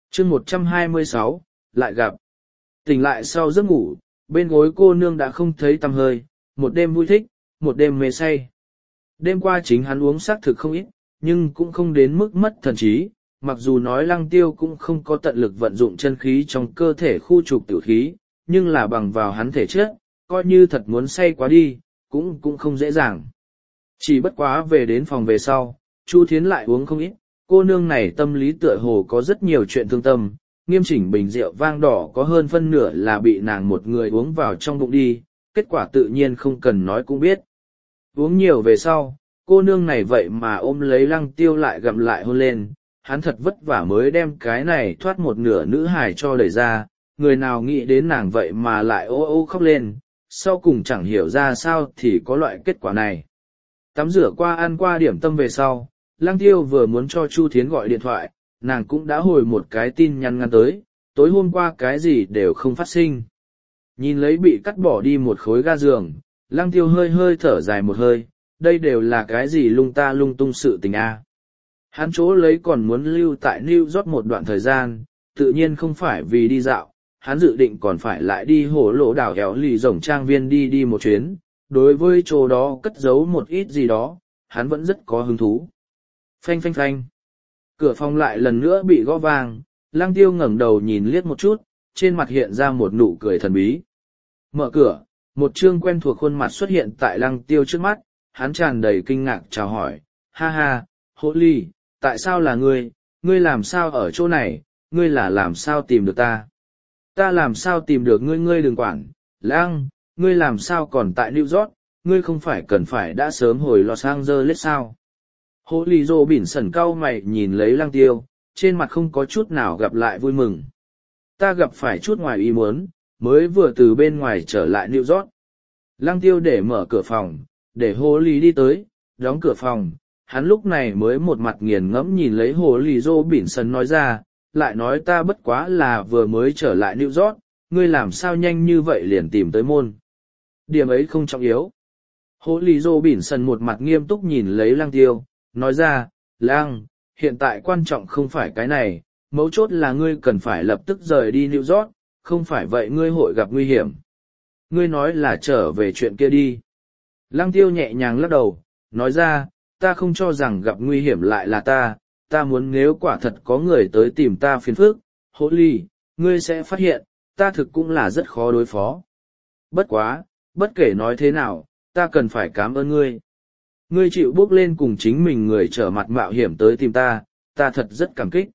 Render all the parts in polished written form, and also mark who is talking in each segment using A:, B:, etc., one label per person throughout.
A: chương 126, lại gặp. Tỉnh lại sau giấc ngủ, bên gối cô nương đã không thấy tăm hơi, một đêm vui thích, một đêm mê say. Đêm qua chính hắn uống xác thực không ít, nhưng cũng không đến mức mất thần trí, mặc dù nói Lăng Tiêu cũng không có tận lực vận dụng chân khí trong cơ thể khu trục tử khí, nhưng là bằng vào hắn thể chất, coi như thật muốn say quá đi, cũng không dễ dàng. Chỉ bất quá về đến phòng về sau, Chu Thiến lại uống không ít, cô nương này tâm lý tựa hồ có rất nhiều chuyện thương tâm, nghiêm chỉnh bình rượu vang đỏ có hơn phân nửa là bị nàng một người uống vào trong bụng đi, kết quả tự nhiên không cần nói cũng biết. Uống nhiều về sau, cô nương này vậy mà ôm lấy Lăng Tiêu lại gặm lại hôn lên, hắn thật vất vả mới đem cái này thoát một nửa nữ hài cho đẩy ra, người nào nghĩ đến nàng vậy mà lại ô ô khóc lên, sau cùng chẳng hiểu ra sao thì có loại kết quả này. Tắm rửa qua ăn qua điểm tâm về sau, Lăng Tiêu vừa muốn cho Chu Thiến gọi điện thoại, nàng cũng đã hồi một cái tin nhắn ngắn tới, tối hôm qua cái gì đều không phát sinh. Nhìn lấy bị cắt bỏ đi một khối ga giường, Lăng Tiêu hơi hơi thở dài một hơi, đây đều là cái gì lung ta lung tung sự tình a. Hắn chỗ lấy còn muốn lưu tại New York một đoạn thời gian, tự nhiên không phải vì đi dạo, hắn dự định còn phải lại đi hổ lỗ đảo éo lì rồng trang viên đi một chuyến, đối với chỗ đó cất giấu một ít gì đó, hắn vẫn rất có hứng thú. Phanh phanh phanh. Cửa phòng lại lần nữa bị gõ vang, Lăng Tiêu ngẩng đầu nhìn liếc một chút, trên mặt hiện ra một nụ cười thần bí. Mở cửa, một trương quen thuộc khuôn mặt xuất hiện tại Lăng Tiêu trước mắt, hắn tràn đầy kinh ngạc chào hỏi, ha ha, Hỗ Ly, tại sao là ngươi làm sao ở chỗ này, ngươi là làm sao tìm được ta? Ta làm sao tìm được ngươi đừng quản, Lăng, ngươi làm sao còn tại New York, ngươi không phải cần phải đã sớm hồi Los Angeles sao? Hỗ Ly rồ bỉn sẩn cau mày nhìn lấy Lăng Tiêu, trên mặt không có chút nào gặp lại vui mừng. Ta gặp phải chút ngoài ý muốn, mới vừa từ bên ngoài trở lại New York. Lăng Tiêu để mở cửa phòng, để Hồ Ly đi tới, đóng cửa phòng, hắn lúc này mới một mặt nghiền ngẫm nhìn lấy Hồ Ly rô bỉn sân nói ra, lại nói ta bất quá là vừa mới trở lại New York, ngươi làm sao nhanh như vậy liền tìm tới môn. Điểm ấy không trọng yếu. Hồ Ly rô bỉn sân một mặt nghiêm túc nhìn lấy Lăng Tiêu, nói ra, Lăng, hiện tại quan trọng không phải cái này, mấu chốt là ngươi cần phải lập tức rời đi New York, không phải vậy ngươi hội gặp nguy hiểm. Ngươi nói là trở về chuyện kia đi. Lăng Tiêu nhẹ nhàng lắc đầu, nói ra, ta không cho rằng gặp nguy hiểm lại là ta muốn nếu quả thật có người tới tìm ta phiền phức, Hỗ Ly, ngươi sẽ phát hiện, ta thực cũng là rất khó đối phó. Bất quá, bất kể nói thế nào, ta cần phải cảm ơn ngươi. Ngươi chịu bước lên cùng chính mình người trở mặt mạo hiểm tới tìm ta thật rất cảm kích.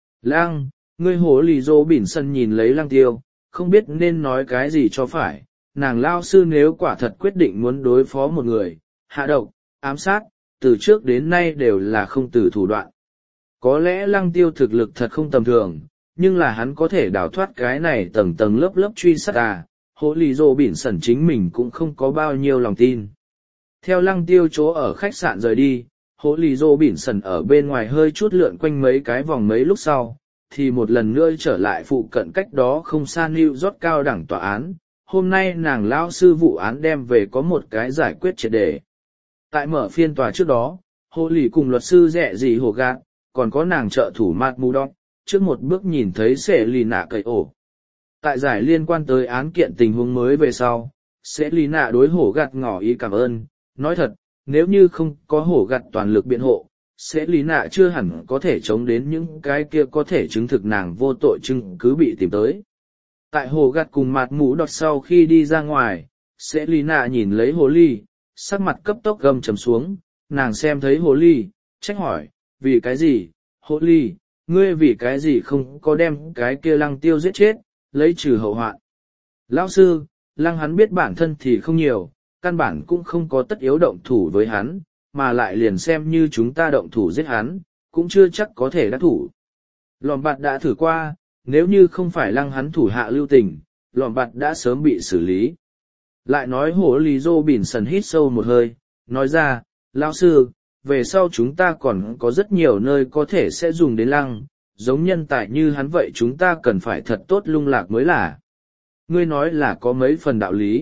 A: Lăng, ngươi Hỗ Ly rô bỉn sân nhìn lấy Lăng Tiêu, không biết nên nói cái gì cho phải. Nàng lao sư nếu quả thật quyết định muốn đối phó một người, hạ độc, ám sát, từ trước đến nay đều là không từ thủ đoạn. Có lẽ Lăng Tiêu thực lực thật không tầm thường, nhưng là hắn có thể đào thoát cái này tầng tầng lớp lớp truy sát Hỗ Ly rô bỉn sẩn chính mình cũng không có bao nhiêu lòng tin. Theo Lăng Tiêu chỗ ở khách sạn rời đi, Hỗ Ly rô bỉn sẩn ở bên ngoài hơi chút lượn quanh mấy cái vòng mấy lúc sau, thì một lần nữa trở lại phụ cận cách đó không xa New York cao đẳng tòa án. Hôm nay nàng lao sư vụ án đem về có một cái giải quyết triệt đề. Tại mở phiên tòa trước đó, Hồ Lì cùng luật sư rẻ gì hồ gạt, còn có nàng trợ thủ Mạt Mù Đọc, trước một bước nhìn thấy Sẽ Lì Nạ cậy ổ. Tại giải liên quan tới án kiện tình huống mới về sau, Sẽ Lì Nạ đối hổ gạt ngỏ ý cảm ơn, nói thật, nếu như không có hổ gạt toàn lực biện hộ, Sẽ Lì Nạ chưa hẳn có thể chống đến những cái kia có thể chứng thực nàng vô tội chứng cứ bị tìm tới. Tại hồ gạt cùng Mạt Mũ Đọt sau khi đi ra ngoài, Sẽ Lì Nạ nhìn lấy Hồ Ly, sắc mặt cấp tốc gầm trầm xuống, nàng xem thấy Hồ Ly, trách hỏi, vì cái gì, Hồ Ly, ngươi vì cái gì không có đem cái kia Lăng Tiêu giết chết, lấy trừ hậu hoạn. Lão sư, Lăng hắn biết bản thân thì không nhiều, căn bản cũng không có tất yếu động thủ với hắn, mà lại liền xem như chúng ta động thủ giết hắn, cũng chưa chắc có thể đắc thủ. Lòm bạt đã thử qua, nếu như không phải Lăng hắn thủ hạ lưu tình, lòm bạt đã sớm bị xử lý. Lại nói Hỗ Ly rô bỉn sần hít sâu một hơi, nói ra, lão sư, về sau chúng ta còn có rất nhiều nơi có thể sẽ dùng đến Lăng, giống nhân tài như hắn vậy chúng ta cần phải thật tốt lung lạc mới là. Ngươi nói là có mấy phần đạo lý.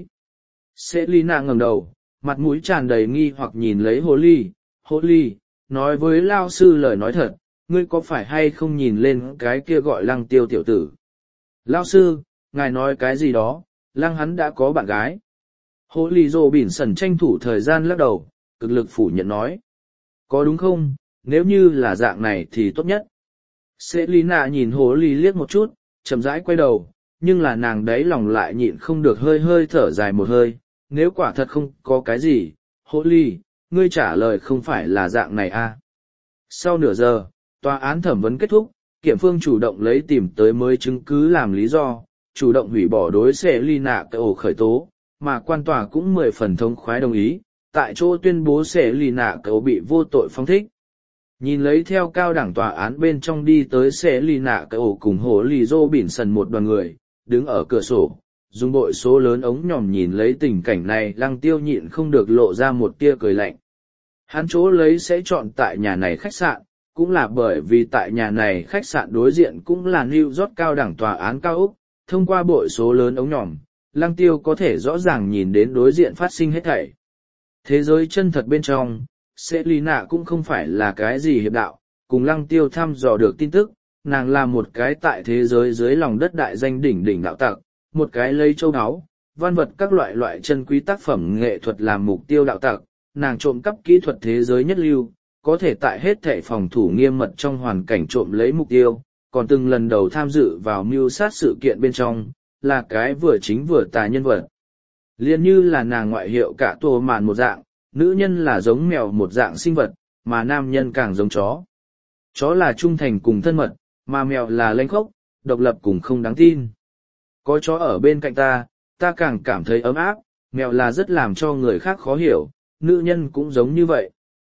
A: Sẽ Lý Nạ ngẩng đầu, mặt mũi tràn đầy nghi hoặc nhìn lấy Hồ Ly, nói với lao sư lời nói thật, ngươi có phải hay không nhìn lên cái kia gọi Lăng Tiêu tiểu tử? Lao sư, ngài nói cái gì đó, Lăng hắn đã có bạn gái. Hồ lì rồ bỉn sần tranh thủ thời gian lắc đầu, cực lực phủ nhận nói. Có đúng không, nếu như là dạng này thì tốt nhất. Sẽ lý nạ nhìn hồ lì liếc một chút, chậm rãi quay đầu, nhưng là nàng đấy lòng lại nhịn không được hơi hơi thở dài một hơi, nếu quả thật không có cái gì, hồ lì, ngươi trả lời không phải là dạng này à. Sau nửa giờ, tòa án thẩm vấn kết thúc, kiểm phương chủ động lấy tìm tới mới chứng cứ làm lý do, chủ động hủy bỏ đối sẽ ly nạ cái ổ khởi tố, mà quan tòa cũng 10 phần thống khoái đồng ý, tại chỗ tuyên bố sẽ ly nạ cái ổ bị vô tội phóng thích. Nhìn lấy theo cao đẳng tòa án bên trong đi tới sẽ ly nạ cái ổ cùng hồ lì dô bỉn sần một đoàn người, đứng ở cửa sổ, dùng bội số lớn ống nhòm nhìn lấy tình cảnh này, Lăng Tiêu nhịn không được lộ ra một tia cười lạnh. Hắn chỗ lấy sẽ chọn tại nhà này khách sạn, cũng là bởi vì tại nhà này khách sạn đối diện cũng là New York cao đẳng tòa án cao ốc, thông qua bội số lớn ống nhòm, Lăng Tiêu có thể rõ ràng nhìn đến đối diện phát sinh hết thảy. Thế giới chân thật bên trong, Selina cũng không phải là cái gì hiệp đạo, cùng Lăng Tiêu thăm dò được tin tức, nàng là một cái tại thế giới dưới lòng đất đại danh đỉnh đỉnh đạo tặc, một cái lấy châu áo, văn vật các loại chân quý tác phẩm nghệ thuật làm mục tiêu đạo tặc, nàng trộm cắp kỹ thuật thế giới nhất lưu, có thể tại hết thảy phòng thủ nghiêm mật trong hoàn cảnh trộm lấy mục tiêu, còn từng lần đầu tham dự vào mưu sát sự kiện bên trong, là cái vừa chính vừa tà nhân vật. Liên như là nàng ngoại hiệu cả tổ màn một dạng, nữ nhân là giống mèo một dạng sinh vật, mà nam nhân càng giống chó. Chó là trung thành cùng thân mật, mà mèo là lênh khốc, độc lập cùng không đáng tin. Có chó ở bên cạnh ta càng cảm thấy ấm áp, mèo là rất làm cho người khác khó hiểu, nữ nhân cũng giống như vậy.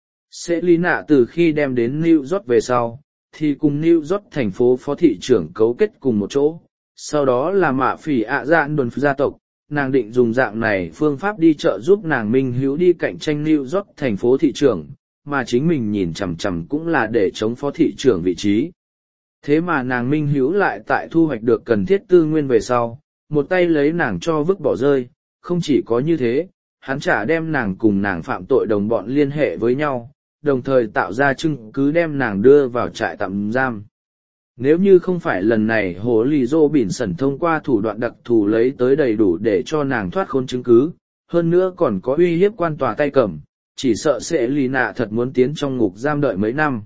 A: Selina từ khi đem đến New York về sau, thì cùng New York thành phố phó thị trưởng cấu kết cùng một chỗ, sau đó là mạ phỉ ạ dạn đồn gia tộc, nàng định dùng dạng này phương pháp đi trợ giúp nàng minh hữu đi cạnh tranh New York thành phố thị trưởng, mà chính mình nhìn chằm chằm cũng là để chống phó thị trưởng vị trí. Thế mà nàng minh hữu lại tại thu hoạch được cần thiết tư nguyên về sau, một tay lấy nàng cho vứt bỏ rơi, không chỉ có như thế, hắn chả đem nàng cùng nàng phạm tội đồng bọn liên hệ với nhau, đồng thời tạo ra chứng cứ đem nàng đưa vào trại tạm giam. Nếu như không phải lần này hồ lì dô bỉn sẩn thông qua thủ đoạn đặc thù lấy tới đầy đủ để cho nàng thoát khốn chứng cứ, hơn nữa còn có uy hiếp quan tòa tay cầm, chỉ sợ sẽ lì nạ thật muốn tiến trong ngục giam đợi mấy năm.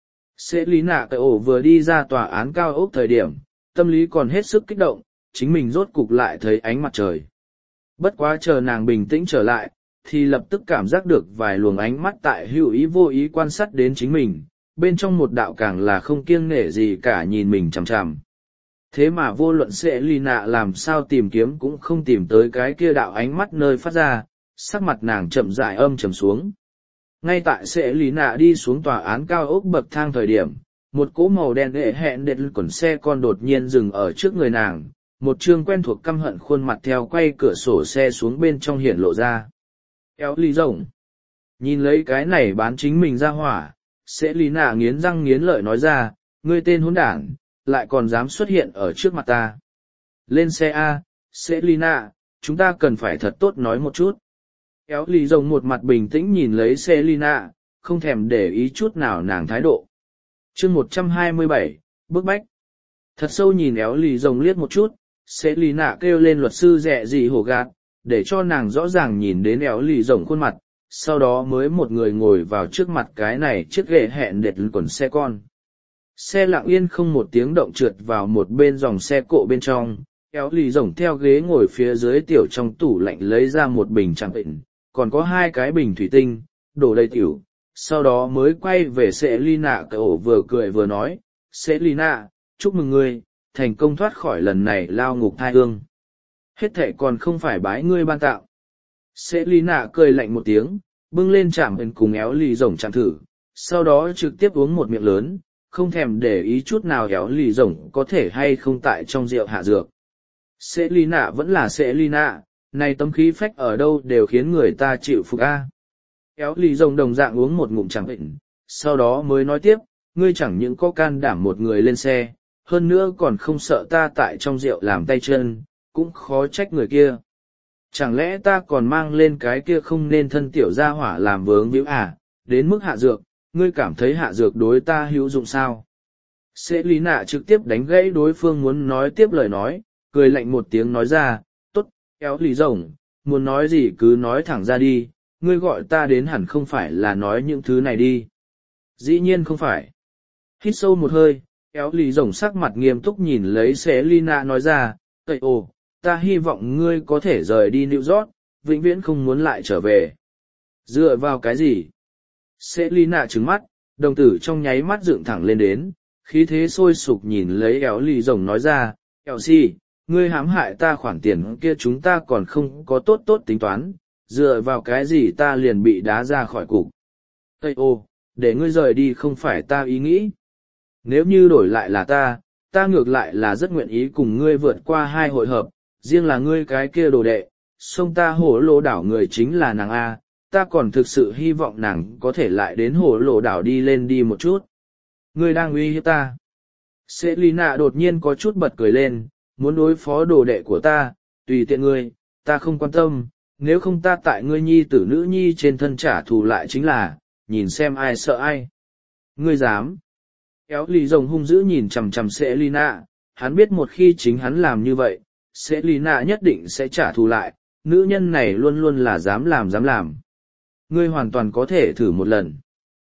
A: Sẽ lì nạ cái ổ vừa đi ra tòa án cao ốc thời điểm, tâm lý còn hết sức kích động, chính mình rốt cục lại thấy ánh mặt trời. Bất quá chờ nàng bình tĩnh trở lại, thì lập tức cảm giác được vài luồng ánh mắt tại hữu ý vô ý quan sát đến chính mình, bên trong một đạo càng là không kiêng nể gì cả nhìn mình chằm chằm. Thế mà vô luận sẽ ly nạ làm sao tìm kiếm cũng không tìm tới cái kia đạo ánh mắt nơi phát ra, sắc mặt nàng chậm rãi âm trầm xuống. Ngay tại sẽ ly nạ đi xuống tòa án cao ốc bậc thang thời điểm, một cỗ màu đen hệ hẹn đệt quần xe con đột nhiên dừng ở trước người nàng, một trương quen thuộc căm hận khuôn mặt theo quay cửa sổ xe xuống bên trong hiển lộ ra. Éo ly rồng. Nhìn lấy cái này bán chính mình ra hỏa, sẽ lý nạ nghiến răng nghiến lợi nói ra, ngươi tên hỗn đản, lại còn dám xuất hiện ở trước mặt ta. Lên xe A, sẽ lý nạ, chúng ta cần phải thật tốt nói một chút. Éo ly rồng một mặt bình tĩnh nhìn lấy sẽ lý nạ, không thèm để ý chút nào nàng thái độ. chương 127, bức bách. Thật sâu nhìn éo ly rồng liếc một chút, sẽ lý nạ kêu lên luật sư rẻ gì hổ gạt, để cho nàng rõ ràng nhìn đến éo lì rồng khuôn mặt, sau đó mới một người ngồi vào trước mặt cái này chiếc ghệ hẹn đệt quần xe con. Xe lặng yên không một tiếng động trượt vào một bên dòng xe cộ bên trong, éo lì rồng theo ghế ngồi phía dưới tiểu trong tủ lạnh lấy ra một bình trắng bệnh, còn có 2 cái bình thủy tinh, đổ đầy tiểu, sau đó mới quay về sẽ ly nạ cái ổ vừa cười vừa nói, sẽ ly nạ, chúc mừng ngươi, thành công thoát khỏi lần này lao ngục thai hương. Hết thệ còn không phải bái ngươi ban tạo. Sẽ lý nạ cười lạnh một tiếng, bưng lên chạm bên cùng éo lì rồng chạm thử, sau đó trực tiếp uống một miệng lớn, không thèm để ý chút nào éo lì rồng có thể hay không tại trong rượu hạ dược. Sẽ lý nạ vẫn là sẽ lý nạ, này tấm khí phách ở đâu đều khiến người ta chịu phục a. Éo lì rồng đồng dạng uống một ngụm chạm bệnh, sau đó mới nói tiếp, ngươi chẳng những có can đảm một người lên xe, hơn nữa còn không sợ ta tại trong rượu làm tay chân, cũng khó trách người kia. Chẳng lẽ ta còn mang lên cái kia không nên thân tiểu gia hỏa làm vướng víu à, đến mức hạ dược, ngươi cảm thấy hạ dược đối ta hữu dụng sao? Sẽ lý nạ trực tiếp đánh gãy đối phương muốn nói tiếp lời nói, cười lạnh một tiếng nói ra, tốt, kéo lì rồng, muốn nói gì cứ nói thẳng ra đi, ngươi gọi ta đến hẳn không phải là nói những thứ này đi. Dĩ nhiên không phải. Hít sâu một hơi, kéo lì rồng sắc mặt nghiêm túc nhìn lấy sẽ lý nạ nói ra, cậy ồ, ta hy vọng ngươi có thể rời đi New York, vĩnh viễn không muốn lại trở về. Dựa vào cái gì? Sẽ lý nạ trứng mắt, đồng tử trong nháy mắt dựng thẳng lên đến, khí thế sôi sục nhìn lấy éo lì rồng nói ra, éo si, ngươi hãm hại ta khoản tiền kia chúng ta còn không có tốt tốt tính toán, dựa vào cái gì ta liền bị đá ra khỏi cục. Ê ô, để ngươi rời đi không phải ta ý nghĩ. Nếu như đổi lại là ta ngược lại là rất nguyện ý cùng ngươi vượt qua 2 hội hợp, riêng là ngươi cái kia đồ đệ, sông ta hổ lô đảo người chính là nàng A, ta còn thực sự hy vọng nàng có thể lại đến hổ lô đảo đi lên đi một chút. Ngươi đang uy hiếp ta. Selina đột nhiên có chút bật cười lên, muốn đối phó đồ đệ của ta, tùy tiện ngươi, ta không quan tâm, nếu không ta tại ngươi nhi tử nữ nhi trên thân trả thù lại chính là, nhìn xem ai sợ ai. Ngươi dám. Kéo lì rồng hung dữ nhìn chằm chằm Selina, hắn biết một khi chính hắn làm như vậy, Selina nhất định sẽ trả thù lại, nữ nhân này luôn luôn là dám làm. Ngươi hoàn toàn có thể thử một lần.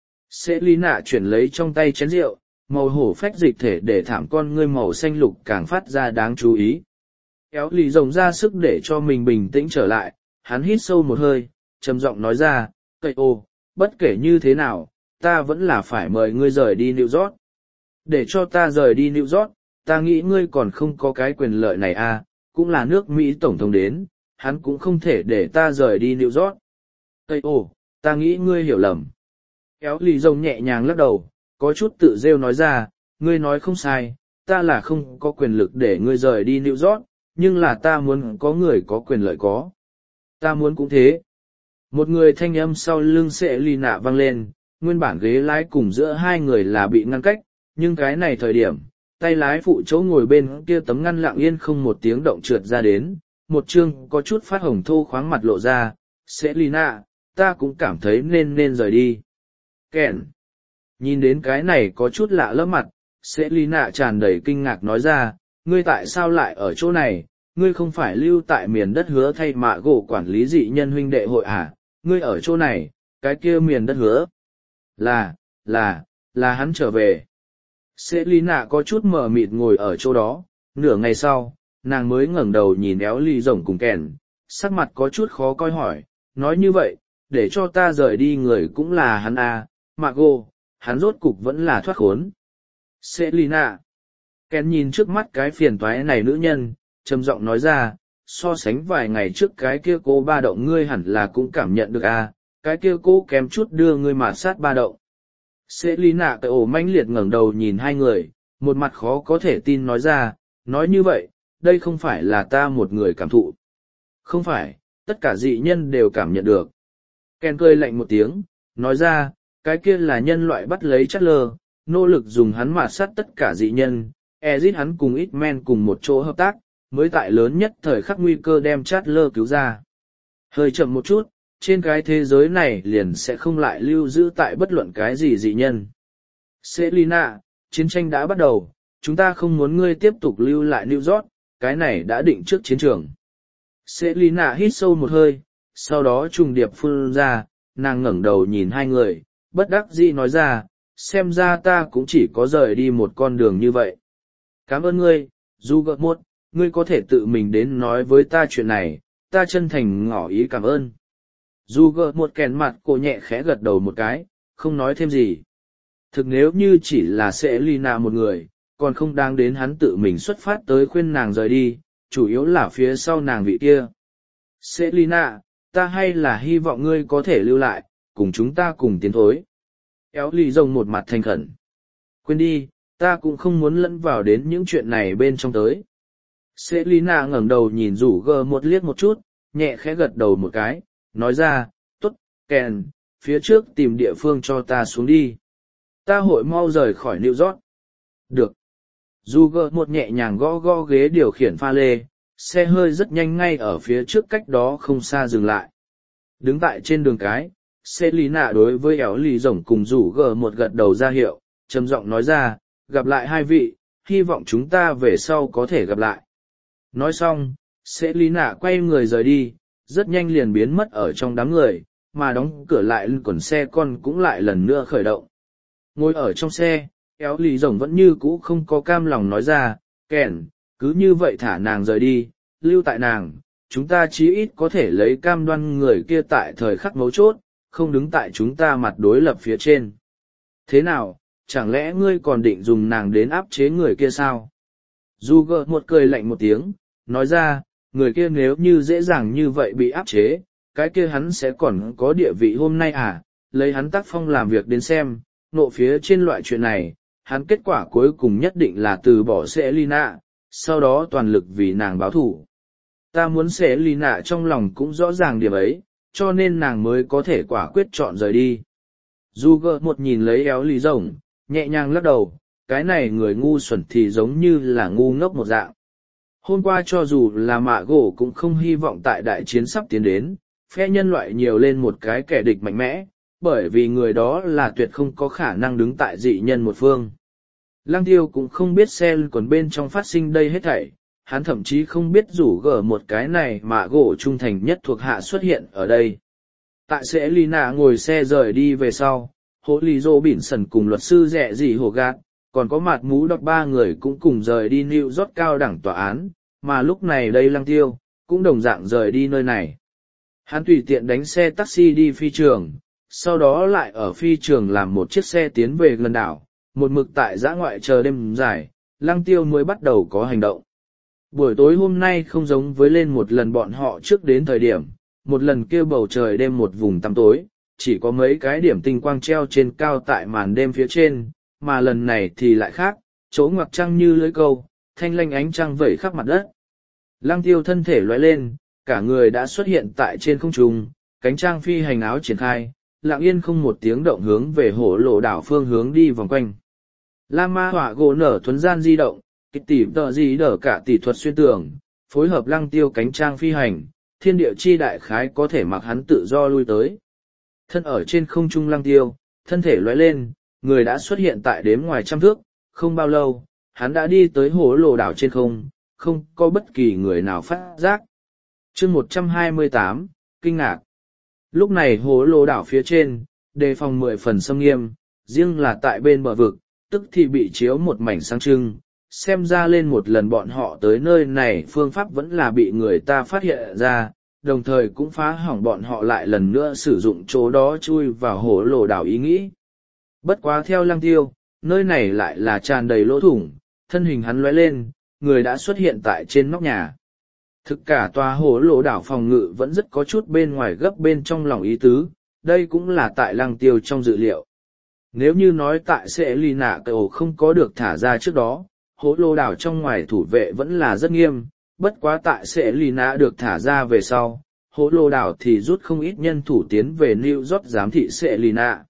A: Selina chuyển lấy trong tay chén rượu, màu hổ phách dịch thể để thảm con ngươi màu xanh lục càng phát ra đáng chú ý. Kéo lì rồng ra sức để cho mình bình tĩnh trở lại, hắn hít sâu một hơi, trầm giọng nói ra, cậy ô, bất kể như thế nào, ta vẫn là phải mời ngươi rời đi New York. Để cho ta rời đi New York, ta nghĩ ngươi còn không có cái quyền lợi này à, cũng là nước Mỹ Tổng thống đến, hắn cũng không thể để ta rời đi New York. Cậy ô, ta nghĩ ngươi hiểu lầm. Kéo lì rồng nhẹ nhàng lắc đầu, có chút tự rêu nói ra, ngươi nói không sai, ta là không có quyền lực để ngươi rời đi New York, nhưng là ta muốn có người có quyền lợi có. Ta muốn cũng thế. Một người thanh âm sau lưng sẽ lì nạ vang lên, nguyên bản ghế lái cùng giữa hai người là bị ngăn cách, nhưng cái này thời điểm, tay lái phụ chỗ ngồi bên kia tấm ngăn lặng yên không một tiếng động trượt ra đến, một chương có chút phát hồng thô khoáng mặt lộ ra, sẽ lì nạ, ta cũng cảm thấy nên rời đi. Kèn. Nhìn đến cái này có chút lạ lẫm mặt, sẽ lý nạ tràn đầy kinh ngạc nói ra, ngươi tại sao lại ở chỗ này, ngươi không phải lưu tại miền đất hứa thay mạ gỗ quản lý dị nhân huynh đệ hội à, ngươi ở chỗ này, cái kia miền đất hứa. Là hắn trở về. Sẽ lý nạ có chút mờ mịt ngồi ở chỗ đó, nửa ngày sau, nàng mới ngẩng đầu nhìn éo ly rồng cùng kèn, sắc mặt có chút khó coi hỏi, nói như vậy, để cho ta rời đi người cũng là hắn à, mạ gỗ. Hắn rốt cục vẫn là thoát khốn. Selina. Ken nhìn trước mắt cái phiền toái này nữ nhân, trầm giọng nói ra, so sánh vài ngày trước cái kia cô ba động ngươi hẳn là cũng cảm nhận được à, cái kia cô kém chút đưa ngươi mà sát ba động. Selina cái ổ manh liệt ngẩng đầu nhìn hai người, một mặt khó có thể tin nói ra, nói như vậy, đây không phải là ta một người cảm thụ. Không phải, tất cả dị nhân đều cảm nhận được. Ken cười lạnh một tiếng, nói ra, cái kia là nhân loại bắt lấy Chatler, nỗ lực dùng hắn mà sát tất cả dị nhân, Ezit hắn cùng X-Men cùng một chỗ hợp tác, mới tại lớn nhất thời khắc nguy cơ đem Chatler cứu ra. Hơi chậm một chút, trên cái thế giới này liền sẽ không lại lưu giữ tại bất luận cái gì dị nhân. Selina, chiến tranh đã bắt đầu, chúng ta không muốn ngươi tiếp tục lưu lại New York, cái này đã định trước chiến trường. Selina hít sâu một hơi, sau đó trùng điệp phun ra, nàng ngẩng đầu nhìn hai người, bất đắc dĩ nói ra, xem ra ta cũng chỉ có rời đi một con đường như vậy. Cảm ơn ngươi, Du Gợt Một, ngươi có thể tự mình đến nói với ta chuyện này, ta chân thành ngỏ ý cảm ơn. Du Gợt Một kèn mặt cô nhẹ khẽ gật đầu một cái, không nói thêm gì. Thực nếu như chỉ là Selina một người, còn không đáng đến hắn tự mình xuất phát tới khuyên nàng rời đi, chủ yếu là phía sau nàng vị kia. Selina, ta hay là hy vọng ngươi có thể lưu lại, cùng chúng ta cùng tiến thối. Éo lì rồng một mặt thành khẩn. Quên đi, ta cũng không muốn lẫn vào đến những chuyện này bên trong tới. Selina ngẩng đầu nhìn rủ gờ một liếc một chút, nhẹ khẽ gật đầu một cái, nói ra, tốt, Ken, phía trước tìm địa phương cho ta xuống đi. Ta hội mau rời khỏi New York. Được. Dù gờ một nhẹ nhàng gõ gõ ghế điều khiển pha lê, xe hơi rất nhanh ngay ở phía trước cách đó không xa dừng lại. Đứng tại trên đường cái, Selina đối với éo lì rồng cùng rủ gờ một gật đầu ra hiệu, trầm giọng nói ra, gặp lại hai vị, hy vọng chúng ta về sau có thể gặp lại. Nói xong, Selina quay người rời đi, rất nhanh liền biến mất ở trong đám người, mà đóng cửa lại còn xe con cũng lại lần nữa khởi động. Ngồi ở trong xe, éo lì rồng vẫn như cũ không có cam lòng nói ra, kèn, cứ như vậy thả nàng rời đi, lưu tại nàng, chúng ta chí ít có thể lấy cam đoan người kia tại thời khắc mấu chốt, không đứng tại chúng ta mặt đối lập phía trên. Thế nào, chẳng lẽ ngươi còn định dùng nàng đến áp chế người kia sao? Dù gợ một cười lạnh một tiếng, nói ra, người kia nếu như dễ dàng như vậy bị áp chế, cái kia hắn sẽ còn có địa vị hôm nay à, lấy hắn tác phong làm việc đến xem, nộ phía trên loại chuyện này, hắn kết quả cuối cùng nhất định là từ bỏ Selina, sau đó toàn lực vì nàng báo thủ. Ta muốn Selina trong lòng cũng rõ ràng điểm ấy, cho nên nàng mới có thể quả quyết chọn rời đi. Dù gợ một nhìn lấy éo lì rồng, nhẹ nhàng lắc đầu, cái này người ngu xuẩn thì giống như là ngu ngốc một dạng. Hôm qua cho dù là mạ gỗ cũng không hy vọng tại đại chiến sắp tiến đến, phe nhân loại nhiều lên một cái kẻ địch mạnh mẽ, bởi vì người đó là tuyệt không có khả năng đứng tại dị nhân một phương. Lăng Tiêu cũng không biết xe còn bên trong phát sinh đây hết thảy, hắn thậm chí không biết rủ gở một cái này mà gỗ trung thành nhất thuộc hạ xuất hiện ở đây. Tại sẽ Lina ngồi xe rời đi về sau, Hồ Lì Dô Bỉn Sần cùng luật sư rẻ gì hồ gạt, còn có mặt mũ đọc ba người cũng cùng rời đi New York cao đẳng tòa án, mà lúc này đây Lăng Tiêu, cũng đồng dạng rời đi nơi này. Hắn tùy tiện đánh xe taxi đi phi trường, sau đó lại ở phi trường làm một chiếc xe tiến về gần đảo, một mực tại giã ngoại chờ đêm dài, Lăng Tiêu mới bắt đầu có hành động. Buổi tối hôm nay không giống với lên một lần bọn họ trước đến thời điểm, một lần kia bầu trời đêm một vùng tăm tối, chỉ có mấy cái điểm tinh quang treo trên cao tại màn đêm phía trên, mà lần này thì lại khác, chỗ ngoặc trăng như lưới câu, thanh lanh ánh trăng vẩy khắp mặt đất. Lăng Tiêu thân thể lóe lên, cả người đã xuất hiện tại trên không trung, cánh trang phi hành áo triển khai, lặng yên không một tiếng động hướng về hổ lộ đảo phương hướng đi vòng quanh. La ma hỏa gỗ nở thuấn gian di động, kịch tỉ tợ gì đỡ cả tỷ thuật xuyên tường, phối hợp Lăng Tiêu cánh trang phi hành, thiên địa chi đại khái có thể mặc hắn tự do lui tới. Thân ở trên không trung Lăng Tiêu, thân thể lóe lên, người đã xuất hiện tại đếm ngoài trăm thước, không bao lâu, hắn đã đi tới hổ lộ đảo trên không, không có bất kỳ người nào phát giác. Chương 128, kinh ngạc. Lúc này hổ lộ đảo phía trên, đề phòng 10 phần xâm nghiêm, riêng là tại bên bờ vực, tức thì bị chiếu một mảnh sáng trưng, xem ra lên một lần bọn họ tới nơi này phương pháp vẫn là bị người ta phát hiện ra, đồng thời cũng phá hỏng bọn họ lại lần nữa sử dụng chỗ đó chui vào hổ lộ đảo ý nghĩ. Bất quá theo Lăng Tiêu, nơi này lại là tràn đầy lỗ thủng, thân hình hắn lóe lên, người đã xuất hiện tại trên nóc nhà. Thực cả tòa hổ lộ đảo phòng ngự vẫn rất có chút bên ngoài gấp bên trong lòng ý tứ, đây cũng là tại Lăng Tiêu trong dự liệu. Nếu như nói tại sẽ ly nạ cậu không có được thả ra trước đó, hổ lộ đảo trong ngoài thủ vệ vẫn là rất nghiêm, bất quá tại sẽ ly nạ được thả ra về sau, hổ lộ đảo thì rút không ít nhân thủ tiến về New York giám thị sẽ ly nạ.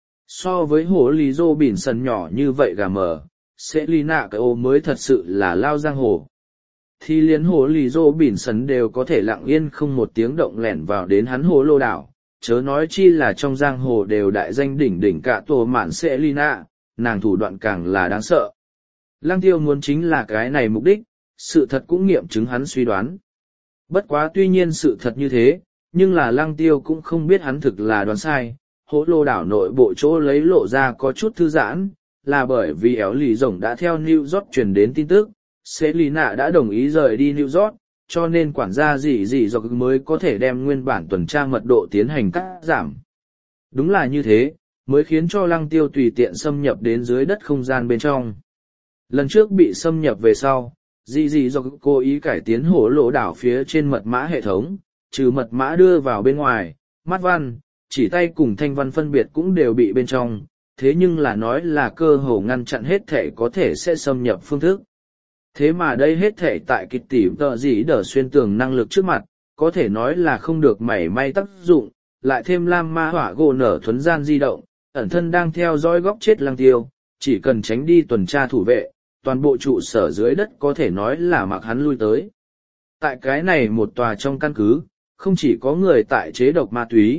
A: So với hổ lý dô bỉn sần nhỏ như vậy gà mờ, sẽ ly nạ cậu mới thật sự là lao giang hồ. Thì liền hổ lì dô bỉn sần đều có thể lặng yên không một tiếng động lẻn vào đến hắn hổ lô đảo, chớ nói chi là trong giang hồ đều đại danh đỉnh đỉnh cả tổ mạn sẽ ly nạ, nàng thủ đoạn càng là đáng sợ. Lăng Tiêu muốn chính là cái này mục đích, sự thật cũng nghiệm chứng hắn suy đoán. Bất quá tuy nhiên sự thật như thế, nhưng là Lăng Tiêu cũng không biết hắn thực là đoán sai, hổ lô đảo nội bộ chỗ lấy lộ ra có chút thư giãn, là bởi vì éo lì rồng đã theo New York truyền đến tin tức. Selina đã đồng ý rời đi New York, cho nên quản gia gì do mới có thể đem nguyên bản tuần tra mật độ tiến hành cắt giảm. Đúng là như thế, mới khiến cho Lăng Tiêu tùy tiện xâm nhập đến dưới đất không gian bên trong. Lần trước bị xâm nhập về sau, gì do cố ý cải tiến hổ lộ đảo phía trên mật mã hệ thống, trừ mật mã đưa vào bên ngoài, mắt văn, chỉ tay cùng thanh văn phân biệt cũng đều bị bên trong, thế nhưng là nói là cơ hồ ngăn chặn hết thể có thể sẽ xâm nhập phương thức. Thế mà đây hết thể tại kịch tỉ tờ gì đỡ xuyên tường năng lực trước mặt, có thể nói là không được mảy may tác dụng, lại thêm lam ma hỏa gỗ nở thuấn gian di động, ẩn thân đang theo dõi góc chết Lăng Tiêu, chỉ cần tránh đi tuần tra thủ vệ, toàn bộ trụ sở dưới đất có thể nói là mặc hắn lui tới. Tại cái này một tòa trong căn cứ, không chỉ có người tại chế độc ma túy,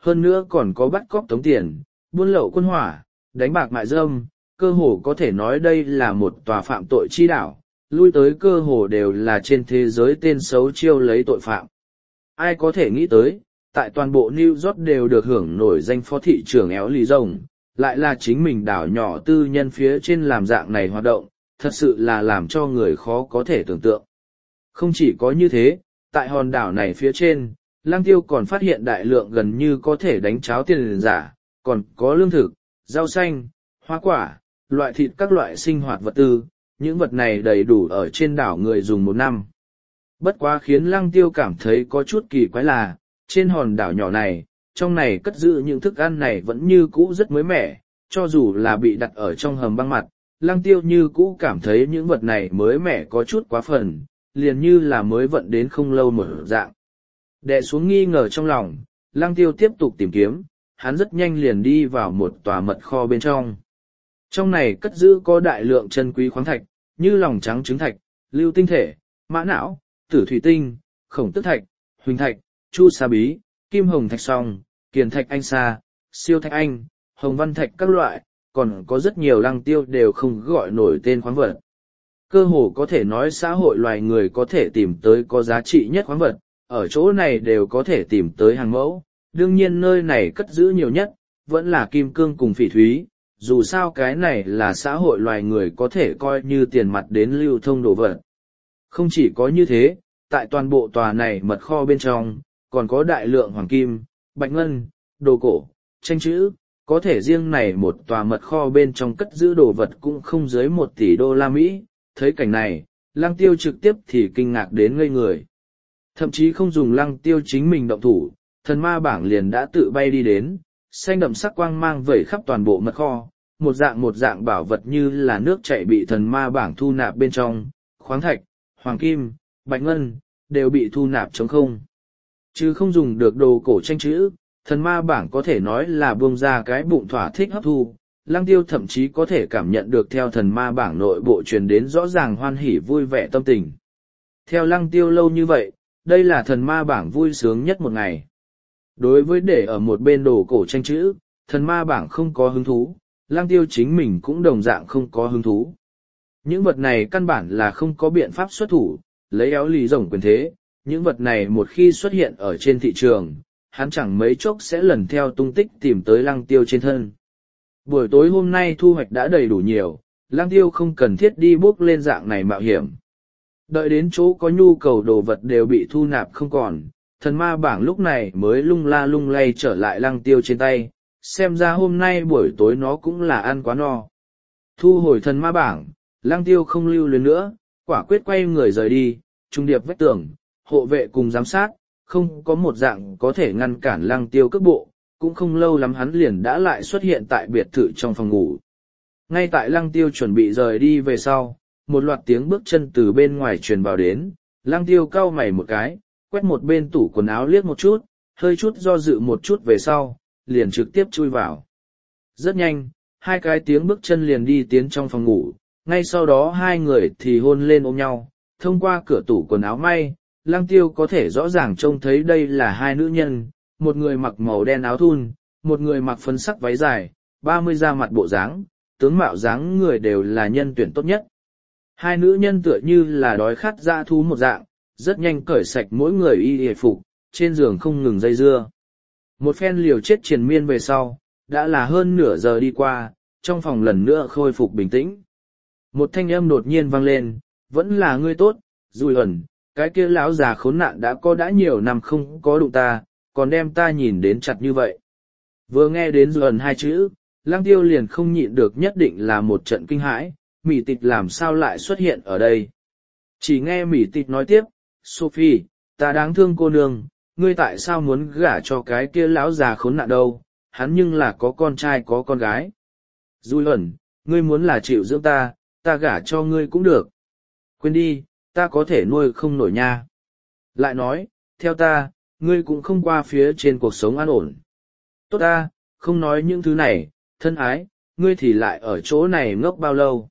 A: hơn nữa còn có bắt cóc tống tiền, buôn lậu quân hỏa, đánh bạc mại dâm, cơ hồ có thể nói đây là một tòa phạm tội chi đảo, lui tới cơ hồ đều là trên thế giới tên xấu chiêu lấy tội phạm. Ai có thể nghĩ tới, tại toàn bộ New York đều được hưởng nổi danh phó thị trưởng éo lì rồng, lại là chính mình đảo nhỏ tư nhân phía trên làm dạng này hoạt động, thật sự là làm cho người khó có thể tưởng tượng. Không chỉ có như thế, tại hòn đảo này phía trên, Lăng Tiêu còn phát hiện đại lượng gần như có thể đánh cháo tiền giả, còn có lương thực, rau xanh, hoa quả, loại thịt các loại sinh hoạt vật tư, những vật này đầy đủ ở trên đảo người dùng một năm. Bất quá khiến Lăng Tiêu cảm thấy có chút kỳ quái là, trên hòn đảo nhỏ này, trong này cất giữ những thức ăn này vẫn như cũ rất mới mẻ, cho dù là bị đặt ở trong hầm băng mặt, Lăng Tiêu như cũ cảm thấy những vật này mới mẻ có chút quá phần, liền như là mới vận đến không lâu một dạng. Đè xuống nghi ngờ trong lòng, Lăng Tiêu tiếp tục tìm kiếm, hắn rất nhanh liền đi vào một tòa mật kho bên trong. Trong này cất giữ có đại lượng chân quý khoáng thạch, như lòng trắng trứng thạch, lưu tinh thể, mã não, tử thủy tinh, khổng tức thạch, huỳnh thạch, chu sa bí, kim hồng thạch song, kiền thạch anh sa, siêu thạch anh, hồng văn thạch các loại, còn có rất nhiều Lăng Tiêu đều không gọi nổi tên khoáng vật. Cơ hồ có thể nói xã hội loài người có thể tìm tới có giá trị nhất khoáng vật, ở chỗ này đều có thể tìm tới hàng mẫu, đương nhiên nơi này cất giữ nhiều nhất, vẫn là kim cương cùng phỉ thúy, dù sao cái này là xã hội loài người có thể coi như tiền mặt đến lưu thông đồ vật. Không chỉ có như thế, tại toàn bộ tòa này mật kho bên trong, còn có đại lượng hoàng kim, bạch ngân, đồ cổ, tranh chữ, có thể riêng này một tòa mật kho bên trong cất giữ đồ vật cũng không dưới 1 tỷ đô la Mỹ, thấy cảnh này, Lăng Tiêu trực tiếp thì kinh ngạc đến ngây người. Thậm chí không dùng Lăng Tiêu chính mình động thủ, thần ma bảng liền đã tự bay đi đến, xanh đậm sắc quang mang vẩy khắp toàn bộ mật kho, một dạng bảo vật như là nước chảy bị thần ma bảng thu nạp bên trong, khoáng thạch, hoàng kim, bạch ngân, đều bị thu nạp trống không. Chứ không dùng được đồ cổ tranh chữ, thần ma bảng có thể nói là buông ra cái bụng thỏa thích hấp thu. Lăng Tiêu thậm chí có thể cảm nhận được theo thần ma bảng nội bộ truyền đến rõ ràng hoan hỉ vui vẻ tâm tình. Theo Lăng Tiêu lâu như vậy, đây là thần ma bảng vui sướng nhất một ngày. Đối với để ở một bên đồ cổ tranh chữ, thần ma bảng không có hứng thú, Lăng Tiêu chính mình cũng đồng dạng không có hứng thú. Những vật này căn bản là không có biện pháp xuất thủ, lấy éo lì rồng quyền thế, những vật này một khi xuất hiện ở trên thị trường, hắn chẳng mấy chốc sẽ lần theo tung tích tìm tới Lăng Tiêu trên thân. Buổi tối hôm nay thu hoạch đã đầy đủ nhiều, Lăng Tiêu không cần thiết đi bước lên dạng này mạo hiểm. Đợi đến chỗ có nhu cầu đồ vật đều bị thu nạp không còn, thần ma bảng lúc này mới lung la lung lay trở lại Lăng Tiêu trên tay, xem ra hôm nay buổi tối nó cũng là ăn quá no. Thu hồi thần ma bảng, Lăng Tiêu không lưu luyến nữa, quả quyết quay người rời đi, trung điệp vách tường, hộ vệ cùng giám sát, không có một dạng có thể ngăn cản Lăng Tiêu cước bộ, cũng không lâu lắm hắn liền đã lại xuất hiện tại biệt thự trong phòng ngủ. Ngay tại Lăng Tiêu chuẩn bị rời đi về sau, một loạt tiếng bước chân từ bên ngoài truyền vào đến, Lăng Tiêu cau mày một cái, quét một bên tủ quần áo liếc một chút, hơi chút do dự một chút về sau, liền trực tiếp chui vào. Rất nhanh, hai cái tiếng bước chân liền đi tiến trong phòng ngủ, ngay sau đó hai người thì hôn lên ôm nhau, thông qua cửa tủ quần áo may, Lăng Tiêu có thể rõ ràng trông thấy đây là hai nữ nhân, một người mặc màu đen áo thun, một người mặc phấn sắc váy dài, 30 da mặt bộ dáng, tướng mạo dáng người đều là nhân tuyển tốt nhất. Hai nữ nhân tựa như là đói khát dã thú một dạng, rất nhanh cởi sạch mỗi người y hề phục, trên giường không ngừng dây dưa. Một phen liều chết triền miên về sau, đã là hơn nửa giờ đi qua, trong phòng lần nữa khôi phục bình tĩnh. Một thanh âm đột nhiên vang lên, vẫn là ngươi tốt, Dùi ẩn, cái kia lão già khốn nạn đã nhiều năm không có đụng ta, còn đem ta nhìn đến chặt như vậy. Vừa nghe đến Dùi ẩn hai chữ, Lăng Tiêu liền không nhịn được, nhất định là một trận kinh hãi, Mỹ Tịch làm sao lại xuất hiện ở đây. Chỉ nghe Mỹ Tịch nói tiếp, Sophie, ta đáng thương cô nương, ngươi tại sao muốn gả cho cái kia lão già khốn nạn đâu, hắn nhưng là có con trai có con gái. Dùi ẩn, ngươi muốn là chịu dưỡng ta gả cho ngươi cũng được. Quên đi, ta có thể nuôi không nổi nha. Lại nói, theo ta, ngươi cũng không qua phía trên cuộc sống an ổn. Tốt ta, không nói những thứ này, thân ái, ngươi thì lại ở chỗ này ngốc bao lâu.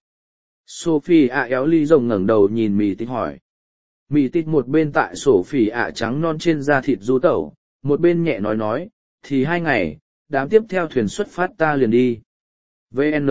A: Sophie ạ éo ly rồng ngẩng đầu nhìn Mỹ Tịch hỏi. Mỹ Tịch một bên tại Sophie ạ trắng non trên da thịt du tẩu, một bên nhẹ nói, thì 2 ngày, đám tiếp theo thuyền xuất phát ta liền đi. VN.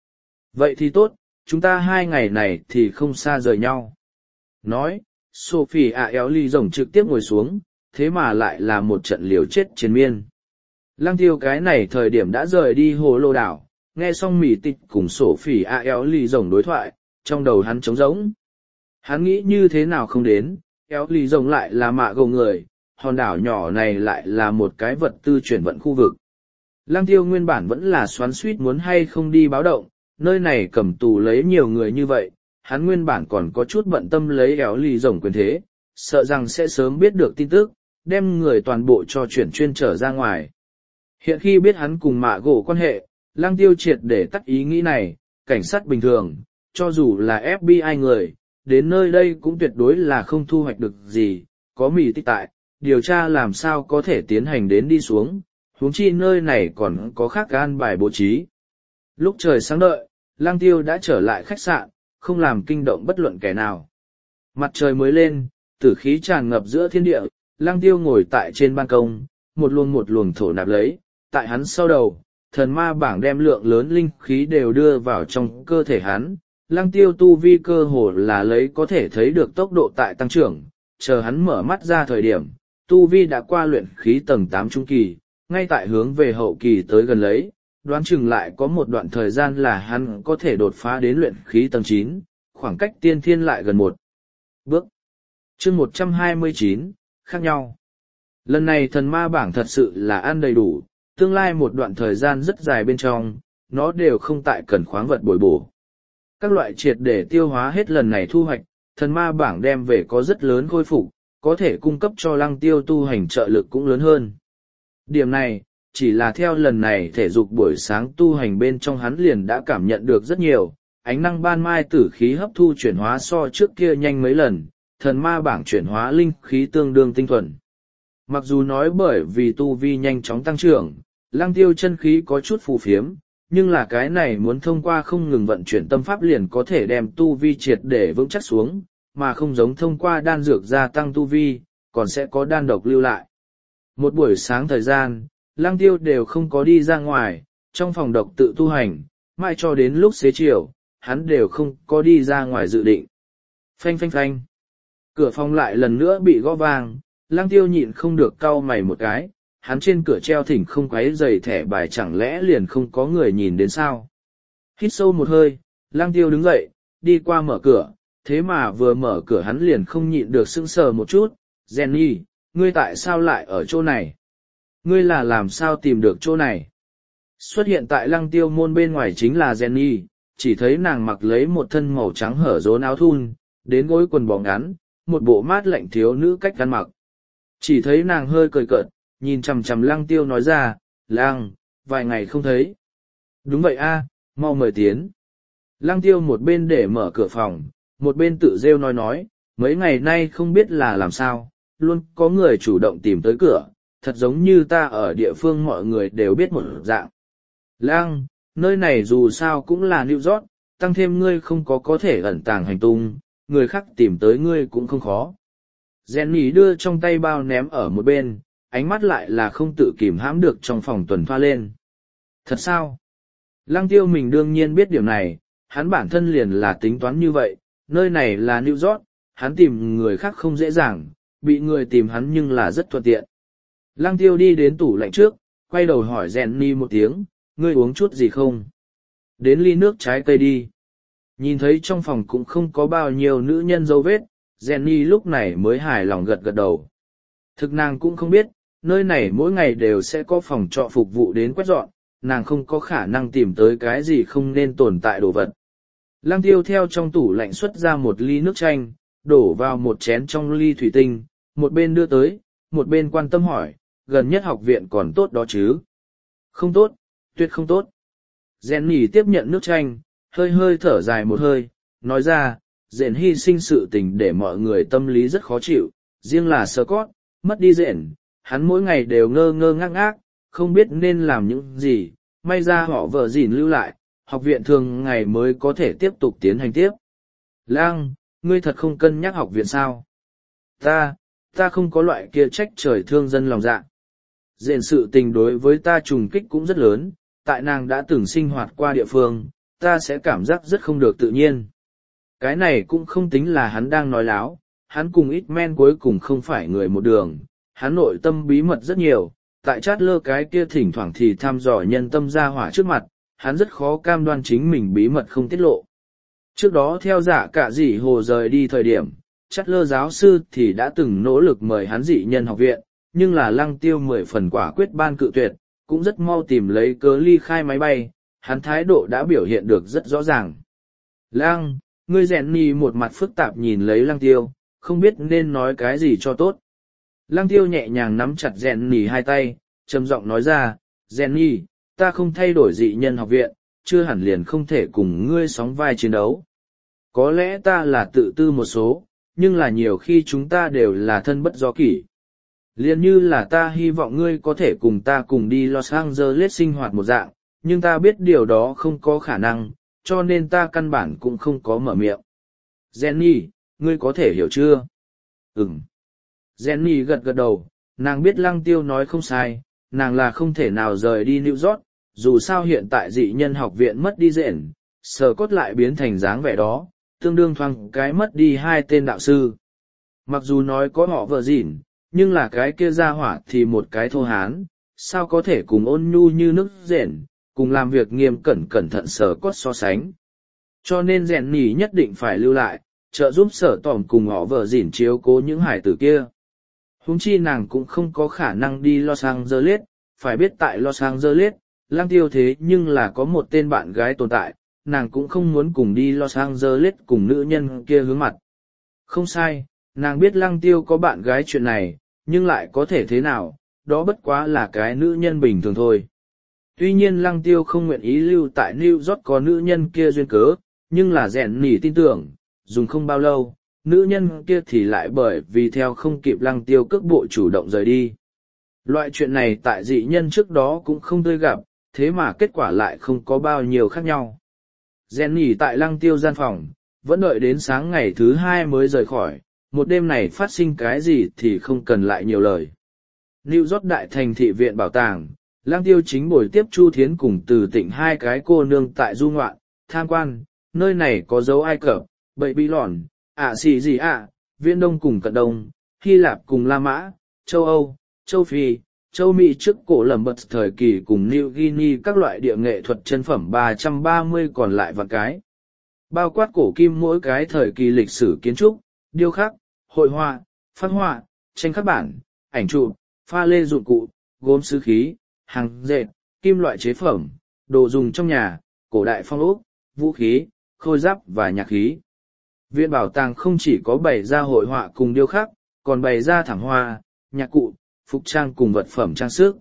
A: Vậy thì tốt, chúng ta 2 ngày này thì không xa rời nhau. Nói, Sophie ạ éo ly rồng trực tiếp ngồi xuống, thế mà lại là một trận liều chết chiến miên. Lăng Tiêu cái này thời điểm đã rời đi hồ lô đảo, nghe xong mỉ tịch cùng Sophie ạ éo ly rồng đối thoại, trong đầu hắn trống rỗng. Hắn nghĩ như thế nào không đến, éo ly rồng lại là mạ gầu người, hòn đảo nhỏ này lại là một cái vật tư chuyển vận khu vực. Lăng Tiêu nguyên bản vẫn là xoắn suýt muốn hay không đi báo động, nơi này cầm tù lấy nhiều người như vậy, hắn nguyên bản còn có chút bận tâm lấy éo ly rồng quyền thế, sợ rằng sẽ sớm biết được tin tức, đem người toàn bộ cho chuyển chuyên trở ra ngoài. Hiện khi biết hắn cùng mạ gỗ quan hệ, Lăng Tiêu triệt để tắt ý nghĩ này, cảnh sát bình thường, cho dù là FBI người, đến nơi đây cũng tuyệt đối là không thu hoạch được gì, có mì tích tại, điều tra làm sao có thể tiến hành đến đi xuống, huống chi nơi này còn có khác an bài bố trí. Lúc trời sáng đợi, Lăng Tiêu đã trở lại khách sạn, không làm kinh động bất luận kẻ nào. Mặt trời mới lên, tử khí tràn ngập giữa thiên địa, Lăng Tiêu ngồi tại trên ban công, một luồng thổ nạp lấy, tại hắn sau đầu, thần ma bảng đem lượng lớn linh khí đều đưa vào trong cơ thể hắn. Lăng Tiêu tu vi cơ hồ là lấy có thể thấy được tốc độ tại tăng trưởng, chờ hắn mở mắt ra thời điểm, tu vi đã qua luyện khí tầng 8 trung kỳ, ngay tại hướng về hậu kỳ tới gần lấy, đoán chừng lại có một đoạn thời gian là hắn có thể đột phá đến luyện khí tầng 9, khoảng cách tiên thiên lại gần một bước. Chương 129, khác nhau. Lần này thần ma bảng thật sự là ăn đầy đủ, tương lai một đoạn thời gian rất dài bên trong, nó đều không tại cần khoáng vật bồi bổ. Các loại triệt để tiêu hóa hết lần này thu hoạch, thần ma bảng đem về có rất lớn khôi phục, có thể cung cấp cho Lăng Tiêu tu hành trợ lực cũng lớn hơn. Điểm này, chỉ là theo lần này thể dục buổi sáng tu hành bên trong hắn liền đã cảm nhận được rất nhiều, ánh năng ban mai tử khí hấp thu chuyển hóa so trước kia nhanh mấy lần, thần ma bảng chuyển hóa linh khí tương đương tinh thuần. Mặc dù nói bởi vì tu vi nhanh chóng tăng trưởng, Lăng Tiêu chân khí có chút phù phiếm, nhưng là cái này muốn thông qua không ngừng vận chuyển tâm pháp liền có thể đem tu vi triệt để vững chắc xuống, mà không giống thông qua đan dược gia tăng tu vi, còn sẽ có đan độc lưu lại. Một buổi sáng thời gian, Lăng Tiêu đều không có đi ra ngoài, trong phòng độc tự tu hành, mãi cho đến lúc xế chiều, hắn đều không có đi ra ngoài dự định. Phanh phanh phanh. Cửa phòng lại lần nữa bị gõ vang, Lăng Tiêu nhịn không được cau mày một cái, hắn trên cửa treo thỉnh không quấy giày thẻ bài chẳng lẽ liền không có người nhìn đến sao. Hít sâu một hơi, Lăng Tiêu đứng dậy, đi qua mở cửa, thế mà vừa mở cửa hắn liền không nhịn được sững sờ một chút. Jenny, ngươi tại sao lại ở chỗ này? Ngươi là làm sao tìm được chỗ này? Xuất hiện tại Lăng Tiêu môn bên ngoài chính là Jenny, chỉ thấy nàng mặc lấy một thân màu trắng hở rốn áo thun, đến gối quần bó ngắn, một bộ mát lạnh thiếu nữ cách ăn mặc. Chỉ thấy nàng hơi cười cợt, nhìn chằm chằm Lăng Tiêu nói ra, Lăng, vài ngày không thấy. Đúng vậy a, mau mời tiến. Lăng Tiêu một bên để mở cửa phòng, một bên tự rêu nói, mấy ngày nay không biết là làm sao, luôn có người chủ động tìm tới cửa, thật giống như ta ở địa phương mọi người đều biết một dạng. Lăng, nơi này dù sao cũng là New York, tăng thêm ngươi không có thể ẩn tàng hành tung, người khác tìm tới ngươi cũng không khó. Jenny đưa trong tay bao ném ở một bên, ánh mắt lại là không tự kìm hãm được trong phòng tuần pha lên. Thật sao? Lăng Tiêu mình đương nhiên biết điểm này, hắn bản thân liền là tính toán như vậy, nơi này là New York, hắn tìm người khác không dễ dàng, bị người tìm hắn nhưng là rất thuận tiện. Lăng Tiêu đi đến tủ lạnh trước, quay đầu hỏi Jenny một tiếng, ngươi uống chút gì không? Đến ly nước trái cây đi. Nhìn thấy trong phòng cũng không có bao nhiêu nữ nhân dấu vết, Jenny lúc này mới hài lòng gật gật đầu. Thực nàng cũng không biết, nơi này mỗi ngày đều sẽ có phòng trọ phục vụ đến quét dọn, nàng không có khả năng tìm tới cái gì không nên tồn tại đồ vật. Lăng Tiêu theo trong tủ lạnh xuất ra một ly nước chanh, đổ vào một chén trong ly thủy tinh, một bên đưa tới, một bên quan tâm hỏi, gần nhất học viện còn tốt đó chứ? Không tốt, tuyệt không tốt. Jenny tiếp nhận nước chanh, hơi hơi thở dài một hơi, nói ra, Dện hy sinh sự tình để mọi người tâm lý rất khó chịu, riêng là Scott, mất đi Dện, hắn mỗi ngày đều ngơ ngơ ngác ngác, không biết nên làm những gì, may ra họ vợ gìn lưu lại, học viện thường ngày mới có thể tiếp tục tiến hành tiếp. Lang, ngươi thật không cân nhắc học viện sao? Ta không có loại kia trách trời thương dân lòng dạ. Dện sự tình đối với ta trùng kích cũng rất lớn, tại nàng đã từng sinh hoạt qua địa phương, ta sẽ cảm giác rất không được tự nhiên. Cái này cũng không tính là hắn đang nói láo, hắn cùng ít men cuối cùng không phải người một đường, hắn nội tâm bí mật rất nhiều, tại chát lơ cái kia thỉnh thoảng thì thăm dò nhân tâm ra hỏa trước mặt, hắn rất khó cam đoan chính mình bí mật không tiết lộ. Trước đó theo giả cả dị hồ rời đi thời điểm, chát lơ giáo sư thì đã từng nỗ lực mời hắn dị nhân học viện, nhưng là lăng tiêu 10 phần quả quyết ban cự tuyệt, cũng rất mau tìm lấy cớ ly khai máy bay, hắn thái độ đã biểu hiện được rất rõ ràng. Lăng, ngươi rèn nì một mặt phức tạp nhìn lấy lăng tiêu, không biết nên nói cái gì cho tốt. Lăng tiêu nhẹ nhàng nắm chặt rèn nì hai tay, trầm giọng nói ra, rèn nì, ta không thay đổi dị nhân học viện, chưa hẳn liền không thể cùng ngươi sóng vai chiến đấu. Có lẽ ta là tự tư một số, nhưng là nhiều khi chúng ta đều là thân bất do kỷ. Liền như là ta hy vọng ngươi có thể cùng ta cùng đi Los Angeles sinh hoạt một dạng, nhưng ta biết điều đó không có khả năng, cho nên ta căn bản cũng không có mở miệng. Jenny, ngươi có thể hiểu chưa? Ừm. Jenny gật gật đầu, nàng biết lăng tiêu nói không sai, nàng là không thể nào rời đi New York, dù sao hiện tại dị nhân học viện mất đi rện, sờ cốt lại biến thành dáng vẻ đó, tương đương thoáng cái mất đi hai tên đạo sư. Mặc dù nói có họ vợ dịn, nhưng là cái kia ra hỏa thì một cái thô hán, sao có thể cùng ôn nhu như nước rện, cùng làm việc nghiêm cẩn thận sờ cốt so sánh. Cho nên rèn nỉ nhất định phải lưu lại, trợ giúp sở tỏm cùng họ vợ dịn chiếu cố những hải tử kia. Huống chi nàng cũng không có khả năng đi Los Angeles, phải biết tại Los Angeles, lang tiêu thế nhưng là có một tên bạn gái tồn tại, nàng cũng không muốn cùng đi Los Angeles cùng nữ nhân kia hướng mặt. Không sai, nàng biết lăng tiêu có bạn gái chuyện này, nhưng lại có thể thế nào, đó bất quá là cái nữ nhân bình thường thôi. Tuy nhiên lăng tiêu không nguyện ý lưu tại New York có nữ nhân kia duyên cớ, nhưng là rèn nỉ tin tưởng, dùng không bao lâu, nữ nhân kia thì lại bởi vì theo không kịp lăng tiêu cước bộ chủ động rời đi. Loại chuyện này tại dị nhân trước đó cũng không tươi gặp, thế mà kết quả lại không có bao nhiêu khác nhau. Rèn nỉ tại lăng tiêu gian phòng, vẫn đợi đến sáng ngày thứ 2 mới rời khỏi, một đêm này phát sinh cái gì thì không cần lại nhiều lời. New York đại thành thị viện bảo tàng, lăng tiêu chính buổi tiếp Chu Thiến cùng Từ Tịnh hai cái cô nương tại du ngoạn, tham quan, nơi này có dấu Ai Cập, Bậy Bí Lòn, xì gì Viễn Đông cùng Cận Đông, Hy Lạp cùng La Mã, châu Âu, châu Phi, châu Mỹ trước cổ lầm bật thời kỳ cùng New Guinea các loại địa nghệ thuật chân phẩm 330 còn lại vạn cái. Bao quát cổ kim mỗi cái thời kỳ lịch sử kiến trúc, điêu khắc, hội họa, phác họa, tranh khắc bản, ảnh chụp, pha lê dụng cụ, gốm sứ khí, hàng dệt, kim loại chế phẩm, đồ dùng trong nhà, cổ đại phong ốc, vũ khí, khôi giáp và nhạc khí. Viện bảo tàng không chỉ có bày ra hội họa cùng điêu khắc, còn bày ra thảm hoa, nhạc cụ, phục trang cùng vật phẩm trang sức.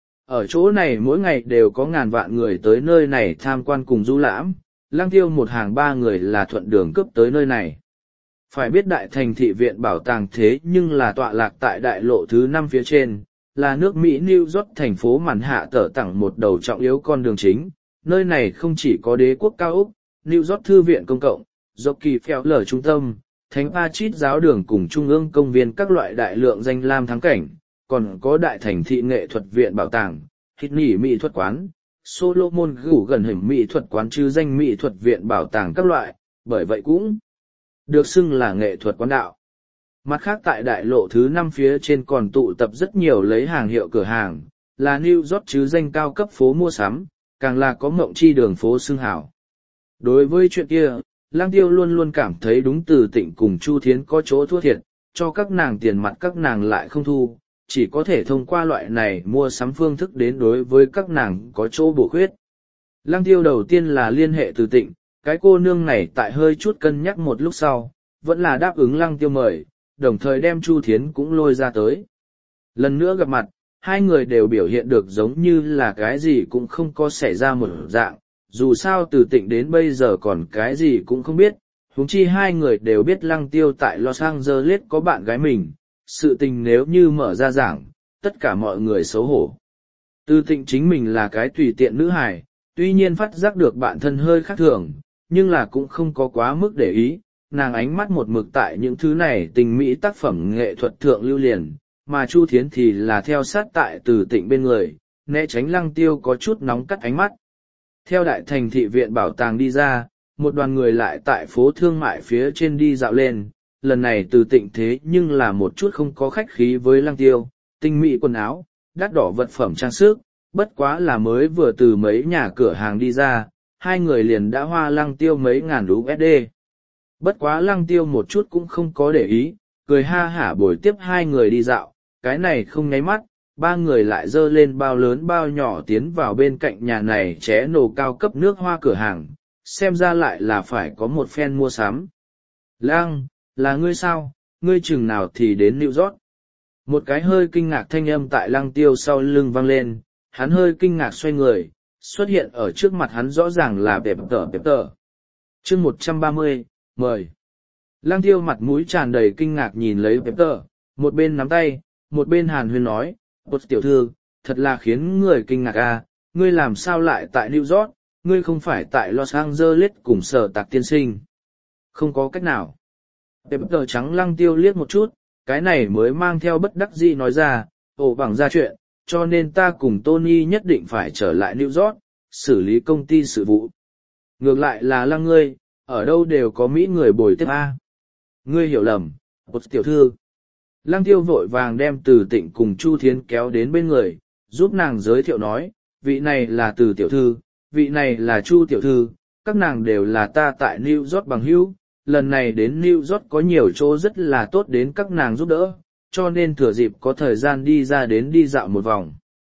A: Ở chỗ này mỗi ngày đều có ngàn vạn người tới nơi này tham quan cùng du lãm, Lăng Tiêu một hàng 3 người là thuận đường cướp tới nơi này. Phải biết đại thành thị viện bảo tàng thế nhưng là tọa lạc tại đại lộ thứ 5 phía trên, là nước Mỹ New York thành phố màn hạ tở tặng một đầu trọng yếu con đường chính. Nơi này không chỉ có đế quốc cao Úc, New York thư viện công cộng, dọc kỳ phèo lở trung tâm, thánh Pachit giáo đường cùng trung ương công viên các loại đại lượng danh lam thắng cảnh, còn có đại thành thị nghệ thuật viện bảo tàng, hít nỉ mỹ thuật quán, Solomon gủ gần hình mỹ thuật quán chứ danh mỹ thuật viện bảo tàng các loại, bởi vậy cũng được xưng là nghệ thuật quán đạo. Mặt khác tại đại lộ thứ 5 phía trên còn tụ tập rất nhiều lấy hàng hiệu cửa hàng, là New York chứ danh cao cấp phố mua sắm, càng là có mộng chi đường phố xưng hảo. Đối với chuyện kia, Lang Tiêu luôn luôn cảm thấy đúng Từ Tịnh cùng Chu Thiến có chỗ thua thiệt, cho các nàng tiền mặt các nàng lại không thu, chỉ có thể thông qua loại này mua sắm phương thức đến đối với các nàng có chỗ bổ khuyết. Lang Tiêu đầu tiên là liên hệ Từ Tịnh, cái cô nương này tại hơi chút cân nhắc một lúc sau, vẫn là đáp ứng Lang Tiêu mời, đồng thời đem Chu Thiến cũng lôi ra tới. Lần nữa gặp mặt, hai người đều biểu hiện được giống như là cái gì cũng không có xảy ra một dạng, dù sao Từ Tịnh đến bây giờ còn cái gì cũng không biết, huống chi hai người đều biết Lăng Tiêu tại Los Angeles có bạn gái mình, sự tình nếu như mở ra giảng, tất cả mọi người xấu hổ. Từ Tịnh chính mình là cái tùy tiện nữ hài, tuy nhiên phát giác được bạn thân hơi khác thường, nhưng là cũng không có quá mức để ý, nàng ánh mắt một mực tại những thứ này tình mỹ tác phẩm nghệ thuật thượng lưu liền, mà Chu Thiến thì là theo sát tại Từ Tịnh bên người, né tránh Lăng Tiêu có chút nóng cắt ánh mắt. Theo đại thành thị viện bảo tàng đi ra, một đoàn người lại tại phố thương mại phía trên đi dạo lên, lần này Từ Tịnh thế nhưng là một chút không có khách khí với Lăng Tiêu, tinh mỹ quần áo, đắt đỏ vật phẩm trang sức, bất quá là mới vừa từ mấy nhà cửa hàng đi ra, hai người liền đã hoa Lăng Tiêu mấy ngàn USD. Bất quá Lăng Tiêu một chút cũng không có để ý, cười ha hả bồi tiếp hai người đi dạo, cái này không nháy mắt, ba người lại dơ lên bao lớn bao nhỏ tiến vào bên cạnh nhà này ché nổ cao cấp nước hoa cửa hàng, xem ra lại là phải có một phen mua sắm. Lăng, là ngươi sao, ngươi chừng nào thì đến New York? Một cái hơi kinh ngạc thanh âm tại Lăng Tiêu sau lưng vang lên, hắn hơi kinh ngạc xoay người, xuất hiện ở trước mặt hắn rõ ràng là bẹp tờ. Chương 130, mời. Lăng Tiêu mặt mũi tràn đầy kinh ngạc nhìn lấy bẹp tờ, một bên nắm tay, một bên hàn huyên nói, Bột tiểu thư, thật là khiến người kinh ngạc à, ngươi làm sao lại tại New York, ngươi không phải tại Los Angeles cùng Sở Tạc tiên sinh. Không có cách nào. Bẹp tờ trắng Lăng Tiêu liếc một chút, cái này mới mang theo bất đắc dĩ nói ra, ồ bằng ra chuyện, cho nên ta cùng Tony nhất định phải trở lại New York, xử lý công ty sự vụ. Ngược lại là Lăng ngươi, ở đâu đều có Mỹ người bồi tiếp a. Ngươi hiểu lầm, Bột tiểu thư. Lăng Tiêu vội vàng đem Từ Tịnh cùng Chu Thiến kéo đến bên người, giúp nàng giới thiệu nói, vị này là Từ tiểu thư, vị này là Chu tiểu thư, các nàng đều là ta tại New York bằng hữu, lần này đến New York có nhiều chỗ rất là tốt đến các nàng giúp đỡ, cho nên thừa dịp có thời gian đi ra đến đi dạo một vòng.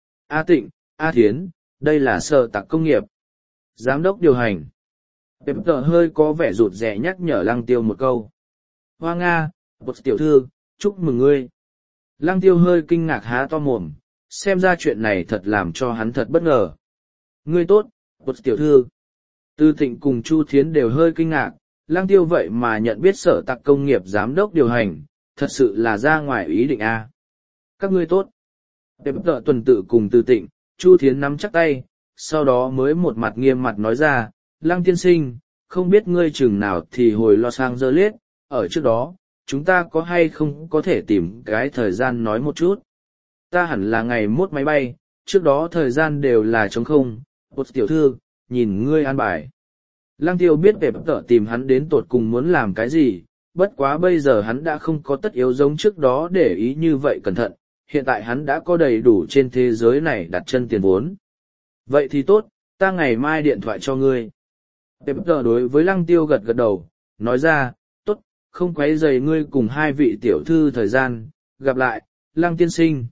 A: A Tịnh, A Thiến, đây là Sở Tạc công nghiệp. Giám đốc điều hành. Bẹp tờ hơi có vẻ rụt rè nhắc nhở Lăng Tiêu một câu. Hoa Nga, Bột tiểu thư, chúc mừng ngươi. Lăng Tiêu hơi kinh ngạc há to mồm, xem ra chuyện này thật làm cho hắn thật bất ngờ. Ngươi tốt, Bột tiểu thư. Tư Tịnh cùng Chu Thiến đều hơi kinh ngạc, Lăng Tiêu vậy mà nhận biết Sở Tạc công nghiệp giám đốc điều hành, thật sự là ra ngoài ý định a. Các ngươi tốt. Bẹp tờ tuần tự cùng Tư Tịnh, Chu Thiến nắm chắc tay, sau đó mới một mặt nghiêm mặt nói ra, Lăng tiên sinh, không biết ngươi chừng nào thì hồi Los Angeles, ở trước đó, chúng ta có hay không có thể tìm cái thời gian nói một chút. Ta hẳn là ngày mốt máy bay, trước đó thời gian đều là trống không, Bột tiểu thư, nhìn ngươi an bài. Lăng Tiêu biết về bất tở tìm hắn đến tột cùng muốn làm cái gì, bất quá bây giờ hắn đã không có tất yếu giống trước đó để ý như vậy cẩn thận, hiện tại hắn đã có đầy đủ trên thế giới này đặt chân tiền vốn. Vậy thì tốt, ta ngày mai điện thoại cho ngươi. Về bất tở đối với Lăng Tiêu gật gật đầu, nói ra, tốt, không quấy rầy ngươi cùng hai vị tiểu thư thời gian, gặp lại, Lăng tiên sinh.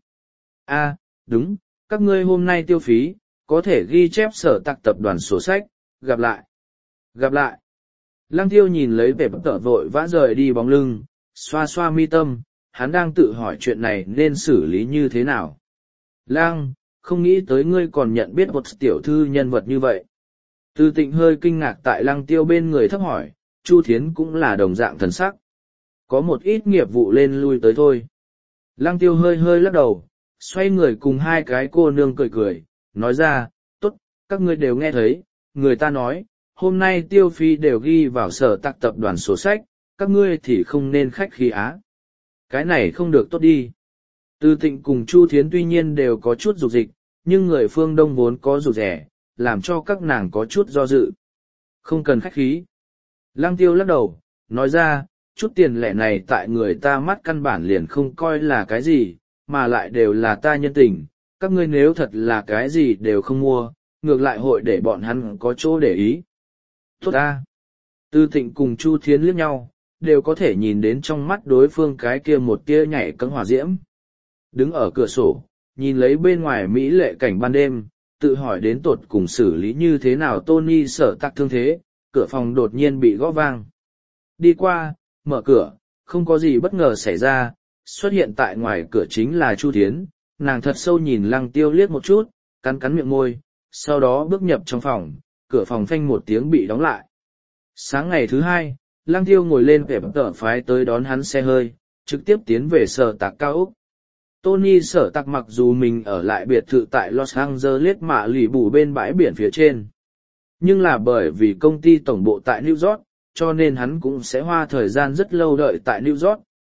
A: A, đúng, các ngươi hôm nay tiêu phí, có thể ghi chép Sở Tạc tập đoàn sổ sách, gặp lại. Gặp lại. Lăng Tiêu nhìn lấy vẻ bất tở vội vã rời đi bóng lưng, xoa xoa mi tâm, hắn đang tự hỏi chuyện này nên xử lý như thế nào. Lăng, không nghĩ tới ngươi còn nhận biết một tiểu thư nhân vật như vậy. Tư Tịnh hơi kinh ngạc tại Lăng Tiêu bên người thấp hỏi, Chu Thiến cũng là đồng dạng thần sắc. Có một ít nghiệp vụ lên lui tới thôi. Lăng Tiêu hơi hơi lắc đầu, xoay người cùng hai cái cô nương cười cười, nói ra, tốt, các ngươi đều nghe thấy, người ta nói, hôm nay tiêu phí đều ghi vào Sở Tạc tập đoàn sổ sách, các ngươi thì không nên khách khí á. Cái này không được tốt đi. Tư Tịnh cùng Chu Thiến tuy nhiên đều có chút dục dịch, nhưng người phương Đông vốn có rụt rẻ, làm cho các nàng có chút do dự. Không cần khách khí. Lăng Tiêu lắc đầu, nói ra, chút tiền lẻ này tại người ta mắt căn bản liền không coi là cái gì, mà lại đều là ta nhân tình, các ngươi nếu thật là cái gì đều không mua, ngược lại hội để bọn hắn có chỗ để ý. Tốt ta. Tư Tịnh cùng Chu Thiến liếc nhau, đều có thể nhìn đến trong mắt đối phương cái kia một tia nhảy cẫng hỏa diễm. Đứng ở cửa sổ, nhìn lấy bên ngoài mỹ lệ cảnh ban đêm, tự hỏi đến tột cùng xử lý như thế nào Tony Sở Tạc thương thế, cửa phòng đột nhiên bị gõ vang. Đi qua, mở cửa, không có gì bất ngờ xảy ra, xuất hiện tại ngoài cửa chính là Chu Thiến, nàng thật sâu nhìn Lăng Tiêu liếc một chút, cắn cắn miệng môi, sau đó bước nhập trong phòng, cửa phòng phanh một tiếng bị đóng lại. Sáng ngày thứ hai, Lăng Tiêu ngồi lên vẻ tờ phái tới đón hắn xe hơi, trực tiếp tiến về Sở Tạc cao ốc. Tony Sở Tạc mặc dù mình ở lại biệt thự tại Los Angeles mà lì bù bên bãi biển phía trên. Nhưng là bởi vì công ty tổng bộ tại New York, cho nên hắn cũng sẽ hoa thời gian rất lâu đợi tại New York,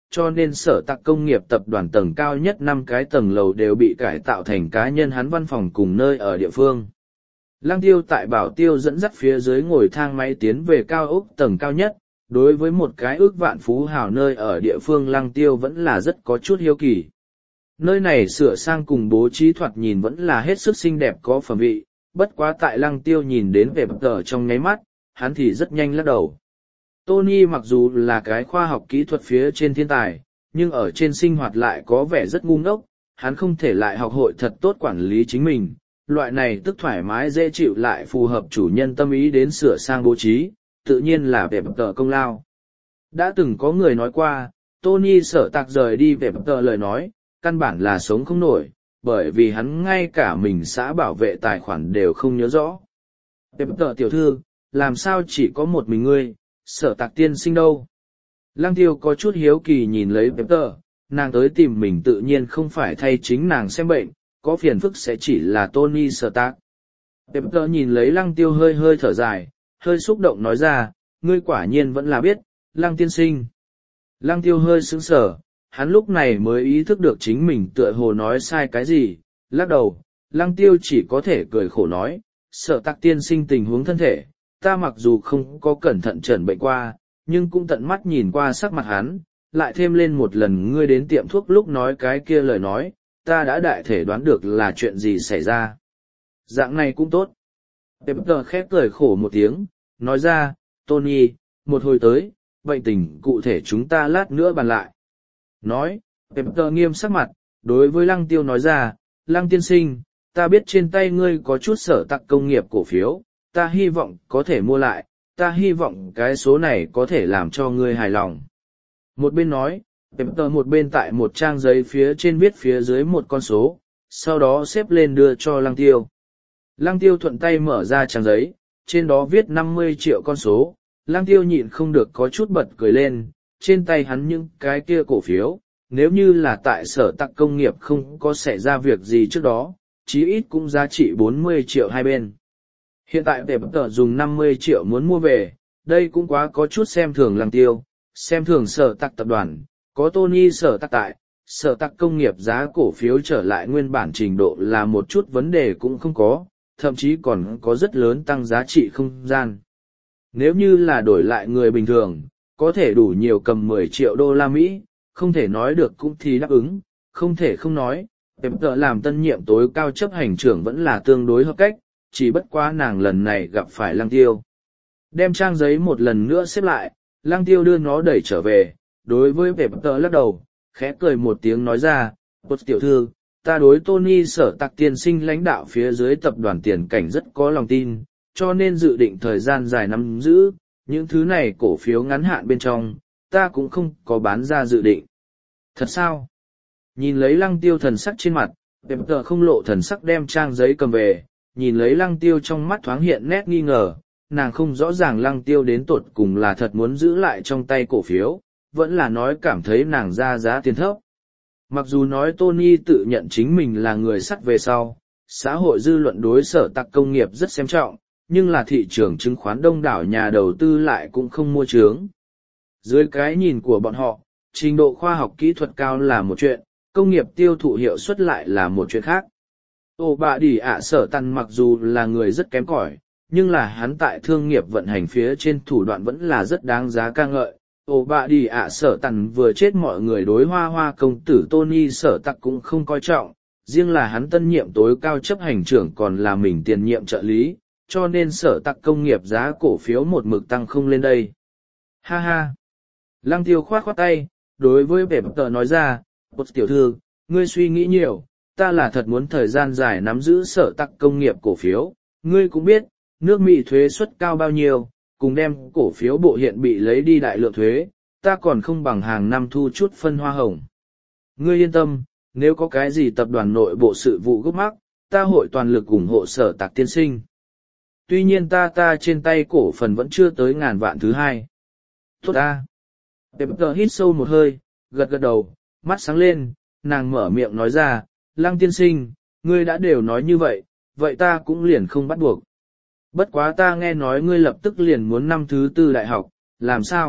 A: cho nên sở tạc công nghiệp tập đoàn tầng cao nhất 5 cái tầng lầu đều bị cải tạo thành cá nhân hắn văn phòng cùng nơi ở địa phương. Lăng Tiêu tại Bảo Tiêu dẫn dắt phía dưới ngồi thang máy tiến về cao ốc tầng cao nhất, đối với một cái ước vạn phú hào nơi ở địa phương Lăng Tiêu vẫn là rất có chút hiếu kỳ. Nơi này sửa sang cùng bố trí thoạt nhìn vẫn là hết sức xinh đẹp có phẩm vị, bất quá tại Lăng Tiêu nhìn đến vẻ bập tờ trong nháy mắt, hắn thì rất nhanh lắc đầu. Tony mặc dù là cái khoa học kỹ thuật phía trên thiên tài, nhưng ở trên sinh hoạt lại có vẻ rất ngu ngốc, hắn không thể lại học hội thật tốt quản lý chính mình. Loại này tức thoải mái dễ chịu lại phù hợp chủ nhân tâm ý đến sửa sang bố trí, tự nhiên là vẻ bập tờ công lao. Đã từng có người nói qua, Tony sở tạc rời đi vẻ bập tờ lời nói, căn bản là sống không nổi, bởi vì hắn ngay cả mình xã bảo vệ tài khoản đều không nhớ rõ. Vẻ bập tờ tiểu thư, làm sao chỉ có một mình ngươi, sở tạc tiên sinh đâu? Lăng Tiêu có chút hiếu kỳ nhìn lấy vẻ bập tờ, nàng tới tìm mình tự nhiên không phải thay chính nàng xem bệnh, có phiền phức sẽ chỉ là Tony Stark. Pepper nhìn lấy Lăng Tiêu hơi hơi thở dài, hơi xúc động nói ra, ngươi quả nhiên vẫn là biết, Lăng tiên sinh. Lăng Tiêu hơi sững sờ, hắn lúc này mới ý thức được chính mình tựa hồ nói sai cái gì, lắc đầu, Lăng Tiêu chỉ có thể cười khổ nói, Sở Tạc tiên sinh tình huống thân thể, ta mặc dù không có cẩn thận chẩn bệnh qua, nhưng cũng tận mắt nhìn qua sắc mặt hắn, lại thêm lên một lần ngươi đến tiệm thuốc lúc nói cái kia lời nói, ta đã đại thể đoán được là chuyện gì xảy ra. Dạng này cũng tốt. Pepper khép cười khổ một tiếng, nói ra, Tony, một hồi tới, bệnh tình cụ thể chúng ta lát nữa bàn lại. Nói, Pepper nghiêm sắc mặt, đối với Lăng Tiêu nói ra, Lăng tiên sinh, ta biết trên tay ngươi có chút sở tạc công nghiệp cổ phiếu, ta hy vọng có thể mua lại, ta hy vọng cái số này có thể làm cho ngươi hài lòng. Một bên nói, Pepper một bên tại một trang giấy phía trên viết phía dưới một con số, sau đó xếp lên đưa cho Lăng Tiêu. Lăng Tiêu thuận tay mở ra trang giấy, trên đó viết 50 triệu con số, Lăng Tiêu nhịn không được có chút bật cười lên, trên tay hắn những cái kia cổ phiếu, nếu như là tại sở tạc công nghiệp không có xảy ra việc gì trước đó, chí ít cũng giá trị 40 triệu hai bên. Hiện tại Pepper dùng 50 triệu muốn mua về, đây cũng quá có chút xem thường Lăng Tiêu, xem thường sở tạc tập đoàn. Có Tony sở tạc tại, sở tạc công nghiệp giá cổ phiếu trở lại nguyên bản trình độ là một chút vấn đề cũng không có, thậm chí còn có rất lớn tăng giá trị không gian. Nếu như là đổi lại người bình thường, có thể đủ nhiều cầm 10 triệu đô la Mỹ, không thể nói được cũng thì đáp ứng, không thể không nói, Pepper làm tân nhiệm tối cao chấp hành trưởng vẫn là tương đối hợp cách, chỉ bất quá nàng lần này gặp phải Lăng Tiêu. Đem trang giấy một lần nữa xếp lại, Lăng Tiêu đưa nó đẩy trở về. Đối với Pepper lắc đầu, khẽ cười một tiếng nói ra, Bột tiểu thư, ta đối Tony sở tạc tiên sinh lãnh đạo phía dưới tập đoàn tiền cảnh rất có lòng tin, cho nên dự định thời gian dài nắm giữ, những thứ này cổ phiếu ngắn hạn bên trong, ta cũng không có bán ra dự định. Thật sao? Nhìn lấy Lăng Tiêu thần sắc trên mặt, Pepper không lộ thần sắc đem trang giấy cầm về, nhìn lấy Lăng Tiêu trong mắt thoáng hiện nét nghi ngờ, nàng không rõ ràng Lăng Tiêu đến tột cùng là thật muốn giữ lại trong tay cổ phiếu, vẫn là nói cảm thấy nàng ra giá tiền thấp. Mặc dù nói Tony tự nhận chính mình là người sắt về sau, xã hội dư luận đối sở tạc công nghiệp rất xem trọng, nhưng là thị trường chứng khoán đông đảo nhà đầu tư lại cũng không mua chướng. Dưới cái nhìn của bọn họ, trình độ khoa học kỹ thuật cao là một chuyện, công nghiệp tiêu thụ hiệu suất lại là một chuyện khác. Ô bà đỉ ạ sở tàn mặc dù là người rất kém cỏi, nhưng là hắn tại thương nghiệp vận hành phía trên thủ đoạn vẫn là rất đáng giá ca ngợi. Ô bà đi ạ sở tằn vừa chết mọi người đối hoa công tử Tony sở tặc cũng không coi trọng, riêng là hắn tân nhiệm tối cao chấp hành trưởng còn là mình tiền nhiệm trợ lý, cho nên sở tặc công nghiệp giá cổ phiếu một mực tăng không lên đây. Ha ha! Lăng Tiêu khoát tay, đối với Pepper nói ra, Bột tiểu thư, ngươi suy nghĩ nhiều, ta là thật muốn thời gian dài nắm giữ sở tặc công nghiệp cổ phiếu, ngươi cũng biết, nước Mỹ thuế suất cao bao nhiêu. Cùng đem cổ phiếu bộ hiện bị lấy đi đại lượng thuế, ta còn không bằng hàng năm thu chút phân hoa hồng. Ngươi yên tâm, nếu có cái gì tập đoàn nội bộ sự vụ gốc mắc, ta hội toàn lực ủng hộ sở tạc tiên sinh. Tuy nhiên ta trên tay cổ phần vẫn chưa tới ngàn vạn thứ hai. Tốt ta. Pepper hít sâu một hơi, gật đầu, mắt sáng lên, nàng mở miệng nói ra, Lăng tiên sinh, ngươi đã đều nói như vậy, vậy ta cũng liền không bắt buộc. Bất quá ta nghe nói ngươi lập tức liền muốn năm thứ tư đại học, làm sao,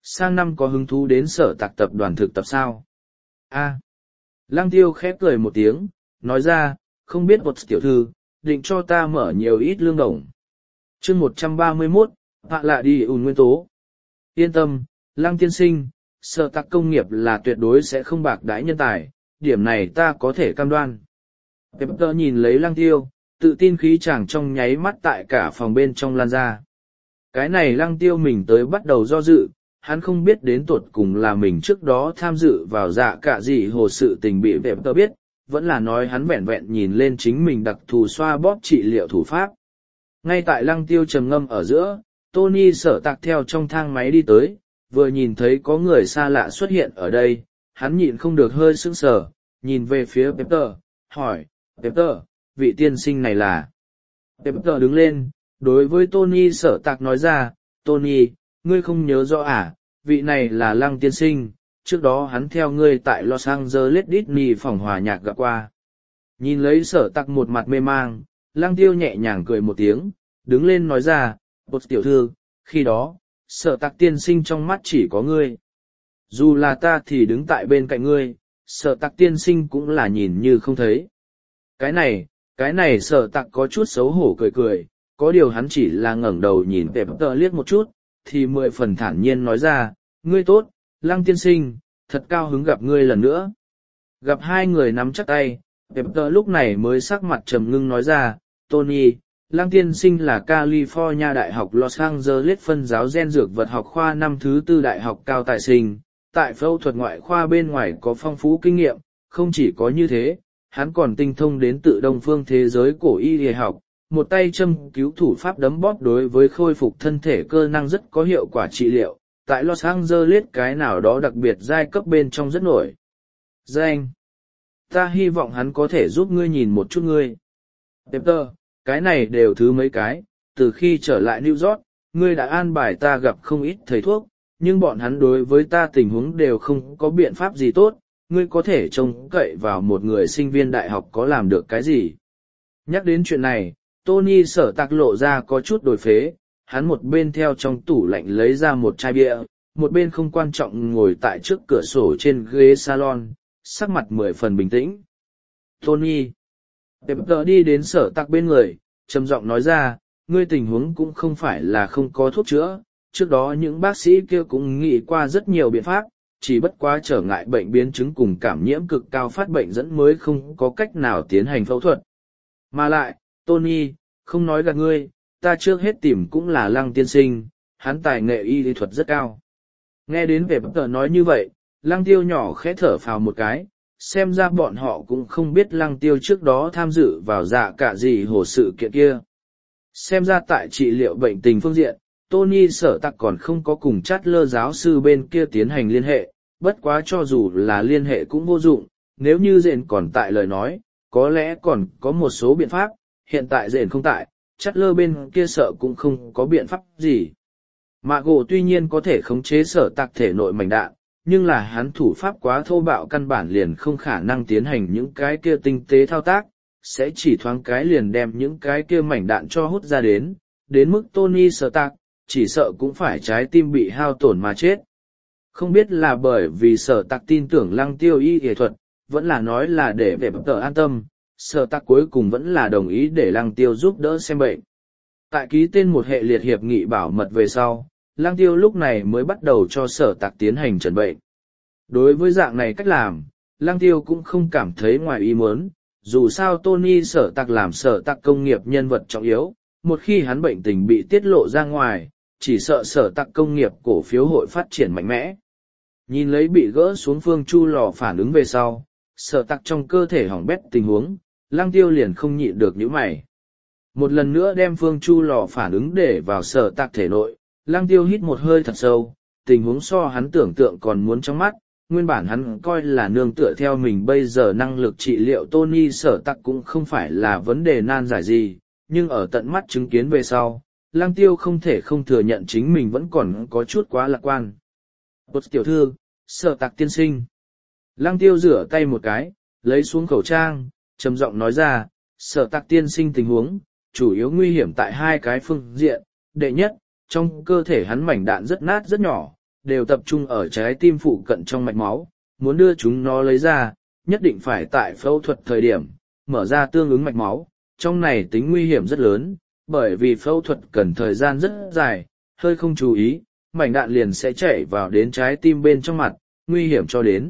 A: sang năm có hứng thú đến sở tạc tập đoàn thực tập sao? Lăng tiêu khép cười một tiếng, nói ra, không biết một tiểu thư, định cho ta mở nhiều ít lương đồng. chương 131, hạ lạ đi ùn nguyên tố. Yên tâm, Lăng tiên sinh, sở tạc công nghiệp là tuyệt đối sẽ không bạc đãi nhân tài, điểm này ta có thể cam đoan. Pepper nhìn lấy Lăng tiêu, tự tin khí chàng trong nháy mắt tại cả phòng bên trong lan ra. Cái này Lăng tiêu mình tới bắt đầu do dự, hắn không biết đến tuột cùng là mình trước đó tham dự vào dạ cả gì hồ sự tình bị Pepper biết, vẫn là nói hắn vẹn vẹn nhìn lên chính mình đặc thù xoa bóp trị liệu thủ pháp. Ngay tại Lăng tiêu trầm ngâm ở giữa, Tony sở tạc theo trong thang máy đi tới, vừa nhìn thấy có người xa lạ xuất hiện ở đây, hắn nhịn không được hơi sững sờ, nhìn về phía Pepper, hỏi, Pepper, vị tiên sinh này là? Pepper đứng lên, đối với Tony sở tạc nói ra, Tony, ngươi không nhớ rõ à, vị này là Lăng tiên sinh, trước đó hắn theo ngươi tại Los Angeles Disney phòng hòa nhạc gặp qua. Nhìn lấy sở tạc một mặt mê mang, Lăng tiêu nhẹ nhàng cười một tiếng, đứng lên nói ra, một tiểu thư, khi đó, sở tạc tiên sinh trong mắt chỉ có ngươi. Dù là ta thì đứng tại bên cạnh ngươi, sở tạc tiên sinh cũng là nhìn như không thấy. Cái này sở tạc có chút xấu hổ cười cười, có điều hắn chỉ là ngẩng đầu nhìn Pepper liếc một chút, thì 10 phần thản nhiên nói ra, ngươi tốt, Lăng tiên sinh, thật cao hứng gặp ngươi lần nữa. Gặp hai người nắm chắc tay, Pepper lúc này mới sắc mặt trầm ngưng nói ra, Tony, Lăng tiên sinh là California Đại học Los Angeles phân giáo gen dược vật học khoa năm thứ 4 đại học cao tài sinh, tại phẫu thuật ngoại khoa bên ngoài có phong phú kinh nghiệm, không chỉ có như thế, hắn còn tinh thông đến tự đông phương thế giới cổ y y học, một tay châm cứu thủ pháp đấm bóp đối với khôi phục thân thể cơ năng rất có hiệu quả trị liệu, tại Los Angeles cái nào đó đặc biệt giai cấp bên trong rất nổi danh. Ta hy vọng hắn có thể giúp ngươi nhìn một chút ngươi. Pepper, cái này đều thứ mấy cái, từ khi trở lại New York, ngươi đã an bài ta gặp không ít thầy thuốc, nhưng bọn hắn đối với ta tình huống đều không có biện pháp gì tốt, ngươi có thể trông cậy vào một người sinh viên đại học có làm được cái gì. Nhắc đến chuyện này, Tony sở tạc lộ ra có chút đổi phế, hắn một bên theo trong tủ lạnh lấy ra một chai bia, một bên không quan trọng ngồi tại trước cửa sổ trên ghế salon, sắc mặt 10 phần bình tĩnh. Tony. Pepper đi đến sở tạc bên người, trầm giọng nói ra, ngươi tình huống cũng không phải là không có thuốc chữa, trước đó những bác sĩ kia cũng nghĩ qua rất nhiều biện pháp, chỉ bất quá trở ngại bệnh biến chứng cùng cảm nhiễm cực cao phát bệnh dẫn mới không có cách nào tiến hành phẫu thuật. Mà lại, Tony, không nói gạt ngươi, ta trước hết tìm cũng là Lăng tiên sinh, hắn tài nghệ y lý thuật rất cao. Nghe đến về Pepper nói như vậy, Lăng tiêu nhỏ khẽ thở phào một cái, xem ra bọn họ cũng không biết Lăng tiêu trước đó tham dự vào dạ cả gì hồ sự kiện kia. Xem ra tại trị liệu bệnh tình phương diện, Tony sở tạc còn không có cùng Chandler giáo sư bên kia tiến hành liên hệ, bất quá cho dù là liên hệ cũng vô dụng, nếu như Dện còn tại lời nói, có lẽ còn có một số biện pháp, hiện tại Dện không tại, Chandler bên kia sợ cũng không có biện pháp gì. Mạ gỗ tuy nhiên có thể khống chế sở tạc thể nội mảnh đạn, nhưng là hắn thủ pháp quá thô bạo căn bản liền không khả năng tiến hành những cái kia tinh tế thao tác, sẽ chỉ thoáng cái liền đem những cái kia mảnh đạn cho hút ra đến mức Tony sở tạc, chỉ sợ cũng phải trái tim bị hao tổn mà chết. Không biết là bởi vì sở tạc tin tưởng Lăng tiêu y y thuật, vẫn là nói là để về Pepper an tâm, sở tạc cuối cùng vẫn là đồng ý để Lăng tiêu giúp đỡ xem bệnh. Tại ký tên một hệ liệt hiệp nghị bảo mật về sau, Lăng tiêu lúc này mới bắt đầu cho sở tạc tiến hành chẩn bệnh. Đối với dạng này cách làm, Lăng tiêu cũng không cảm thấy ngoài ý muốn, dù sao Tony sở tạc làm sở tạc công nghiệp nhân vật trọng yếu, một khi hắn bệnh tình bị tiết lộ ra ngoài, chỉ sợ sở tạc công nghiệp cổ phiếu hội phát triển mạnh mẽ. Nhìn lấy bị gỡ xuống phương chu lò phản ứng về sau, sở tạc trong cơ thể hỏng bét tình huống, Lăng tiêu liền không nhịn được nhíu mày. Một lần nữa đem phương chu lò phản ứng để vào sở tạc thể nội, Lăng tiêu hít một hơi thật sâu, tình huống so hắn tưởng tượng còn muốn trong mắt, nguyên bản hắn coi là nương tựa theo mình bây giờ năng lực trị liệu Tony sở tạc cũng không phải là vấn đề nan giải gì, nhưng ở tận mắt chứng kiến về sau, Lăng tiêu không thể không thừa nhận chính mình vẫn còn có chút quá lạc quan. Một tiểu thư, sở tạc tiên sinh. Lăng tiêu rửa tay một cái, lấy xuống khẩu trang, trầm giọng nói ra, sở tạc tiên sinh tình huống, chủ yếu nguy hiểm tại hai cái phương diện, đệ nhất, trong cơ thể hắn mảnh đạn rất nát rất nhỏ, đều tập trung ở trái tim phụ cận trong mạch máu, muốn đưa chúng nó lấy ra, nhất định phải tại phẫu thuật thời điểm, mở ra tương ứng mạch máu, trong này tính nguy hiểm rất lớn, bởi vì phẫu thuật cần thời gian rất dài, hơi không chú ý, mảnh đạn liền sẽ chảy vào đến trái tim bên trong mặt, nguy hiểm cho đến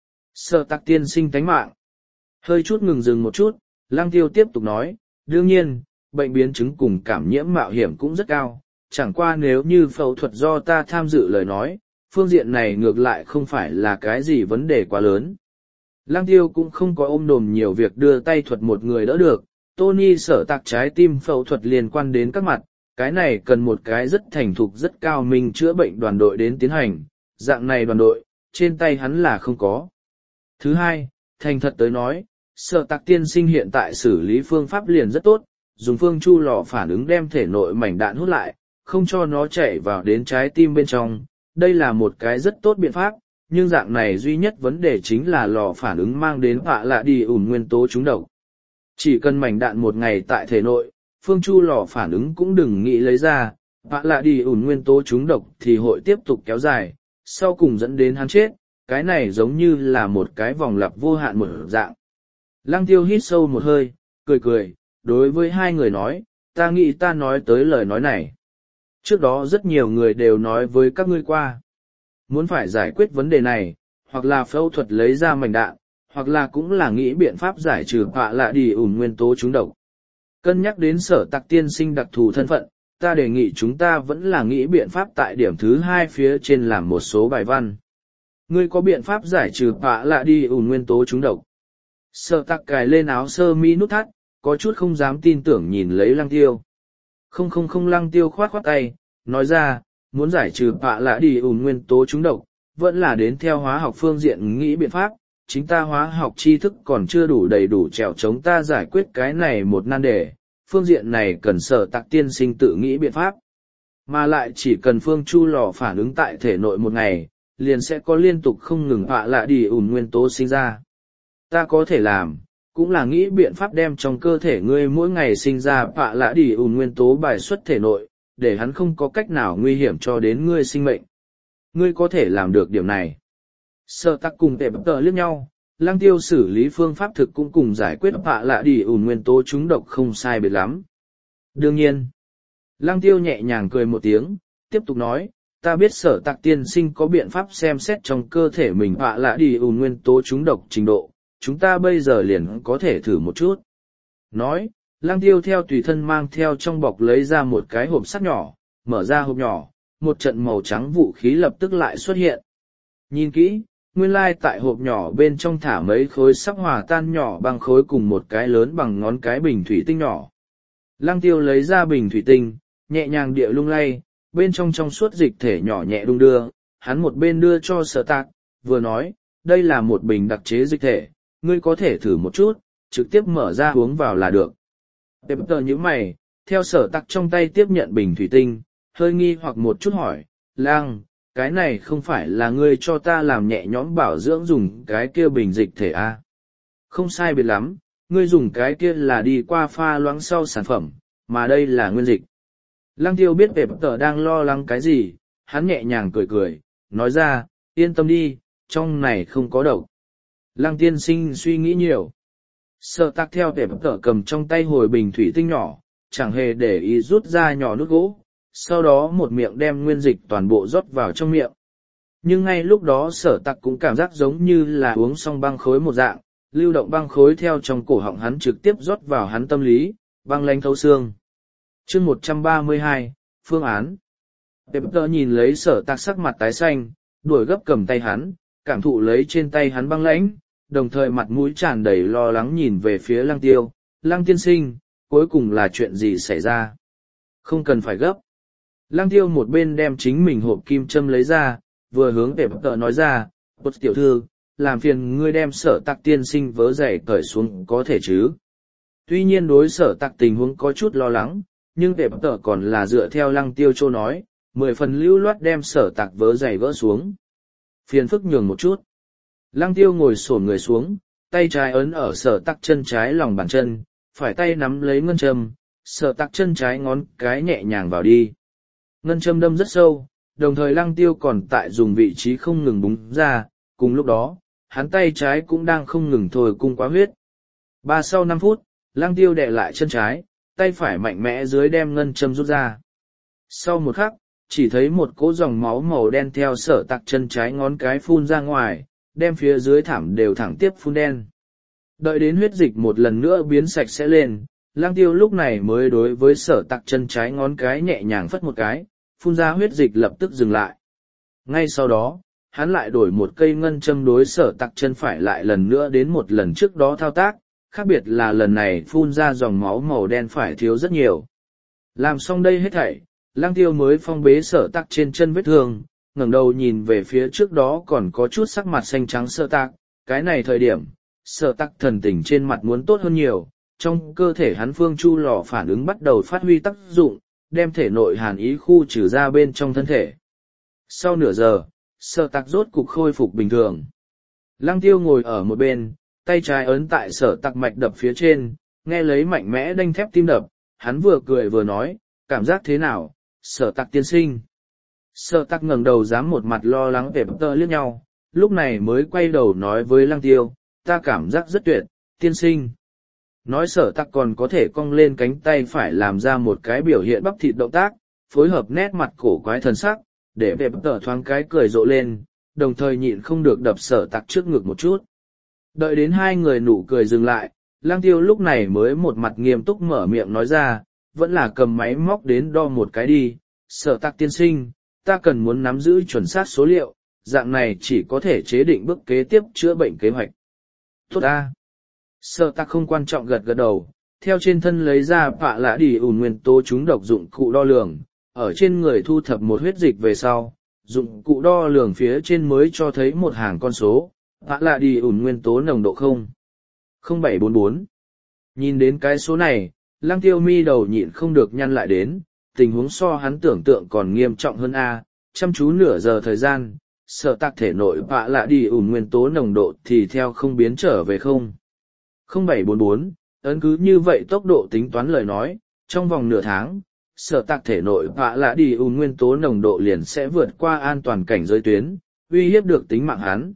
A: Sở Tạc tiên sinh tánh mạng. Hơi chút ngừng dừng một chút, Lăng Tiêu tiếp tục nói, đương nhiên, bệnh biến chứng cùng cảm nhiễm mạo hiểm cũng rất cao, chẳng qua nếu như phẫu thuật do ta tham dự lời nói, phương diện này ngược lại không phải là cái gì vấn đề quá lớn. Lăng Tiêu cũng không có ôm đồm nhiều việc đưa tay thuật một người đỡ được, Tony Sở Tạc trái tim phẫu thuật liên quan đến các mặt, cái này cần một cái rất thành thục rất cao minh chữa bệnh đoàn đội đến tiến hành, dạng này đoàn đội, trên tay hắn là không có. Thứ hai, thành thật tới nói, Sở Tạc tiên sinh hiện tại xử lý phương pháp liền rất tốt, dùng phương chu lò phản ứng đem thể nội mảnh đạn hút lại, không cho nó chảy vào đến trái tim bên trong, đây là một cái rất tốt biện pháp, nhưng dạng này duy nhất vấn đề chính là lò phản ứng mang đến họa lạ đi ủn nguyên tố trúng độc. Chỉ cần mảnh đạn một ngày tại thể nội, phương chu lò phản ứng cũng đừng nghĩ lấy ra, họa lạ đi ủn nguyên tố trúng độc thì hội tiếp tục kéo dài, sau cùng dẫn đến hắn chết, cái này giống như là một cái vòng lặp vô hạn một dạng. Lăng Tiêu hít sâu một hơi, cười cười, đối với hai người nói, ta nghĩ ta nói tới lời nói này. Trước đó rất nhiều người đều nói với các ngươi qua. Muốn phải giải quyết vấn đề này, hoặc là phẫu thuật lấy ra mảnh đạn, hoặc là cũng là nghĩ biện pháp giải trừ họa lạ đi ủn nguyên tố trúng độc. Cân nhắc đến Sở Tạc tiên sinh đặc thù thân phận, ta đề nghị chúng ta vẫn là nghĩ biện pháp tại điểm thứ hai phía trên làm một số bài văn. Ngươi có biện pháp giải trừ họa lạ đi ủn nguyên tố trúng độc. Sở Tạc cài lên áo sơ mi nút thắt, có chút không dám tin tưởng nhìn lấy Lăng Tiêu. Không Lăng Tiêu khoát khoát tay, nói ra, muốn giải trừ họa lạ đi ủn nguyên tố trúng độc, vẫn là đến theo hóa học phương diện nghĩ biện pháp, chính ta hóa học tri thức còn chưa đủ đầy đủ trèo chống ta giải quyết cái này một nan đề, phương diện này cần Sở Tạc tiên sinh tự nghĩ biện pháp. Mà lại chỉ cần phương chu lò phản ứng tại thể nội một ngày, liền sẽ có liên tục không ngừng họa lạ đi ủn nguyên tố sinh ra. Ta có thể làm, cũng là nghĩ biện pháp đem trong cơ thể ngươi mỗi ngày sinh ra họa lạ đi ủn nguyên tố bài xuất thể nội, để hắn không có cách nào nguy hiểm cho đến ngươi sinh mệnh. Ngươi có thể làm được điểm này. Sở Tạc cùng Tệ Bập Tờ liếc nhau, Lăng Tiêu xử lý phương pháp thực cũng cùng giải quyết họa lạ đi ủn nguyên tố trúng độc không sai biệt lắm. Đương nhiên, Lăng Tiêu nhẹ nhàng cười một tiếng, tiếp tục nói, ta biết Sở Tạc tiên sinh có biện pháp xem xét trong cơ thể mình họa lạ đi ủn nguyên tố trúng độc trình độ, chúng ta bây giờ liền có thể thử một chút. Nói, Lăng Tiêu theo tùy thân mang theo trong bọc lấy ra một cái hộp sắt nhỏ, mở ra hộp nhỏ, một trận màu trắng vũ khí lập tức lại xuất hiện. Nhìn kỹ, nguyên lai tại hộp nhỏ bên trong thả mấy khối sắp hòa tan nhỏ bằng khối cùng một cái lớn bằng ngón cái bình thủy tinh nhỏ. Lăng Tiêu lấy ra bình thủy tinh, nhẹ nhàng địa lung lay, bên trong suốt dịch thể nhỏ nhẹ đung đưa, hắn một bên đưa cho Sở Tạc, vừa nói, đây là một bình đặc chế dịch thể, ngươi có thể thử một chút, trực tiếp mở ra uống vào là được. Tệp tờ như mày, theo Sở Tạc trong tay tiếp nhận bình thủy tinh, hơi nghi hoặc một chút hỏi, Lang, cái này không phải là ngươi cho ta làm nhẹ nhõm bảo dưỡng dùng cái kia bình dịch thể à? Không sai biệt lắm, ngươi dùng cái kia là đi qua pha loãng sau sản phẩm, mà đây là nguyên dịch. Lăng Tiêu biết Tệp tờ đang lo lắng cái gì, hắn nhẹ nhàng cười cười, nói ra, yên tâm đi, trong này không có độc. Lăng tiên sinh suy nghĩ nhiều. Sở Tạc theo Tệp tờ cầm trong tay hồi bình thủy tinh nhỏ, chẳng hề để ý rút ra nhỏ nút gỗ, sau đó một miệng đem nguyên dịch toàn bộ rót vào trong miệng. Nhưng ngay lúc đó Sở Tạc cũng cảm giác giống như là uống xong băng khối một dạng, lưu động băng khối theo trong cổ họng hắn trực tiếp rót vào hắn tâm lý, băng lanh thấu xương. Chương 132, phương án. Tệp tờ nhìn lấy Sở Tạc sắc mặt tái xanh, đuổi gấp cầm tay hắn, cảm thụ lấy trên tay hắn băng lãnh, đồng thời mặt mũi tràn đầy lo lắng nhìn về phía Lăng Tiêu. Lăng tiên sinh, cuối cùng là chuyện gì xảy ra? Không cần phải gấp. Lăng Tiêu một bên đem chính mình hộp kim châm lấy ra, vừa hướng Tệp tờ nói ra, Bột tiểu thư, làm phiền ngươi đem Sở Tạc tiên sinh vớ giày cởi xuống có thể chứ? Tuy nhiên đối Sở Tạc tình huống có chút lo lắng, nhưng Tệp tờ còn là dựa theo Lăng Tiêu châu nói, 10 phần lưu loát đem Sở Tạc vớ giày gỡ xuống. Phiền phức nhường một chút. Lăng Tiêu ngồi xổm người xuống, tay trái ấn ở Sở Tạc chân trái lòng bàn chân, phải tay nắm lấy ngân châm, Sở Tạc chân trái ngón cái nhẹ nhàng vào đi. Ngân châm đâm rất sâu, đồng thời lăng tiêu còn tại dùng vị trí không ngừng búng ra, cùng lúc đó, hắn tay trái cũng đang không ngừng thôi cung quá huyết. Sau 5 phút, lăng tiêu đè lại chân trái, tay phải mạnh mẽ dưới đem ngân châm rút ra. Sau một khắc, chỉ thấy một cỗ dòng máu màu đen theo Sở Tặc chân trái ngón cái phun ra ngoài, đem phía dưới thảm đều thẳng tiếp phun đen. Đợi đến huyết dịch một lần nữa biến sạch sẽ lên, Lang Tiêu lúc này mới đối với Sở Tặc chân trái ngón cái nhẹ nhàng phất một cái, phun ra huyết dịch lập tức dừng lại. Ngay sau đó, hắn lại đổi một cây ngân châm đối Sở Tặc chân phải lại lần nữa đến một lần trước đó thao tác, khác biệt là lần này phun ra dòng máu màu đen phải thiếu rất nhiều. Làm xong đây hết thảy, Lang Tiêu mới phong bế Sở Tặc trên chân vết thương, ngẩng đầu nhìn về phía trước đó còn có chút sắc mặt xanh trắng Sở Tặc, cái này thời điểm, Sở Tặc thần tình trên mặt muốn tốt hơn nhiều, trong cơ thể hắn phương chu lò phản ứng bắt đầu phát huy tác dụng, đem thể nội hàn ý khu trừ ra bên trong thân thể. Sau nửa giờ, Sở Tặc rốt cục khôi phục bình thường. Lăng Tiêu ngồi ở một bên, tay trái ấn tại Sở Tặc mạch đập phía trên, nghe lấy mạnh mẽ đanh thép tim đập, hắn vừa cười vừa nói, cảm giác thế nào, Sở Tặc tiên sinh. Sở Tặc ngẩng đầu dám một mặt lo lắng về tơ liếc nhau, lúc này mới quay đầu nói với Lăng Tiêu, ta cảm giác rất tuyệt, tiên sinh. Nói Sở Tặc còn có thể cong lên cánh tay phải làm ra một cái biểu hiện bắp thịt động tác, phối hợp nét mặt cổ quái thần sắc, để về tờ thoáng cái cười rộ lên, đồng thời nhịn không được đập Sở Tặc trước ngực một chút. Đợi đến hai người nụ cười dừng lại, Lang Tiêu lúc này mới một mặt nghiêm túc mở miệng nói ra, vẫn là cầm máy móc đến đo một cái đi, Sở Tặc tiên sinh, ta cần muốn nắm giữ chuẩn xác số liệu, dạng này chỉ có thể chế định bước kế tiếp chữa bệnh kế hoạch. Tốt ta. Sở Tặc không quan trọng gật gật đầu, theo trên thân lấy ra phạ lã đi ủn nguyên tố chúng độc dụng cụ đo lường, ở trên người thu thập một huyết dịch về sau, dụng cụ đo lường phía trên mới cho thấy một hàng con số, phạ lã đi ủn nguyên tố nồng độ 0,0744. Nhìn đến cái số này, Lăng Tiêu mi đầu nhịn không được nhăn lại đến, tình huống so hắn tưởng tượng còn nghiêm trọng hơn a. Chăm chú nửa giờ thời gian, Sở Tặc thể nội phạ lã đi ủn nguyên tố nồng độ thì theo không biến trở về 0,0744, ấn cứ như vậy tốc độ tính toán lời nói, trong vòng nửa tháng, Sở Tặc thể nội phạ lã đi ủn nguyên tố nồng độ liền sẽ vượt qua an toàn cảnh giới tuyến, uy hiếp được tính mạng hắn.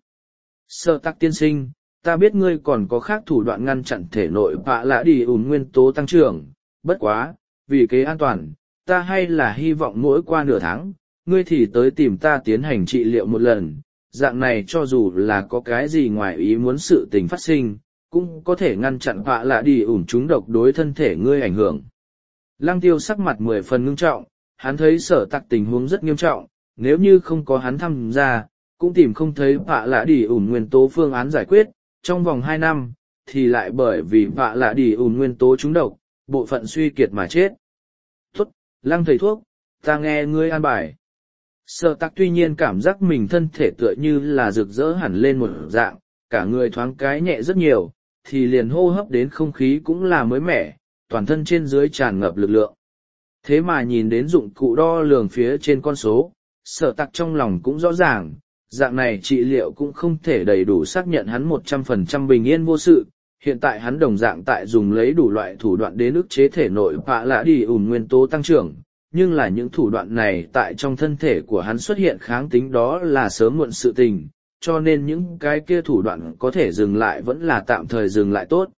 A: Sở Tặc tiên sinh, ta biết ngươi còn có khác thủ đoạn ngăn chặn thể nội phạ lã đi ủn nguyên tố tăng trưởng, bất quá, vì kế an toàn, ta hay là hy vọng mỗi qua nửa tháng, ngươi thì tới tìm ta tiến hành trị liệu một lần, dạng này cho dù là có cái gì ngoài ý muốn sự tình phát sinh, cũng có thể ngăn chặn phạ lạ đi ủn chúng độc đối thân thể ngươi ảnh hưởng. Lăng Tiêu sắc mặt 10 phần ngưng trọng, hắn thấy Sở Tặc tình huống rất nghiêm trọng, nếu như không có hắn tham gia, cũng tìm không thấy phạ lạ đi ủn nguyên tố phương án giải quyết, trong vòng 2 năm, thì lại bởi vì phạ lạ đi ủn nguyên tố chúng độc, bộ phận suy kiệt mà chết. Tốt, Lăng thầy thuốc, ta nghe ngươi an bài. Sở Tặc tuy nhiên cảm giác mình thân thể tựa như là rực rỡ hẳn lên một dạng, cả người thoáng cái nhẹ rất nhiều, thì liền hô hấp đến không khí cũng là mới mẻ, toàn thân trên dưới tràn ngập lực lượng. Thế mà nhìn đến dụng cụ đo lường phía trên con số, Sở Tặc trong lòng cũng rõ ràng, dạng này trị liệu cũng không thể đầy đủ xác nhận hắn 100% bình yên vô sự. Hiện tại hắn đồng dạng tại dùng lấy đủ loại thủ đoạn đến ức chế thể nội phạ lã đi ủn nguyên tố tăng trưởng, nhưng là những thủ đoạn này tại trong thân thể của hắn xuất hiện kháng tính đó là sớm muộn sự tình, cho nên những cái kia thủ đoạn có thể dừng lại vẫn là tạm thời dừng lại tốt.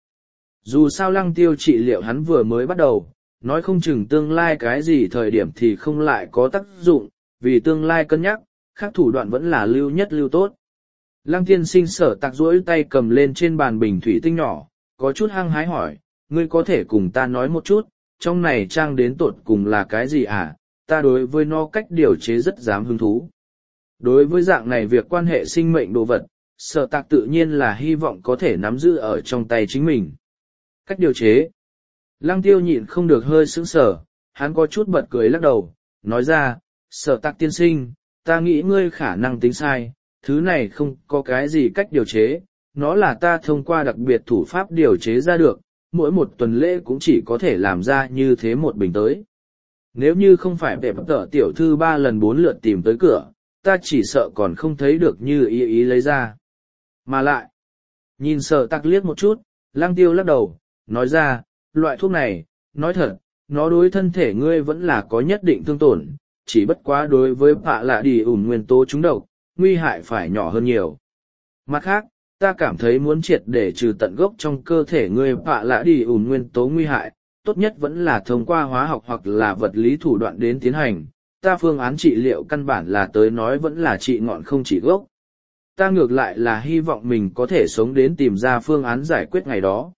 A: Dù sao Lăng Tiêu trị liệu hắn vừa mới bắt đầu, nói không chừng tương lai cái gì thời điểm thì không lại có tác dụng, vì tương lai cân nhắc, các thủ đoạn vẫn là lưu nhất lưu tốt. Lăng tiên sinh Sở Tặc duỗi tay cầm lên trên bàn bình thủy tinh nhỏ, có chút hăng hái hỏi, ngươi có thể cùng ta nói một chút, trong này trang đến tột cùng là cái gì à, ta đối với nó cách điều chế rất dám hứng thú. Đối với dạng này việc quan hệ sinh mệnh đồ vật, Sở Tặc tự nhiên là hy vọng có thể nắm giữ ở trong tay chính mình. Cách điều chế. Lăng Tiêu nhịn không được hơi sững sờ, hắn có chút bật cười lắc đầu, nói ra, Sở Tặc tiên sinh, ta nghĩ ngươi khả năng tính sai, thứ này không có cái gì cách điều chế, nó là ta thông qua đặc biệt thủ pháp điều chế ra được, mỗi một tuần lễ cũng chỉ có thể làm ra như thế một bình tới. Nếu như không phải để tờ tiểu thư 3 lần 4 lượt tìm tới cửa, ta chỉ sợ còn không thấy được như ý lấy ra. Mà lại, nhìn Sở Tặc liếc một chút, Lăng Tiêu lắc đầu, nói ra, loại thuốc này, nói thật, nó đối thân thể ngươi vẫn là có nhất định thương tổn, chỉ bất quá đối với bạ lạ đi ủn nguyên tố trúng độc, nguy hại phải nhỏ hơn nhiều. Mặt khác, ta cảm thấy muốn triệt để trừ tận gốc trong cơ thể ngươi bạ lạ đi ủn nguyên tố nguy hại, tốt nhất vẫn là thông qua hóa học hoặc là vật lý thủ đoạn đến tiến hành. Ta phương án trị liệu căn bản là tới nói vẫn là trị ngọn không trị gốc. Ta ngược lại là hy vọng mình có thể sống đến tìm ra phương án giải quyết ngày đó.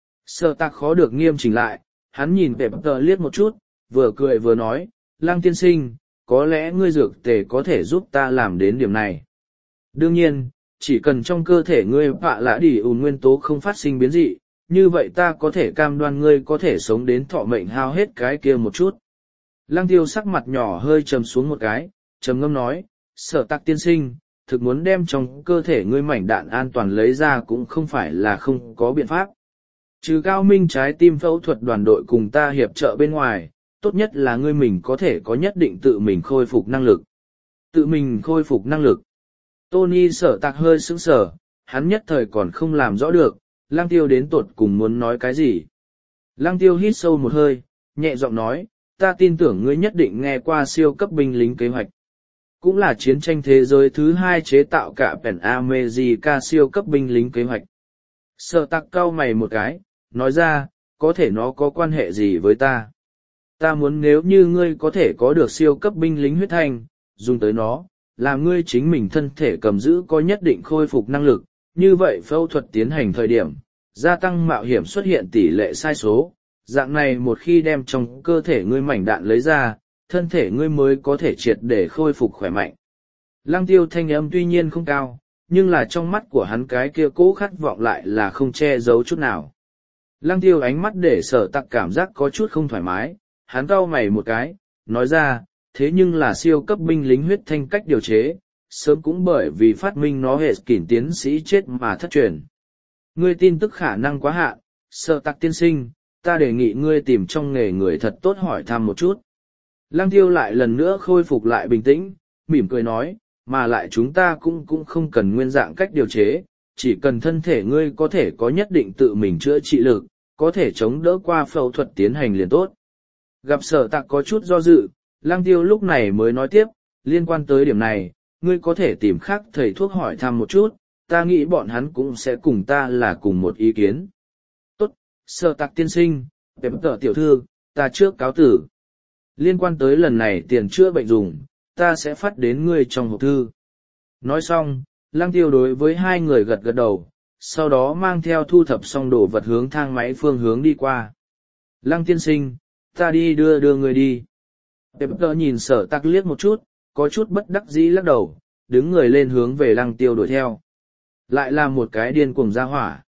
A: Sở tạc khó được nghiêm chỉnh lại, hắn nhìn về bờ liếc một chút, vừa cười vừa nói, Lăng tiên sinh, có lẽ ngươi dược tề có thể giúp ta làm đến điểm này. Đương nhiên, chỉ cần trong cơ thể ngươi bạ lã đi ùn nguyên tố không phát sinh biến dị, như vậy ta có thể cam đoan ngươi có thể sống đến thọ mệnh hao hết cái kia một chút. Lăng tiêu sắc mặt nhỏ hơi trầm xuống một cái, trầm ngâm nói, Sở tạc tiên sinh, thực muốn đem trong cơ thể ngươi mảnh đạn an toàn lấy ra cũng không phải là không có biện pháp. Trừ cao minh trái tim phẫu thuật đoàn đội cùng ta hiệp trợ bên ngoài, tốt nhất là ngươi mình có thể có nhất định tự mình khôi phục năng lực. Tự mình khôi phục năng lực. Tony Sở tạc hơi sững sờ, hắn nhất thời còn không làm rõ được, Lăng tiêu đến tột cùng muốn nói cái gì. Lăng tiêu hít sâu một hơi, nhẹ giọng nói, ta tin tưởng ngươi nhất định nghe qua siêu cấp binh lính kế hoạch. Cũng là chiến tranh thế giới thứ 2 chế tạo cả Pen America siêu cấp binh lính kế hoạch. Sở tạc cau mày một cái, nói ra, có thể nó có quan hệ gì với ta? Ta muốn nếu như ngươi có thể có được siêu cấp binh lính huyết thanh, dùng tới nó, làm ngươi chính mình thân thể cầm giữ có nhất định khôi phục năng lực, như vậy phẫu thuật tiến hành thời điểm, gia tăng mạo hiểm xuất hiện tỷ lệ sai số, dạng này một khi đem trong cơ thể ngươi mảnh đạn lấy ra, thân thể ngươi mới có thể triệt để khôi phục khỏe mạnh. Lăng tiêu thanh âm tuy nhiên không cao, nhưng là trong mắt của hắn cái kia cố khát vọng lại là không che giấu chút nào. Lăng tiêu ánh mắt để Sở tạc cảm giác có chút không thoải mái, hắn cau mày một cái, nói ra, thế nhưng là siêu cấp binh lính huyết thanh cách điều chế, sớm cũng bởi vì phát minh nó hệ kỷ tiến sĩ chết mà thất truyền. Ngươi tin tức khả năng quá hạn, Sở tạc tiên sinh, ta đề nghị ngươi tìm trong nghề người thật tốt hỏi thăm một chút. Lăng tiêu lại lần nữa khôi phục lại bình tĩnh, mỉm cười nói, mà lại chúng ta cũng không cần nguyên dạng cách điều chế, chỉ cần thân thể ngươi có thể có nhất định tự mình chữa trị lực, có thể chống đỡ qua phẫu thuật tiến hành liền tốt. Gặp Sở tạc có chút do dự, Lăng tiêu lúc này mới nói tiếp, liên quan tới điểm này, ngươi có thể tìm khác thầy thuốc hỏi thăm một chút, ta nghĩ bọn hắn cũng sẽ cùng ta là cùng một ý kiến. Tốt, Sở tạc tiên sinh, Pep tờ tiểu thư, ta trước cáo tử. Liên quan tới lần này tiền chữa bệnh dùng, ta sẽ phát đến ngươi trong hộp thư. Nói xong, Lăng tiêu đối với hai người gật gật đầu, sau đó mang theo thu thập xong đồ vật hướng thang máy phương hướng đi qua. Lăng tiên sinh, ta đi đưa người đi. Pep nhìn Sở tạc liếc một chút, có chút bất đắc dĩ lắc đầu, đứng người lên hướng về Lăng tiêu đuổi theo. Lại là một cái điên cuồng ra hỏa.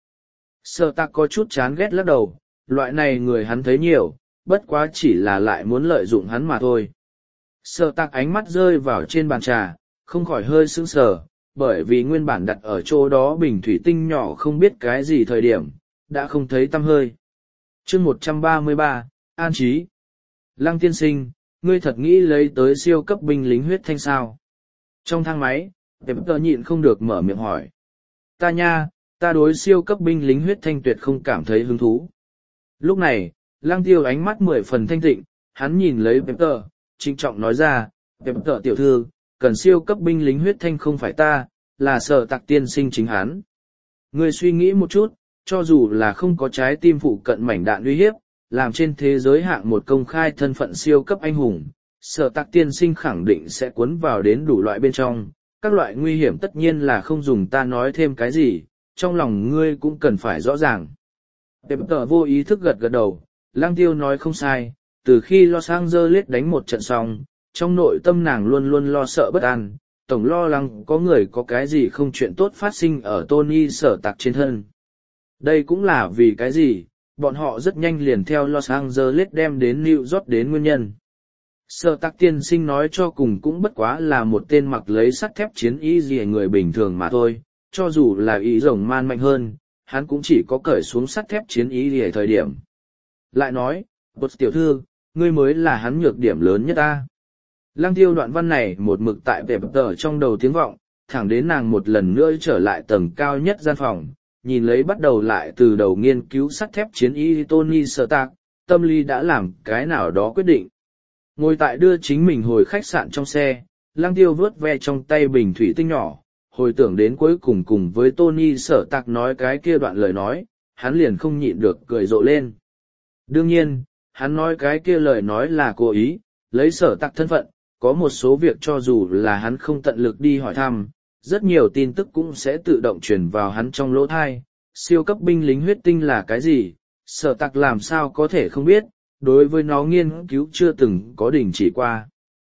A: Sở tạc có chút chán ghét lắc đầu, loại này người hắn thấy nhiều, bất quá chỉ là lại muốn lợi dụng hắn mà thôi. Sở tạc ánh mắt rơi vào trên bàn trà, không khỏi hơi sững sờ, bởi vì nguyên bản đặt ở chỗ đó bình thủy tinh nhỏ không biết cái gì thời điểm, đã không thấy tăm hơi. Chương 133, An Trí. Lăng tiên sinh, ngươi thật nghĩ lấy tới siêu cấp binh lính huyết thanh sao? Trong thang máy, Pep nhịn không được mở miệng hỏi. Ta nha, ta đối siêu cấp binh lính huyết thanh tuyệt không cảm thấy hứng thú. Lúc này, Lăng tiêu ánh mắt 10 phần thanh tịnh, hắn nhìn lấy Pep trịnh trọng nói ra, Pep tiểu thư, cần siêu cấp binh lính huyết thanh không phải ta, là Sở tạc tiên sinh chính hắn. Ngươi suy nghĩ một chút, cho dù là không có trái tim phụ cận mảnh đạn uy hiếp, làm trên thế giới hạng một công khai thân phận siêu cấp anh hùng, Sở tạc tiên sinh khẳng định sẽ cuốn vào đến đủ loại bên trong, các loại nguy hiểm tất nhiên là không dùng ta nói thêm cái gì, trong lòng ngươi cũng cần phải rõ ràng. Pep vô ý thức gật gật đầu, Lăng tiêu nói không sai, từ khi Los Angeles đánh một trận xong, trong nội tâm nàng luôn luôn lo sợ bất an, tổng lo lắng có người có cái gì không chuyện tốt phát sinh ở Tony Sở tạc trên thân. Đây cũng là vì cái gì, bọn họ rất nhanh liền theo Los Angeles đem đến New York đến nguyên nhân. Sở tạc tiên sinh nói cho cùng cũng bất quá là một tên mặc lấy sắt thép chiến y gì người bình thường mà thôi, cho dù là ý rồng man mạnh hơn, hắn cũng chỉ có cởi xuống sắt thép chiến y gì thời điểm. Lại nói, Bột tiểu thư, ngươi mới là hắn nhược điểm lớn nhất ta. Lăng tiêu đoạn văn này một mực tại vẻ bập tờ trong đầu tiếng vọng, thẳng đến nàng một lần nữa trở lại tầng cao nhất gian phòng, nhìn lấy bắt đầu lại từ đầu nghiên cứu sắt thép chiến y Tony Stark, tâm lý đã làm cái nào đó quyết định. Ngồi tại đưa chính mình hồi khách sạn trong xe, Lăng Tiêu vớt ve trong tay bình thủy tinh nhỏ, hồi tưởng đến cuối cùng cùng với Tony Sở Tạc nói cái kia đoạn lời nói, hắn liền không nhịn được cười rộ lên. Đương nhiên, hắn nói cái kia lời nói là cố ý, lấy Sở Tạc thân phận, có một số việc cho dù là hắn không tận lực đi hỏi thăm, rất nhiều tin tức cũng sẽ tự động truyền vào hắn trong lỗ thai. Siêu cấp binh lính huyết tinh là cái gì, Sở Tạc làm sao có thể không biết, đối với nó nghiên cứu chưa từng có đình chỉ qua.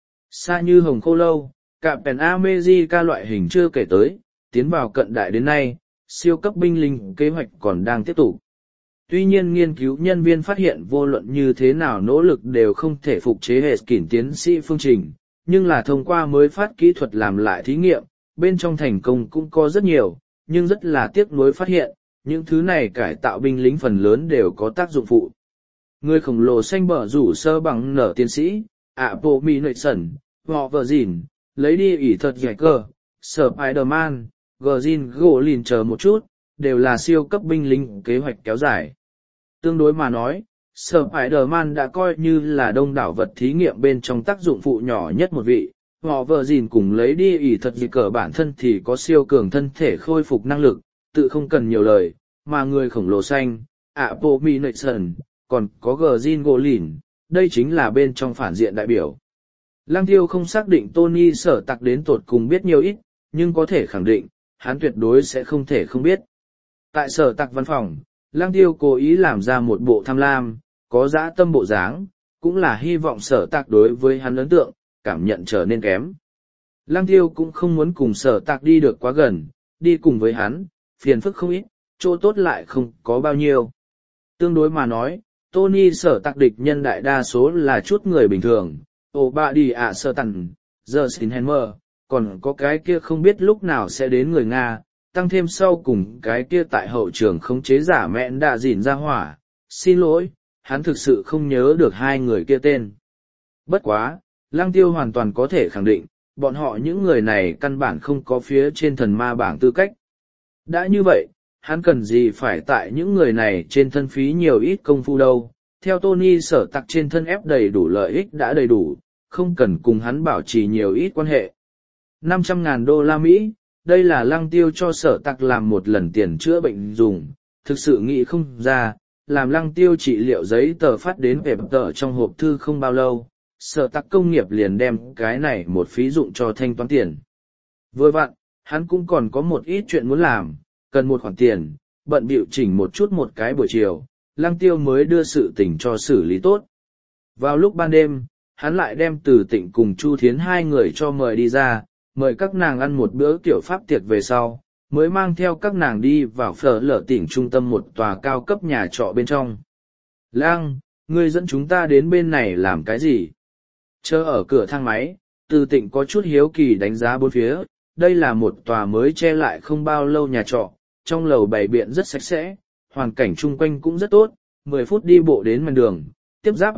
A: Xa như hồng khô lâu, cả Pen America loại hình chưa kể tới, tiến vào cận đại đến nay, siêu cấp binh lính kế hoạch còn đang tiếp tục. Tuy nhiên nghiên cứu nhân viên phát hiện vô luận như thế nào nỗ lực đều không thể phục chế hệ kỷ tiến sĩ phương trình, nhưng là thông qua mới phát kỹ thuật làm lại thí nghiệm, bên trong thành công cũng có rất nhiều, nhưng rất là tiếc nuối phát hiện, những thứ này cải tạo binh lính phần lớn đều có tác dụng phụ. Người khổng lồ xanh bở rủ sơ bằng nở tiến sĩ, Abomination, họ vợ dìn, lấy đi ỷ thật giải cơ, Spider-Man, Green Goblin chờ một chút, đều là siêu cấp binh lính kế hoạch kéo dài. Tương đối mà nói, Spider-Man đã coi như là đông đảo vật thí nghiệm bên trong tác dụng phụ nhỏ nhất một vị, họ vợ dìn cùng lấy đi ỷ thật giải cơ bản thân thì có siêu cường thân thể khôi phục năng lực, tự không cần nhiều lời, mà người khổng lồ xanh, Abomination, còn có Green Goblin, đây chính là bên trong phản diện đại biểu. Lăng Tiêu không xác định Tony Sở Tạc đến tột cùng biết nhiều ít, nhưng có thể khẳng định, hắn tuyệt đối sẽ không thể không biết. Tại Sở Tạc văn phòng, Lăng Tiêu cố ý làm ra một bộ tham lam, có dã tâm bộ dáng, cũng là hy vọng Sở Tạc đối với hắn ấn tượng, cảm nhận trở nên kém. Lăng Tiêu cũng không muốn cùng Sở Tạc đi được quá gần, đi cùng với hắn, phiền phức không ít, chỗ tốt lại không có bao nhiêu. Tương đối mà nói, Tony Sở Tạc địch nhân đại đa số là chút người bình thường, Obadiah Sở Tần, Justinhammer, còn có cái kia không biết lúc nào sẽ đến người Nga, tăng thêm sau cùng cái kia tại hậu trường khống chế giả mẹn đã dỉn ra hỏa. Xin lỗi, hắn thực sự không nhớ được hai người kia tên. Bất quá, Lăng Tiêu hoàn toàn có thể khẳng định, bọn họ những người này căn bản không có phía trên thần ma bảng tư cách. Đã như vậy, hắn cần gì phải tại những người này trên thân phí nhiều ít công phu đâu. Theo Tony Sở Tạc trên thân ép đầy đủ lợi ích đã đầy đủ, không cần cùng hắn bảo trì nhiều ít quan hệ. 500.000 đô la Mỹ, đây là Lăng Tiêu cho Sở Tạc làm một lần tiền chữa bệnh dùng, thực sự nghĩ không ra, làm Lăng Tiêu trị liệu giấy tờ phát đến về tờ trong hộp thư không bao lâu, Sở Tạc công nghiệp liền đem cái này một phí dụng cho thanh toán tiền. Vừa vặn, hắn cũng còn có một ít chuyện muốn làm, cần một khoản tiền, bận bịu chỉnh một chút một cái buổi chiều, Lăng Tiêu mới đưa sự tình cho xử lý tốt. Vào lúc ban đêm, hắn lại đem Từ Tịnh cùng Chu Thiến hai người cho mời đi ra, mời các nàng ăn một bữa kiểu pháp tiệc về sau, mới mang theo các nàng đi vào phở lở tỉnh trung tâm một tòa cao cấp nhà trọ bên trong. Lang, ngươi dẫn chúng ta đến bên này làm cái gì? Chờ ở cửa thang máy, Từ Tịnh có chút hiếu kỳ đánh giá bốn phía, đây là một tòa mới che lại không bao lâu nhà trọ, trong lầu bày biện rất sạch sẽ, hoàn cảnh chung quanh cũng rất tốt, 10 phút đi bộ đến mặt đường, tiếp giáp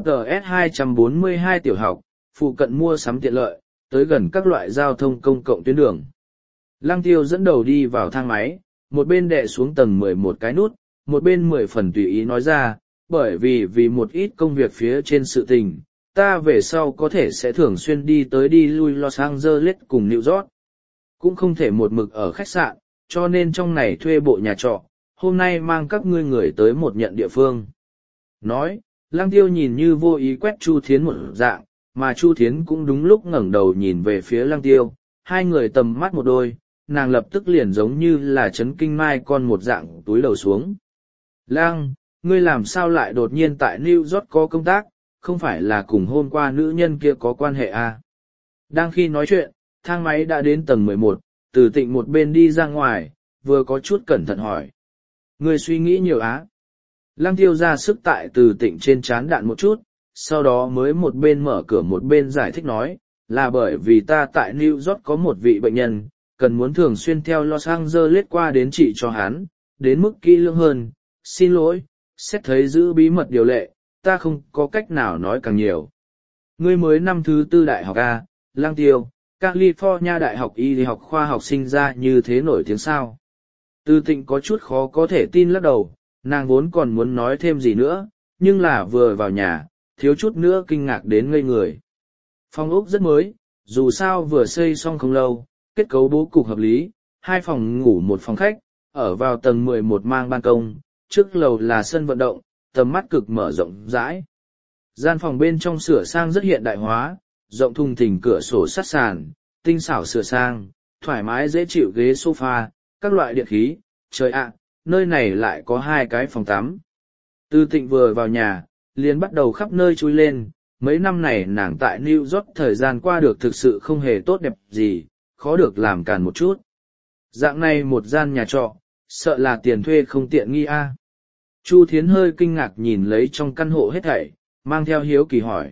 A: GS242 tiểu học, phụ cận mua sắm tiện lợi, tới gần các loại giao thông công cộng tuyến đường. Lăng Tiêu dẫn đầu đi vào thang máy, một bên đè xuống tầng 11 cái nút, một bên 10 phần tùy ý nói ra, bởi vì một ít công việc phía trên sự tình, ta về sau có thể sẽ thường xuyên đi tới đi lui Los Angeles cùng New York. Cũng không thể một mực ở khách sạn, cho nên trong này thuê bộ nhà trọ, hôm nay mang các ngươi người tới một nhận địa phương. Nói, Lăng Tiêu nhìn như vô ý quét Chu Thiến một dạng, mà Chu Thiến cũng đúng lúc ngẩng đầu nhìn về phía Lăng Tiêu, hai người tầm mắt một đôi, nàng lập tức liền giống như là chấn kinh mai con một dạng túi đầu xuống. Lăng, ngươi làm sao lại đột nhiên tại New York có công tác, không phải là cùng hôm qua nữ nhân kia có quan hệ à? Đang khi nói chuyện, thang máy đã đến tầng 11, Từ Tịnh một bên đi ra ngoài, vừa có chút cẩn thận hỏi. Ngươi suy nghĩ nhiều á? Lăng Tiêu ra sức tại Từ Tịnh trên trán đạn một chút, sau đó mới một bên mở cửa một bên giải thích nói, là bởi vì ta tại New York có một vị bệnh nhân, cần muốn thường xuyên theo Los Angeles qua đến trị cho hắn, đến mức kỹ lưỡng hơn, xin lỗi, xét thấy giữ bí mật điều lệ, ta không có cách nào nói càng nhiều. Ngươi mới năm thứ 4 đại học A, Lăng Tiêu, California Đại học Y học khoa học sinh ra như thế nổi tiếng sao? Từ Tịnh có chút khó có thể tin lắc đầu, nàng vốn còn muốn nói thêm gì nữa, nhưng là vừa vào nhà, thiếu chút nữa kinh ngạc đến ngây người. Phòng ốc rất mới, dù sao vừa xây xong không lâu, kết cấu bố cục hợp lý, 2 phòng ngủ 1 phòng khách, ở vào tầng 11 mang ban công, trước lầu là sân vận động, tầm mắt cực mở rộng rãi. Gian phòng bên trong sửa sang rất hiện đại hóa, rộng thùng thình cửa sổ sắt sàn, tinh xảo sửa sang, thoải mái dễ chịu ghế sofa, các loại điện khí, trời ạ, nơi này lại có 2 cái phòng tắm. Tư Tịnh vừa vào nhà, liền bắt đầu khắp nơi chui lên, mấy năm này nàng tại New York thời gian qua được thực sự không hề tốt đẹp gì, khó được làm càn một chút. Dạng này một gian nhà trọ, sợ là tiền thuê không tiện nghi a. Chu Thiến hơi kinh ngạc nhìn lấy trong căn hộ hết thảy, mang theo hiếu kỳ hỏi.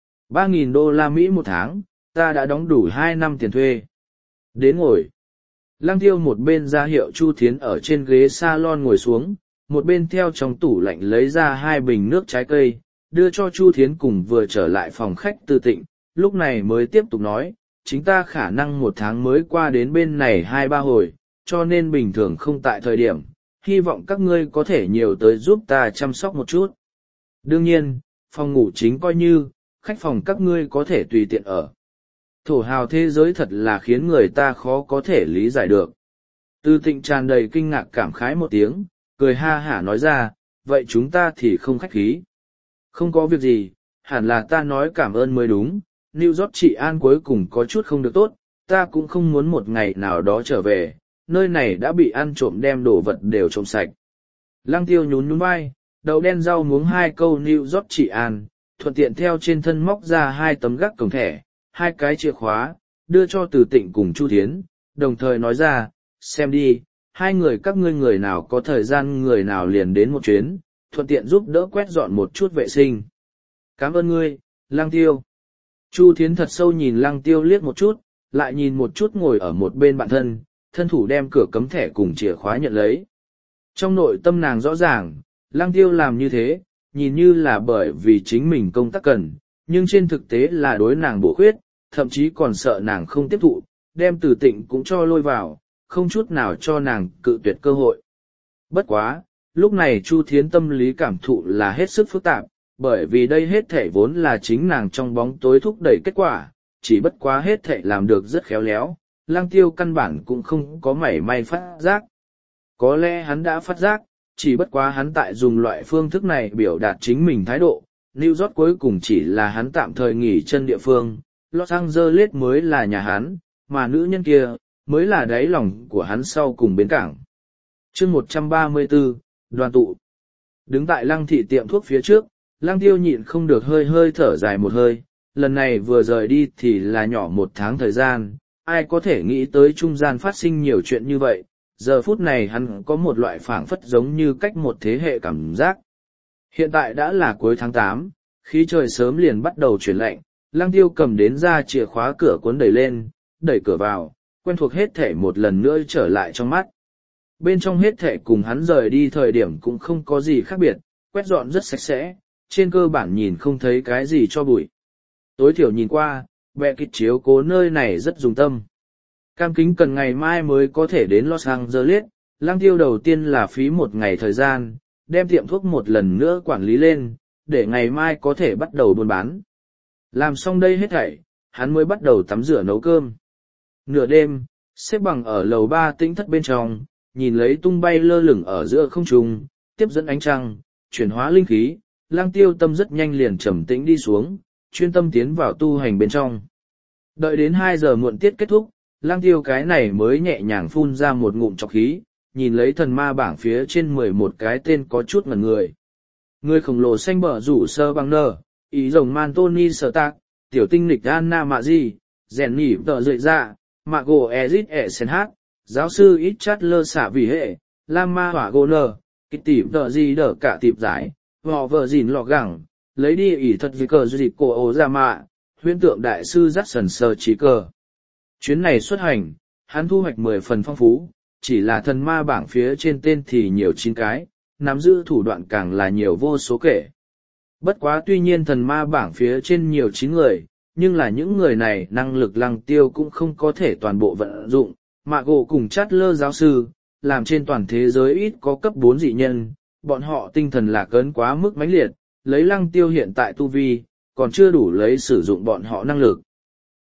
A: 3.000 đô la Mỹ một tháng, ta đã đóng đủ 2 năm tiền thuê. Đến ngồi. Lăng Tiêu một bên ra hiệu Chu Thiến ở trên ghế salon ngồi xuống, một bên theo trong tủ lạnh lấy ra 2 bình nước trái cây, đưa cho Chu Thiến cùng vừa trở lại phòng khách Tư Tịnh, lúc này mới tiếp tục nói, chính ta khả năng 1 tháng mới qua đến bên này 2-3 hồi, cho nên bình thường không tại thời điểm, hy vọng các ngươi có thể nhiều tới giúp ta chăm sóc một chút. Đương nhiên, phòng ngủ chính coi như, khách phòng các ngươi có thể tùy tiện ở. Thổ hào thế giới thật là khiến người ta khó có thể lý giải được. Tư Tịnh tràn đầy kinh ngạc cảm khái một tiếng, cười ha hả nói ra, vậy chúng ta thì không khách khí. Không có việc gì, hẳn là ta nói cảm ơn mới đúng, New York trị an cuối cùng có chút không được tốt, ta cũng không muốn một ngày nào đó trở về, nơi này đã bị ăn trộm đem đồ vật đều trộm sạch. Lăng Tiêu nhún nhún vai, đậu đen rau muống 2 câu New York trị an, thuận tiện theo trên thân móc ra 2 tấm gác cổng thẻ, 2 cái chìa khóa, đưa cho Từ Tịnh cùng Chu Thiến, đồng thời nói ra, xem đi, 2 người các ngươi người nào có thời gian người nào liền đến một chuyến, thuận tiện giúp đỡ quét dọn một chút vệ sinh. Cảm ơn ngươi, Lăng Tiêu. Chu Thiến thật sâu nhìn Lăng Tiêu liếc một chút, lại nhìn một chút ngồi ở một bên bạn thân thủ đem cửa cấm thẻ cùng chìa khóa nhận lấy. Trong nội tâm nàng rõ ràng, Lăng Tiêu làm như thế, nhìn như là bởi vì chính mình công tác cần, nhưng trên thực tế là đối nàng bổ khuyết, thậm chí còn sợ nàng không tiếp thụ, đem Từ Tịnh cũng cho lôi vào, không chút nào cho nàng cự tuyệt cơ hội. Bất quá, lúc này Chu Thiến tâm lý cảm thụ là hết sức phức tạp, bởi vì đây hết thảy vốn là chính nàng trong bóng tối thúc đẩy kết quả, chỉ bất quá hết thảy làm được rất khéo léo, Lăng Tiêu căn bản cũng không có mảy may phát giác. Có lẽ hắn đã phát giác, chỉ bất quá hắn tại dùng loại phương thức này biểu đạt chính mình thái độ, New York cuối cùng chỉ là hắn tạm thời nghỉ chân địa phương, Los Angeles mới là nhà hắn, mà nữ nhân kia, mới là đáy lòng của hắn sau cùng bến cảng. Chương 134, đoàn tụ. Đứng tại Lăng thị tiệm thuốc phía trước, Lăng Tiêu nhịn không được hơi hơi thở dài một hơi, lần này vừa rời đi thì là nhỏ 1 tháng thời gian, ai có thể nghĩ tới trung gian phát sinh nhiều chuyện như vậy, giờ phút này hắn có một loại phảng phất giống như cách một thế hệ cảm giác. Hiện tại đã là cuối tháng 8, khí trời sớm liền bắt đầu chuyển lạnh, Lăng Tiêu cầm đến ra chìa khóa cửa cuốn đẩy lên, đẩy cửa vào, quen thuộc hết thể một lần nữa trở lại trong mắt. Bên trong hết thể cùng hắn rời đi thời điểm cũng không có gì khác biệt, quét dọn rất sạch sẽ, trên cơ bản nhìn không thấy cái gì cho bụi. Tối thiểu nhìn qua, bẹ kịch chiếu cố nơi này rất dùng tâm. Cam kính cần ngày mai mới có thể đến Los Angeles, Lăng Tiêu đầu tiên là phí 1 ngày thời gian, đem tiệm thuốc một lần nữa quản lý lên, để ngày mai có thể bắt đầu buôn bán. Làm xong đây hết thảy, hắn mới bắt đầu tắm rửa nấu cơm. Nửa đêm, xếp bằng ở lầu 3 tĩnh thất bên trong, nhìn lấy tung bay lơ lửng ở giữa không trung, tiếp dẫn ánh trăng, chuyển hóa linh khí, Lăng Tiêu tâm rất nhanh liền trầm tĩnh đi xuống, chuyên tâm tiến vào tu hành bên trong. Đợi đến 2 giờ muộn tiết kết thúc, Lăng Tiêu cái này mới nhẹ nhàng phun ra một ngụm trọc khí, nhìn lấy thần ma bảng phía trên 11 cái tên có chút ngẩn người. Người khổng lồ xanh bở rủ sơ băng nơ, ý rồng man Tony sở tạc, tiểu tinh lịch Anna Mạ Di, rèn nhỉ tờ rợi ra, mạ gồ Ezit Esenhat, giáo sư ít chát lơ xả vì hệ, Lama hỏa gô nơ, kịch tịp tờ gì đỡ cả tịp giải, họ vợ gìn lọ gẳng, lấy đi ỉ thật vì cờ dịch cổ ố ra mạ, huyễn tượng đại sư dắt sần sờ trí cờ. Chuyến này xuất hành, hắn thu hoạch 10 phần phong phú, chỉ là thần ma bảng phía trên tên thì nhiều 9 cái, nắm giữ thủ đoạn càng là nhiều vô số kể. Bất quá tuy nhiên thần ma bảng phía trên nhiều 9 người, nhưng là những người này năng lực Lăng Tiêu cũng không có thể toàn bộ vận dụng, Mạ gỗ cùng chát lơ giáo sư, làm trên toàn thế giới ít có cấp 4 dị nhân, bọn họ tinh thần lạc ấn quá mức mãnh liệt, lấy Lăng Tiêu hiện tại tu vi, còn chưa đủ lấy sử dụng bọn họ năng lực.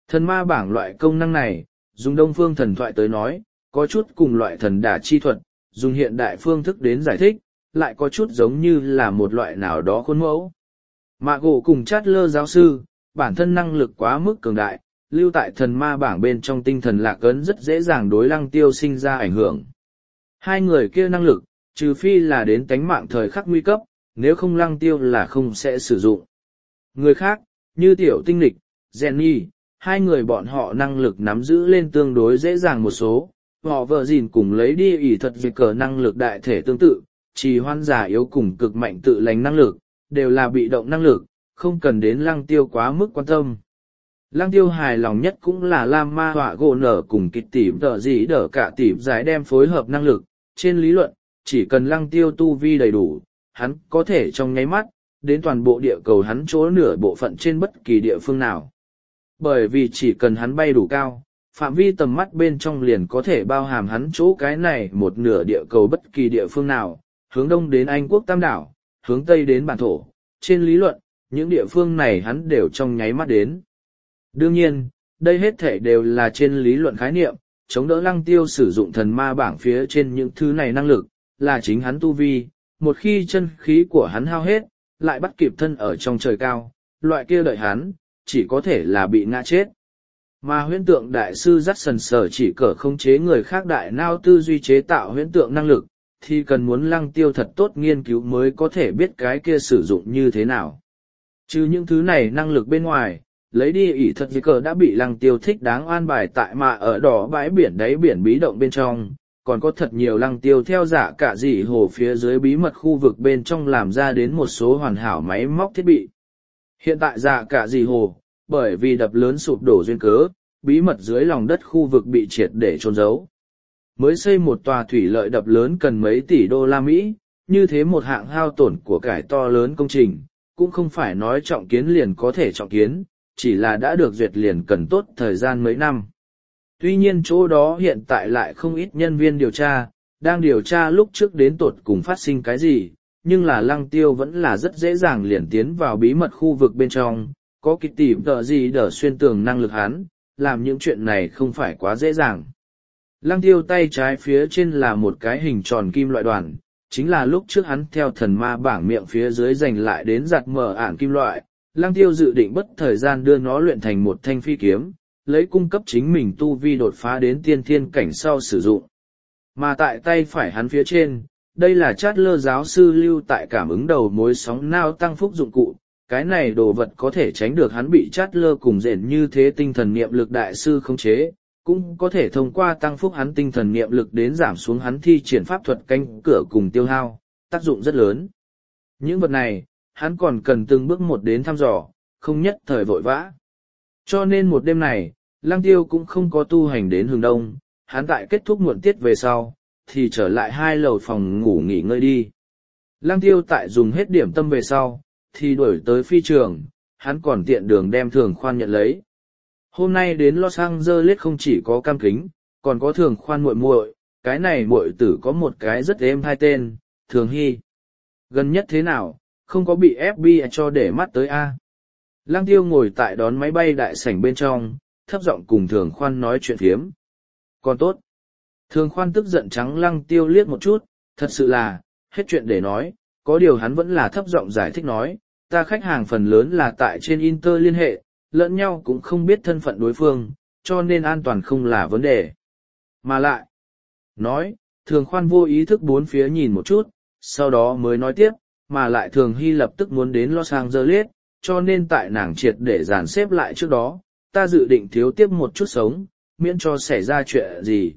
A: Thần ma bảng loại công năng này, dùng đông phương thần thoại tới nói, có chút cùng loại thần đả chi thuật, dùng hiện đại phương thức đến giải thích, lại có chút giống như là một loại nào đó khuôn mẫu. Mạ gỗ cùng chát lơ giáo sư, bản thân năng lực quá mức cường đại, lưu tại thần ma bảng bên trong tinh thần lạc ấn rất dễ dàng đối lăng tiêu sinh ra ảnh hưởng. Hai người kia năng lực, trừ phi là đến tánh mạng thời khắc nguy cấp, nếu không lăng tiêu là không sẽ sử dụng. Người khác, như tiểu tinh lịch, Jenny, hai người bọn họ năng lực nắm giữ lên tương đối dễ dàng một số, họ vợ gìn cùng lấy đi ỷ thật việc cờ năng lực đại thể tương tự, trì hoan giả yếu cùng cực mạnh tự lành năng lực, đều là bị động năng lực, không cần đến lăng tiêu quá mức quan tâm. Lăng tiêu hài lòng nhất cũng là Lam Ma Họa Gỗ Nở cùng kịch tỉm tợ gì đỡ cả tỉm giải đem phối hợp năng lực, trên lý luận, chỉ cần lăng tiêu tu vi đầy đủ, hắn có thể trong nháy mắt, đến toàn bộ địa cầu hắn chỗ nửa bộ phận trên bất kỳ địa phương nào. Bởi vì chỉ cần hắn bay đủ cao, phạm vi tầm mắt bên trong liền có thể bao hàm hắn chỗ cái này một nửa địa cầu bất kỳ địa phương nào, hướng đông đến Anh quốc Tam Đảo, hướng tây đến bản thổ, trên lý luận, những địa phương này hắn đều trong nháy mắt đến. Đương nhiên, đây hết thể đều là trên lý luận khái niệm, chống đỡ lăng tiêu sử dụng thần ma bảng phía trên những thứ này năng lực, là chính hắn tu vi, một khi chân khí của hắn hao hết, lại bắt kịp thân ở trong trời cao, loại kia đợi hắn, chỉ có thể là bị ngã chết. Mà huyễn tượng đại sư dắt sần sở chỉ cỡ khống chế người khác đại nao tư duy chế tạo huyễn tượng năng lực, thì cần muốn lăng tiêu thật tốt nghiên cứu mới có thể biết cái kia sử dụng như thế nào. Trừ những thứ này năng lực bên ngoài, lấy đi ỷ thật với cờ đã bị lăng tiêu thích đáng an bài tại mà ở đỏ bãi biển đáy biển bí động bên trong, còn có thật nhiều lăng tiêu theo giả cả dị hồ phía dưới bí mật khu vực bên trong làm ra đến một số hoàn hảo máy móc thiết bị. Hiện tại giả cả dị hồ, bởi vì đập lớn sụp đổ duyên cớ, bí mật dưới lòng đất khu vực bị triệt để trôn giấu. Mới xây một tòa thủy lợi đập lớn cần mấy tỷ đô la Mỹ, như thế một hạng hao tổn của cải to lớn công trình, cũng không phải nói trọng kiến liền có thể trọng kiến, chỉ là đã được duyệt liền cần tốt thời gian mấy năm. Tuy nhiên chỗ đó hiện tại lại không ít nhân viên điều tra, đang điều tra lúc trước đến tột cùng phát sinh cái gì, nhưng là lăng tiêu vẫn là rất dễ dàng liền tiến vào bí mật khu vực bên trong, có kịch tìm tờ gì đỡ xuyên tường năng lực hắn, làm những chuyện này không phải quá dễ dàng. Lăng tiêu tay trái phía trên là một cái hình tròn kim loại đoàn, chính là lúc trước hắn theo thần ma bảng miệng phía dưới giành lại đến giặt mở ản kim loại, lăng tiêu dự định bất thời gian đưa nó luyện thành một thanh phi kiếm, lấy cung cấp chính mình tu vi đột phá đến tiên thiên cảnh sau sử dụng. Mà tại tay phải hắn phía trên, đây là chát lơ giáo sư lưu tại cảm ứng đầu mối sóng nao tăng phúc dụng cụ, cái này đồ vật có thể tránh được hắn bị chát lơ cùng rèn như thế tinh thần niệm lực đại sư khống chế, cũng có thể thông qua tăng phúc hắn tinh thần niệm lực đến giảm xuống hắn thi triển pháp thuật canh cửa cùng tiêu hao, tác dụng rất lớn. Những vật này, hắn còn cần từng bước một đến thăm dò, không nhất thời vội vã. Cho nên một đêm này, Lăng Tiêu cũng không có tu hành đến hướng đông, hắn tại kết thúc muộn tiết về sau, thì trở lại 2 lầu phòng ngủ nghỉ ngơi đi. Lăng Tiêu tại dùng hết điểm tâm về sau, thì đuổi tới phi trường, hắn còn tiện đường đem Thường Khoan nhận lấy. Hôm nay đến Los Angeles không chỉ có Cam Kính, còn có Thường Khoan muội muội, cái này muội tử có một cái rất êm hai tên, Thường Hy. Gần nhất thế nào, không có bị FBI cho để mắt tới a? Lăng Tiêu ngồi tại đón máy bay đại sảnh bên trong, thấp giọng cùng Thường Khoan nói chuyện phiếm. Còn tốt. Thường Khoan tức giận trắng Lăng Tiêu liếc một chút, thật sự là, hết chuyện để nói, có điều hắn vẫn là thấp giọng giải thích nói, ta khách hàng phần lớn là tại trên Inter liên hệ, lẫn nhau cũng không biết thân phận đối phương, cho nên an toàn không là vấn đề. Mà lại, nói, Thường Khoan vô ý thức bốn phía nhìn một chút, sau đó mới nói tiếp, mà lại Thường Hy lập tức muốn đến Los Angeles, cho nên tại nàng triệt để dàn xếp lại trước đó, ta dự định thiếu tiếp một chút sống, miễn cho xảy ra chuyện gì.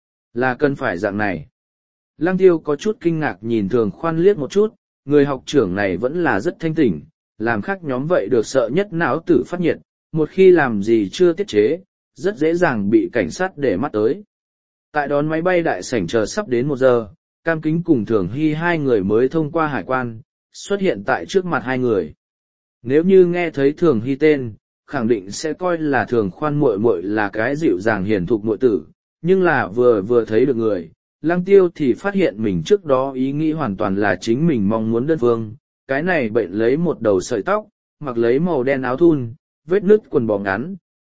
A: Là cần phải dạng này. Lăng Tiêu có chút kinh ngạc nhìn Thường Khoan liếc một chút, người học trưởng này vẫn là rất thanh tỉnh, làm khác nhóm vậy được sợ nhất não tử phát nhiệt, một khi làm gì chưa tiết chế, rất dễ dàng bị cảnh sát để mắt tới. Tại đón máy bay đại sảnh chờ sắp đến 1 giờ, Cam Kính cùng Thường Hy 2 người mới thông qua hải quan, xuất hiện tại trước mặt 2 người. Nếu như nghe thấy Thường Hy tên, khẳng định sẽ coi là Thường Khoan muội muội là cái dịu dàng hiền thục muội tử, nhưng là vừa thấy được người, Lăng Tiêu thì phát hiện mình trước đó ý nghĩ hoàn toàn là chính mình mong muốn đơn phương, cái này bệnh lấy một đầu sợi tóc, mặc lấy màu đen áo thun, vết nứt quần bò ngắn,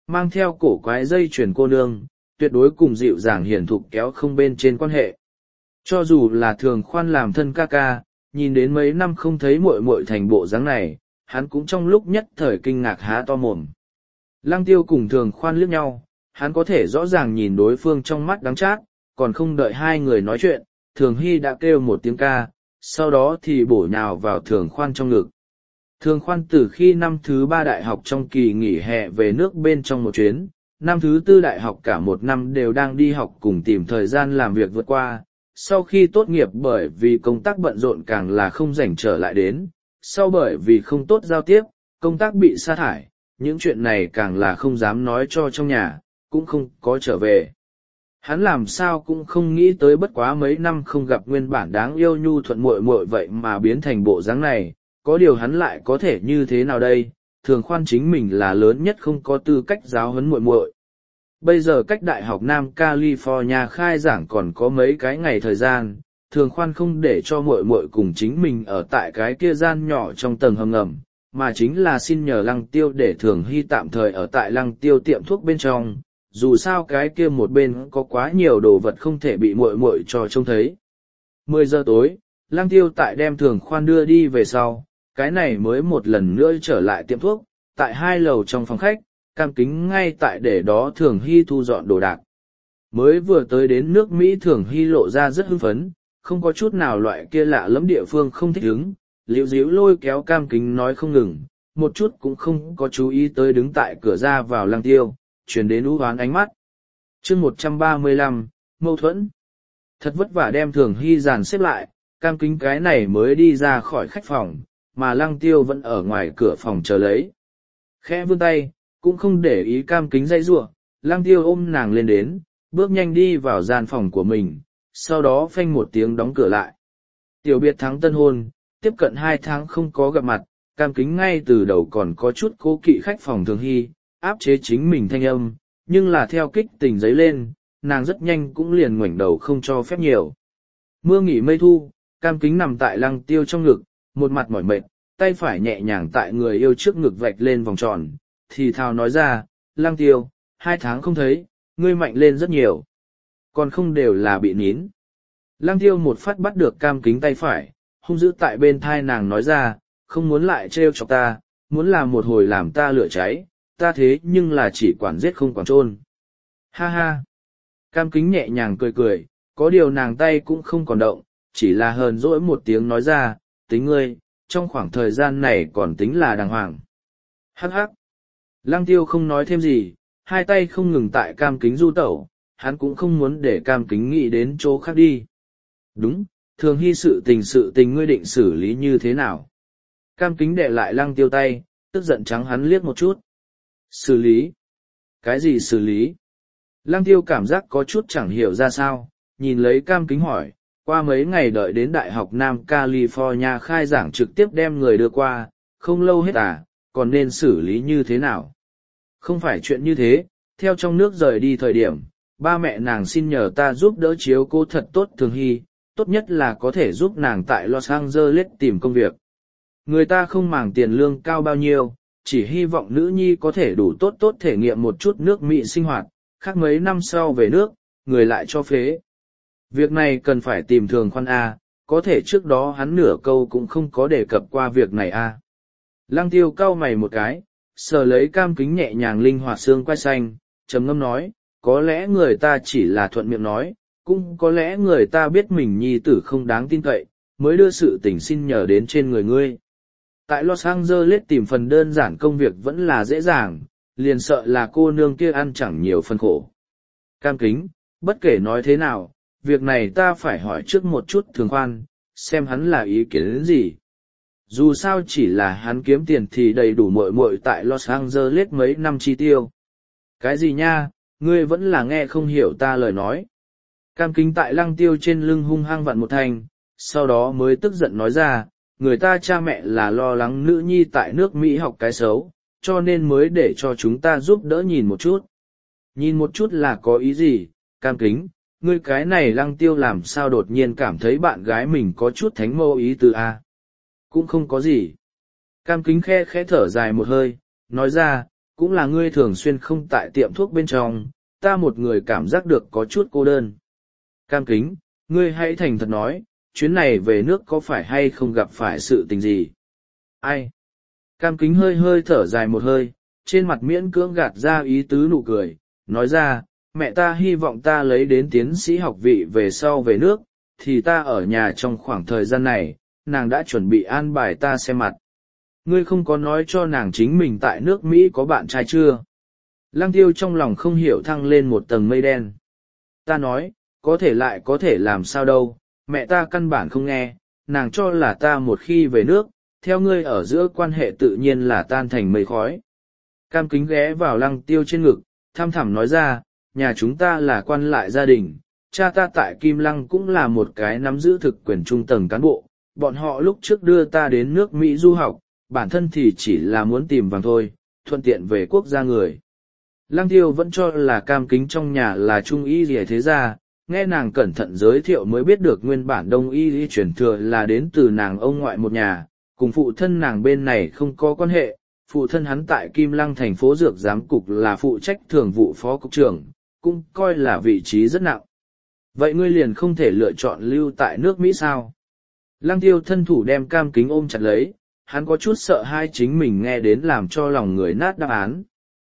A: mang theo cổ quái dây chuyền cô nương, tuyệt đối cùng dịu dàng hiển thục kéo không bên trên quan hệ. Cho dù là Thường Khoan làm thân ca ca, nhìn đến mấy năm không thấy muội muội thành bộ dáng này, hắn cũng trong lúc nhất thời kinh ngạc há to mồm. Lăng Tiêu cùng Thường Khoan liếc nhau, hắn có thể rõ ràng nhìn đối phương trong mắt đắng chát, còn không đợi hai người nói chuyện, Thường Hy đã kêu một tiếng ca, sau đó thì bổ nhào vào Thường Khoan trong ngực. Thường Khoan từ khi năm thứ 3 đại học trong kỳ nghỉ hè về nước bên trong một chuyến, năm thứ 4 đại học cả một năm đều đang đi học cùng tìm thời gian làm việc vượt qua. Sau khi tốt nghiệp bởi vì công tác bận rộn càng là không rảnh trở lại đến, sau bởi vì không tốt giao tiếp, công tác bị sa thải, những chuyện này càng là không dám nói cho trong nhà, cũng không có trở về. Hắn làm sao cũng không nghĩ tới bất quá mấy năm không gặp nguyên bản đáng yêu nhu thuận muội muội vậy mà biến thành bộ dáng này, có điều hắn lại có thể như thế nào đây, Thường Khoan chính mình là lớn nhất không có tư cách giáo huấn muội muội. Bây giờ cách Đại học Nam California khai giảng còn có mấy cái ngày thời gian, Thường Khoan không để cho muội muội cùng chính mình ở tại cái kia gian nhỏ trong tầng hầm ngầm, mà chính là xin nhờ Lăng Tiêu để Thường Hy tạm thời ở tại Lăng Tiêu tiệm thuốc bên trong, dù sao cái kia một bên có quá nhiều đồ vật không thể bị muội muội cho trông thấy. 10 giờ tối, Lăng Tiêu tại đem Thường Khoan đưa đi về sau, cái này mới một lần nữa trở lại tiệm thuốc, tại 2 lầu trong phòng khách, Cam Kính ngay tại để đó Thường Hy thu dọn đồ đạc. Mới vừa tới đến nước Mỹ Thường Hy lộ ra rất hưng phấn, không có chút nào loại kia lạ lẫm địa phương không thích ứng, liễu díu lôi kéo Cam Kính nói không ngừng, một chút cũng không có chú ý tới đứng tại cửa ra vào Lăng Tiêu, chuyển đến u hoán ánh mắt. chương 135, mâu thuẫn. Thật vất vả đem Thường Hy dàn xếp lại, Cam Kính cái này mới đi ra khỏi khách phòng, mà Lăng Tiêu vẫn ở ngoài cửa phòng chờ lấy. Khẽ vươn tay, cũng không để ý Cam Kính dây giụa, Lăng Tiêu ôm nàng lên đến, bước nhanh đi vào gian phòng của mình, sau đó phanh một tiếng đóng cửa lại. Tiểu biệt thắng tân hôn, tiếp cận 2 tháng không có gặp mặt, Cam Kính ngay từ đầu còn có chút cố kỵ khách phòng Thường Hy, áp chế chính mình thanh âm, nhưng là theo kích tình dấy lên, nàng rất nhanh cũng liền ngoảnh đầu không cho phép nhiều. Mưa nghỉ mây thu, Cam Kính nằm tại Lăng Tiêu trong ngực, một mặt mỏi mệt, tay phải nhẹ nhàng tại người yêu trước ngực vạch lên vòng tròn, thì thào nói ra, Lăng Tiêu, 2 tháng không thấy, ngươi mạnh lên rất nhiều. Còn không đều là bị nín. Lăng Tiêu một phát bắt được Cam Kính tay phải, hung dữ tại bên thai nàng nói ra, không muốn lại trêu chọc ta, muốn làm một hồi làm ta lửa cháy, ta thế nhưng là chỉ quản giết không quản chôn. Ha ha. Cam Kính nhẹ nhàng cười cười, có điều nàng tay cũng không còn động, chỉ là hờn dỗi một tiếng nói ra, tính ngươi, trong khoảng thời gian này còn tính là đàng hoàng. Hắc hắc. Lăng Tiêu không nói thêm gì, hai tay không ngừng tại Cam Kính du tẩu, hắn cũng không muốn để Cam Kính nghĩ đến chỗ khác đi. Đúng, Thường Hy sự tình ngươi định xử lý như thế nào? Cam Kính đệ lại Lăng Tiêu tay, tức giận trắng hắn liếc một chút. Xử lý? Cái gì xử lý? Lăng Tiêu cảm giác có chút chẳng hiểu ra sao, nhìn lấy Cam Kính hỏi, qua mấy ngày đợi đến Đại học Nam California khai giảng trực tiếp đem người đưa qua, không lâu hết à, còn nên xử lý như thế nào? Không phải chuyện như thế, theo trong nước rời đi thời điểm, ba mẹ nàng xin nhờ ta giúp đỡ chiếu cô thật tốt Thường Hy, tốt nhất là có thể giúp nàng tại Los Angeles tìm công việc. Người ta không màng tiền lương cao bao nhiêu, chỉ hy vọng nữ nhi có thể đủ tốt tốt thể nghiệm một chút nước Mỹ sinh hoạt, khác mấy năm sau về nước, người lại cho phế. Việc này cần phải tìm Thường Khoan A, có thể trước đó hắn nửa câu cũng không có đề cập qua việc này A. Lăng Tiêu cau mày một cái, sờ lấy Cam Kính nhẹ nhàng linh hoạt xương quai xanh, trầm ngâm nói, có lẽ người ta chỉ là thuận miệng nói, cũng có lẽ người ta biết mình nhi tử không đáng tin cậy, mới đưa sự tình xin nhờ đến trên người ngươi. Tại Los Angeles tìm phần đơn giản công việc vẫn là dễ dàng, liền sợ là cô nương kia ăn chẳng nhiều phần khổ. Cam Kính, bất kể nói thế nào, việc này ta phải hỏi trước một chút Thường Khoan, xem hắn là ý kiến đến gì. Dù sao chỉ là hắn kiếm tiền thì đầy đủ muội muội tại Los Angeles mấy năm chi tiêu. Cái gì nha, ngươi vẫn là nghe không hiểu ta lời nói. Cam Kính tại Lăng Tiêu trên lưng hung hăng vặn một thành, sau đó mới tức giận nói ra, người ta cha mẹ là lo lắng nữ nhi tại nước Mỹ học cái xấu, cho nên mới để cho chúng ta giúp đỡ nhìn một chút. Nhìn một chút là có ý gì, Cam Kính, ngươi cái này Lăng Tiêu làm sao đột nhiên cảm thấy bạn gái mình có chút thánh mô ý từ A. Cũng không có gì. Cam Kính khẽ thở dài một hơi, nói ra, cũng là ngươi thường xuyên không tại tiệm thuốc bên trong, ta một người cảm giác được có chút cô đơn. Cam Kính, ngươi hãy thành thật nói, chuyến này về nước có phải hay không gặp phải sự tình gì? Ai? Cam Kính hơi hơi thở dài một hơi, trên mặt miễn cưỡng gạt ra ý tứ nụ cười, nói ra, mẹ ta hy vọng ta lấy đến tiến sĩ học vị về sau về nước, thì ta ở nhà trong khoảng thời gian này, nàng đã chuẩn bị an bài ta xem mặt. Ngươi không có nói cho nàng chính mình tại nước Mỹ có bạn trai chưa? Lăng Tiêu trong lòng không hiểu thăng lên một tầng mây đen. Ta nói, có thể lại có thể làm sao đâu, mẹ ta căn bản không nghe, nàng cho là ta một khi về nước, theo ngươi ở giữa quan hệ tự nhiên là tan thành mây khói. Cam Kính ghé vào Lăng Tiêu trên ngực, thăm thẳm nói ra, nhà chúng ta là quan lại gia đình, cha ta tại Kim Lăng cũng là một cái nắm giữ thực quyền trung tầng cán bộ, bọn họ lúc trước đưa ta đến nước Mỹ du học, bản thân thì chỉ là muốn tìm vàng thôi, thuận tiện về quốc gia người. Lăng Tiêu vẫn cho là Cam Kính trong nhà là trung y gì thế gia, nghe nàng cẩn thận giới thiệu mới biết được nguyên bản đông y truyền thừa là đến từ nàng ông ngoại một nhà, cùng phụ thân nàng bên này không có quan hệ, phụ thân hắn tại Kim Lăng thành phố dược giám cục là phụ trách thường vụ phó cục trưởng, cũng coi là vị trí rất nặng. Vậy ngươi liền không thể lựa chọn lưu tại nước Mỹ sao? Lăng Tiêu thân thủ đem Cam Kính ôm chặt lấy, hắn có chút sợ hai chính mình nghe đến làm cho lòng người nát đáp án.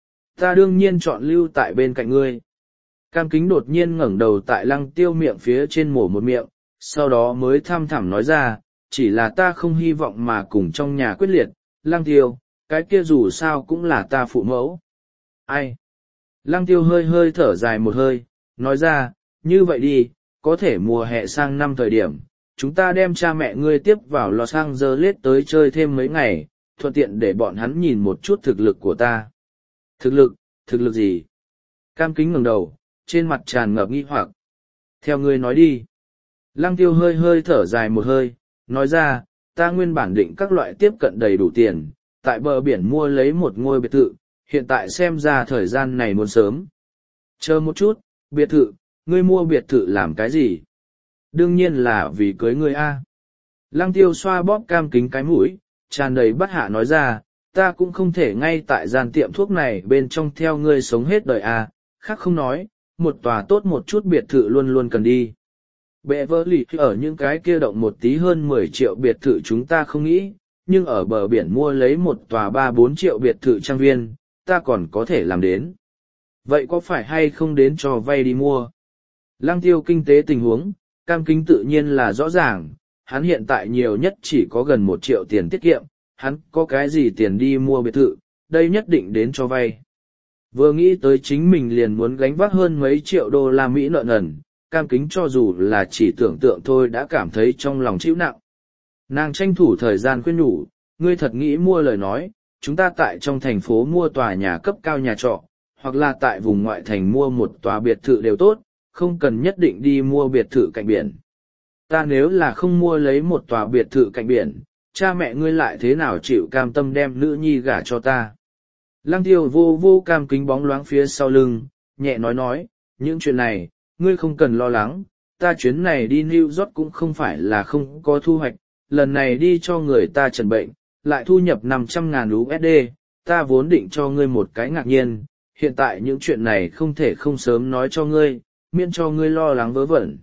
A: Ta đương nhiên chọn lưu tại bên cạnh ngươi. Cam Kính đột nhiên ngẩng đầu tại Lăng Tiêu miệng phía trên mổ một miệng, sau đó mới thăm thẳm nói ra, chỉ là ta không hy vọng mà cùng trong nhà quyết liệt, Lăng Tiêu, cái kia dù sao cũng là ta phụ mẫu. Ai? Lăng Tiêu hơi hơi thở dài một hơi, nói ra, như vậy đi, có thể mùa hè sang năm thời điểm, chúng ta đem cha mẹ ngươi tiếp vào Los Angeles tới chơi thêm mấy ngày, thuận tiện để bọn hắn nhìn một chút thực lực của ta. Thực lực gì? Cam Kính ngẩng đầu, trên mặt tràn ngập nghi hoặc. Theo ngươi nói đi. Lăng Tiêu hơi hơi thở dài một hơi, nói ra, ta nguyên bản định các loại tiếp cận đầy đủ tiền, tại bờ biển mua lấy một ngôi biệt thự, hiện tại xem ra thời gian này muốn sớm. Chờ một chút, biệt thự, ngươi mua biệt thự làm cái gì? Đương nhiên là vì cưới ngươi a. Lăng Tiêu xoa bóp Cam Kính cái mũi, tràn đầy bất hạ nói ra, ta cũng không thể ngay tại gian tiệm thuốc này bên trong theo ngươi sống hết đời a, khác không nói, một tòa tốt một chút biệt thự luôn luôn cần đi. Bệ vỡ lì ở những cái kia động một tí hơn 10 triệu biệt thự chúng ta không nghĩ, nhưng ở bờ biển mua lấy một tòa 3-4 triệu biệt thự trang viên, ta còn có thể làm đến. Vậy có phải hay không đến cho vay đi mua? Lăng Tiêu kinh tế tình huống, Cam Kính tự nhiên là rõ ràng, hắn hiện tại nhiều nhất chỉ có gần 1 triệu tiền tiết kiệm, hắn có cái gì tiền đi mua biệt thự, đây nhất định đến cho vay. Vừa nghĩ tới chính mình liền muốn gánh vác hơn mấy triệu đô la Mỹ nợ nần, Cam Kính cho dù là chỉ tưởng tượng thôi đã cảm thấy trong lòng chịu nặng. Nàng tranh thủ thời gian khuyên nhủ, ngươi thật nghĩ mua lời nói, chúng ta tại trong thành phố mua tòa nhà cấp cao nhà trọ, hoặc là tại vùng ngoại thành mua một tòa biệt thự đều tốt, không cần nhất định đi mua biệt thự cạnh biển. Ta nếu là không mua lấy một tòa biệt thự cạnh biển, cha mẹ ngươi lại thế nào chịu cam tâm đem nữ nhi gả cho ta? Lăng Tiêu vô vô Cam Kính bóng loáng phía sau lưng, nhẹ nói, những chuyện này, ngươi không cần lo lắng, ta chuyến này đi New York cũng không phải là không có thu hoạch, lần này đi cho người ta trần bệnh, lại thu nhập 500.000 USD, ta vốn định cho ngươi một cái ngạc nhiên, hiện tại những chuyện này không thể không sớm nói cho ngươi, miễn cho ngươi lo lắng vớ vẩn.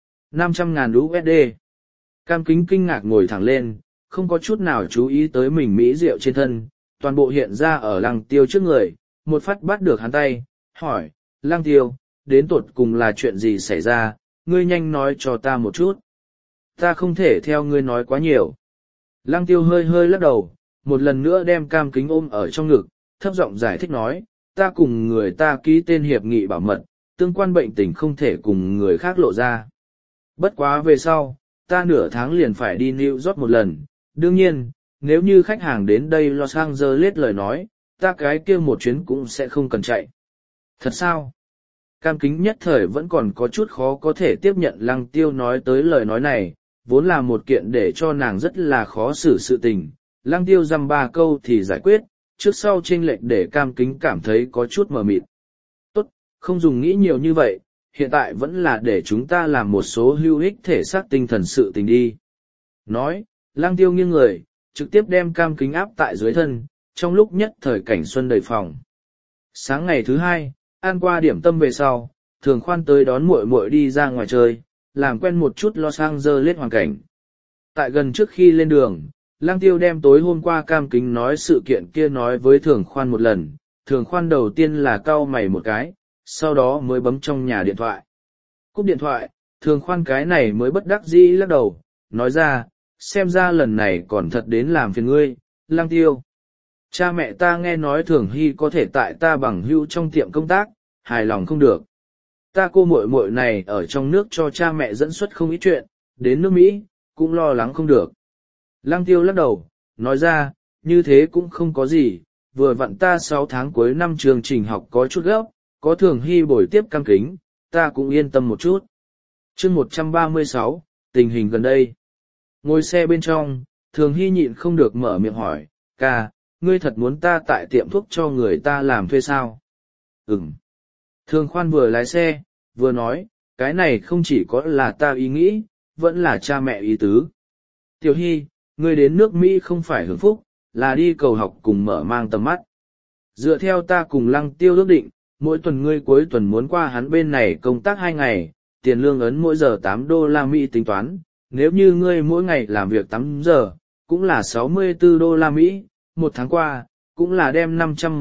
A: 500.000 USD. Cam Kính kinh ngạc ngồi thẳng lên, không có chút nào chú ý tới mình mỹ rượu trên thân, toàn bộ hiện ra ở Lăng Tiêu trước người, một phát bắt được hắn tay, hỏi, Lăng Tiêu, đến tột cùng là chuyện gì xảy ra, ngươi nhanh nói cho ta một chút. Ta không thể theo ngươi nói quá nhiều. Lăng Tiêu hơi hơi lắc đầu, một lần nữa đem Cam Kính ôm ở trong ngực, thấp giọng giải thích nói, ta cùng người ta ký tên hiệp nghị bảo mật, tương quan bệnh tình không thể cùng người khác lộ ra. Bất quá về sau, ta nửa tháng liền phải đi New York một lần, đương nhiên, nếu như khách hàng đến đây Los Angeles lời nói, ta cái kia một chuyến cũng sẽ không cần chạy. Thật sao? Cam Kính nhất thời vẫn còn có chút khó có thể tiếp nhận Lăng Tiêu nói tới lời nói này, vốn là một kiện để cho nàng rất là khó xử sự tình. Lăng Tiêu dăm 3 câu thì giải quyết, trước sau chênh lệch để Cam Kính cảm thấy có chút mờ mịt. Tốt, không dùng nghĩ nhiều như vậy, hiện tại vẫn là để chúng ta làm một số hữu ích thể xác tinh thần sự tình đi. Nói, Lăng Tiêu nghiêng người, trực tiếp đem Cam Kính áp tại dưới thân, trong lúc nhất thời cảnh xuân đầy phòng. Sáng ngày thứ hai, ăn qua điểm tâm về sau, Thường Khoan tới đón muội muội đi ra ngoài chơi, làm quen một chút Los Angeles hoàn cảnh. Tại gần trước khi lên đường, Lăng Tiêu đem tối hôm qua Cam Kính nói sự kiện kia nói với Thường Khoan một lần. Thường Khoan đầu tiên là cau mày một cái, sau đó mới bấm trong nhà điện thoại. Cúp điện thoại, Thường Khoan cái này mới bất đắc dĩ lắc đầu, nói ra, xem ra lần này còn thật đến làm phiền ngươi, Lăng Tiêu. Cha mẹ ta nghe nói Thường Hy có thể tại ta bằng hữu trong tiệm công tác, hài lòng không được. Ta cô muội muội này ở trong nước cho cha mẹ dẫn xuất không ít chuyện, đến nước Mỹ, cũng lo lắng không được. Lăng Tiêu lắc đầu, nói ra, như thế cũng không có gì, vừa vặn ta 6 tháng cuối năm chương trình học có chút gấp, có Thường Hy bồi tiếp Cam Kính, ta cũng yên tâm một chút. Chương 136, tình hình gần đây. Ngồi xe bên trong, Thường Hy nhịn không được mở miệng hỏi, ca, ngươi thật muốn ta tại tiệm thuốc cho người ta làm thuê sao? Ừm. Thường Khoan vừa lái xe, vừa nói, cái này không chỉ có là ta ý nghĩ, vẫn là cha mẹ ý tứ. Tiểu Hy, ngươi đến nước Mỹ không phải hưởng phúc, là đi cầu học cùng mở mang tầm mắt. Dựa theo ta cùng Lăng Tiêu ước định, mỗi tuần ngươi cuối tuần muốn qua hắn bên này công tác 2 ngày, tiền lương ấn mỗi giờ $8 tính toán, nếu như ngươi mỗi ngày làm việc 8 giờ, cũng là $64, một tháng qua, cũng là đem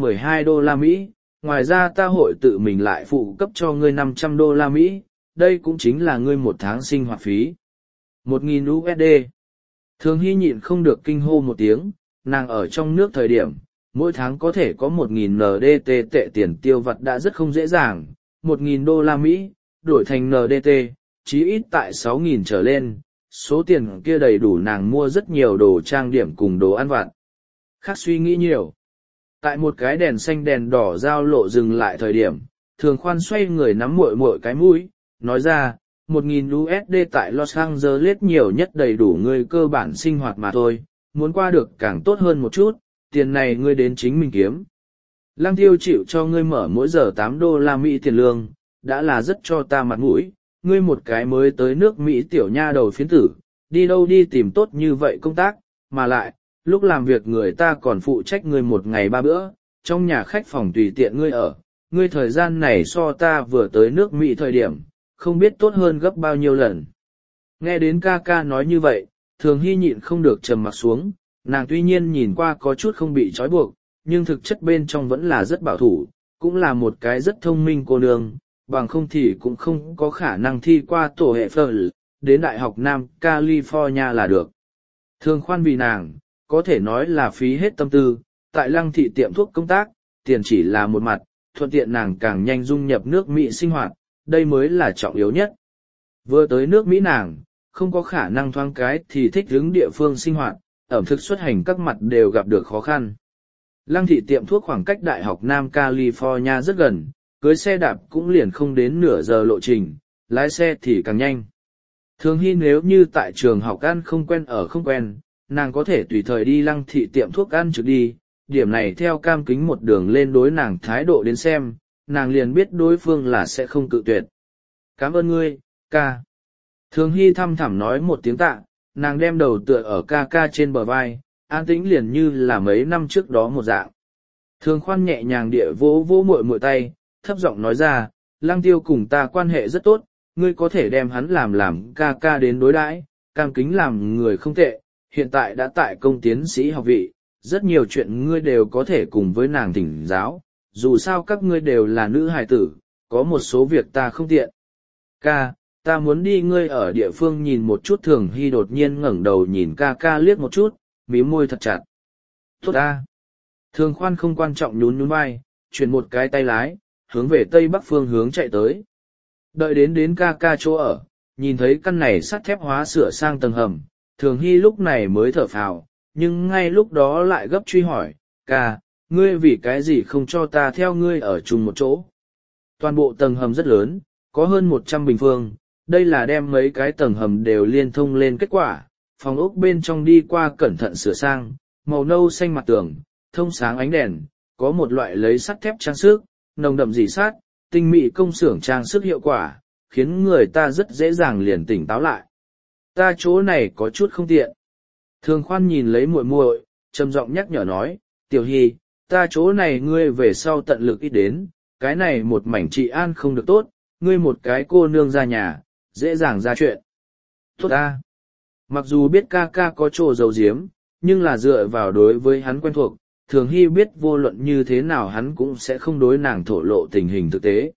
A: $512, ngoài ra ta hội tự mình lại phụ cấp cho ngươi $500, đây cũng chính là ngươi một tháng sinh hoạt phí. 1.000 USD. Thường Hy nhịn không được kinh hô một tiếng, nàng ở trong nước thời điểm, mỗi tháng có thể có 1.000 NDT tệ tiền tiêu vặt đã rất không dễ dàng, 1.000 đô la Mỹ, đổi thành NDT, chí ít tại 6.000 trở lên, số tiền kia đầy đủ nàng mua rất nhiều đồ trang điểm cùng đồ ăn vặt. Khác suy nghĩ nhiều. Tại một cái đèn xanh đèn đỏ giao lộ dừng lại thời điểm, Thường Khoan xoay người nắm muội muội cái mũi, nói ra, 1.000 USD tại Los Angeles nhiều nhất đầy đủ ngươi cơ bản sinh hoạt mà thôi, muốn qua được càng tốt hơn một chút, tiền này ngươi đến chính mình kiếm. Lăng Tiêu chịu cho ngươi mở mỗi giờ $8 tiền lương, đã là rất cho ta mặt mũi, ngươi một cái mới tới nước Mỹ tiểu nha đầu phiến tử, đi đâu đi tìm tốt như vậy công tác, mà lại, lúc làm việc người ta còn phụ trách ngươi một ngày 3 bữa, trong nhà khách phòng tùy tiện ngươi ở, ngươi thời gian này so ta vừa tới nước Mỹ thời điểm, không biết tốt hơn gấp bao nhiêu lần. Nghe đến ca ca nói như vậy, Thường Hy nhịn không được trầm mặc xuống, nàng tuy nhiên nhìn qua có chút không bị trói buộc, nhưng thực chất bên trong vẫn là rất bảo thủ, cũng là một cái rất thông minh cô nương, bằng không thì cũng không có khả năng thi qua tổ hệ Phở, đến Đại học Nam California là được. Thường Khoan vì nàng, có thể nói là phí hết tâm tư, tại Lăng thị tiệm thuốc công tác, tiền chỉ là một mặt, thuận tiện nàng càng nhanh dung nhập nước Mỹ sinh hoạt, đây mới là trọng yếu nhất. Vừa tới nước Mỹ nàng, không có khả năng thoáng cái thì thích ứng địa phương sinh hoạt, ẩm thực xuất hành các mặt đều gặp được khó khăn. Lăng thị tiệm thuốc khoảng cách Đại học Nam California rất gần, cưới xe đạp cũng liền không đến nửa giờ lộ trình, lái xe thì càng nhanh. Thường Hy nếu như tại trường học ăn không quen ở không quen, nàng có thể tùy thời đi Lăng thị tiệm thuốc ăn trực đi, điểm này theo Cam Kính một đường lên đối nàng thái độ đến xem, nàng liền biết đối phương là sẽ không cự tuyệt. Cảm ơn ngươi, ca. Thường Hy thăm thẳm nói một tiếng tạ, nàng đem đầu tựa ở ca ca trên bờ vai, an tĩnh liền như là mấy năm trước đó một dạng. Thường Khoan nhẹ nhàng địa vỗ vỗ muội muội tay, thấp giọng nói ra, Lăng Tiêu cùng ta quan hệ rất tốt, ngươi có thể đem hắn làm ca ca đến đối đãi, Cam Kính làm người không tệ, hiện tại đã tại công tiến sĩ học vị, rất nhiều chuyện ngươi đều có thể cùng với nàng thỉnh giáo, dù sao các ngươi đều là nữ hài tử, có một số việc ta không tiện. Ca, ta muốn đi ngươi ở địa phương nhìn một chút. Thường Hy đột nhiên ngẩng đầu nhìn ca ca liếc một chút, mím môi thật chặt. Tốt ta. Thường Khoan không quan trọng nhún nhún vai, chuyển một cái tay lái, hướng về tây bắc phương hướng chạy tới. Đợi đến ca ca chỗ ở, nhìn thấy căn này sắt thép hóa sửa sang tầng hầm, Thường Hy lúc này mới thở phào, nhưng ngay lúc đó lại gấp truy hỏi, ca, ngươi vì cái gì không cho ta theo ngươi ở chung một chỗ? Toàn bộ tầng hầm rất lớn, có hơn 100 bình phương, đây là đem mấy cái tầng hầm đều liên thông lên kết quả, phòng ốc bên trong đi qua cẩn thận sửa sang, màu nâu xanh mặt tường, thông sáng ánh đèn, có một loại lấy sắt thép trang sức, nồng đậm dỉ sát, tinh mỹ công xưởng trang sức hiệu quả, khiến người ta rất dễ dàng liền tỉnh táo lại. Ta chỗ này có chút không tiện. Thường Khoan nhìn lấy muội muội, trầm giọng nhắc nhở nói, Tiểu Hy, ta chỗ này ngươi về sau tận lực ít đến, cái này một mảnh trị an không được tốt, ngươi một cái cô nương ra nhà, dễ dàng ra chuyện. Tốt ta. Mặc dù biết ca ca có chỗ giấu giếm, nhưng là dựa vào đối với hắn quen thuộc, Thường Hy biết vô luận như thế nào hắn cũng sẽ không đối nàng thổ lộ tình hình thực tế.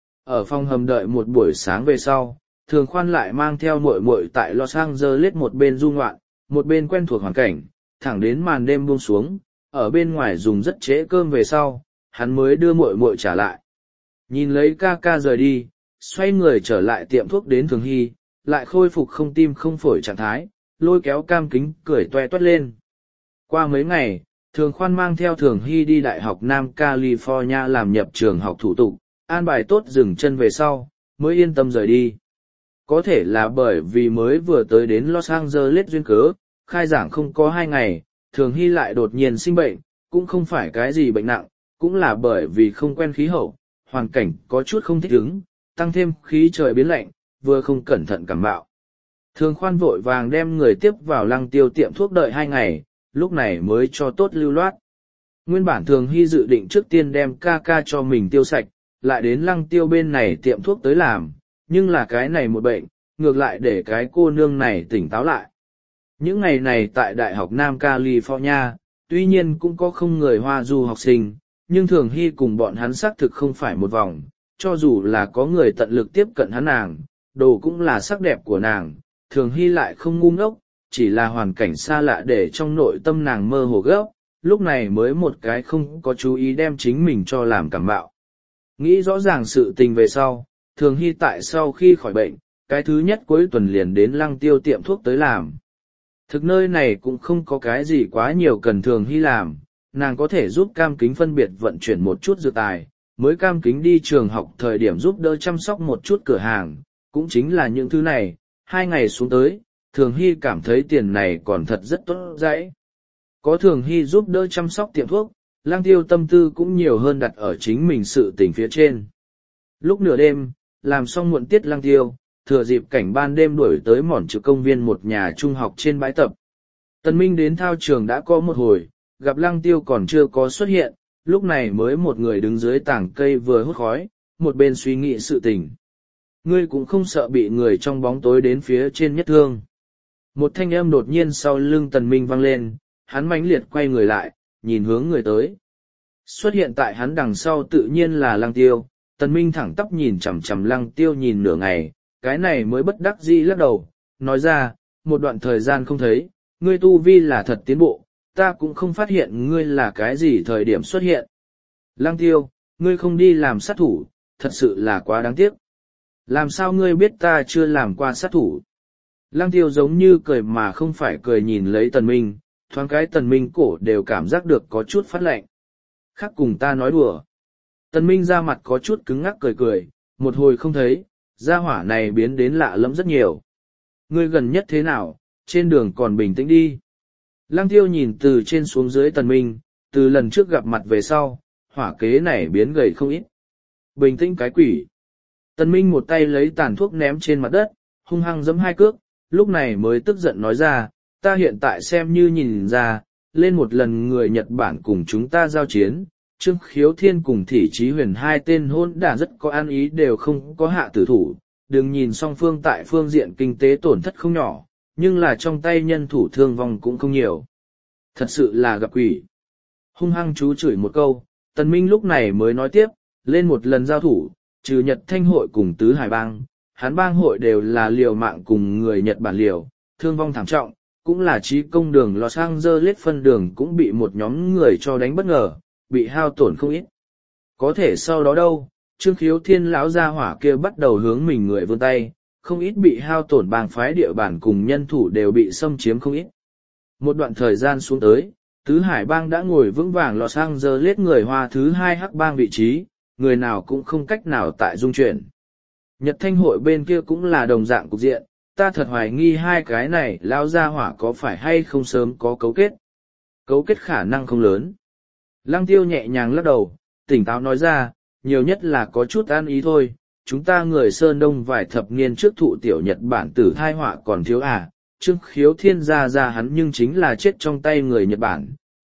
A: Ở phòng hầm đợi một buổi sáng về sau, Thường Khoan lại mang theo muội muội tại Los Angeles một bên du ngoạn, một bên quen thuộc hoàn cảnh, thẳng đến màn đêm buông xuống, ở bên ngoài dùng rất trễ cơm về sau, hắn mới đưa muội muội trả lại. Nhìn lấy ca ca rời đi, xoay người trở lại tiệm thuốc đến Thường Hy, lại khôi phục không tim không phổi trạng thái, lôi kéo Cam Kính cười toe toét lên. Qua mấy ngày, Thường Khoan mang theo Thường Hy đi Đại học Nam California làm nhập trường học thủ tục, an bài tốt dừng chân về sau, mới yên tâm rời đi. Có thể là bởi vì mới vừa tới đến Los Angeles duyên cớ, khai giảng không có 2 ngày, Thường Hy lại đột nhiên sinh bệnh, cũng không phải cái gì bệnh nặng, cũng là bởi vì không quen khí hậu, hoàn cảnh có chút không thích ứng, tăng thêm khí trời biến lạnh, vừa không cẩn thận cảm bạo. Thường Khoan vội vàng đem người tiếp vào Lăng Tiêu tiệm thuốc đợi 2 ngày, lúc này mới cho tốt lưu loát. Nguyên bản Thường Hy dự định trước tiên đem ca ca cho mình tiêu sạch, lại đến Lăng Tiêu bên này tiệm thuốc tới làm, nhưng là cái này một bệnh, ngược lại để cái cô nương này tỉnh táo lại. Những ngày này tại Đại học Nam California, tuy nhiên cũng có không người Hoa du học sinh, nhưng Thường Hy cùng bọn hắn xác thực không phải một vòng, cho dù là có người tận lực tiếp cận hắn nàng, đồ cũng là sắc đẹp của nàng, Thường Hy lại không ngu ngốc, chỉ là hoàn cảnh xa lạ để trong nội tâm nàng mơ hồ gấp, lúc này mới một cái không có chú ý đem chính mình cho làm cảm bạo. Nghĩ rõ ràng sự tình về sau, Thường Hy tại sau khi khỏi bệnh, cái thứ nhất cuối tuần liền đến Lăng Tiêu tiệm thuốc tới làm. Thực nơi này cũng không có cái gì quá nhiều cần Thường Hy làm, nàng có thể giúp Cam Kính phân biệt vận chuyển một chút dược tài, mới Cam Kính đi trường học thời điểm giúp đỡ chăm sóc một chút cửa hàng, cũng chính là những thứ này, 2 ngày xuống tới, Thường Hy cảm thấy tiền này còn thật rất tốt dãy. Có Thường Hy giúp đỡ chăm sóc tiệm thuốc, Lăng Tiêu tâm tư cũng nhiều hơn đặt ở chính mình sự tình phía trên. Lúc nửa đêm, làm xong muộn tiết Lăng Tiêu, thừa dịp cảnh ban đêm đuổi tới mòn trực công viên một nhà trung học trên bãi tập. Tần Minh đến thao trường đã có một hồi, gặp Lăng Tiêu còn chưa có xuất hiện, lúc này mới một người đứng dưới tảng cây vừa hút khói, một bên suy nghĩ sự tình. Ngươi cũng không sợ bị người trong bóng tối đến phía trên nhất thương. Một thanh âm đột nhiên sau lưng Tần Minh vang lên, hắn mãnh liệt quay người lại, nhìn hướng người tới. Xuất hiện tại hắn đằng sau tự nhiên là Lăng Tiêu, Tần Minh thẳng tắp nhìn chằm chằm Lăng Tiêu nhìn nửa ngày, cái này mới bất đắc dĩ lắc đầu, nói ra, một đoạn thời gian không thấy, ngươi tu vi là thật tiến bộ, ta cũng không phát hiện ngươi là cái gì thời điểm xuất hiện. Lăng Tiêu, ngươi không đi làm sát thủ, thật sự là quá đáng tiếc. Làm sao ngươi biết ta chưa làm qua sát thủ? Lăng Tiêu giống như cười mà không phải cười nhìn lấy Tần Minh, thoáng cái Tần Minh cổ đều cảm giác được có chút phát lạnh. Khác cùng ta nói đùa. Tần Minh ra mặt có chút cứng ngắc cười cười, một hồi không thấy, gia hỏa này biến đến lạ lẫm rất nhiều. Ngươi gần nhất thế nào, trên đường còn bình tĩnh đi. Lăng Tiêu nhìn từ trên xuống dưới Tần Minh, từ lần trước gặp mặt về sau, hỏa kế này biến gầy không ít. Bình tĩnh cái quỷ. Tần Minh một tay lấy tàn thuốc ném trên mặt đất, hung hăng giẫm 2 cước, lúc này mới tức giận nói ra, ta hiện tại xem như nhìn ra, lên một lần người Nhật Bản cùng chúng ta giao chiến, Trương Khiếu Thiên cùng Thị Chí Huyền 2 tên hôn đản rất có an ý đều không có hạ tử thủ, đừng nhìn song phương tại phương diện kinh tế tổn thất không nhỏ, nhưng là trong tay nhân thủ thương vong cũng không nhiều. Thật sự là gặp quỷ. Hung hăng chú chửi một câu, Tần Minh lúc này mới nói tiếp, lên một lần giao thủ, trừ Nhật Thanh hội cùng Tứ Hải bang, hắn bang hội đều là liều mạng cùng người Nhật Bản liều, thương vong thảm trọng, cũng là trí công đường Los Angeles phân đường cũng bị một nhóm người cho đánh bất ngờ, bị hao tổn không ít. Có thể sau đó đâu, Trương Khiếu Thiên lão gia hỏa kia bắt đầu hướng mình người vươn tay, không ít bị hao tổn bang phái địa bản cùng nhân thủ đều bị xâm chiếm không ít. Một đoạn thời gian xuống tới, Tứ Hải bang đã ngồi vững vàng Los Angeles người Hoa thứ 2 hắc bang vị trí, người nào cũng không cách nào tại dung chuyển. Nhật Thanh hội bên kia cũng là đồng dạng cục diện, ta thật hoài nghi hai cái này lão gia hỏa có phải hay không sớm có cấu kết. Cấu kết khả năng không lớn. Lăng Tiêu nhẹ nhàng lắc đầu, tỉnh táo nói ra, nhiều nhất là có chút an ý thôi, chúng ta người Sơn Đông vài thập niên trước thụ tiểu Nhật Bản tử thai họa còn thiếu à, Trương Khiếu Thiên ra hắn nhưng chính là chết trong tay người Nhật Bản,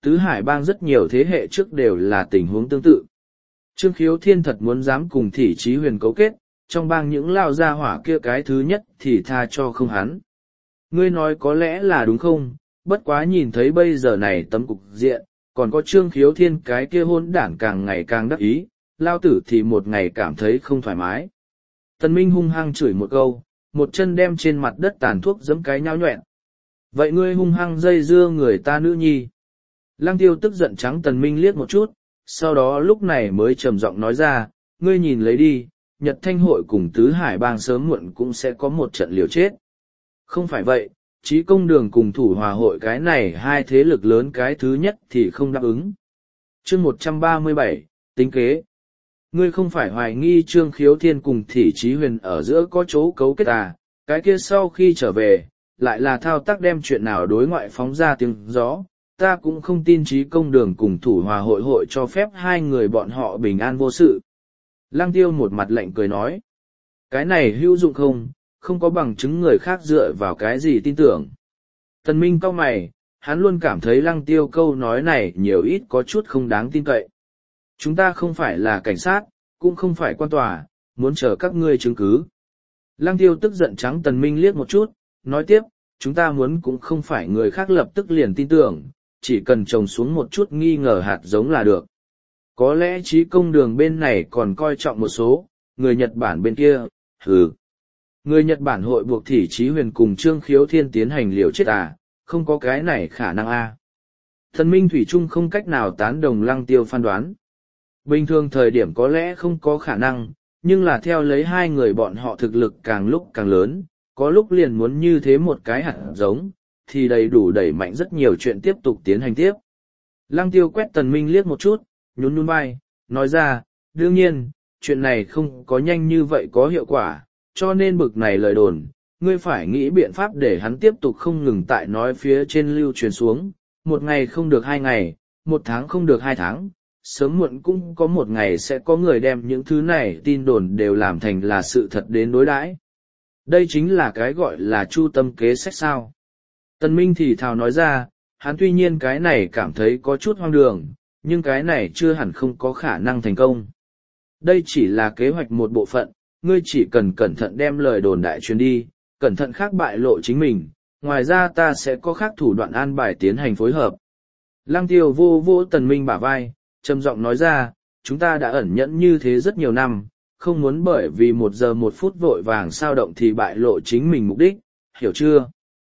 A: tứ hải bang rất nhiều thế hệ trước đều là tình huống tương tự. Trương Khiếu Thiên thật muốn dám cùng Thị Chí Huyền cấu kết, trong bang những lao gia hỏa kia cái thứ nhất thì tha cho không hắn. Ngươi nói có lẽ là đúng không, bất quá nhìn thấy bây giờ này tấm cục diện, còn có Trương Khiếu Thiên cái kia hôn đảng càng ngày càng đắc ý, lao tử thì một ngày cảm thấy không thoải mái. Tần Minh hung hăng chửi một câu, một chân đem trên mặt đất tàn thuốc giẫm cái nhão nhoẹn. Vậy ngươi hung hăng dây dưa người ta nữ nhi. Lăng Tiêu tức giận trắng Tần Minh liếc một chút, sau đó lúc này mới trầm giọng nói ra, ngươi nhìn lấy đi, Nhật Thanh hội cùng Tứ Hải bang sớm muộn cũng sẽ có một trận liều chết. Không phải vậy, Chí Công Đường cùng Thủ Hòa hội cái này hai thế lực lớn cái thứ nhất thì không đáp ứng. Chương 137, tính kế. Ngươi không phải hoài nghi Trương Khiếu Thiên cùng Thị Chí Huyền ở giữa có chỗ cấu kết à, cái kia sau khi trở về, lại là thao tác đem chuyện nào đối ngoại phóng ra tiếng gió, ta cũng không tin Chí Công Đường cùng Thủ Hòa hội cho phép hai người bọn họ bình an vô sự. Lăng Tiêu một mặt lạnh cười nói, cái này hữu dụng không, không có bằng chứng người khác dựa vào cái gì tin tưởng. Tần Minh cau mày, hắn luôn cảm thấy Lăng Tiêu câu nói này nhiều ít có chút không đáng tin cậy. Chúng ta không phải là cảnh sát, cũng không phải quan tòa, muốn chờ các ngươi chứng cứ. Lăng Tiêu tức giận trắng Tần Minh liếc một chút, nói tiếp, chúng ta muốn cũng không phải người khác lập tức liền tin tưởng, chỉ cần trồng xuống một chút nghi ngờ hạt giống là được. Có lẽ Chí Công Đường bên này còn coi trọng một số, người Nhật Bản bên kia, hừ. Người Nhật Bản hội buộc Thị Chí Huyền cùng Trương Khiếu Thiên tiến hành liều chết à, không có cái này khả năng a. Thần Minh Thủy Trung không cách nào tán đồng Lăng Tiêu phán đoán. Bình thường thời điểm có lẽ không có khả năng, nhưng là theo lấy hai người bọn họ thực lực càng lúc càng lớn, có lúc liền muốn như thế một cái hạt giống, thì đầy đủ đẩy mạnh rất nhiều chuyện tiếp tục tiến hành tiếp. Lăng Tiêu quét Tần Minh liếc một chút, nhún nhún vai, nói ra, đương nhiên, chuyện này không có nhanh như vậy có hiệu quả, cho nên bực này lời đồn, ngươi phải nghĩ biện pháp để hắn tiếp tục không ngừng tại nói phía trên lưu truyền xuống, một ngày không được 2 ngày, một tháng không được 2 tháng, sớm muộn cũng có một ngày sẽ có người đem những thứ này tin đồn đều làm thành là sự thật đến đối đãi. Đây chính là cái gọi là chu tâm kế sách sao. Tần Minh thì thào nói ra, hắn tuy nhiên cái này cảm thấy có chút hoang đường, nhưng cái này chưa hẳn không có khả năng thành công. Đây chỉ là kế hoạch một bộ phận, ngươi chỉ cần cẩn thận đem lời đồn đại truyền đi, cẩn thận khác bại lộ chính mình, ngoài ra ta sẽ có khác thủ đoạn an bài tiến hành phối hợp. Lăng Tiêu vô vô Tần Minh bả vai, trầm giọng nói ra, chúng ta đã ẩn nhẫn như thế rất nhiều năm, không muốn bởi vì 1 giờ 1 phút vội vàng sao động thì bại lộ chính mình mục đích, hiểu chưa?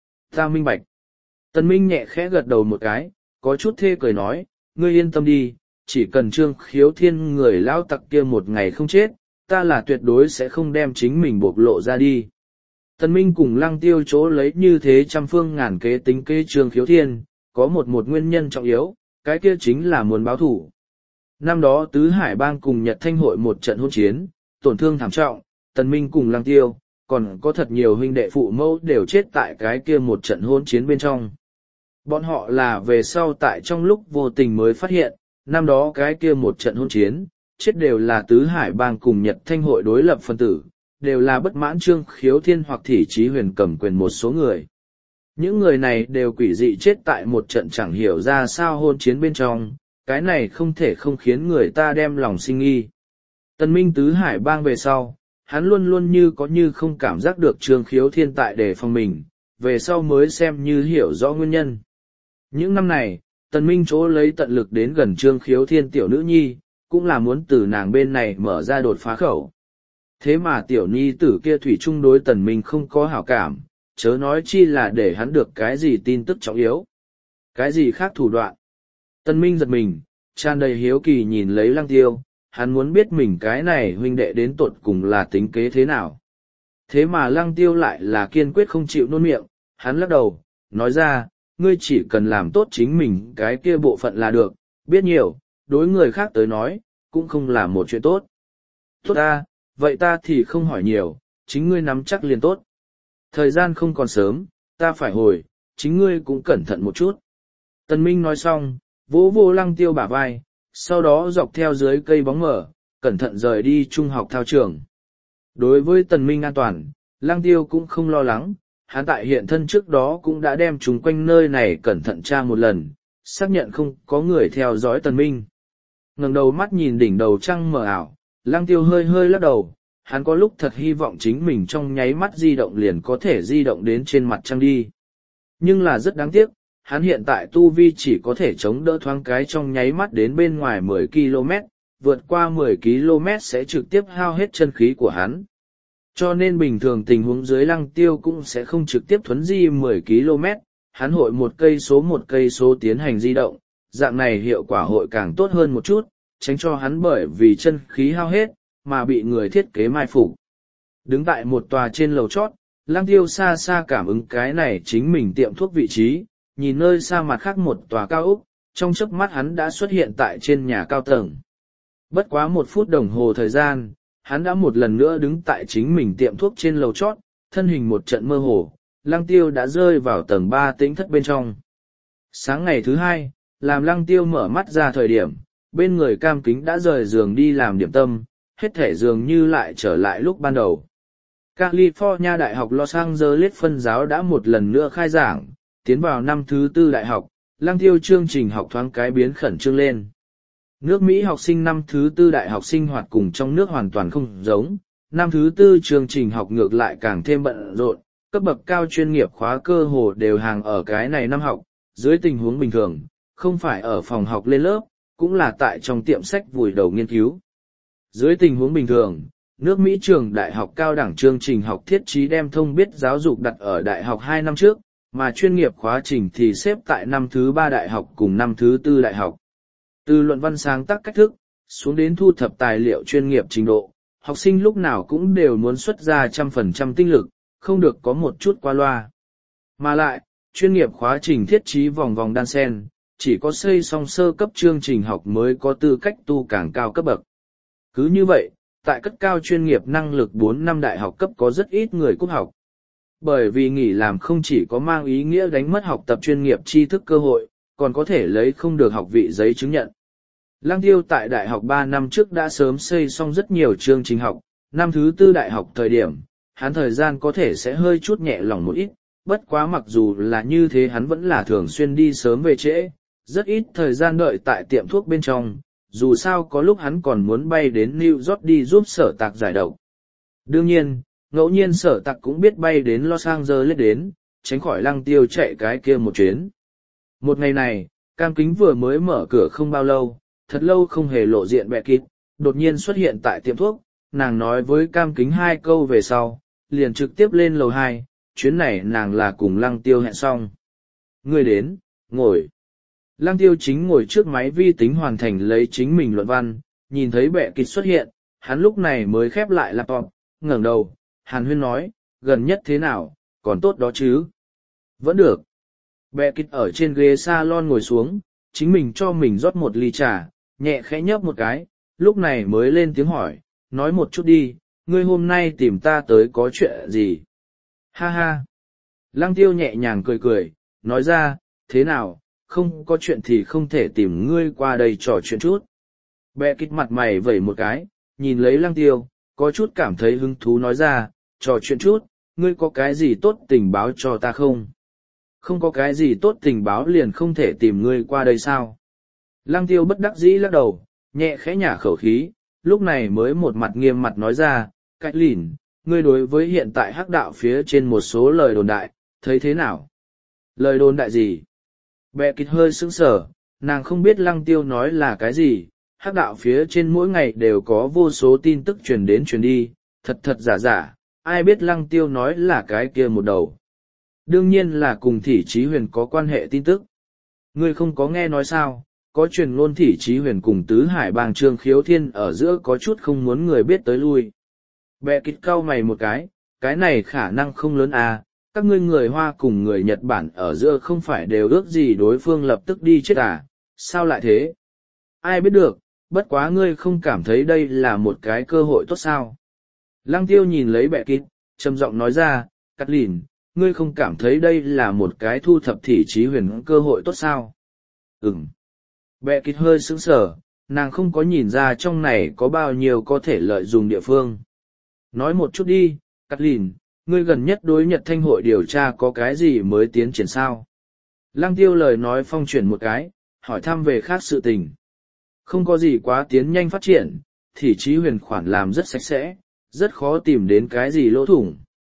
A: Ta minh bạch. Tần Minh nhẹ khẽ gật đầu một cái, có chút thê cười nói, ngươi yên tâm đi, chỉ cần Trương Khiếu Thiên người lao tặc kia một ngày không chết, ta là tuyệt đối sẽ không đem chính mình bộc lộ ra đi. Tần Minh cùng Lăng Tiêu chỗ lấy như thế trăm phương ngàn kế tính kế Trương Khiếu Thiên, có một nguyên nhân trọng yếu, cái kia chính là muốn báo thủ. Năm đó Tứ Hải bang cùng Nhật Thanh hội một trận hôn chiến, tổn thương thảm trọng, Tần Minh cùng Lăng Tiêu, còn có thật nhiều huynh đệ phụ mẫu đều chết tại cái kia một trận hôn chiến bên trong. Bọn họ là về sau tại trong lúc vô tình mới phát hiện, năm đó cái kia một trận hôn chiến, chết đều là Tứ Hải bang cùng Nhật Thanh hội đối lập phân tử, đều là bất mãn Trương Khiếu Thiên hoặc Thị Chí Huyền cầm quyền một số người. Những người này đều quỷ dị chết tại một trận chẳng hiểu ra sao hôn chiến bên trong, cái này không thể không khiến người ta đem lòng sinh nghi. Tần Minh Tứ Hải bang về sau, hắn luôn luôn như có như không cảm giác được Trương Khiếu Thiên tại đề phòng mình, về sau mới xem như hiểu rõ nguyên nhân. Những năm này, Tần Minh chỗ lấy tận lực đến gần Trương Khiếu Thiên tiểu nữ nhi, cũng là muốn từ nàng bên này mở ra đột phá khẩu. Thế mà tiểu nhi tử kia thủy chung đối Tần Minh không có hảo cảm, chớ nói chi là để hắn được cái gì tin tức trọng yếu. Cái gì khác thủ đoạn. Tần Minh giật mình, tràn đầy hiếu kỳ nhìn lấy Lăng Tiêu, hắn muốn biết mình cái này huynh đệ đến tột cùng là tính kế thế nào. Thế mà Lăng Tiêu lại là kiên quyết không chịu nôn miệng, hắn lắc đầu, nói ra, ngươi chỉ cần làm tốt chính mình cái kia bộ phận là được, biết nhiều, đối người khác tới nói, cũng không là một chuyện tốt. Tốt ta, vậy ta thì không hỏi nhiều, chính ngươi nắm chắc liền tốt. Thời gian không còn sớm, ta phải hồi, chính ngươi cũng cẩn thận một chút. Tần Minh nói xong, vỗ vô Lăng Tiêu bả vai, sau đó dọc theo dưới cây bóng mở, cẩn thận rời đi trung học thao trường. Đối với Tần Minh an toàn, Lăng Tiêu cũng không lo lắng, hắn tại hiện thân trước đó cũng đã đem chúng quanh nơi này cẩn thận tra một lần, xác nhận không có người theo dõi Tần Minh. Ngẩng đầu mắt nhìn đỉnh đầu trăng mờ ảo, Lăng Tiêu hơi hơi lắc đầu, hắn có lúc thật hy vọng chính mình trong nháy mắt di động liền có thể di động đến trên mặt trăng đi. Nhưng là rất đáng tiếc, hắn hiện tại tu vi chỉ có thể chống đỡ thoáng cái trong nháy mắt đến bên ngoài 10 km, vượt qua 10 km sẽ trực tiếp hao hết chân khí của hắn. Cho nên bình thường tình huống dưới Lăng Tiêu cũng sẽ không trực tiếp thuấn di 10 km, hắn hội một cây số tiến hành di động, dạng này hiệu quả hội càng tốt hơn một chút, tránh cho hắn bởi vì chân khí hao hết, mà bị người thiết kế mai phục. Đứng tại một tòa trên lầu chót, Lăng Tiêu xa xa cảm ứng cái này chính mình tiệm thuốc vị trí, nhìn nơi xa mặt khác một tòa cao ốc, trong chớp mắt hắn đã xuất hiện tại trên nhà cao tầng. Bất quá 1 phút đồng hồ thời gian, hắn đã một lần nữa đứng tại chính mình tiệm thuốc trên lầu chót, thân hình một trận mơ hồ, Lăng Tiêu đã rơi vào tầng 3 tĩnh thất bên trong. Sáng ngày thứ 2, làm Lăng Tiêu mở mắt ra thời điểm, bên người Cam Kính đã rời giường đi làm điểm tâm, hết thể dường như lại trở lại lúc ban đầu. California Đại học Los Angeles phân giáo đã một lần nữa khai giảng, tiến vào năm thứ 4 đại học, Lăng Tiêu chương trình học thoáng cái biến khẩn trương lên. Nước Mỹ học sinh năm thứ 4 đại học sinh hoạt cùng trong nước hoàn toàn không giống, năm thứ 4 chương trình học ngược lại càng thêm bận rộn, cấp bậc cao chuyên nghiệp khóa cơ hồ đều hàng ở cái này năm học, dưới tình huống bình thường, không phải ở phòng học lên lớp, cũng là tại trong tiệm sách vùi đầu nghiên cứu. Dưới tình huống bình thường, nước Mỹ trường đại học cao đẳng chương trình học thiết trí đem thông biết giáo dục đặt ở đại học 2 năm trước, mà chuyên nghiệp khóa trình thì xếp tại năm thứ 3 đại học cùng năm thứ 4 đại học. Từ luận văn sáng tác cách thức, xuống đến thu thập tài liệu chuyên nghiệp trình độ, học sinh lúc nào cũng đều muốn xuất ra 100% tinh lực, không được có một chút qua loa. Mà lại, chuyên nghiệp khóa trình thiết trí vòng vòng đan sen, chỉ có xây xong sơ cấp chương trình học mới có tư cách tu càng cao cấp bậc. Cứ như vậy, tại cất cao chuyên nghiệp năng lực 4 năm đại học cấp có rất ít người cúp học. Bởi vì nghỉ làm không chỉ có mang ý nghĩa đánh mất học tập chuyên nghiệp tri thức cơ hội, còn có thể lấy không được học vị giấy chứng nhận. Lăng Tiêu tại đại học 3 năm trước đã sớm xây xong rất nhiều chương trình học, năm thứ 4 đại học thời điểm, hắn thời gian có thể sẽ hơi chút nhẹ lòng một ít, bất quá mặc dù là như thế hắn vẫn là thường xuyên đi sớm về trễ, rất ít thời gian đợi tại tiệm thuốc bên trong, dù sao có lúc hắn còn muốn bay đến New York đi giúp Sở Tạc giải độc. Đương nhiên, ngẫu nhiên Sở Tạc cũng biết bay đến Los Angeles đến, tránh khỏi Lăng Tiêu chạy cái kia một chuyến. Một ngày này, Cam Kính vừa mới mở cửa không bao lâu, thật lâu không hề lộ diện bẹ kịt, đột nhiên xuất hiện tại tiệm thuốc, nàng nói với Cam Kính 2 câu về sau, liền trực tiếp lên lầu 2, chuyến này nàng là cùng Lăng Tiêu hẹn xong. Người đến, ngồi. Lăng Tiêu chính ngồi trước máy vi tính hoàn thành lấy chính mình luận văn, nhìn thấy bẹ kịt xuất hiện, hắn lúc này mới khép lại laptop, ngẩng đầu, Hàn Huyên nói, gần nhất thế nào, còn tốt đó chứ? Vẫn được. Bẹ kịt ở trên ghế salon ngồi xuống, chính mình cho mình rót một ly trà, nhẹ khẽ nhấp một cái, lúc này mới lên tiếng hỏi, nói một chút đi, ngươi hôm nay tìm ta tới có chuyện gì? Ha ha! Lăng Tiêu nhẹ nhàng cười cười, nói ra, thế nào, không có chuyện thì không thể tìm ngươi qua đây trò chuyện chút. Bẹ kịt mặt mày vẩy một cái, nhìn lấy Lăng Tiêu, có chút cảm thấy hứng thú nói ra, trò chuyện chút, ngươi có cái gì tốt tình báo cho ta không? Không có cái gì tốt tình báo liền không thể tìm ngươi qua đây sao? Lăng Tiêu bất đắc dĩ lắc đầu, nhẹ khẽ nhả khẩu khí, lúc này mới một mặt nghiêm mặt nói ra, Cách Lìn, ngươi đối với hiện tại hắc đạo phía trên một số lời đồn đại, thấy thế nào? Lời đồn đại gì? Bẹ kịt hơi sững sờ, nàng không biết Lăng Tiêu nói là cái gì, hắc đạo phía trên mỗi ngày đều có vô số tin tức truyền đến truyền đi, thật thật giả giả, ai biết Lăng Tiêu nói là cái kia một đầu. Đương nhiên là cùng Thỉ Chí Huyền có quan hệ tin tức. Ngươi không có nghe nói sao, có truyền ngôn Thỉ Chí Huyền cùng Tứ Hải Bang Trương Khiếu Thiên ở giữa có chút không muốn người biết tới lui. Bẹ kịt cau mày một cái này khả năng không lớn à, các ngươi người Hoa cùng người Nhật Bản ở giữa không phải đều ước gì đối phương lập tức đi chết à, sao lại thế? Ai biết được, bất quá ngươi không cảm thấy đây là một cái cơ hội tốt sao? Lăng Tiêu nhìn lấy bẹ kịt, trầm giọng nói ra, Cát Lìn, ngươi không cảm thấy đây là một cái thu thập Thỉ Chí Huyền cơ hội tốt sao? Bẹ kịt hơi sững sờ, nàng không có nhìn ra trong này có bao nhiêu có thể lợi dụng địa phương. Nói một chút đi, Cát Lìn, ngươi gần nhất đối Nhật Thanh hội điều tra có cái gì mới tiến triển sao? Lăng Tiêu lời nói phong chuyển một cái, hỏi thăm về khác sự tình. Không có gì quá tiến nhanh phát triển, thì Chí Huyền khoản làm rất sạch sẽ, rất khó tìm đến cái gì lỗ thủng.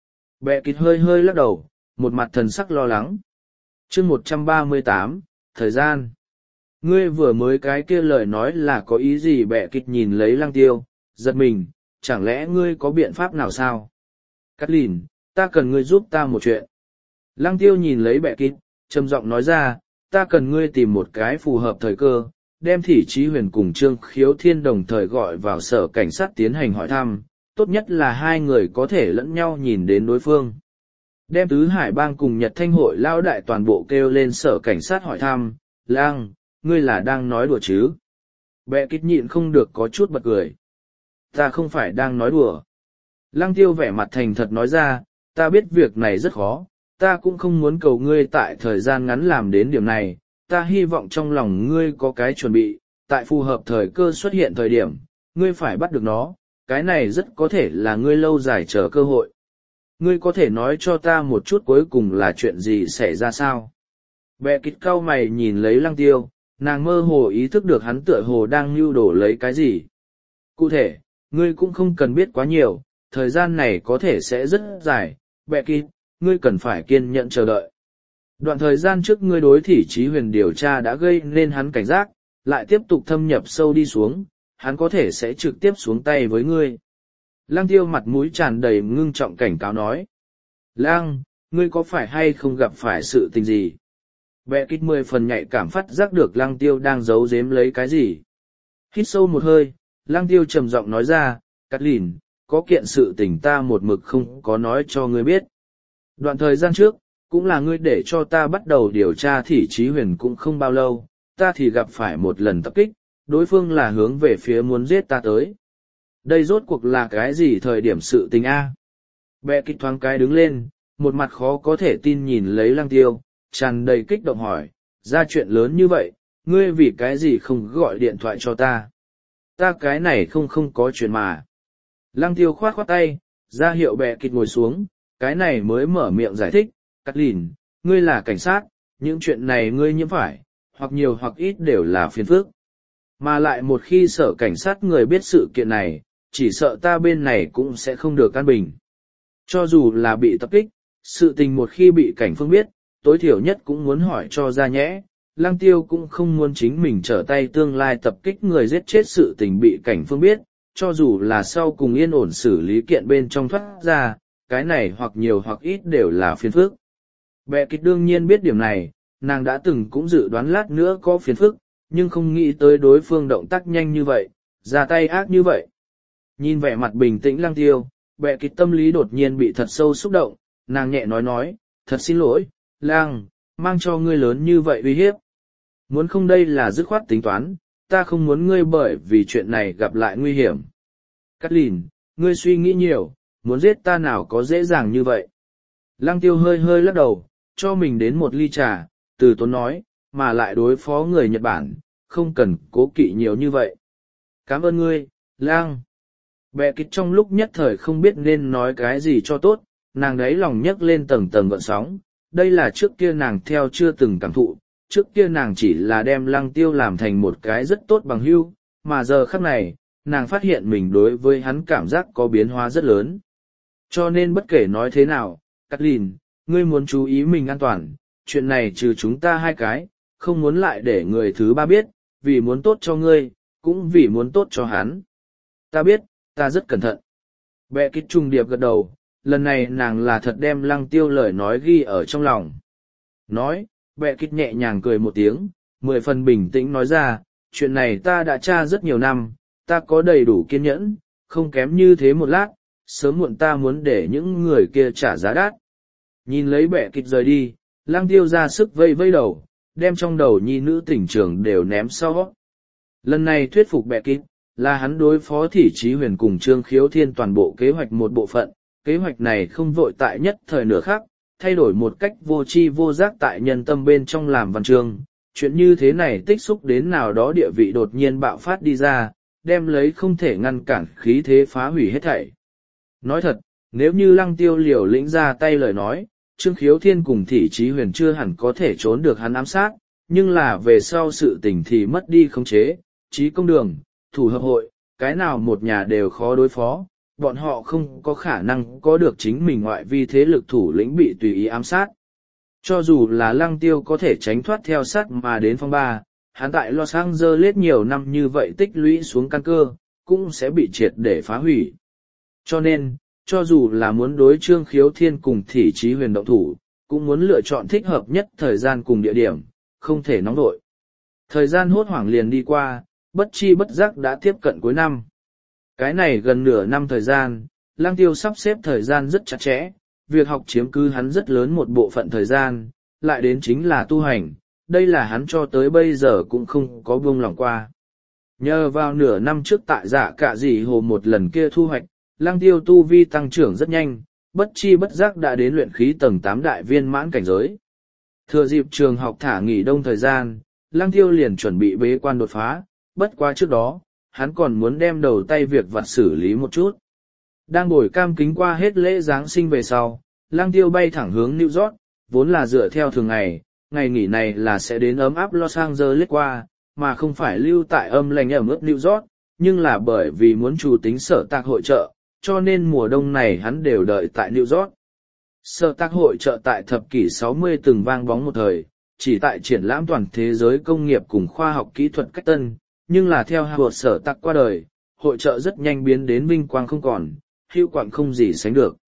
A: Bẹ kịt hơi hơi lắc đầu, một mặt thần sắc lo lắng. chương 138, thời gian. Ngươi vừa mới cái kia lời nói là có ý gì? Bẹ kịt nhìn lấy Lăng Tiêu, giật mình, chẳng lẽ ngươi có biện pháp nào sao? Cát Lìn, ta cần ngươi giúp ta một chuyện. Lăng Tiêu nhìn lấy bẹ kịt, trầm giọng nói ra, ta cần ngươi tìm một cái phù hợp thời cơ, đem Thỉ Chí Huyền cùng Trương Khiếu Thiên đồng thời gọi vào sở cảnh sát tiến hành hỏi thăm, tốt nhất là hai người có thể lẫn nhau nhìn đến đối phương. Đem Tứ Hải Bang cùng Nhật Thanh hội lao đại toàn bộ kêu lên sở cảnh sát hỏi thăm. Lang, ngươi là đang nói đùa chứ? Bẹ kít nhịn không được có chút bật cười. Ta không phải đang nói đùa. Lăng Tiêu vẻ mặt thành thật nói ra, ta biết việc này rất khó, ta cũng không muốn cầu ngươi tại thời gian ngắn làm đến điểm này, ta hy vọng trong lòng ngươi có cái chuẩn bị, tại phù hợp thời cơ xuất hiện thời điểm, ngươi phải bắt được nó, cái này rất có thể là ngươi lâu dài chờ cơ hội. Ngươi có thể nói cho ta một chút cuối cùng là chuyện gì xảy ra sao? Bẹ kít cau mày nhìn lấy Lăng Tiêu, nàng mơ hồ ý thức được hắn tựa hồ đang mưu đổ lấy cái gì. Cụ thể, ngươi cũng không cần biết quá nhiều, thời gian này có thể sẽ rất dài, bẹ kít, ngươi cần phải kiên nhẫn chờ đợi. Đoạn thời gian trước ngươi đối Thỉ Chí Huyền điều tra đã gây nên hắn cảnh giác, lại tiếp tục thâm nhập sâu đi xuống, hắn có thể sẽ trực tiếp xuống tay với ngươi. Lăng Tiêu mặt mũi tràn đầy ngưng trọng cảnh cáo nói. Lang, ngươi có phải hay không gặp phải sự tình gì? Bẹ kít 10 phần nhạy cảm phát giác được Lăng Tiêu đang giấu giếm lấy cái gì. Hít sâu một hơi, Lăng Tiêu trầm giọng nói ra, Cát Lìn, có kiện sự tình ta một mực không có nói cho ngươi biết. Đoạn thời gian trước, cũng là ngươi để cho ta bắt đầu điều tra Thỉ Chí Huyền cũng không bao lâu, ta thì gặp phải một lần tập kích, đối phương là hướng về phía muốn giết ta tới. Đây rốt cuộc là cái gì thời điểm sự tình a? Bẹ kít thoáng cái đứng lên, một mặt khó có thể tin nhìn lấy Lăng Tiêu, tràn đầy kích động hỏi, ra chuyện lớn như vậy, ngươi vì cái gì không gọi điện thoại cho ta? Ta cái này không có chuyện mà. Lăng Tiêu khoát khoát tay, ra hiệu bẹ kít ngồi xuống, cái này mới mở miệng giải thích, Cát Lìn, ngươi là cảnh sát, những chuyện này ngươi nhiễm phải, hoặc nhiều hoặc ít đều là phiền phức. Mà lại một khi sở cảnh sát người biết sự kiện này, chỉ sợ ta bên này cũng sẽ không được an bình. Cho dù là bị tập kích, sự tình một khi bị cảnh phương biết, tối thiểu nhất cũng muốn hỏi cho ra nhẽ. Lăng Tiêu cũng không muốn chính mình trở tay tương lai tập kích người giết chết sự tình bị cảnh phương biết, cho dù là sau cùng yên ổn xử lý kiện bên trong thoát ra, cái này hoặc nhiều hoặc ít đều là phiền phức. Bẹ kít đương nhiên biết điểm này, nàng đã từng cũng dự đoán lát nữa có phiền phức, nhưng không nghĩ tới đối phương động tác nhanh như vậy, ra tay ác như vậy. Nhìn vẻ mặt bình tĩnh Lăng Tiêu, bẹ kít tâm lý đột nhiên bị thật sâu xúc động, nàng nhẹ nói, thật xin lỗi, Lang, mang cho ngươi lớn như vậy uy hiếp. Muốn không đây là dứt khoát tính toán, ta không muốn ngươi bởi vì chuyện này gặp lại nguy hiểm. Cát Lìn, ngươi suy nghĩ nhiều, muốn giết ta nào có dễ dàng như vậy. Lăng Tiêu hơi hơi lắc đầu, cho mình đến một ly trà, từ tốn nói, mà lại đối phó người Nhật Bản, không cần cố kỵ nhiều như vậy. Cảm ơn ngươi, Lang. Bẹ kít trong lúc nhất thời không biết nên nói cái gì cho tốt, nàng đấy lòng nhấc lên tầng tầng gợn sóng, đây là trước kia nàng theo chưa từng cảm thụ, trước kia nàng chỉ là đem Lăng Tiêu làm thành một cái rất tốt bằng hữu, mà giờ khắc này, nàng phát hiện mình đối với hắn cảm giác có biến hóa rất lớn. Cho nên bất kể nói thế nào, Cát Lìn, ngươi muốn chú ý mình an toàn, chuyện này trừ chúng ta hai cái, không muốn lại để người thứ ba biết, vì muốn tốt cho ngươi, cũng vì muốn tốt cho hắn. Ta biết, ta rất cẩn thận. Bẹ kít trung điệp gật đầu, lần này nàng là thật đem Lăng Tiêu lời nói ghi ở trong lòng. Nói, bẹ kít nhẹ nhàng cười một tiếng, 10 phần bình tĩnh nói ra, chuyện này ta đã tra rất nhiều năm, ta có đầy đủ kiên nhẫn, không kém như thế một lát, sớm muộn ta muốn để những người kia trả giá đắt. Nhìn lấy bẹ kít rời đi, Lăng Tiêu ra sức vây vây đầu, đem trong đầu nhi nữ tỉnh trường đều ném sau. Lần này thuyết phục bẹ kít, là hắn đối phó Thỉ Chí Huyền cùng Trương Khiếu Thiên toàn bộ kế hoạch một bộ phận, kế hoạch này không vội tại nhất thời nửa khắc, thay đổi một cách vô tri vô giác tại nhân tâm bên trong làm văn chương. Chuyện như thế này tích xúc đến nào đó địa vị đột nhiên bạo phát đi ra, đem lấy không thể ngăn cản khí thế phá hủy hết thảy. Nói thật, nếu như Lăng Tiêu liều lĩnh ra tay lời nói, Trương Khiếu Thiên cùng Thỉ Chí Huyền chưa hẳn có thể trốn được hắn ám sát, nhưng là về sau sự tình thì mất đi khống chế, trí công đường, thủ hợp hội, cái nào một nhà đều khó đối phó, bọn họ không có khả năng có được chính mình ngoại vi thế lực thủ lĩnh bị tùy ý ám sát. Cho dù là Lăng Tiêu có thể tránh thoát theo sát mà đến phong ba, hắn tại Los Angeles nhiều năm như vậy tích lũy xuống căn cơ, cũng sẽ bị triệt để phá hủy. Cho nên, cho dù là muốn đối Trương Khiếu Thiên cùng Thị Chí Huyền động thủ, cũng muốn lựa chọn thích hợp nhất thời gian cùng địa điểm, không thể nóng vội. Thời gian hốt hoảng liền đi qua, bất chi bất giác đã tiếp cận cuối năm. Cái này gần nửa năm thời gian, Lăng Tiêu sắp xếp thời gian rất chặt chẽ, việc học chiếm cứ hắn rất lớn một bộ phận thời gian, lại đến chính là tu hành, đây là hắn cho tới bây giờ cũng không có buông lòng qua. Nhờ vào nửa năm trước tại Dạ Cạ Dị Hồ một lần kia thu hoạch, Lăng Tiêu tu vi tăng trưởng rất nhanh, bất chi bất giác đã đến luyện khí tầng 8 đại viên mãn cảnh giới. Thừa dịp trường học thả nghỉ đông thời gian, Lăng Tiêu liền chuẩn bị bế quan đột phá, bất quá trước đó, hắn còn muốn đem đầu tay việc vặt xử lý một chút. Đang bồi cam kính qua hết lễ Giáng sinh về sau, Lăng Tiêu bay thẳng hướng New York, vốn là dựa theo thường ngày nghỉ này là sẽ đến ấm áp Los Angeles qua, mà không phải lưu tại âm lạnh ẩm ướt New York, nhưng là bởi vì muốn chủ tính Sở Tạc hội trợ, cho nên mùa đông này hắn đều đợi tại New York. Sở Tạc hội trợ tại thập kỷ 60 từng vang bóng một thời, chỉ tại triển lãm toàn thế giới công nghiệp cùng khoa học kỹ thuật cách tân, nhưng là theo Howard Sở Tạc qua đời, hội trợ rất nhanh biến đến vinh quang không còn, hữu quạng không gì sánh được.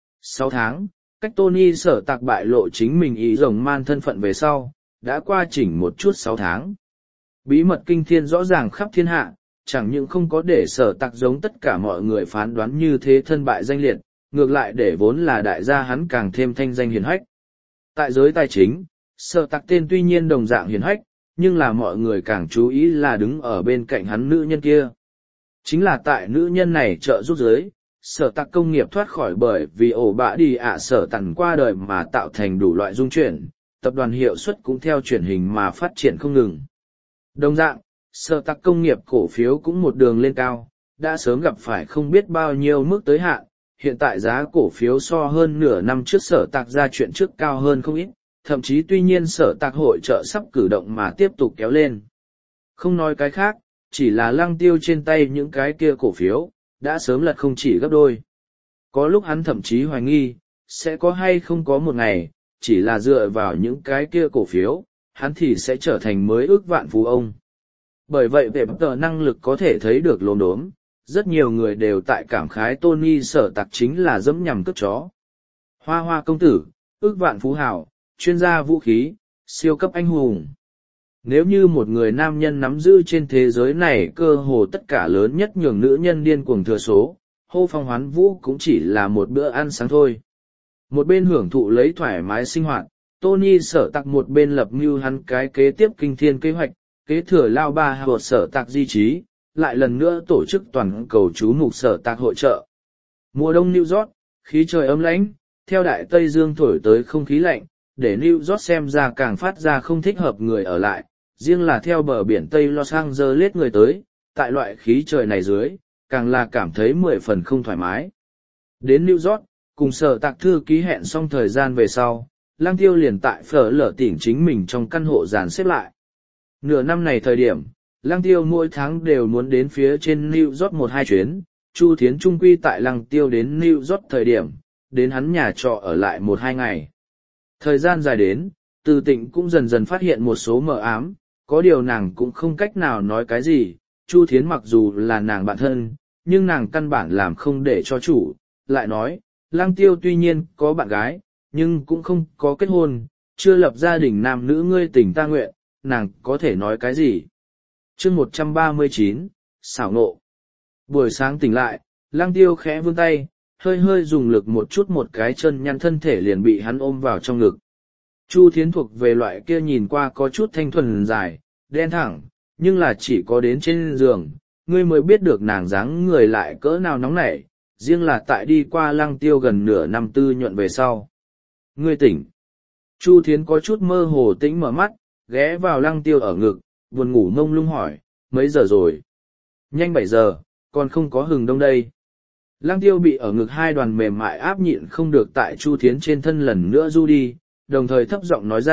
A: 6 tháng, cách Tony Sở Tạc bại lộ chính mình ý rồng man thân phận về sau, đã qua chỉnh một chút 6 tháng. Bí mật kinh thiên rõ ràng khắp thiên hạ, chẳng những không có để Sở Tạc giống tất cả mọi người phán đoán như thế thân bại danh liệt, ngược lại để vốn là đại gia hắn càng thêm thanh danh hiển hách. Tại giới tài chính, Sở Tạc tên tuy nhiên đồng dạng hiển hách, nhưng là mọi người càng chú ý là đứng ở bên cạnh hắn nữ nhân kia. Chính là tại nữ nhân này trợ giúp giới, Sở Tạc công nghiệp thoát khỏi bởi vì ổ bạ đi Sở Tần qua đời mà tạo thành đủ loại dung chuyển, tập đoàn hiệu suất cũng theo chuyển hình mà phát triển không ngừng. Đồng dạng, Sở Tạc công nghiệp cổ phiếu cũng một đường lên cao, đã sớm gặp phải không biết bao nhiêu mức tới hạn, hiện tại giá cổ phiếu so hơn nửa năm trước Sở Tạc ra chuyện trước cao hơn không ít, thậm chí tuy nhiên Sở Tạc hội trợ sắp cử động mà tiếp tục kéo lên. Không nói cái khác, chỉ là Lăng Tiêu trên tay những cái kia cổ phiếu, đã sớm lật không chỉ gấp đôi. Có lúc hắn thậm chí hoài nghi, sẽ có hay không có một ngày, chỉ là dựa vào những cái kia cổ phiếu, hắn thì sẽ trở thành mới ước vạn phú ông. Bởi vậy về tờ năng lực có thể thấy được lồn đốm, rất nhiều người đều tại cảm khái Tony Sở Tạc chính là dẫm nhằm cướp chó. Hoa hoa công tử, ước vạn phú hào, chuyên gia vũ khí, siêu cấp anh hùng. Nếu như một người nam nhân nắm giữ trên thế giới này cơ hồ tất cả lớn nhất nhường nữ nhân điên cuồng thừa số, hô phong hoán vũ cũng chỉ là một bữa ăn sáng thôi. Một bên hưởng thụ lấy thoải mái sinh hoạt, Tony Sở Tạc một bên lập mưu hắn cái kế tiếp kinh thiên kế hoạch, kế thừa lao ba Howard Sở Tạc di trí, lại lần nữa tổ chức toàn cầu chú mục Sở Tạc hội trợ. Mùa đông New York, khí trời ấm lãnh, theo đại Tây Dương thổi tới không khí lạnh, để New York xem ra càng phát ra không thích hợp người ở lại, riêng là theo bờ biển Tây Los Angeles người tới, tại loại khí trời này dưới, càng là cảm thấy 10 phần không thoải mái. Đến New York, cùng Sở Tạc thư ký hẹn xong thời gian về sau, Lăng Tiêu liền tại phở lở tỉnh chính mình trong căn hộ dàn xếp lại. Nửa năm này thời điểm, Lăng Tiêu mỗi tháng đều muốn đến phía trên New York 1-2 chuyến, Chu Thiến trung quy tại Lăng Tiêu đến New York thời điểm, đến hắn nhà trọ ở lại 1-2 ngày. Thời gian dài đến, Từ Tịnh cũng dần dần phát hiện một số mờ ám, có điều nàng cũng không cách nào nói cái gì, Chu Thiến mặc dù là nàng bạn thân, nhưng nàng căn bản làm không để cho chủ, lại nói, Lăng Tiêu tuy nhiên có bạn gái, nhưng cũng không có kết hôn, chưa lập gia đình nam nữ ngươi tình ta nguyện, nàng có thể nói cái gì. Chương 139, xảo nộ. Buổi sáng tỉnh lại, Lăng Tiêu khẽ vươn tay, hơi hơi dùng lực một chút một cái chân nhăn thân thể liền bị hắn ôm vào trong ngực. Chu Thiến thuộc về loại kia nhìn qua có chút thanh thuần dài, đen thẳng, nhưng là chỉ có đến trên giường, ngươi mới biết được nàng dáng người lại cỡ nào nóng nảy, riêng là tại đi qua Lăng Tiêu gần nửa năm tư nhuận về sau. Ngươi tỉnh. Chu Thiến có chút mơ hồ tĩnh mở mắt, ghé vào Lăng Tiêu ở ngực, buồn ngủ mông lung hỏi, mấy giờ rồi? Nhanh 7 giờ, còn không có hừng đông đây. Lăng Tiêu bị ở ngực hai đoàn mềm mại áp nhịn không được tại Chu Thiến trên thân lần nữa du đi, đồng thời thấp giọng nói ra,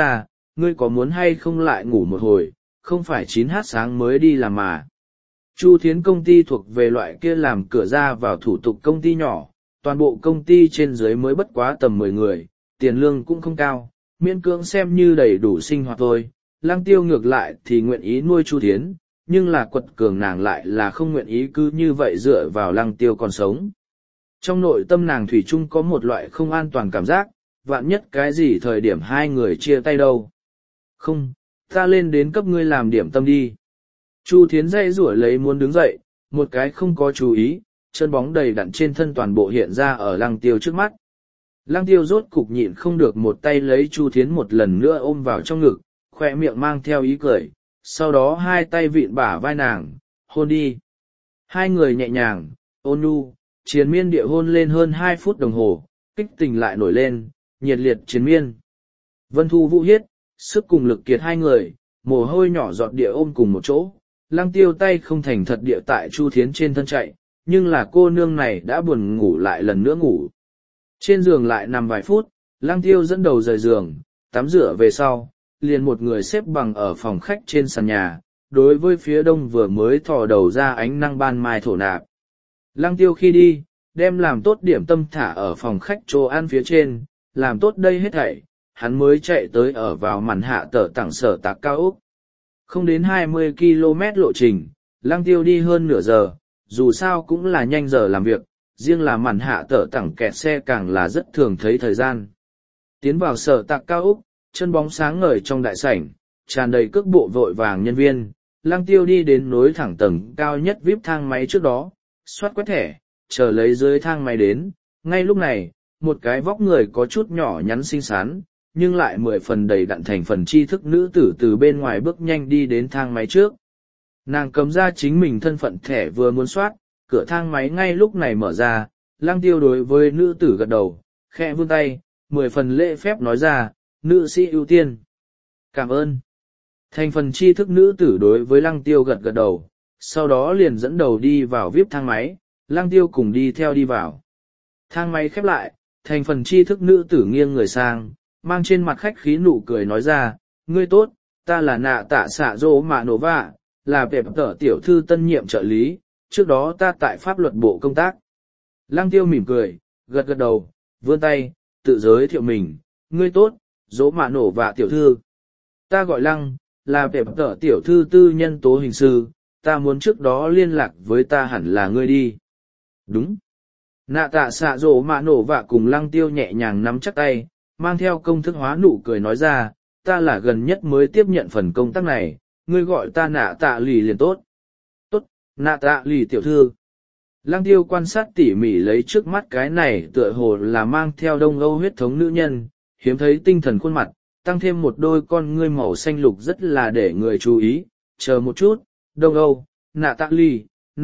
A: ngươi có muốn hay không lại ngủ một hồi, không phải 9h sáng mới đi làm mà. Chu Thiến công ty thuộc về loại kia làm cửa ra vào thủ tục công ty nhỏ, toàn bộ công ty trên dưới mới bất quá tầm 10 người, tiền lương cũng không cao, miễn cưỡng xem như đầy đủ sinh hoạt thôi. Lăng Tiêu ngược lại thì nguyện ý nuôi Chu Thiến, nhưng là quật cường nàng lại là không nguyện ý cứ như vậy dựa vào Lăng Tiêu còn sống. Trong nội tâm nàng thủy chung có một loại không an toàn cảm giác, vạn nhất cái gì thời điểm hai người chia tay đâu. Không, ta lên đến cấp ngươi làm điểm tâm đi. Chu Thiến dây rủa lấy muốn đứng dậy, một cái không có chú ý, chân bóng đầy đặn trên thân toàn bộ hiện ra ở Lăng Tiêu trước mắt. Lăng Tiêu rốt cục nhịn không được một tay lấy Chu Thiến một lần nữa ôm vào trong ngực, khoe miệng mang theo ý cười, sau đó hai tay vịn bả vai nàng, hôn đi. Hai người nhẹ nhàng, ôn nhu, triền miên địa hôn lên hơn 2 phút đồng hồ, kích tình lại nổi lên, nhiệt liệt triền miên. Vân Thu Vũ Hiết, sức cùng lực kiệt hai người, mồ hôi nhỏ giọt địa ôm cùng một chỗ, Lăng Tiêu tay không thành thật địa tại Chu Thiến trên thân chạy, nhưng là cô nương này đã buồn ngủ lại lần nữa ngủ. Trên giường lại nằm vài phút, Lăng Tiêu dẫn đầu rời giường, tắm rửa về sau, liền một người xếp bằng ở phòng khách trên sàn nhà, đối với phía đông vừa mới thò đầu ra ánh năng ban mai thổ nạp. Lăng Tiêu khi đi, đem làm tốt điểm tâm thả ở phòng khách chỗ ăn phía trên, làm tốt đây hết thảy, hắn mới chạy tới ở vào màn hạ tở tảng sở tạc cao ốc. Không đến 20 km lộ trình, Lăng Tiêu đi hơn nửa giờ, dù sao cũng là nhanh giờ làm việc, riêng là màn hạ tở tảng kẹt xe càng là rất thường thấy thời gian. Tiến vào sở tạc cao ốc, chân bóng sáng ngời trong đại sảnh, tràn đầy cước bộ vội vàng nhân viên, Lăng Tiêu đi đến nối thẳng tầng cao nhất VIP thang máy trước đó, soát quét thẻ, chờ lấy dưới thang máy đến. Ngay lúc này, một cái vóc người có chút nhỏ nhắn xinh xắn, nhưng lại 10 phần đầy đặn thành phần tri thức nữ tử từ bên ngoài bước nhanh đi đến thang máy trước. Nàng cầm ra chính mình thân phận thẻ vừa muốn soát, cửa thang máy ngay lúc này mở ra, Lăng Tiêu đối với nữ tử gật đầu, khẽ vươn tay, 10 phần lễ phép nói ra, nữ sĩ ưu tiên. Cảm ơn. Thành phần tri thức nữ tử đối với Lăng Tiêu gật gật đầu, sau đó liền dẫn đầu đi vào VIP thang máy, Lăng Tiêu cùng đi theo đi vào. Thang máy khép lại, thành phần tri thức nữ tử nghiêng người sang, mang trên mặt khách khí nụ cười nói ra, ngươi tốt, ta là nạ tạ xạ dỗ mạ nổ vạ, là đẹp tở tiểu thư tân nhiệm trợ lý, trước đó ta tại pháp luật bộ công tác. Lăng Tiêu mỉm cười, gật gật đầu, vươn tay, tự giới thiệu mình, ngươi tốt, dỗ mạ nổ vạ tiểu thư. Ta gọi Lăng, là đẹp tở tiểu thư tư nhân tố hình sư, ta muốn trước đó liên lạc với ta hẳn là ngươi đi. Đúng. Nạ tạ xạ dỗ mạ nổ vạ cùng Lăng Tiêu nhẹ nhàng nắm chắc tay, mang theo công thức hóa nụ cười nói ra, ta là gần nhất mới tiếp nhận phần công tác này, ngươi gọi ta nạ tạ lì liền tốt. Tốt, nạ tạ lì tiểu thư. Lăng Tiêu quan sát tỉ mỉ lấy trước mắt cái này tựa hồ là mang theo đông âu huyết thống nữ nhân, hiếm thấy tinh thần khuôn mặt, tăng thêm một đôi con ngươi màu xanh lục rất là để người chú ý, chờ một chút, đông âu, nạ tạ lì,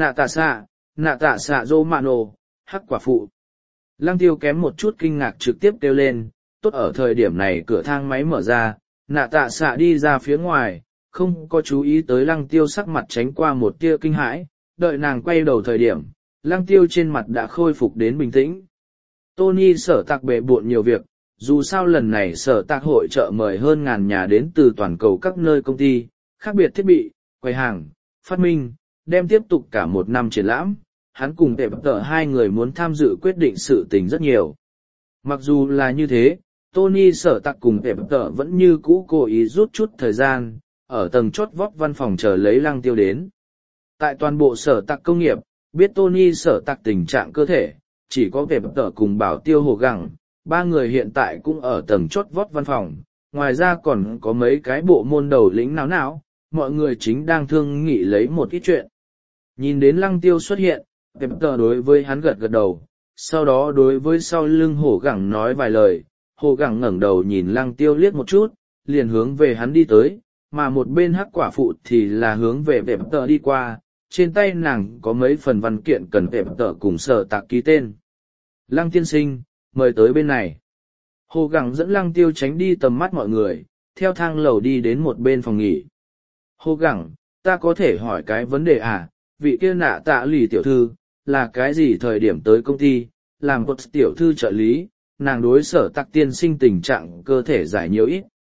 A: nạ tạ xạ dô mạ nổ, hắc quả phụ. Lăng Tiêu kém một chút kinh ngạc trực tiếp kêu lên, tốt ở thời điểm này cửa thang máy mở ra, nạ tạ xạ đi ra phía ngoài, không có chú ý tới Lăng Tiêu sắc mặt tránh qua một tia kinh hãi, đợi nàng quay đầu thời điểm, Lăng Tiêu trên mặt đã khôi phục đến bình tĩnh. Tony sở tạc bề bộn nhiều việc, dù sao lần này sở tạc hội trợ mời hơn ngàn nhà đến từ toàn cầu các nơi công ty, khác biệt thiết bị, quầy hàng, phát minh, đem tiếp tục cả một năm triển lãm, hắn cùng tệp tờ hai người muốn tham dự quyết định sự tình rất nhiều. Mặc dù là như thế, Tony sở tạc cùng tệp tờ vẫn như cũ cố ý rút chút thời gian, ở tầng chót vót văn phòng chờ lấy Lăng Tiêu đến. Tại toàn bộ sở tạc công nghiệp, biết Tony sở tạc tình trạng cơ thể, chỉ có tệp tờ cùng bảo tiêu hồ gẳng, ba người hiện tại cũng ở tầng chót vót văn phòng, ngoài ra còn có mấy cái bộ môn đầu lĩnh não, mọi người chính đang thương nghị lấy một ít chuyện. Nhìn đến Lăng Tiêu xuất hiện, tệp tờ đối với hắn gật gật đầu, sau đó đối với sau lưng hồ gẳng nói vài lời, hồ gẳng ngẩng đầu nhìn Lăng Tiêu liếc một chút, liền hướng về hắn đi tới, mà một bên hắc quả phụ thì là hướng về tệp tờ đi qua, trên tay nàng có mấy phần văn kiện cần tệp tờ cùng sở tạc ký tên. Lăng tiên sinh, mời tới bên này. Hồ gẳng dẫn Lăng Tiêu tránh đi tầm mắt mọi người, theo thang lầu đi đến một bên phòng nghỉ. Hồ gẳng, ta có thể hỏi cái vấn đề à, vị kia nạ tạ lì tiểu thư, là cái gì thời điểm tới công ty, làm một tiểu thư trợ lý, nàng đối sở tạc tiên sinh tình trạng cơ thể giải nhiều ít.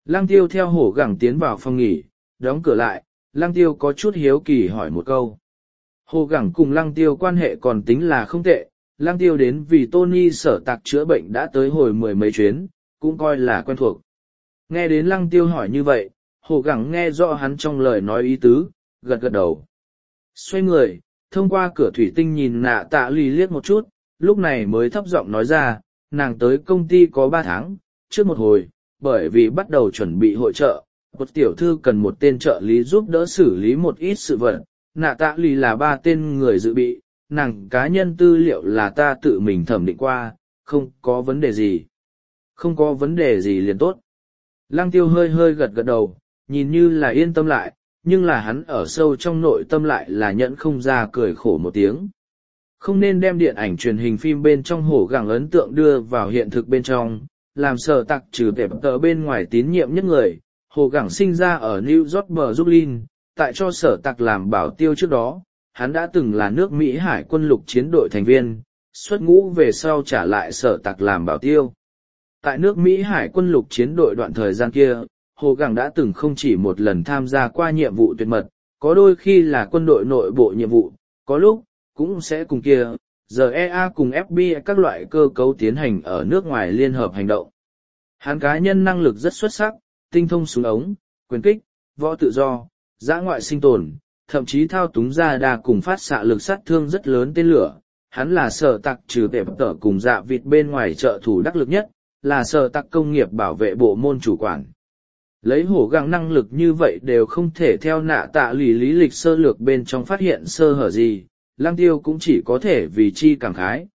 A: Lăng Tiêu theo hổ gẳng tiến vào phòng nghỉ, đóng cửa lại, Lăng Tiêu có chút hiếu kỳ hỏi một câu. Hổ gẳng cùng Lăng Tiêu quan hệ còn tính là không tệ, Lăng Tiêu đến vì Tony Sở Tạc chữa bệnh đã tới hồi mười mấy chuyến, cũng coi là quen thuộc. Nghe đến Lăng Tiêu hỏi như vậy, hổ gẳng nghe rõ hắn trong lời nói ý tứ, gật gật đầu. Xoay người, thông qua cửa thủy tinh nhìn Nạ Tạ Lì liếc một chút, lúc này mới thấp giọng nói ra, nàng tới công ty có 3 tháng, trước một hồi, bởi vì bắt đầu chuẩn bị hội trợ, một tiểu thư cần một tên trợ lý giúp đỡ xử lý một ít sự vật. Nạ Tạ Lì là 3 tên người dự bị, nàng cá nhân tư liệu là ta tự mình thẩm định qua, không có vấn đề gì. Không có vấn đề gì liền tốt. Lăng Tiêu hơi hơi gật gật đầu, nhìn như là yên tâm lại, nhưng là hắn ở sâu trong nội tâm lại là nhẫn không ra cười khổ một tiếng. Không nên đem điện ảnh truyền hình phim bên trong hổ gẳng ấn tượng đưa vào hiện thực bên trong, làm Sở Tạc trừ tệp tờ bên ngoài tín nhiệm nhất người. Hổ gẳng sinh ra ở New York Brooklyn, tại cho Sở Tạc làm bảo tiêu trước đó, hắn đã từng là nước Mỹ Hải quân lục chiến đội thành viên, xuất ngũ về sau trả lại Sở Tạc làm bảo tiêu. Tại nước Mỹ Hải quân lục chiến đội đoạn thời gian kia, Hồ Gẳng đã từng không chỉ một lần tham gia qua nhiệm vụ tuyệt mật, có đôi khi là quân đội nội bộ nhiệm vụ, có lúc, cũng sẽ cùng kia, GEA cùng FBI các loại cơ cấu tiến hành ở nước ngoài liên hợp hành động. Hắn cá nhân năng lực rất xuất sắc, tinh thông súng ống, quyền kích, võ tự do, dã ngoại sinh tồn, thậm chí thao túng ra đa cùng phát xạ lực sát thương rất lớn tên lửa. Hắn là Sở Tạc trừ tệp tở cùng dạ vịt bên ngoài trợ thủ đắc lực nhất, là Sở Tạc công nghiệp bảo vệ bộ môn chủ quản. Lấy hổ găng năng lực như vậy đều không thể theo Nạ Tạ Lì lý lịch sơ lược bên trong phát hiện sơ hở gì, Lăng Tiêu cũng chỉ có thể vì chi cảm khái.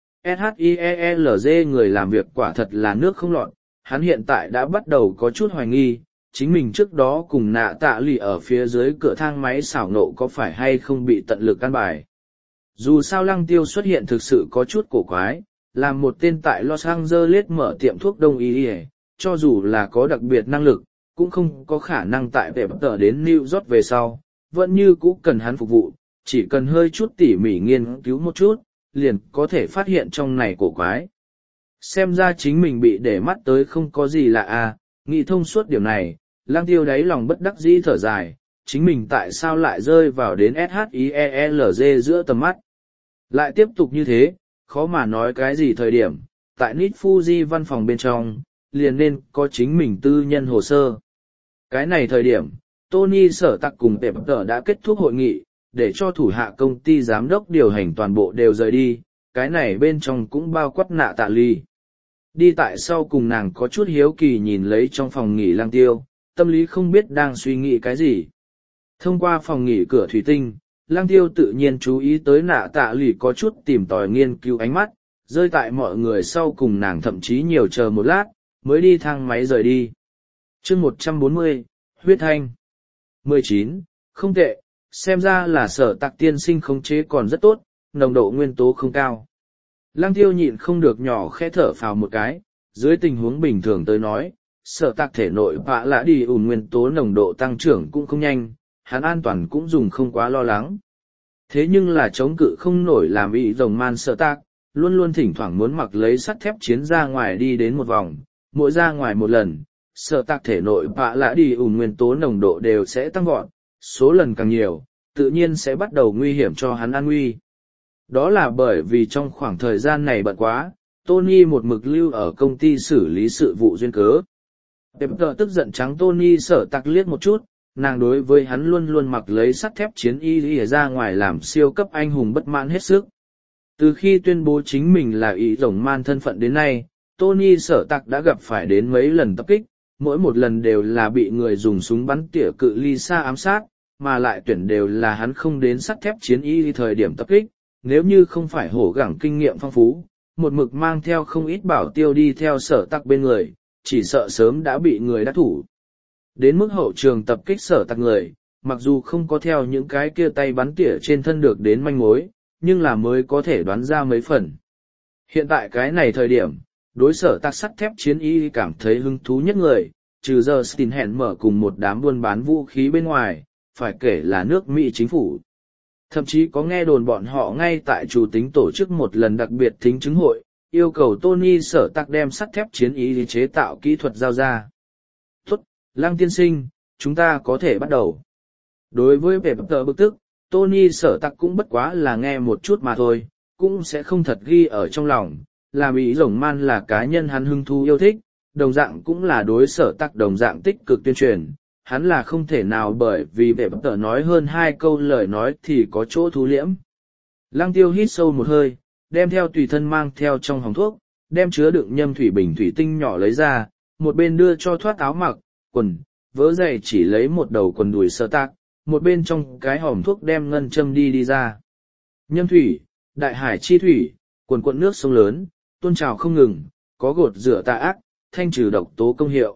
A: SHIELZ người làm việc quả thật là nước không lọt, hắn hiện tại đã bắt đầu có chút hoài nghi, chính mình trước đó cùng Nạ Tạ Lì ở phía dưới cửa thang máy xảo nộ có phải hay không bị tận lực căn bài. Dù sao Lăng Tiêu xuất hiện thực sự có chút cổ quái, làm một tên tại Los Angeles mở tiệm thuốc đông y, cho dù là có đặc biệt năng lực, cũng không có khả năng tại tệp tờ đến New York về sau, vẫn như cũ cần hắn phục vụ, chỉ cần hơi chút tỉ mỉ nghiên cứu một chút, liền có thể phát hiện trong này cổ quái. Xem ra chính mình bị để mắt tới không có gì lạ à, nghĩ thông suốt điều này, Lăng Tiêu đáy lòng bất đắc dĩ thở dài, chính mình tại sao lại rơi vào đến SHIELZ giữa tầm mắt. Lại tiếp tục như thế, khó mà nói cái gì thời điểm, tại Nit Fuji văn phòng bên trong, liền nên có chính mình tư nhân hồ sơ. Cái này thời điểm, Tony Sở Tạc cùng tệp tờ đã kết thúc hội nghị, để cho thủ hạ công ty giám đốc điều hành toàn bộ đều rời đi, cái này bên trong cũng bao quát Nạ Tạ Lì. Đi tại sau cùng nàng có chút hiếu kỳ nhìn lấy trong phòng nghỉ Lăng Tiêu, tâm lý không biết đang suy nghĩ cái gì. Thông qua phòng nghỉ cửa thủy tinh, Lăng Tiêu tự nhiên chú ý tới Nạ Tạ Lì có chút tìm tòi nghiên cứu ánh mắt, rơi tại mọi người sau cùng nàng thậm chí nhiều chờ một lát, mới đi thang máy rời đi. Chương 140, huyết thanh. 19, không tệ, xem ra là Sở Tạc tiên sinh khống chế còn rất tốt, nồng độ nguyên tố không cao. Lăng Tiêu nhịn không được nhỏ khẽ thở phào một cái, dưới tình huống bình thường tới nói, Sở Tạc thể nội vạ lã đi ủn nguyên tố nồng độ tăng trưởng cũng không nhanh, hắn an toàn cũng dùng không quá lo lắng. Thế nhưng là chống cự không nổi làm ý rồng man Sở Tạc, luôn luôn thỉnh thoảng muốn mặc lấy sắt thép chiến ra ngoài đi đến một vòng, mỗi ra ngoài một lần, Sở Tạc thể nội vạ lã đi ủn nguyên tố nồng độ đều sẽ tăng vọt, số lần càng nhiều, tự nhiên sẽ bắt đầu nguy hiểm cho hắn an nguy. Đó là bởi vì trong khoảng thời gian này bận quá, Tony một mực lưu ở công ty xử lý sự vụ duyên cớ. Tệp tờ tức giận trắng Tony Sở Tạc liếc một chút, nàng đối với hắn luôn luôn mặc lấy sắt thép chiến y ra ngoài làm siêu cấp anh hùng bất mãn hết sức. Từ khi tuyên bố chính mình là ý rồng man thân phận đến nay, Tony Sở Tạc đã gặp phải đến mấy lần tập kích, mỗi một lần đều là bị người dùng súng bắn tỉa cự ly xa ám sát, mà lại tuyển đều là hắn không đến sắt thép chiến y thời điểm tập kích, nếu như không phải hổ gẳng kinh nghiệm phong phú, một mực mang theo không ít bảo tiêu đi theo Sở Tạc bên người, chỉ sợ sớm đã bị người đắc thủ. Đến mức hậu trường tập kích Sở Tạc người, mặc dù không có theo những cái kia tay bắn tỉa trên thân được đến manh mối, nhưng là mới có thể đoán ra mấy phần. Hiện tại cái này thời điểm, đối Sở Tạc sắt thép chiến y cảm thấy hứng thú nhất người, trừ giờ Stin hẹn mở cùng một đám buôn bán vũ khí bên ngoài, phải kể là nước Mỹ chính phủ. Thậm chí có nghe đồn bọn họ ngay tại chủ tính tổ chức một lần đặc biệt thính chứng hội, yêu cầu Tony Sở Tạc đem sắt thép chiến y chế tạo kỹ thuật giao ra. Tốt, Lăng tiên sinh, chúng ta có thể bắt đầu. Đối với vẻ bực tức, Tony Sở Tặc cũng bất quá là nghe một chút mà thôi, cũng sẽ không thật ghi ở trong lòng, làm ý rồng man là cá nhân hắn hứng thú yêu thích, đồng dạng cũng là đối Sở Tặc đồng dạng tích cực tuyên truyền, hắn là không thể nào bởi vì vẻ nói hơn 2 câu lời nói thì có chỗ thú liễm. Lăng Tiêu hít sâu một hơi, đem theo tùy thân mang theo trong hòm thuốc, đem chứa đựng nhâm thủy bình thủy tinh nhỏ lấy ra, một bên đưa cho thoát áo mặc, quần, vớ giày chỉ lấy một đầu quần đùi Sở Tặc, một bên trong cái hòm thuốc đem ngân châm đi ra. Nhâm thủy, đại hải chi thủy, quần quận nước sông lớn, tuôn trào không ngừng, có gột rửa tà ác, thanh trừ độc tố công hiệu.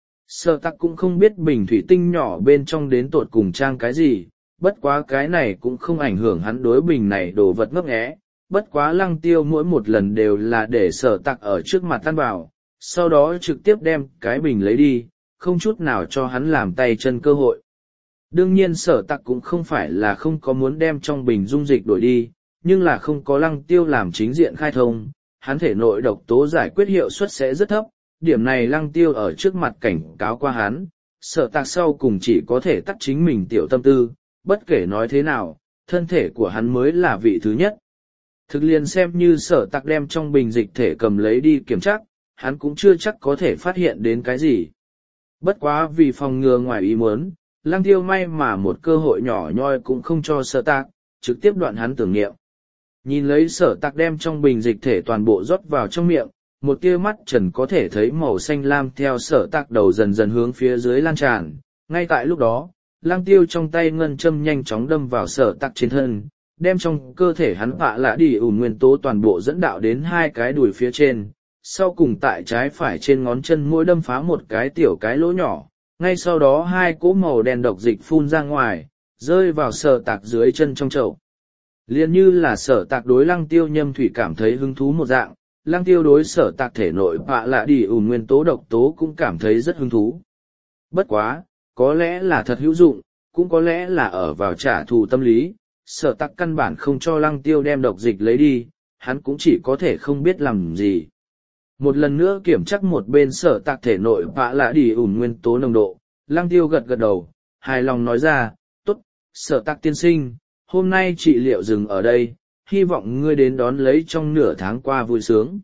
A: Sở Tặc cũng không biết bình thủy tinh nhỏ bên trong đến tột cùng trang cái gì, bất quá cái này cũng không ảnh hưởng hắn đối bình này đồ vật ngấp nghé. Bất quá Lăng Tiêu mỗi một lần đều là để Sở Tặc ở trước mặt tan vào, sau đó trực tiếp đem cái bình lấy đi, không chút nào cho hắn làm tay chân cơ hội. Đương nhiên Sở Tặc cũng không phải là không có muốn đem trong bình dung dịch đổi đi, nhưng là không có Lăng Tiêu làm chính diện khai thông, hắn thể nội độc tố giải quyết hiệu suất sẽ rất thấp, điểm này Lăng Tiêu ở trước mặt cảnh cáo qua hắn, Sở Tặc sau cùng chỉ có thể tắt chính mình tiểu tâm tư, bất kể nói thế nào, thân thể của hắn mới là vị thứ nhất. Thực liền xem như Sở Tặc đem trong bình dịch thể cầm lấy đi kiểm tra, hắn cũng chưa chắc có thể phát hiện đến cái gì. Bất quá vì phòng ngừa ngoài ý muốn, Lăng Tiêu may mà một cơ hội nhỏ nhoi cũng không cho Sở Tặc, trực tiếp đoạn hắn tưởng niệm. Nhìn lấy Sở Tặc đem trong bình dịch thể toàn bộ rót vào trong miệng, một tia mắt trần có thể thấy màu xanh lam theo Sở Tặc đầu dần dần hướng phía dưới lan tràn. Ngay tại lúc đó, Lăng Tiêu trong tay ngân châm nhanh chóng đâm vào Sở Tặc trên thân, đem trong cơ thể hắn vạ lạ đi ủn nguyên tố toàn bộ dẫn đạo đến 2 cái đùi phía trên, sau cùng tại trái phải trên ngón chân mỗi đâm phá một cái tiểu cái lỗ nhỏ, ngay sau đó 2 cỗ màu đen độc dịch phun ra ngoài, rơi vào Sở Tặc dưới chân trong chậu. Liên như là Sở Tặc đối Lăng Tiêu nhâm thủy cảm thấy hứng thú một dạng, Lăng Tiêu đối Sở Tặc thể nội vạ lạ đi ủn nguyên tố độc tố cũng cảm thấy rất hứng thú. Bất quá, có lẽ là thật hữu dụng, cũng có lẽ là ở vào trả thù tâm lý, Sở Tặc căn bản không cho Lăng Tiêu đem độc dịch lấy đi, hắn cũng chỉ có thể không biết làm gì. Một lần nữa kiểm chắc một bên Sở Tặc thể nội vạ lạ đi ủn nguyên tố nồng độ, Lăng Tiêu gật gật đầu, hài lòng nói ra, tốt, Sở Tặc tiên sinh, hôm nay trị liệu dừng ở đây, hy vọng ngươi đến đón lấy trong nửa tháng qua vui sướng.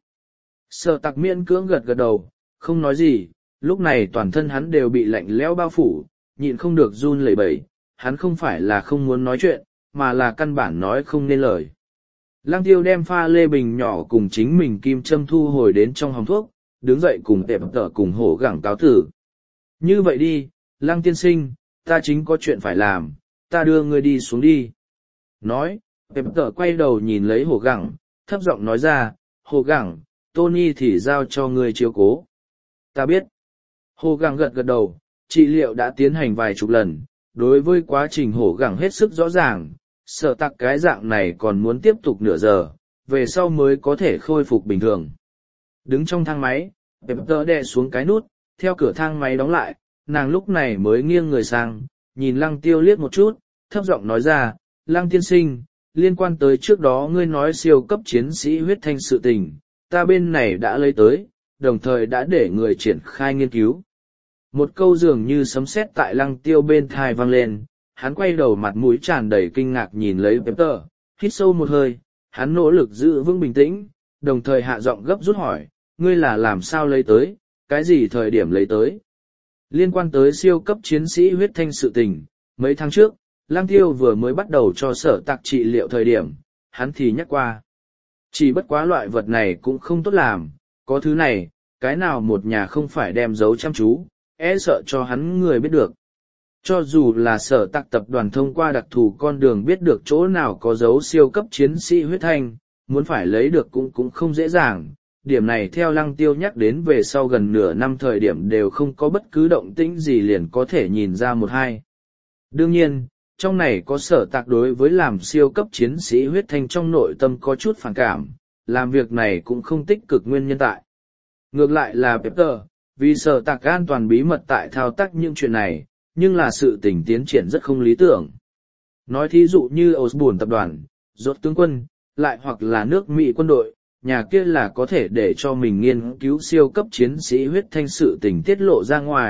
A: Sở Tặc miễn cưỡng gật gật đầu, không nói gì, lúc này toàn thân hắn đều bị lạnh lẽo bao phủ, nhịn không được run lẩy bẩy, hắn không phải là không muốn nói chuyện, mà là căn bản nói không nên lời. Lăng Tiêu đem pha lê bình nhỏ cùng chính mình kim châm thu hồi đến trong hòm thuốc, đứng dậy cùng tệp tở cùng hổ gẳng cáo tử. Như vậy đi, Lăng tiên sinh, ta chính có chuyện phải làm, ta đưa ngươi đi xuống đi. Nói, tệp tở quay đầu nhìn lấy hổ gẳng, thấp giọng nói ra, hổ gẳng, Tony thì giao cho ngươi chiếu cố. Ta biết. Hổ gẳng gật gật đầu, trị liệu đã tiến hành vài chục lần, đối với quá trình hổ gẳng hết sức rõ ràng, Sở Tặc cái dạng này còn muốn tiếp tục nửa giờ, về sau mới có thể khôi phục bình thường. Đứng trong thang máy, Pepper đè xuống cái nút, theo cửa thang máy đóng lại, nàng lúc này mới nghiêng người sang, nhìn Lăng Tiêu liếc một chút, thấp giọng nói ra, Lăng tiên sinh, liên quan tới trước đó ngươi nói siêu cấp chiến sĩ huyết thanh sự tình, ta bên này đã lấy tới, đồng thời đã để người triển khai nghiên cứu. Một câu dường như sấm sét tại Lăng Tiêu bên thai vang lên, hắn quay đầu mặt mũi tràn đầy kinh ngạc nhìn lấy Pepper, hít sâu một hơi, hắn nỗ lực giữ vững bình tĩnh, đồng thời hạ giọng gấp rút hỏi, ngươi là làm sao lấy tới, cái gì thời điểm lấy tới. Liên quan tới siêu cấp chiến sĩ huyết thanh sự tình, mấy tháng trước, Lăng Tiêu vừa mới bắt đầu cho Sở Tặc trị liệu thời điểm, hắn thì nhắc qua. Chỉ bất quá loại vật này cũng không tốt làm, có thứ này, cái nào một nhà không phải đem giấu chăm chú, e sợ cho hắn người biết được. Cho dù là Sở Tặc tập đoàn thông qua đặc thù con đường biết được chỗ nào có dấu siêu cấp chiến sĩ huyết thanh, muốn phải lấy được cũng không dễ dàng. Điểm này theo Lăng Tiêu nhắc đến về sau gần nửa năm thời điểm đều không có bất cứ động tĩnh gì liền có thể nhìn ra một hai. Đương nhiên, trong này có Sở Tặc đối với làm siêu cấp chiến sĩ huyết thanh trong nội tâm có chút phản cảm, làm việc này cũng không tích cực nguyên nhân tại. Ngược lại là Pepper, vì Sở Tặc an toàn bí mật tại thao tác những chuyện này, nhưng là sự tình tiến triển rất không lý tưởng. Nói thí dụ như Osborne tập đoàn, rốt tướng quân, lại hoặc là nước Mỹ quân đội, nhà kia là có thể để cho mình nghiên cứu siêu cấp chiến sĩ huyết thanh sự tình tiết lộ ra ngoài,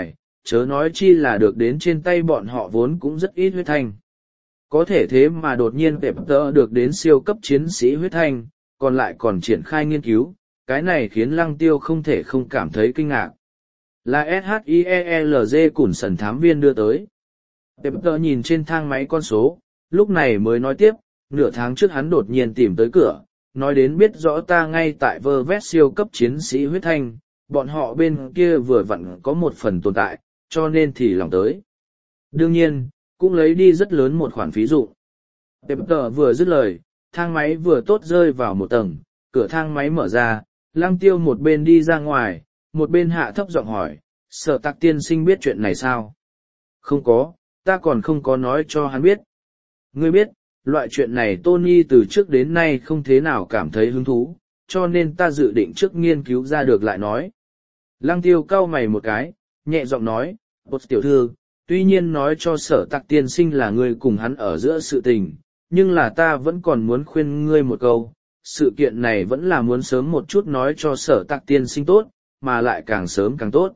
A: chớ nói chi là được đến trên tay bọn họ vốn cũng rất ít huyết thanh. Có thể thế mà đột nhiên Pep Tơ được đến siêu cấp chiến sĩ huyết thanh, còn lại còn triển khai nghiên cứu, cái này khiến Lăng Tiêu không thể không cảm thấy kinh ngạc. Là SHIELZ Cùn Sần thám viên đưa tới. Pep Tơ nhìn trên thang máy con số, lúc này mới nói tiếp, nửa tháng trước hắn đột nhiên tìm tới cửa, nói đến biết rõ ta ngay tại vơ vét siêu cấp chiến sĩ huyết thanh, bọn họ bên kia vừa vặn có một phần tồn tại, cho nên thì lòng tới. Đương nhiên, cũng lấy đi rất lớn một khoản phí dụ. Pep Tơ vừa dứt lời, thang máy vừa tốt rơi vào một tầng, cửa thang máy mở ra, Lăng Tiêu một bên đi ra ngoài, một bên hạ thấp giọng hỏi, Sở Tạc tiên sinh biết chuyện này sao? Không có, ta còn không có nói cho hắn biết. Ngươi biết, loại chuyện này Tony từ trước đến nay không thế nào cảm thấy hứng thú, cho nên ta dự định trước nghiên cứu ra được lại nói. Lăng Tiêu cau mày một cái, nhẹ giọng nói, Bột tiểu thư, tuy nhiên nói cho Sở Tạc tiên sinh là ngươi cùng hắn ở giữa sự tình, nhưng là ta vẫn còn muốn khuyên ngươi một câu, sự kiện này vẫn là muốn sớm một chút nói cho Sở Tạc tiên sinh tốt, mà lại càng sớm càng tốt.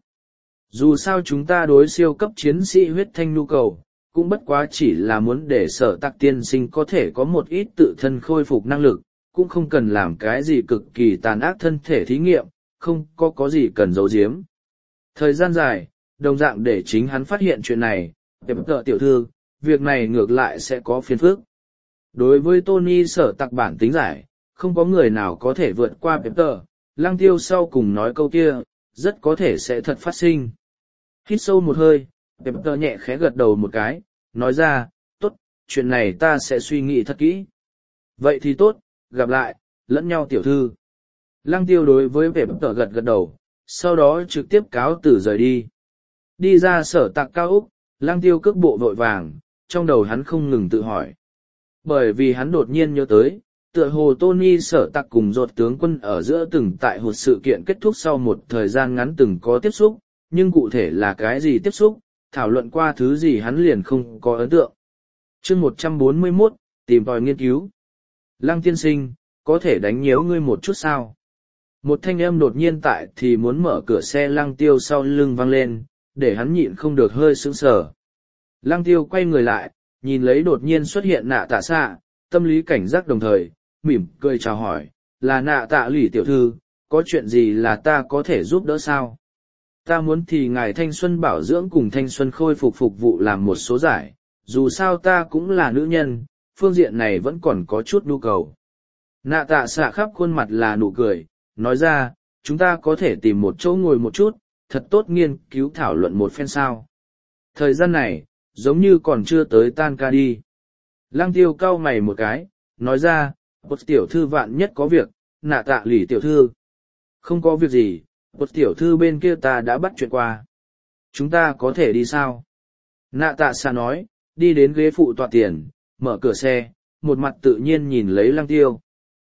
A: Dù sao chúng ta đối siêu cấp chiến sĩ huyết thanh nhu cầu, cũng bất quá chỉ là muốn để Sở Tạc tiên sinh có thể có một ít tự thân khôi phục năng lực, cũng không cần làm cái gì cực kỳ tàn ác thân thể thí nghiệm, không có gì cần giấu giếm. Thời gian dài, đồng dạng để chính hắn phát hiện chuyện này, Pep Tơ tiểu thư, việc này ngược lại sẽ có phiền phức. Đối với Tony Sở Tạc bản tính giải, không có người nào có thể vượt qua Pep Tơ, Lăng Tiêu sau cùng nói câu kia, rất có thể sẽ thật phát sinh. Hít sâu một hơi, Pep Tơ nhẹ khẽ gật đầu một cái, nói ra, tốt, chuyện này ta sẽ suy nghĩ thật kỹ. Vậy thì tốt, gặp lại, lẫn nhau tiểu thư. Lăng Tiêu đối với Pep Tơ gật gật đầu, sau đó trực tiếp cáo từ rời đi. Đi ra Sở Tạc cao úc, Lăng Tiêu cước bộ vội vàng, trong đầu hắn không ngừng tự hỏi. Bởi vì hắn đột nhiên nhớ tới, tựa hồ Tony Sở Tạc cùng Rột tướng quân ở giữa từng tại một sự kiện kết thúc sau một thời gian ngắn từng có tiếp xúc, nhưng cụ thể là cái gì tiếp xúc, thảo luận qua thứ gì hắn liền không có ấn tượng. Chương 141, tìm tòi nghiên cứu. Lăng tiên sinh, có thể đánh nhiễu ngươi một chút sao? Một thanh âm đột nhiên tại thì muốn mở cửa xe Lăng Tiêu sau lưng vang lên, để hắn nhịn không được hơi sững sờ. Lăng Tiêu quay người lại, nhìn lấy đột nhiên xuất hiện Nạ Tạ Xạ, tâm lý cảnh giác đồng thời, mỉm cười chào hỏi, là Nạ Tạ lỷ tiểu thư, có chuyện gì là ta có thể giúp đỡ sao? Ta muốn thì ngài thanh xuân bảo dưỡng cùng thanh xuân khôi phục phục vụ làm một số giải, dù sao ta cũng là nữ nhân, phương diện này vẫn còn có chút nhu cầu. Nạ Tạ Xạ khắp khuôn mặt là nụ cười, nói ra, chúng ta có thể tìm một chỗ ngồi một chút, thật tốt nghiên cứu thảo luận một phen sao. Thời gian này, giống như còn chưa tới tan ca đi. Lăng Tiêu cau mày một cái, nói ra, Bột tiểu thư vạn nhất có việc, Nạ Tạ lỷ tiểu thư. Không có việc gì, Bột tiểu thư bên kia ta đã bắt chuyện qua. Chúng ta có thể đi sao? Nạ Tạ Xạ nói, đi đến ghế phụ tọa tiền, mở cửa xe, một mặt tự nhiên nhìn lấy Lăng Tiêu.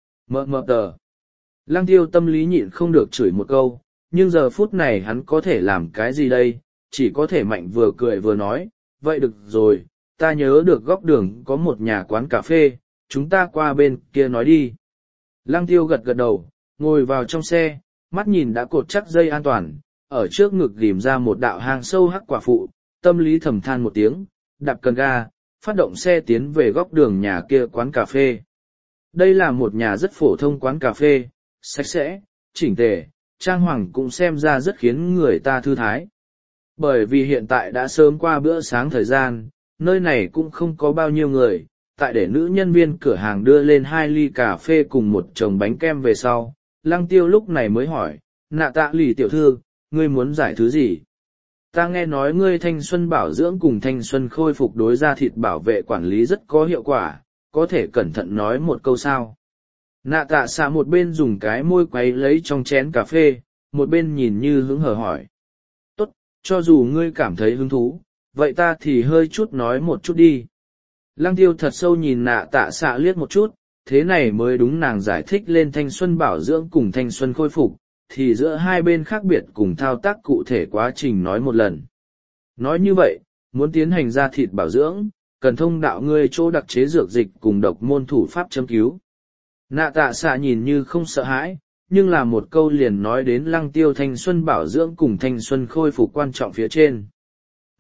A: Mờ tờ. Lăng Tiêu tâm lý nhịn không được chửi một câu, nhưng giờ phút này hắn có thể làm cái gì đây, chỉ có thể mạnh vừa cười vừa nói, vậy được rồi, ta nhớ được góc đường có một nhà quán cà phê, chúng ta qua bên kia nói đi. Lăng Tiêu gật gật đầu, ngồi vào trong xe, mắt nhìn đã cột chắc dây an toàn, ở trước ngực ghim ra một đạo hang sâu hắc quả phụ, tâm lý thầm than một tiếng, đạp cần ga, phát động xe tiến về góc đường nhà kia quán cà phê. Đây là một nhà rất phổ thông quán cà phê, sạch sẽ, chỉnh tề, trang hoàng cũng xem ra rất khiến người ta thư thái. Bởi vì hiện tại đã sớm qua bữa sáng thời gian, nơi này cũng không có bao nhiêu người, tại để nữ nhân viên cửa hàng đưa lên 2 ly cà phê cùng một chồng bánh kem về sau, Lăng Tiêu lúc này mới hỏi, Nạ Tạ lỷ tiểu thư, ngươi muốn giải thứ gì? Ta nghe nói ngươi thanh xuân bảo dưỡng cùng thanh xuân khôi phục đối da thịt bảo vệ quản lý rất có hiệu quả, có thể cẩn thận nói một câu sao? Nạ Tạ Xạ một bên dùng cái môi quấy lấy trong chén cà phê, một bên nhìn như hứng hờ hỏi. Tốt, cho dù ngươi cảm thấy hứng thú, vậy ta thì hơi chút nói một chút đi. Lăng Tiêu thật sâu nhìn Nạ Tạ Xạ liếc một chút, thế này mới đúng nàng giải thích lên thanh xuân bảo dưỡng cùng thanh xuân khôi phục, thì giữa hai bên khác biệt cùng thao tác cụ thể quá trình nói một lần. Nói như vậy, muốn tiến hành da thịt bảo dưỡng, cần thông đạo ngươi chỗ đặc chế dược dịch cùng độc môn thủ pháp châm cứu. Nạ Tạ Xạ nhìn như không sợ hãi, nhưng là một câu liền nói đến Lăng Tiêu thanh xuân bảo dưỡng cùng thanh xuân khôi phục quan trọng phía trên.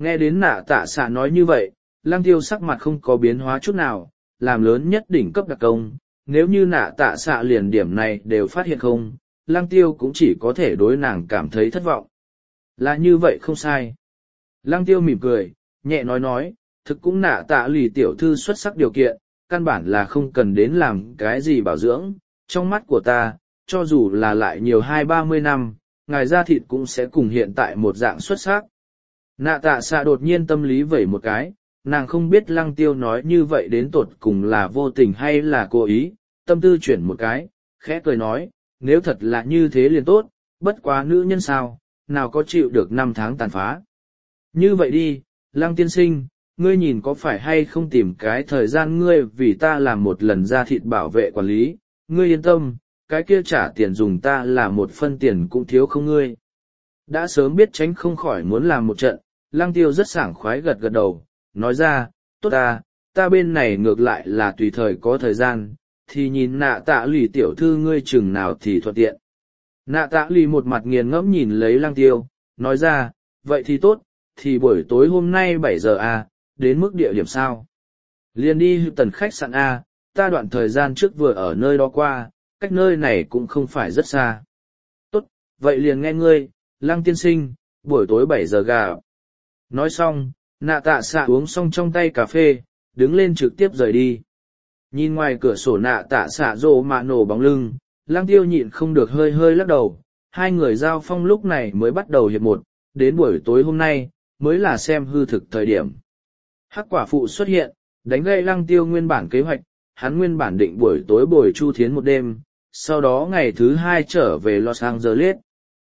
A: Nghe đến nạ tạ xạ nói như vậy, lăng tiêu sắc mặt không có biến hóa chút nào, làm lớn nhất đỉnh cấp đặc công. Nếu như nạ tạ xạ liền điểm này đều phát hiện không, lăng tiêu cũng chỉ có thể đối nàng cảm thấy thất vọng. Là như vậy không sai. Lăng tiêu mỉm cười, nhẹ nói, thực cũng nạ tạ lì tiểu thư xuất sắc điều kiện, căn bản là không cần đến làm cái gì bảo dưỡng. Trong mắt của ta, cho dù là lại nhiều 20-30 năm, ngài da thịt cũng sẽ cùng hiện tại một dạng xuất sắc. Nạ tạ xạ đột nhiên tâm lý vẩy một cái, nàng không biết lăng tiêu nói như vậy đến tột cùng là vô tình hay là cố ý, tâm tư chuyển một cái, khẽ cười nói, nếu thật là như thế liền tốt, bất quá nữ nhân sao, nào có chịu được 5 tháng tàn phá. Như vậy đi, lăng tiên sinh, ngươi nhìn có phải hay không tìm cái thời gian ngươi vì ta làm một lần ra thịt bảo vệ quản lý, ngươi yên tâm, cái kia trả tiền dùng ta là một phân tiền cũng thiếu không ngươi. Đã sớm biết tránh không khỏi muốn làm một trận, lăng tiêu rất sảng khoái gật đầu, nói ra, tốt ta bên này ngược lại là tùy thời có thời gian, thì nhìn nạ tạ lì tiểu thư ngươi chừng nào thì thuận tiện. Nạ tạ lì một mặt nghiền ngẫm nhìn lấy lăng tiêu, nói ra, vậy thì tốt, thì buổi tối hôm nay 7 giờ đến mức địa điểm sao? Liền đi tần khách sạn ta đoạn thời gian trước vừa ở nơi đó qua, cách nơi này cũng không phải rất xa. Tốt, vậy liền nghe ngươi, lăng tiên sinh, buổi tối 7 giờ gà. Nói xong, nạ tạ xạ uống xong trong tay cà phê, đứng lên trực tiếp rời đi. Nhìn ngoài cửa sổ nạ tạ xạ rộ mạ nổ bóng lưng, lăng tiêu nhịn không được hơi hơi lắc đầu. Hai người giao phong lúc này mới bắt đầu hiệp một, đến buổi tối hôm nay, mới là xem hư thực thời điểm. Hắc quả phụ xuất hiện, đánh gây lăng tiêu nguyên bản kế hoạch, hắn nguyên bản định buổi tối bồi Chu Thiến một đêm, sau đó ngày thứ 2 trở về Los Angeles.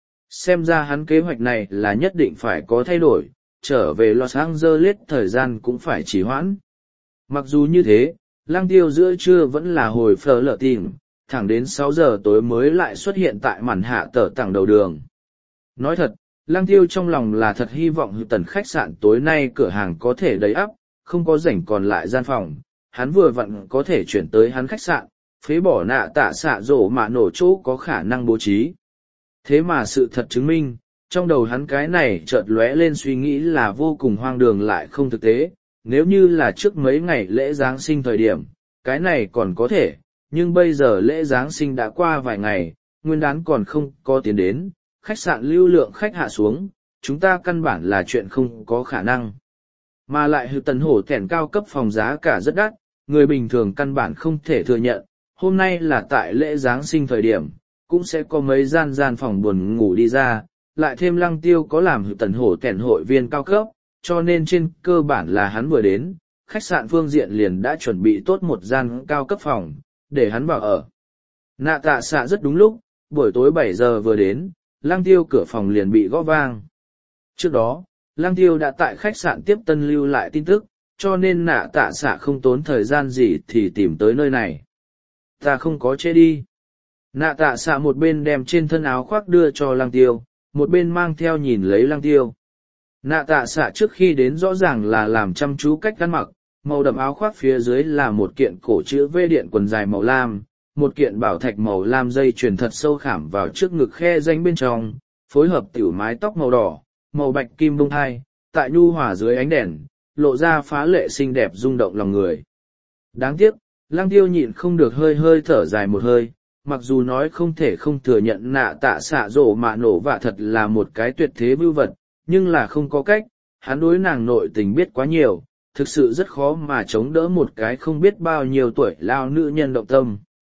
A: Xem ra hắn kế hoạch này là nhất định phải có thay đổi, trở về Los Angeles thời gian cũng phải trì hoãn. Mặc dù như thế, lăng tiêu giữa trưa vẫn là hồi phở lợ tìm, thẳng đến 6 giờ tối mới lại xuất hiện tại màn hạ tờ tảng đầu đường. Nói thật, lăng tiêu trong lòng là thật hy vọng tần khách sạn tối nay cửa hàng có thể đầy ắp, không có rảnh còn lại gian phòng, hắn vừa vặn có thể chuyển tới hắn khách sạn, phế bỏ nạ tạ xạ rổ mà nổ chỗ có khả năng bố trí. Thế mà sự thật chứng minh, trong đầu hắn cái này chợt lóe lên suy nghĩ là vô cùng hoang đường lại không thực tế, nếu như là trước mấy ngày lễ Giáng sinh thời điểm, cái này còn có thể, nhưng bây giờ lễ Giáng sinh đã qua vài ngày, nguyên đán còn không có tiến đến, khách sạn lưu lượng khách hạ xuống, chúng ta căn bản là chuyện không có khả năng. Mà lại hữu tần hổ thẻn cao cấp phòng giá cả rất đắt, người bình thường căn bản không thể thừa nhận, hôm nay là tại lễ Giáng sinh thời điểm, cũng sẽ có mấy gian phòng buồn ngủ đi ra, lại thêm lăng tiêu có làm hữu tần hổ thẻn hội viên cao cấp, cho nên trên cơ bản là hắn vừa đến, khách sạn phương diện liền đã chuẩn bị tốt một gian cao cấp phòng, để hắn vào ở. Nạ tạ xạ rất đúng lúc, buổi tối 7 giờ vừa đến, lăng tiêu cửa phòng liền bị gõ vang. Trước đó, lăng tiêu đã tại khách sạn tiếp tân lưu lại tin tức, cho nên nạ tạ xạ không tốn thời gian gì thì tìm tới nơi này. Ta không có chế đi. Nạ tạ xạ một bên đem trên thân áo khoác đưa cho lăng tiêu, một bên mang theo nhìn lấy lăng tiêu. Nạ tạ xạ trước khi đến rõ ràng là làm chăm chú cách ăn mặc, màu đậm áo khoác phía dưới là một kiện cổ chữ V điện quần dài màu lam, một kiện bảo thạch màu lam dây chuyền thật sâu khảm vào trước ngực khe rãnh bên trong, phối hợp tiểu mái tóc màu đỏ, màu bạch kim bông thai, tại nhu hòa dưới ánh đèn, lộ ra phá lệ xinh đẹp rung động lòng người. Đáng tiếc, lăng tiêu nhịn không được hơi hơi thở dài một hơi, mặc dù nói không thể không thừa nhận nạ tạ xạ rổ mạ nổ vạ thật là một cái tuyệt thế vưu vật, nhưng là không có cách, hắn đối nàng nội tình biết quá nhiều, thực sự rất khó mà chống đỡ một cái không biết bao nhiêu tuổi lao nữ nhân động tâm.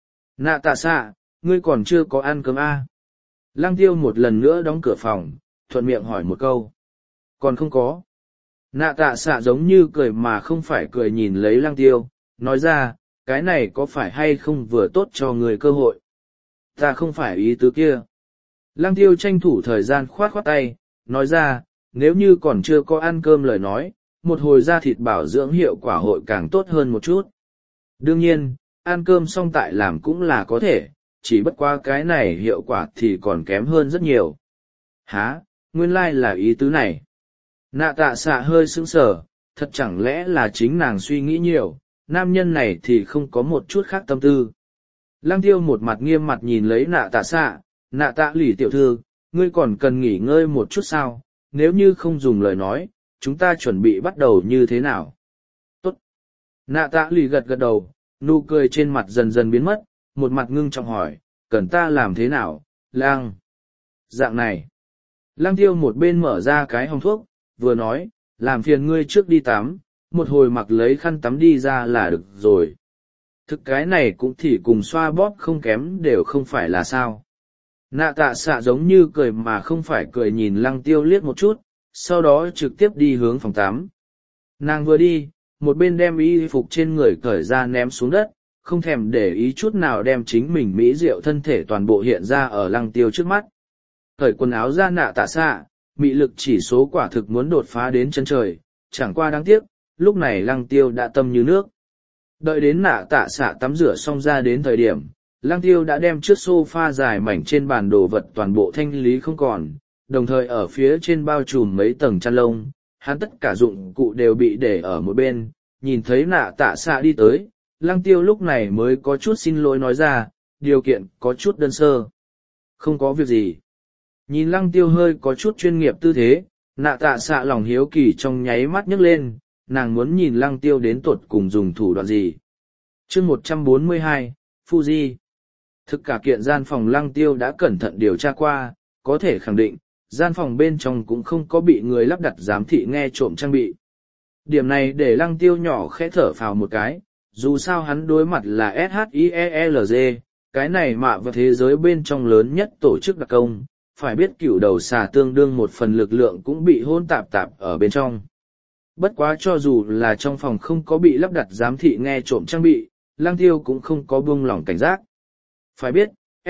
A: Nạ tạ xạ, ngươi còn chưa có ăn cơm Lăng tiêu một lần nữa đóng cửa phòng, thuận miệng hỏi một câu. Còn không có. Nạ tạ xạ giống như cười mà không phải cười nhìn lấy lăng tiêu, nói ra, cái này có phải hay không vừa tốt cho người cơ hội. Ta không phải ý tứ kia. Lăng tiêu tranh thủ thời gian khoát khoát tay, nói ra, nếu như còn chưa có ăn cơm lời nói, một hồi ra thịt bảo dưỡng hiệu quả hội càng tốt hơn một chút. Đương nhiên, ăn cơm xong tại làm cũng là có thể, chỉ bất qua cái này hiệu quả thì còn kém hơn rất nhiều. Hả, nguyên lai là ý tứ này. Nạ tạ xạ hơi sững sờ, thật chẳng lẽ là chính nàng suy nghĩ nhiều, nam nhân này thì không có một chút khác tâm tư. Lăng tiêu một mặt nghiêm mặt nhìn lấy nạ tạ xạ, nạ tạ lỉ tiểu thư, ngươi còn cần nghỉ ngơi một chút sao, nếu như không dùng lời nói, chúng ta chuẩn bị bắt đầu như thế nào? Tốt. Nạ tạ lì gật gật đầu, nụ cười trên mặt dần dần biến mất, một mặt ngưng trọng hỏi, cần ta làm thế nào, Lang? Dạng này. Lang tiêu một bên mở ra cái hòm thuốc, vừa nói, làm phiền ngươi trước đi tắm, một hồi mặc lấy khăn tắm đi ra là được rồi. Thực cái này cũng thì cùng xoa bóp không kém đều không phải là sao. Nạ tạ xạ giống như cười mà không phải cười nhìn Lăng tiêu liếc một chút, sau đó trực tiếp đi hướng phòng tắm. Nàng vừa đi, một bên đem y phục trên người cởi ra ném xuống đất, không thèm để ý chút nào đem chính mình mỹ diệu thân thể toàn bộ hiện ra ở Lăng tiêu trước mắt. Cởi quần áo ra nạ tạ xạ, mị lực chỉ số quả thực muốn đột phá đến chân trời, chẳng qua đáng tiếc, lúc này Lăng tiêu đã tâm như nước. Đợi đến nạ tạ xạ tắm rửa xong ra đến thời điểm, Lăng tiêu đã đem chiếc sofa dài mảnh trên bàn đồ vật toàn bộ thanh lý không còn, đồng thời ở phía trên bao trùm mấy tầng chăn lông, hắn tất cả dụng cụ đều bị để ở một bên, nhìn thấy nạ tạ xạ đi tới, Lăng tiêu lúc này mới có chút xin lỗi nói ra, điều kiện có chút đơn sơ. Không có việc gì. Nhìn Lăng tiêu hơi có chút chuyên nghiệp tư thế, nạ tạ xạ lòng hiếu kỳ trong nháy mắt nhấc lên, nàng muốn nhìn Lăng tiêu đến tột cùng dùng thủ đoạn gì. Chương 142, Fuji. Thực cả kiện gian phòng Lăng tiêu đã cẩn thận điều tra qua, có thể khẳng định, gian phòng bên trong cũng không có bị người lắp đặt giám thị nghe trộm trang bị. Điểm này để Lăng tiêu nhỏ khẽ thở phào một cái, dù sao hắn đối mặt là SHIELZ, cái này mạ vào thế giới bên trong lớn nhất tổ chức đặc công, phải biết cửu đầu xà tương đương một phần lực lượng cũng bị hôn tạp ở bên trong. Bất quá cho dù là trong phòng không có bị lắp đặt giám thị nghe trộm trang bị, Lăng tiêu cũng không có buông lỏng cảnh giác. Phải biết,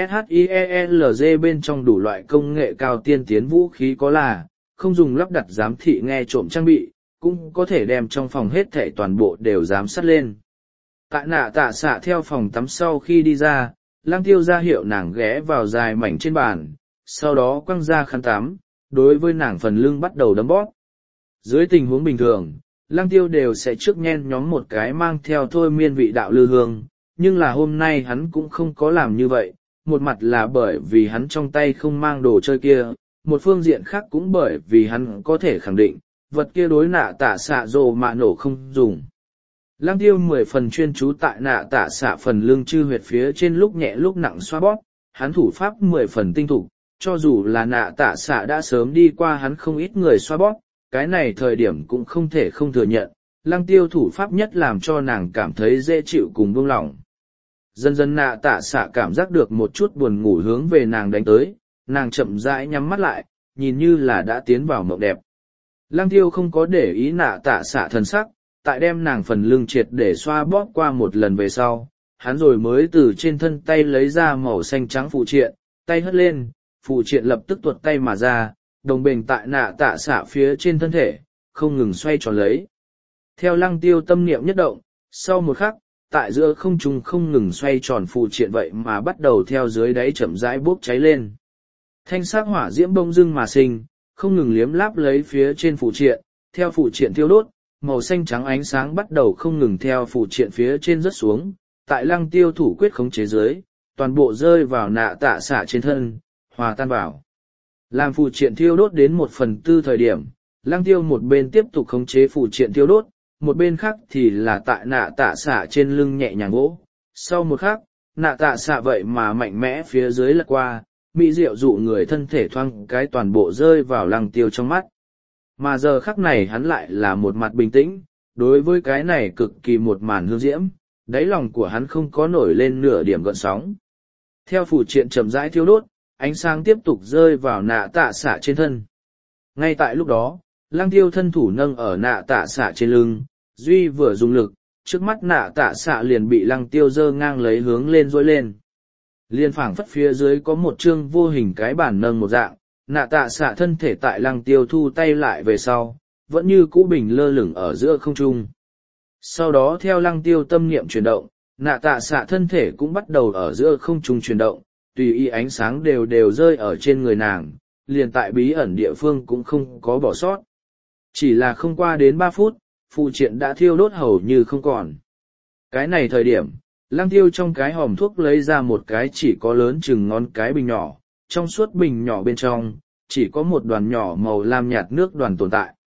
A: SHIELZ bên trong đủ loại công nghệ cao tiên tiến vũ khí có là, không dùng lắp đặt giám thị nghe trộm trang bị, cũng có thể đem trong phòng hết thảy toàn bộ đều giám sát lên. Tại nạ tạ xạ theo phòng tắm sau khi đi ra, Lăng tiêu ra hiệu nàng ghé vào dài mảnh trên bàn, sau đó quăng ra khăn tắm, đối với nàng phần lưng bắt đầu đấm bóp. Dưới tình huống bình thường, Lăng tiêu đều sẽ trước nhen nhóm một cái mang theo thôi miên vị đạo lư hương, nhưng là hôm nay hắn cũng không có làm như vậy, một mặt là bởi vì hắn trong tay không mang đồ chơi kia, một phương diện khác cũng bởi vì hắn có thể khẳng định, vật kia đối nạ tạ xạ rồ mạ nổ không dùng. Lăng tiêu 10 phần chuyên chú tại nạ tạ xạ phần lưng chư huyệt phía trên lúc nhẹ lúc nặng xoa bóp, hắn thủ pháp 10 phần tinh thục, cho dù là nạ tạ xạ đã sớm đi qua hắn không ít người xoa bóp, cái này thời điểm cũng không thể không thừa nhận, Lăng tiêu thủ pháp nhất làm cho nàng cảm thấy dễ chịu cùng buông lỏng. Dần dần nạ tạ xạ cảm giác được một chút buồn ngủ hướng về nàng đánh tới, nàng chậm rãi nhắm mắt lại, nhìn như là đã tiến vào mộng đẹp. Lăng tiêu không có để ý nạ tạ xạ thần sắc, tại đem nàng phần lưng triệt để xoa bóp qua một lần về sau, hắn rồi mới từ trên thân tay lấy ra màu xanh trắng phụ triện, tay hất lên, phụ triện lập tức tuột tay mà ra, đồng bền tại nạ tạ xạ phía trên thân thể, không ngừng xoay tròn lấy. Theo Lăng tiêu tâm niệm nhất động, sau một khắc, tại giữa không trung không ngừng xoay tròn phụ triện vậy mà bắt đầu theo dưới đáy chậm rãi bốc cháy lên. Thanh sắc hỏa diễm bông dưng mà sinh, không ngừng liếm láp lấy phía trên phụ triện, theo phụ triện thiêu đốt, màu xanh trắng ánh sáng bắt đầu không ngừng theo phụ triện phía trên rớt xuống, tại Lăng tiêu thủ quyết khống chế dưới, toàn bộ rơi vào nạ tạ xạ trên thân, hòa tan vào. Làm phụ triện thiêu đốt đến 1/4 thời điểm, Lăng tiêu một bên tiếp tục khống chế phụ triện thiêu đốt, một bên khác thì là tại nạ tạ xạ trên lưng nhẹ nhàng gỗ. Sau một khắc, nạ tạ xạ vậy mà mạnh mẽ phía dưới lật qua, mỹ diệu dụ người thân thể thoang cái toàn bộ rơi vào Lăng tiêu trong mắt. Mà giờ khắc này hắn lại là một mặt bình tĩnh, đối với cái này cực kỳ một màn hương diễm, đáy lòng của hắn không có nổi lên nửa điểm gợn sóng. Theo phụ triện chậm rãi thiêu đốt, ánh sáng tiếp tục rơi vào nạ tạ xạ trên thân. Ngay tại lúc đó, Lăng tiêu thân thủ nâng ở nạ tạ xạ trên lưng, duy vừa dùng lực, trước mắt nạ tạ xạ liền bị Lăng tiêu giơ ngang lấy hướng lên dối lên. Liên phảng phất phía dưới có một chương vô hình cái bản nâng một dạng, nạ tạ xạ thân thể tại Lăng tiêu thu tay lại về sau, vẫn như cũ bình lơ lửng ở giữa không trung. Sau đó theo Lăng tiêu tâm niệm chuyển động, nạ tạ xạ thân thể cũng bắt đầu ở giữa không trung chuyển động, tùy ý ánh sáng đều rơi ở trên người nàng, liền tại bí ẩn địa phương cũng không có bỏ sót. Chỉ là không qua đến 3 phút, phụ triện đã thiêu đốt hầu như không còn. Cái này thời điểm, Lăng tiêu trong cái hòm thuốc lấy ra một cái chỉ có lớn chừng ngón cái bình nhỏ, trong suốt bình nhỏ bên trong, chỉ có một đoàn nhỏ màu lam nhạt nước đoàn tồn tại.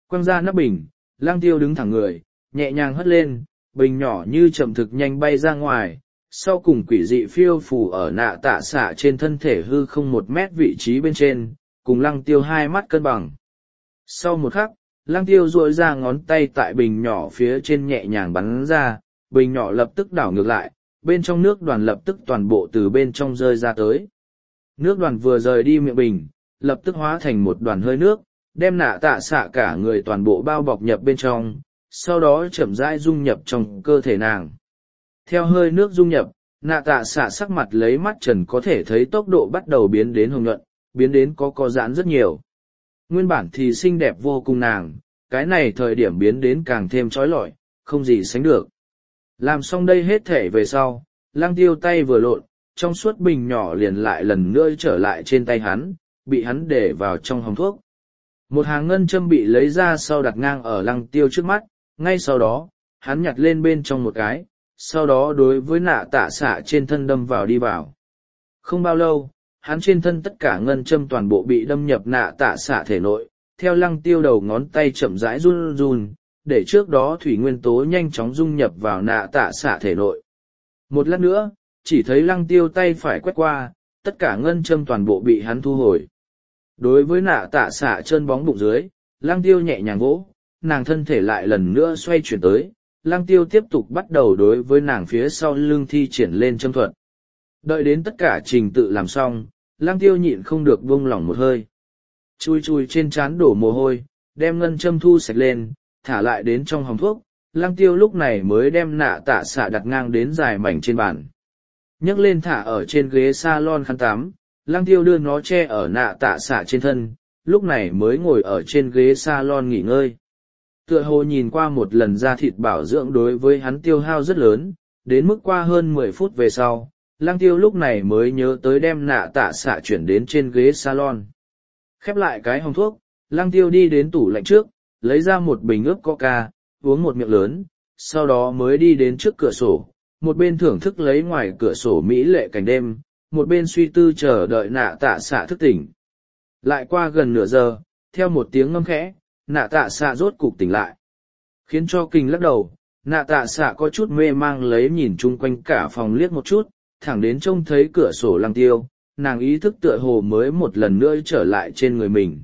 A: Quăng ra nắp bình, Lăng Tiêu đứng thẳng người, nhẹ nhàng hất lên, bình nhỏ như chậm thực nhanh bay ra ngoài, sau cùng quỷ dị phiêu phù ở nạ tạ xạ trên thân thể hư không 1 mét vị trí bên trên, cùng Lăng Tiêu hai mắt cân bằng. Sau một khắc, Lăng Tiêu duỗi ra ngón tay tại bình nhỏ phía trên nhẹ nhàng bắn ra, bình nhỏ lập tức đảo ngược lại, bên trong nước đoàn lập tức toàn bộ từ bên trong rơi ra tới. Nước đoàn vừa rời đi miệng bình, lập tức hóa thành một đoàn hơi nước, đem nạ tạ xạ cả người toàn bộ bao bọc nhập bên trong, sau đó chậm rãi dung nhập trong cơ thể nàng. Theo hơi nước dung nhập, nạ tạ xạ sắc mặt lấy mắt trần có thể thấy tốc độ bắt đầu biến đến hồng nhuận, biến đến có giãn rất nhiều. Nguyên bản thì xinh đẹp vô cùng nàng, cái này thời điểm biến đến càng thêm trói lọi, không gì sánh được. Làm xong đây hết thể về sau, Lăng Tiêu tay vừa lộn, trong suốt bình nhỏ liền lại lần nữa trở lại trên tay hắn, bị hắn để vào trong hòm thuốc. Một hàng ngân châm bị lấy ra sau đặt ngang ở Lăng Tiêu trước mắt, ngay sau đó, hắn nhặt lên bên trong một cái, sau đó đối với nạ tạ xạ trên thân đâm vào đi vào. Không bao lâu, hắn trên thân tất cả ngân châm toàn bộ bị đâm nhập nạ tạ xạ thể nội, theo Lăng Tiêu đầu ngón tay chậm rãi run run, để trước đó thủy nguyên tố nhanh chóng dung nhập vào nạ tạ xạ thể nội. Một lát nữa, chỉ thấy Lăng Tiêu tay phải quét qua, tất cả ngân châm toàn bộ bị hắn thu hồi. Đối với nạ tạ xạ chân bóng bụng dưới, Lăng Tiêu nhẹ nhàng vỗ, nàng thân thể lại lần nữa xoay chuyển tới, Lăng Tiêu tiếp tục bắt đầu đối với nàng phía sau lưng thi triển lên châm thuật. Đợi đến tất cả trình tự làm xong, Lăng Tiêu nhịn không được buông lỏng một hơi. Chui chui trên trán đổ mồ hôi, đem ngân châm thu sạch lên, thả lại đến trong hòm thuốc, Lăng Tiêu lúc này mới đem nạ tạ xạ đặt ngang đến dài mảnh trên bàn. Nhấc lên thả ở trên ghế salon khăn tắm, Lăng Tiêu đưa nó che ở nạ tạ xạ trên thân, lúc này mới ngồi ở trên ghế salon nghỉ ngơi. Tựa hồ nhìn qua một lần da thịt bảo dưỡng đối với hắn tiêu hao rất lớn, đến mức qua hơn 10 phút về sau, Lăng Tiêu lúc này mới nhớ tới đem nạ tạ xạ chuyển đến trên ghế salon. Khép lại cái hòm thuốc, Lăng Tiêu đi đến tủ lạnh trước, lấy ra một bình ướp coca, uống một miệng lớn, sau đó mới đi đến trước cửa sổ, một bên thưởng thức lấy ngoài cửa sổ mỹ lệ cảnh đêm, một bên suy tư chờ đợi nạ tạ xạ thức tỉnh. Lại qua gần nửa giờ, theo một tiếng ngâm khẽ, nạ tạ xạ rốt cục tỉnh lại. Khiến cho kinh lắc đầu, nạ tạ xạ có chút mê mang lấy nhìn chung quanh cả phòng liếc một chút, thẳng đến trông thấy cửa sổ Lăng Tiêu, nàng ý thức tựa hồ mới một lần nữa trở lại trên người mình.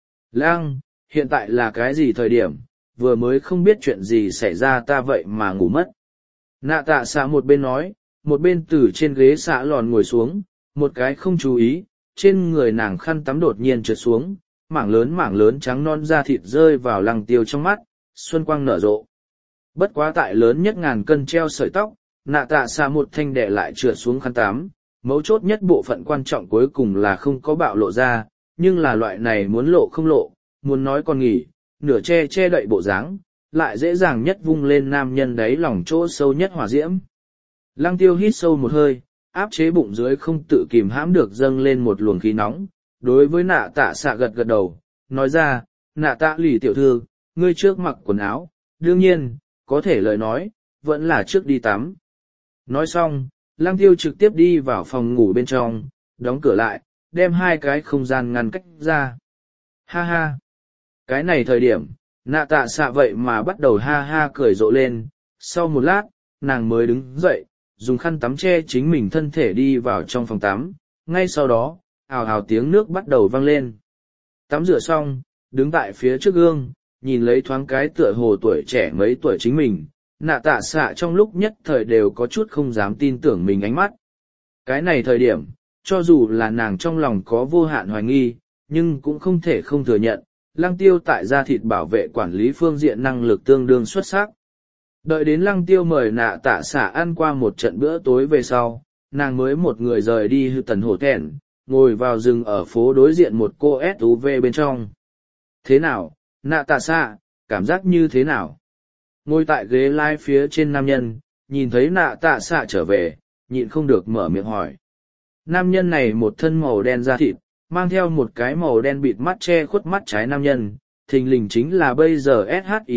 A: Lăng, hiện tại là cái gì thời điểm, vừa mới không biết chuyện gì xảy ra ta vậy mà ngủ mất. Nạ tạ xạ một bên nói, một bên từ trên ghế xạ lòn ngồi xuống, một cái không chú ý, trên người nàng khăn tắm đột nhiên trượt xuống, mảng lớn trắng non da thịt rơi vào Lăng Tiêu trong mắt, xuân quang nở rộ. Bất quá tại lớn nhất ngàn cân treo sợi tóc, nạ tạ xạ một thanh đẻ lại trượt xuống khăn tắm, mấu chốt nhất bộ phận quan trọng cuối cùng là không có bạo lộ ra, nhưng là loại này muốn lộ không lộ, muốn nói còn nghỉ, nửa che đậy bộ dáng, lại dễ dàng nhất vung lên nam nhân đáy lòng chỗ sâu nhất hỏa diễm. Lăng Tiêu hít sâu một hơi, áp chế bụng dưới không tự kìm hãm được dâng lên một luồng khí nóng, đối với nạ tạ xạ gật gật đầu, nói ra, nạ tạ lì tiểu thư, ngươi trước mặc quần áo, đương nhiên, có thể lời nói, vẫn là trước đi tắm. Nói xong, Lăng Tiêu trực tiếp đi vào phòng ngủ bên trong, đóng cửa lại, đem hai cái không gian ngăn cách ra. Ha ha! Cái này thời điểm, nạ tạ xạ vậy mà bắt đầu ha ha cười rộ lên, sau một lát, nàng mới đứng dậy, dùng khăn tắm che chính mình thân thể đi vào trong phòng tắm, ngay sau đó, ào ào tiếng nước bắt đầu vang lên. Tắm rửa xong, đứng tại phía trước gương, nhìn lấy thoáng cái tựa hồ tuổi trẻ mấy tuổi chính mình, nạ tạ xạ trong lúc nhất thời đều có chút không dám tin tưởng mình ánh mắt. Cái này thời điểm, cho dù là nàng trong lòng có vô hạn hoài nghi, nhưng cũng không thể không thừa nhận, Lăng Tiêu tại gia thịt bảo vệ quản lý phương diện năng lực tương đương xuất sắc. Đợi đến Lăng Tiêu mời nạ tạ xạ ăn qua một trận bữa tối về sau, nàng mới một người rời đi hư tần hổ thẹn, ngồi vào rừng ở phố đối diện một cô SUV bên trong. Thế nào, nạ tạ xạ, cảm giác như thế nào? Ngồi tại ghế lái phía trên nam nhân, nhìn thấy nạ tạ xạ trở về, nhịn không được mở miệng hỏi. Nam nhân này một thân màu đen da thịt, mang theo một cái màu đen bịt mắt che khuất mắt trái nam nhân, thình lình chính là bây giờ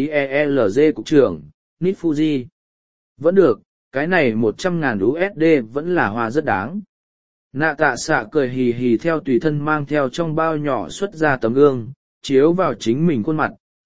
A: SHIELZ cục trưởng, Nit Fuji. Vẫn được, cái này 100.000 USD vẫn là hoa rất đáng. Nạ tạ xạ cười hì hì theo tùy thân mang theo trong bao nhỏ xuất ra tấm gương, chiếu vào chính mình khuôn mặt,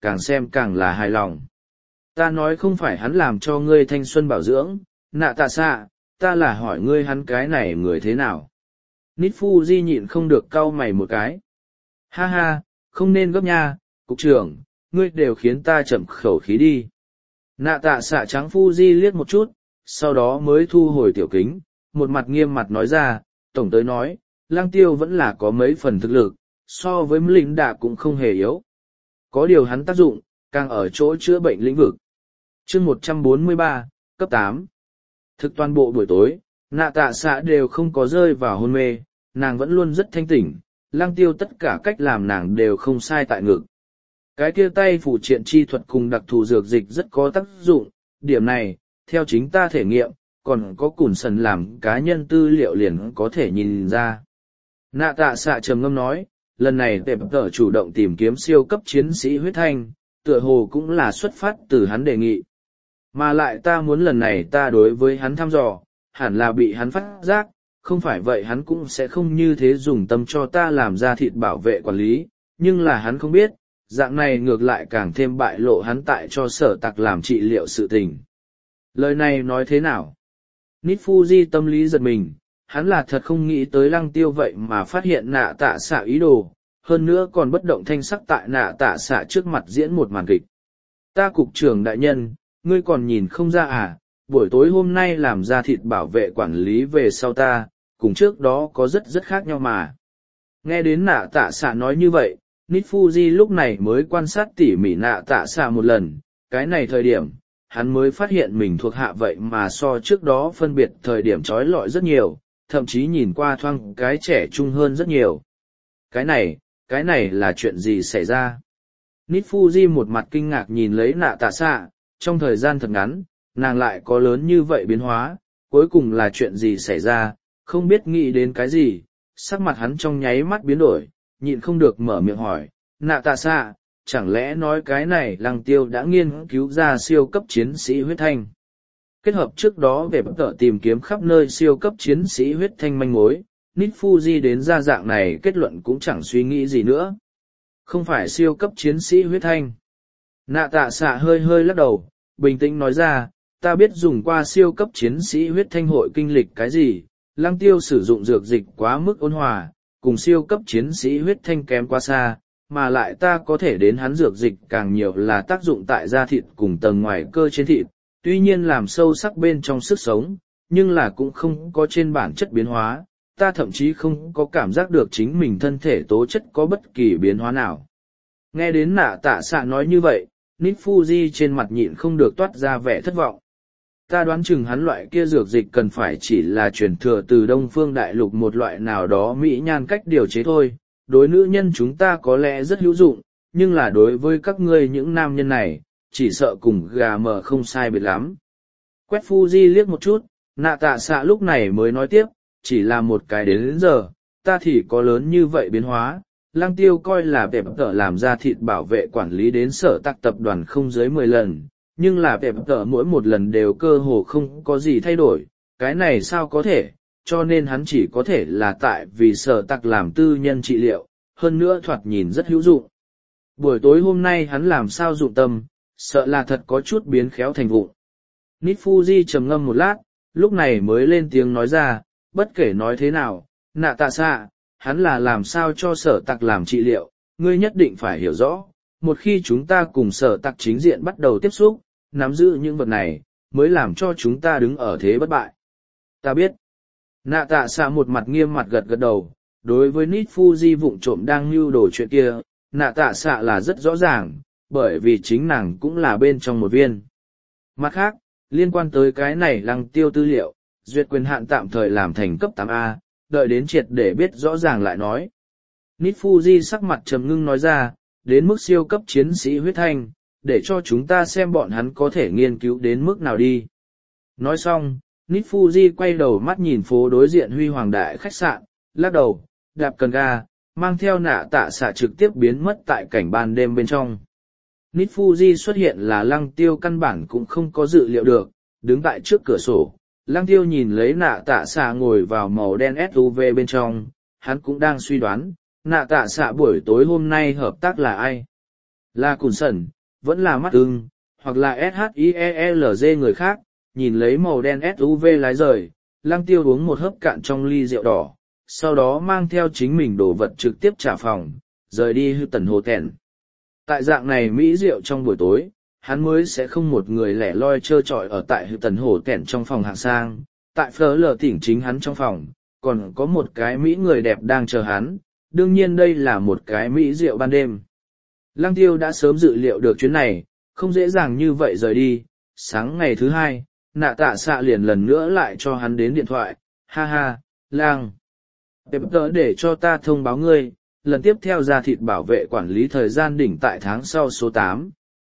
A: càng xem càng là hài lòng. Ta nói không phải hắn làm cho ngươi thanh xuân bảo dưỡng, nạ tạ xạ, ta là hỏi ngươi hắn cái này người thế nào. Nít Fuji nhịn không được cau mày một cái. Ha ha, không nên gấp nha, cục trưởng, ngươi đều khiến ta chậm khẩu khí đi. Nạ tạ xạ trắng Fuji liếc một chút, sau đó mới thu hồi tiểu kính, một mặt nghiêm mặt nói ra, tổng tới nói, lang tiêu vẫn là có mấy phần thực lực, so với lính đạ cũng không hề yếu. Có điều hắn tác dụng, càng ở chỗ chữa bệnh lĩnh vực. chương 143, cấp 8. Thực toàn bộ buổi tối, nạ tạ xạ đều không có rơi vào hôn mê, nàng vẫn luôn rất thanh tỉnh, lang tiêu tất cả cách làm nàng đều không sai tại ngực. Cái kia tay phụ triện chi thuật cùng đặc thù dược dịch rất có tác dụng, điểm này, theo chính ta thể nghiệm, còn có cùn sần làm cá nhân tư liệu liền có thể nhìn ra. Nạ tạ xạ trầm ngâm nói, lần này tệp tở chủ động tìm kiếm siêu cấp chiến sĩ huyết thanh, tựa hồ cũng là xuất phát từ hắn đề nghị. Mà lại ta muốn lần này ta đối với hắn thăm dò, hẳn là bị hắn phát giác, không phải vậy hắn cũng sẽ không như thế dùng tâm cho ta làm ra thịt bảo vệ quản lý, nhưng là hắn không biết, dạng này ngược lại càng thêm bại lộ hắn tại cho sở tặc làm trị liệu sự tình. Lời này nói thế nào? Nít Fuji tâm lý giật mình, hắn là thật không nghĩ tới lăng tiêu vậy mà phát hiện nạ tạ xạ ý đồ, hơn nữa còn bất động thanh sắc tại nạ tạ xạ trước mặt diễn một màn kịch. Ta cục trưởng đại nhân, ngươi còn nhìn không ra à, buổi tối hôm nay làm ra thịt bảo vệ quản lý về sau ta, cùng trước đó có rất khác nhau mà. Nghe đến nạ tạ xạ nói như vậy, Nít Fuji lúc này mới quan sát tỉ mỉ nạ tạ xạ một lần, cái này thời điểm, hắn mới phát hiện mình thuộc hạ vậy mà so trước đó phân biệt thời điểm trói lọi rất nhiều, thậm chí nhìn qua thoáng cái trẻ trung hơn rất nhiều. Cái này là chuyện gì xảy ra? Nít Fuji một mặt kinh ngạc nhìn lấy nạ tạ xạ, trong thời gian thật ngắn, nàng lại có lớn như vậy biến hóa, cuối cùng là chuyện gì xảy ra, không biết nghĩ đến cái gì, sắc mặt hắn trong nháy mắt biến đổi, nhịn không được mở miệng hỏi, nạ tạ xạ, chẳng lẽ nói cái này lăng tiêu đã nghiên cứu ra siêu cấp chiến sĩ huyết thanh. Kết hợp trước đó về bất tợ tìm kiếm khắp nơi siêu cấp chiến sĩ huyết thanh manh mối, Nít Fuji đến ra dạng này kết luận cũng chẳng suy nghĩ gì nữa. Không phải siêu cấp chiến sĩ huyết thanh. Nạ tạ xạ hơi lắc đầu, bình tĩnh nói ra, ta biết dùng qua siêu cấp chiến sĩ huyết thanh hội kinh lịch cái gì, lăng tiêu sử dụng dược dịch quá mức ôn hòa, cùng siêu cấp chiến sĩ huyết thanh kém quá xa, mà lại ta có thể đến hắn dược dịch càng nhiều là tác dụng tại da thịt cùng tầng ngoài cơ trên thịt, tuy nhiên làm sâu sắc bên trong sức sống, nhưng là cũng không có trên bản chất biến hóa, ta thậm chí không có cảm giác được chính mình thân thể tố chất có bất kỳ biến hóa nào. Nghe đến nạ tạ xạ nói như vậy, Nít Fuji trên mặt nhịn không được toát ra vẻ thất vọng. Ta đoán chừng hắn loại kia dược dịch cần phải chỉ là truyền thừa từ Đông Phương Đại Lục một loại nào đó mỹ nhan cách điều chế thôi, đối nữ nhân chúng ta có lẽ rất hữu dụng, nhưng là đối với các ngươi những nam nhân này, chỉ sợ cùng gà mờ không sai biệt lắm. Quét Fuji liếc một chút, nạ tạ xạ lúc này mới nói tiếp, chỉ là một cái đến giờ, ta thì có lớn như vậy biến hóa. Lăng tiêu coi là đẹp tở làm ra thịt bảo vệ quản lý đến sở tạc tập đoàn không dưới 10 lần, nhưng là đẹp tở mỗi một lần đều cơ hồ không có gì thay đổi, cái này sao có thể, cho nên hắn chỉ có thể là tại vì sở tạc làm tư nhân trị liệu, hơn nữa thoạt nhìn rất hữu dụng. Buổi tối hôm nay hắn làm sao dụng tâm, sợ là thật có chút biến khéo thành vụng. Nít Fuji trầm ngâm một lát, lúc này mới lên tiếng nói ra, bất kể nói thế nào, nạ tạ xạ, hắn là làm sao cho sở tặc làm trị liệu, ngươi nhất định phải hiểu rõ, một khi chúng ta cùng sở tặc chính diện bắt đầu tiếp xúc, nắm giữ những vật này, mới làm cho chúng ta đứng ở thế bất bại. Ta biết. Nạ tạ xạ một mặt nghiêm mặt gật đầu, đối với Nít Fuji vụng trộm đang mưu đồ chuyện kia, nạ tạ xạ là rất rõ ràng, bởi vì chính nàng cũng là bên trong một viên. Mặt khác, liên quan tới cái này lăng tiêu tư liệu, duyệt quyền hạn tạm thời làm thành cấp 8A, đợi đến triệt để biết rõ ràng lại nói. Nít Fuji sắc mặt trầm ngưng nói ra, đến mức siêu cấp chiến sĩ huyết thanh, để cho chúng ta xem bọn hắn có thể nghiên cứu đến mức nào đi. Nói xong, Nít Fuji quay đầu mắt nhìn phố đối diện huy hoàng đại khách sạn, lắc đầu, đạp cần ga, mang theo nạ tạ xạ trực tiếp biến mất tại cảnh ban đêm bên trong. Nít Fuji xuất hiện là lăng tiêu căn bản cũng không có dự liệu được, đứng tại trước cửa sổ. Lăng tiêu nhìn lấy nạ tạ xạ ngồi vào màu đen SUV bên trong, hắn cũng đang suy đoán, nạ tạ xạ buổi tối hôm nay hợp tác là ai. Là cùn sẩn, vẫn là mắt ưng, hoặc là SHIELZ người khác, nhìn lấy màu đen SUV lái rời, Lăng Tiêu uống một hớp cạn trong ly rượu đỏ, sau đó mang theo chính mình đồ vật trực tiếp trả phòng, rời đi Hilton Hotel. Tại dạng này Mỹ rượu trong buổi tối, hắn mới sẽ không một người lẻ loi trơ trọi ở tại Hilton Hotel trong phòng hạng sang, tại phở lờ tỉnh chính hắn trong phòng, còn có một cái Mỹ người đẹp đang chờ hắn, đương nhiên đây là một cái Mỹ rượu ban đêm. Lăng Tiêu đã sớm dự liệu được chuyến này, không dễ dàng như vậy rời đi. Sáng ngày thứ hai, nạ tạ xạ liền lần nữa lại cho hắn đến điện thoại, ha ha, Lang. Đẹp tớ để cho ta thông báo ngươi, lần tiếp theo ra thịt bảo vệ quản lý thời gian đỉnh tại tháng sau số 8.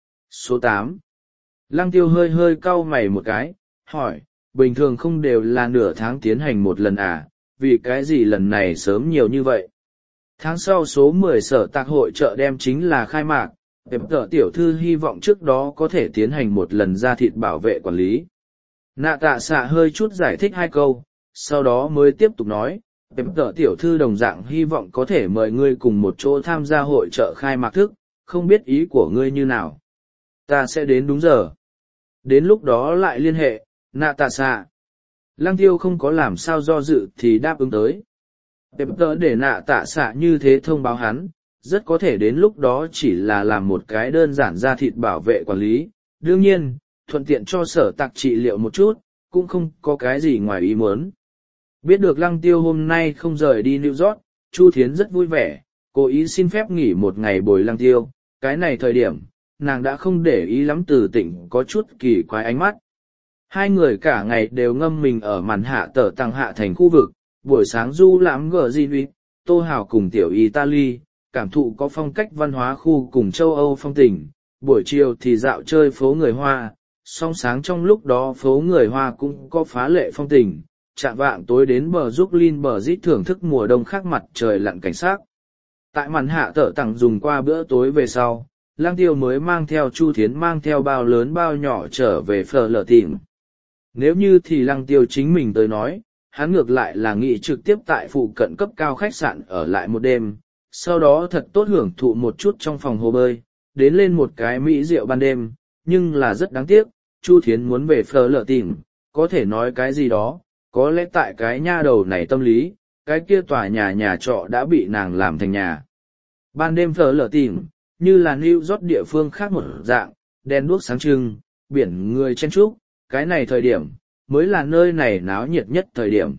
A: Số 8. Lăng Tiêu hơi hơi cau mày một cái, hỏi, bình thường không đều là nửa tháng tiến hành một lần à, vì cái gì lần này sớm nhiều như vậy? Tháng sau số 10 sở tạc hội chợ đem chính là khai mạc, đẹp tờ tiểu thư hy vọng trước đó có thể tiến hành một lần ra thịt bảo vệ quản lý. Nạ tạ xạ hơi chút giải thích hai câu, sau đó mới tiếp tục nói, đẹp tờ tiểu thư đồng dạng hy vọng có thể mời ngươi cùng một chỗ tham gia hội chợ khai mạc thức, không biết ý của ngươi như nào. Ta sẽ đến đúng giờ. Đến lúc đó lại liên hệ, nạ tạ xạ. Lăng Tiêu không có làm sao do dự thì đáp ứng tới. Đẹp tớ để nạ tạ xạ như thế thông báo hắn, rất có thể đến lúc đó chỉ là làm một cái đơn giản ra thịt bảo vệ quản lý. Đương nhiên, thuận tiện cho sở tạc trị liệu một chút, cũng không có cái gì ngoài ý muốn. Biết được Lăng Tiêu hôm nay không rời đi New York, Chu Thiến rất vui vẻ, cố ý xin phép nghỉ một ngày bồi Lăng Tiêu. Cái này thời điểm, nàng đã không để ý lắm Từ Tịnh có chút kỳ quái ánh mắt. Hai người cả ngày đều ngâm mình ở màn hạ tờ tăng hạ thành khu vực, buổi sáng du lãm gờ di huy, Tô Hào cùng tiểu Italy, cảm thụ có phong cách văn hóa khu cùng châu Âu phong tình, buổi chiều thì dạo chơi phố người Hoa, song sáng trong lúc đó phố người Hoa cũng có phá lệ phong tình, chạm vạng tối đến bờ giúp Linh bờ rít thưởng thức mùa đông khác mặt trời lặn cảnh sát. Tại màn hạ tờ tăng dùng qua bữa tối về sau, Lăng Tiêu mới mang theo Chu Thiến mang theo bao lớn bao nhỏ trở về phở lở tìm. Nếu như thì Lăng Tiêu chính mình tới nói, hắn ngược lại là nghĩ trực tiếp tại phụ cận cấp cao khách sạn ở lại một đêm, sau đó thật tốt hưởng thụ một chút trong phòng hồ bơi, đến lên một cái mỹ rượu ban đêm, nhưng là rất đáng tiếc, Chu Thiến muốn về phở lở tìm, có thể nói cái gì đó, có lẽ tại cái nha đầu này tâm lý, cái kia tòa nhà trọ đã bị nàng làm thành nhà. Ban đêm phở lở tìm, như là New York địa phương khác một dạng, đèn đuốc sáng trưng, biển người chen chúc, cái này thời điểm, mới là nơi này náo nhiệt nhất thời điểm.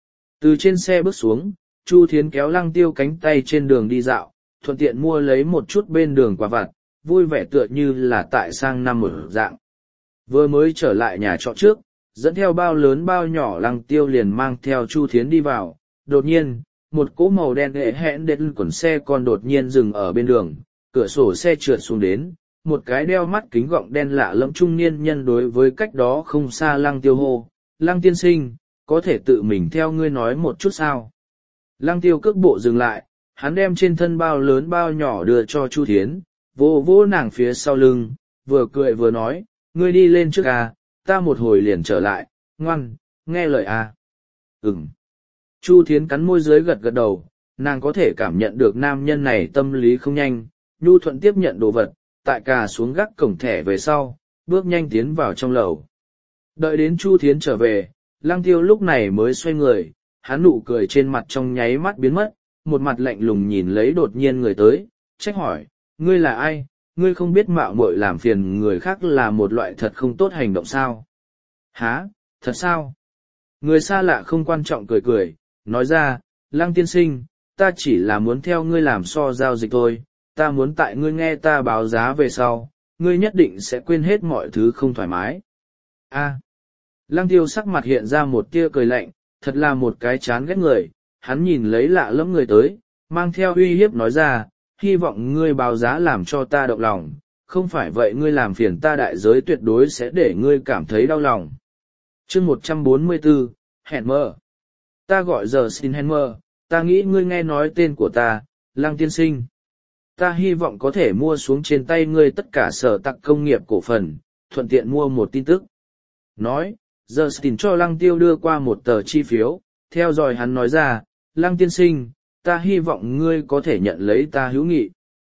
A: Từ trên xe bước xuống, Chu Thiến kéo Lăng Tiêu cánh tay trên đường đi dạo, thuận tiện mua lấy một chút bên đường quà vặt, vui vẻ tựa như là tại sang năm một dạng. Vừa mới trở lại nhà trọ trước, dẫn theo bao lớn bao nhỏ Lăng Tiêu liền mang theo Chu Thiến đi vào, đột nhiên, một cỗ màu đen hệ hẽn đến quần xe còn đột nhiên dừng ở bên đường, cửa sổ xe trượt xuống đến, một cái đeo mắt kính gọng đen lạ lẫm trung niên nhân đối với cách đó không xa Lăng Tiêu hô, Lăng tiên sinh, có thể tự mình theo ngươi nói một chút sao? Lăng Tiêu cước bộ dừng lại, hắn đem trên thân bao lớn bao nhỏ đưa cho Chu Thiến, vô vô nàng phía sau lưng, vừa cười vừa nói, ngươi đi lên trước à, ta một hồi liền trở lại, ngoan, nghe lời à. Chu Thiến cắn môi dưới gật gật đầu, nàng có thể cảm nhận được nam nhân này tâm lý không nhanh, nhu thuận tiếp nhận đồ vật, tại cà xuống gác cổng thẻ về sau, bước nhanh tiến vào trong lầu. Đợi đến Chu Thiến trở về, Lăng Tiêu lúc này mới xoay người, hắn nụ cười trên mặt trong nháy mắt biến mất, một mặt lạnh lùng nhìn lấy đột nhiên người tới, trách hỏi, ngươi là ai, ngươi không biết mạo muội làm phiền người khác là một loại thật không tốt hành động sao? Hả, thật sao? Người xa lạ không quan trọng cười cười, nói ra, Lăng tiên sinh, ta chỉ là muốn theo ngươi làm so giao dịch thôi, ta muốn tại ngươi nghe ta báo giá về sau, ngươi nhất định sẽ quên hết mọi thứ không thoải mái. A. Lăng Tiêu sắc mặt hiện ra một tia cười lạnh, thật là một cái chán ghét người, hắn nhìn lấy lạ lẫm người tới, mang theo uy hiếp nói ra, hy vọng ngươi báo giá làm cho ta động lòng, không phải vậy ngươi làm phiền ta đại giới tuyệt đối sẽ để ngươi cảm thấy đau lòng. Chương 144, hẹn mơ. Ta gọi giờ xin hẹn mơ, ta nghĩ ngươi nghe nói tên của ta, Lăng tiên sinh. Ta hy vọng có thể mua xuống trên tay ngươi tất cả sở tặc công nghiệp cổ phần, thuận tiện mua một tin tức. Nói, giờ xin cho Lăng Tiêu đưa qua một tờ chi phiếu, theo dõi hắn nói ra, Lăng tiên sinh, ta hy vọng ngươi có thể nhận lấy ta hữu nghị.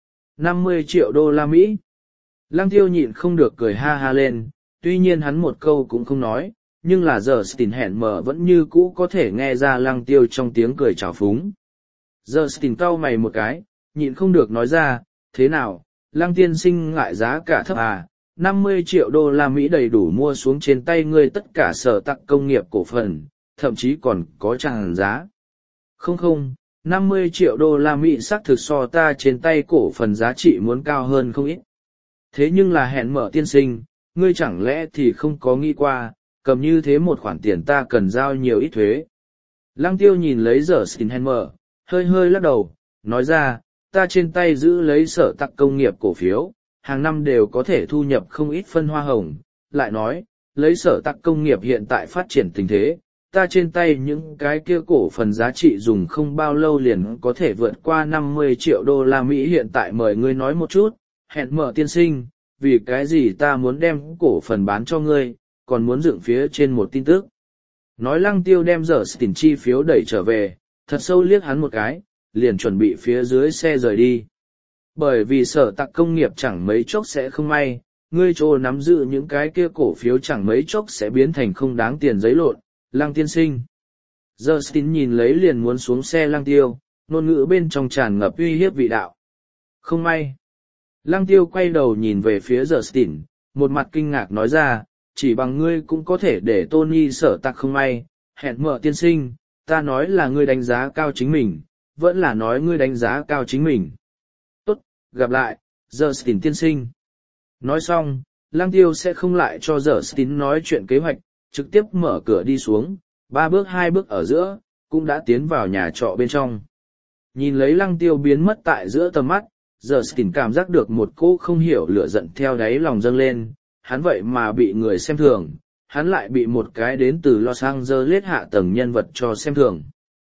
A: 50 triệu đô la Mỹ. Lăng Tiêu nhịn không được cười ha ha lên, tuy nhiên hắn một câu cũng không nói, nhưng là giờ Stin hẹn mở vẫn như cũ có thể nghe ra Lăng Tiêu trong tiếng cười trào phúng. Giờ Stin cau mày một cái, nhịn không được nói ra, thế nào, Lăng tiên sinh ngại giá cả thấp à, 50 triệu đô la Mỹ đầy đủ mua xuống trên tay ngươi tất cả sở tặng công nghiệp cổ phần, thậm chí còn có tràn giá. Không không, 50 triệu đô la Mỹ xác thực so ta trên tay cổ phần giá trị muốn cao hơn không ít. Thế nhưng là hẹn mở tiên sinh, ngươi chẳng lẽ thì không có nghĩ qua, cầm như thế một khoản tiền ta cần giao nhiều ít thuế. Lăng Tiêu nhìn lấy giờ Stin hẹn mở, hơi hơi lắc đầu, nói ra, ta trên tay giữ lấy sở tặng công nghiệp cổ phiếu, hàng năm đều có thể thu nhập không ít phân hoa hồng, lại nói, lấy sở tặng công nghiệp hiện tại phát triển tình thế, ta trên tay những cái kia cổ phần giá trị dùng không bao lâu liền có thể vượt qua 50 triệu đô la Mỹ hiện tại mời ngươi nói một chút, hẹn mở tiên sinh, vì cái gì ta muốn đem cổ phần bán cho ngươi, còn muốn dựng phía trên một tin tức. Nói Lăng Tiêu đem giờ Stin chi phiếu đẩy trở về, thật sâu liếc hắn một cái, liền chuẩn bị phía dưới xe rời đi. Bởi vì sở tặng công nghiệp chẳng mấy chốc sẽ không may, ngươi chỗ nắm giữ những cái kia cổ phiếu chẳng mấy chốc sẽ biến thành không đáng tiền giấy lộn, Lăng tiên sinh. Giờ Stin nhìn lấy liền muốn xuống xe Lăng Tiêu, ngôn ngữ bên trong tràn ngập uy hiếp vị đạo. Không may. Lăng Tiêu quay đầu nhìn về phía giờ Stin, một mặt kinh ngạc nói ra, chỉ bằng ngươi cũng có thể để Tony sở tặc không may, hẹn mở tiên sinh, ta nói là ngươi đánh giá cao chính mình, vẫn là nói ngươi đánh giá cao chính mình. Tốt, gặp lại, giờ Stin tiên sinh. Nói xong, Lăng Tiêu sẽ không lại cho giờ Stin nói chuyện kế hoạch, trực tiếp mở cửa đi xuống, 3 bước 2 bước ở giữa, cũng đã tiến vào nhà trọ bên trong. Nhìn lấy Lăng Tiêu biến mất tại giữa tầm mắt, giờ Stin cảm giác được một cỗ không hiểu lửa giận theo đáy lòng dâng lên, hắn vậy mà bị người xem thường, hắn lại bị một cái đến từ Los Angeles hạ tầng nhân vật cho xem thường.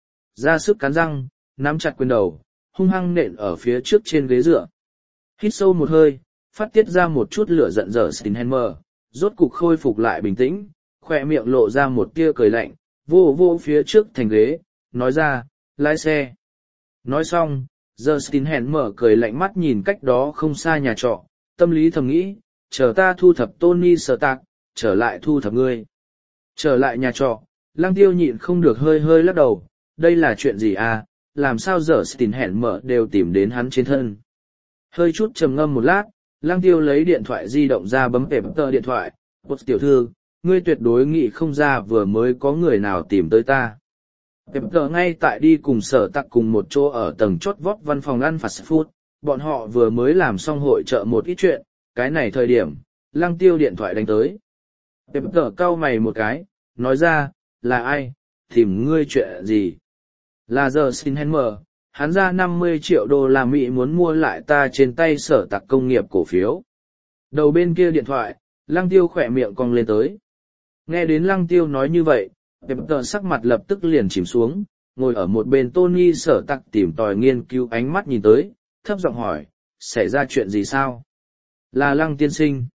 A: Ra sức cắn răng, nắm chặt quyền đầu, hung hăng nện ở phía trước trên ghế dựa. Hít sâu một hơi, phát tiết ra một chút lửa giận giờ Stinhammer, rốt cục khôi phục lại bình tĩnh, khỏe miệng lộ ra một tia cười lạnh, vô vô phía trước thành ghế, nói ra, lái xe. Nói xong, giờ Stinhammer cười lạnh mắt nhìn cách đó không xa nhà trọ, tâm lý thầm nghĩ, chờ ta thu thập Tony Stark, trở lại thu thập ngươi. Trở lại nhà trọ, Lăng Tiêu nhịn không được hơi hơi lắc đầu, đây là chuyện gì à, làm sao giờ Stinhammer đều tìm đến hắn trên thân. Hơi chút trầm ngâm một lát, Lăng Tiêu lấy điện thoại di động ra bấm tờ điện thoại, "Bột tiểu thư, ngươi tuyệt đối nghĩ không ra vừa mới có người nào tìm tới ta." Tờ ngay tại đi cùng sở tặc cùng một chỗ ở tầng chót vót văn phòng ăn fast food, bọn họ vừa mới làm xong hội chợ một ít chuyện, cái này thời điểm, Lăng Tiêu điện thoại đánh tới. Tờ cau mày một cái, nói ra, là ai, tìm ngươi chuyện gì? Là giờ Stinhammer. Hắn ra 50 triệu đô la Mỹ muốn mua lại ta trên tay sở tặc công nghiệp cổ phiếu. Đầu bên kia điện thoại, Lăng Tiêu khỏe miệng cong lên tới. Nghe đến Lăng Tiêu nói như vậy, Tờ sắc mặt lập tức liền chìm xuống, ngồi ở một bên Tony sở tặc tìm tòi nghiên cứu ánh mắt nhìn tới, thấp giọng hỏi, xảy ra chuyện gì sao? Là Lăng tiên sinh.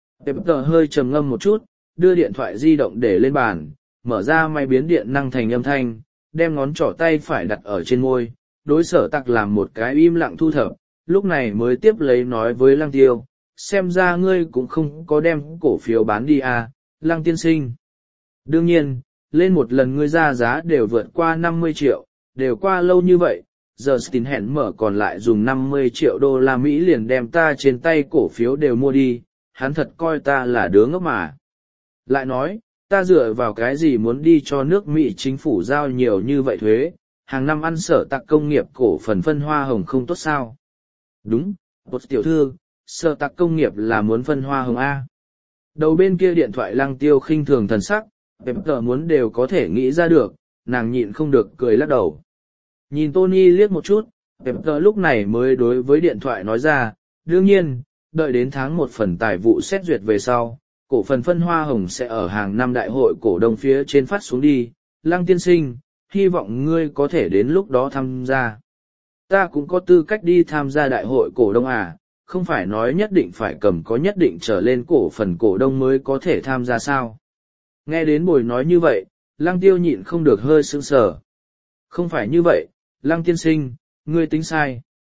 A: Tờ hơi trầm ngâm một chút, đưa điện thoại di động để lên bàn, mở ra máy biến điện năng thành âm thanh, đem ngón trỏ tay phải đặt ở trên môi. Đối sở tặc làm một cái im lặng thu thập, lúc này mới tiếp lấy nói với Lăng Tiêu, xem ra ngươi cũng không có đem cổ phiếu bán đi à, Lăng tiên sinh. Đương nhiên, lên một lần ngươi ra giá đều vượt qua 50 triệu, đều qua lâu như vậy, giờ Stinhammer còn lại dùng 50 triệu đô la Mỹ liền đem ta trên tay cổ phiếu đều mua đi, hắn thật coi ta là đứa ngốc mà. Lại nói, ta dựa vào cái gì muốn đi cho nước Mỹ chính phủ giao nhiều như vậy thuế, hàng năm ăn sở tặc công nghiệp cổ phần phân hoa hồng không tốt sao? Đúng, Bột tiểu thư, sở tặc công nghiệp là muốn phân hoa hồng A. Đầu bên kia điện thoại Lăng Tiêu khinh thường thần sắc, Tờ muốn đều có thể nghĩ ra được, nàng nhịn không được cười lắc đầu. Nhìn Tony liếc một chút, Tờ lúc này mới đối với điện thoại nói ra, đương nhiên, đợi đến tháng 1 phần tài vụ xét duyệt về sau, cổ phần phân hoa hồng sẽ ở hàng năm đại hội cổ đông phía trên phát xuống đi, Lăng tiên sinh. Hy vọng ngươi có thể đến lúc đó tham gia. Ta cũng có tư cách đi tham gia đại hội cổ đông à, không phải nói nhất định phải cầm có nhất định trở lên cổ phần cổ đông mới có thể tham gia sao. Nghe đến Bồi nói như vậy, Lăng Tiêu nhịn không được hơi sững sờ. Không phải như vậy, Lăng tiên sinh, ngươi tính sai.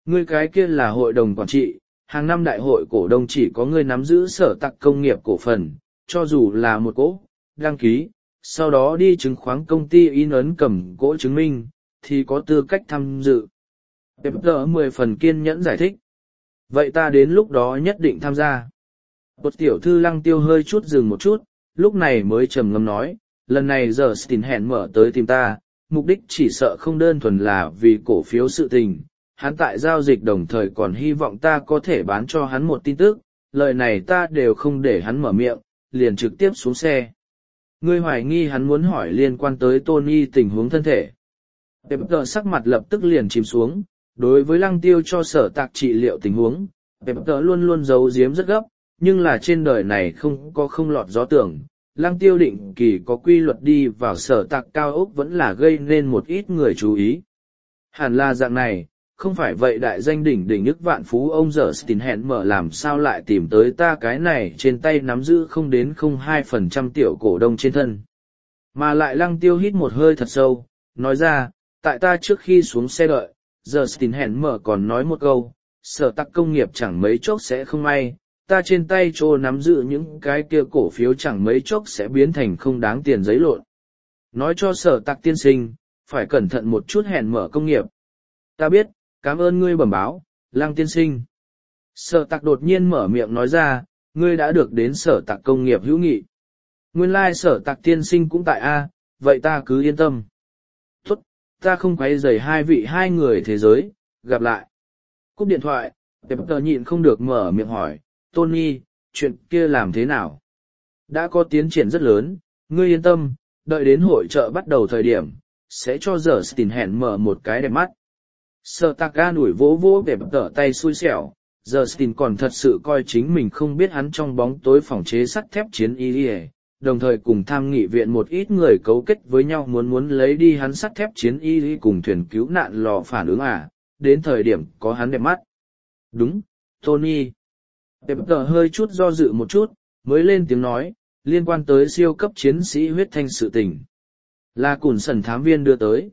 A: Ngươi cái kia là hội đồng quản trị, hàng năm đại hội cổ đông chỉ có ngươi nắm giữ sở tạc công nghiệp cổ phần, cho dù là một cỗ, đăng ký, sau đó đi chứng khoán công ty in ấn cầm cỗ chứng minh, thì có tư cách tham dự. Pepper 10 phần kiên nhẫn giải thích. Vậy ta đến lúc đó nhất định tham gia. Một tiểu thư Lăng Tiêu hơi chút dừng một chút, lúc này mới trầm ngâm nói, lần này giờ Stin hẹn mở tới tìm ta, mục đích chỉ sợ không đơn thuần là vì cổ phiếu sự tình. Hắn tại giao dịch đồng thời còn hy vọng ta có thể bán cho hắn một tin tức, lời này ta đều không để hắn mở miệng, liền trực tiếp xuống xe. Ngươi hoài nghi hắn muốn hỏi liên quan tới Tony tình huống thân thể. Pepper sắc mặt lập tức liền chìm xuống, đối với Lăng Tiêu cho sở tạc trị liệu tình huống, Pepper luôn luôn giấu giếm rất gấp, nhưng là trên đời này không lọt gió tưởng. Lăng Tiêu định kỳ có quy luật đi vào sở tạc cao ốc vẫn là gây nên một ít người chú ý. Hẳn là dạng này, không phải vậy đại danh đỉnh đỉnh nhức vạn phú ông giờ Stin hẹn mở làm sao lại tìm tới ta cái này trên tay nắm giữ không đến 0,2% tiểu cổ đông trên thân. Mà lại Lăng Tiêu hít một hơi thật sâu, nói ra, tại ta trước khi xuống xe đợi, giờ Stin hẹn mở còn nói một câu, sở tạc công nghiệp chẳng mấy chốc sẽ không may, ta trên tay chỗ nắm giữ những cái kia cổ phiếu chẳng mấy chốc sẽ biến thành không đáng tiền giấy lộn. Nói cho sở tạc tiên sinh, phải cẩn thận một chút hẹn mở công nghiệp. Ta biết, cảm ơn ngươi bẩm báo, Lăng tiên sinh. Sở tạc đột nhiên mở miệng nói ra, ngươi đã được đến sở tạc công nghiệp hữu nghị. Nguyên lai sở tạc tiên sinh cũng tại A, vậy ta cứ yên tâm. Tốt, ta không quấy rầy hai người thế giới, gặp lại. Cúp điện thoại, Pepper nhịn không được mở miệng hỏi, Tony, chuyện kia làm thế nào? Đã có tiến triển rất lớn, ngươi yên tâm, đợi đến hội chợ bắt đầu thời điểm, sẽ cho giờ Stin hẹn mở một cái đẹp mắt. Sở tạc ga ủi vỗ vỗ để Pepper tay xui xẻo, giờ Stin còn thật sự coi chính mình không biết hắn trong bóng tối phòng chế sắt thép chiến y, đồng thời cùng tham nghị viện một ít người cấu kết với nhau muốn lấy đi hắn sắt thép chiến y cùng thuyền cứu nạn lò phản ứng đến thời điểm có hắn đẹp mắt. Đúng, Tony. Pepper hơi chút do dự một chút, mới lên tiếng nói, liên quan tới siêu cấp chiến sĩ huyết thanh sự tình. Là Cùn Sần thám viên đưa tới.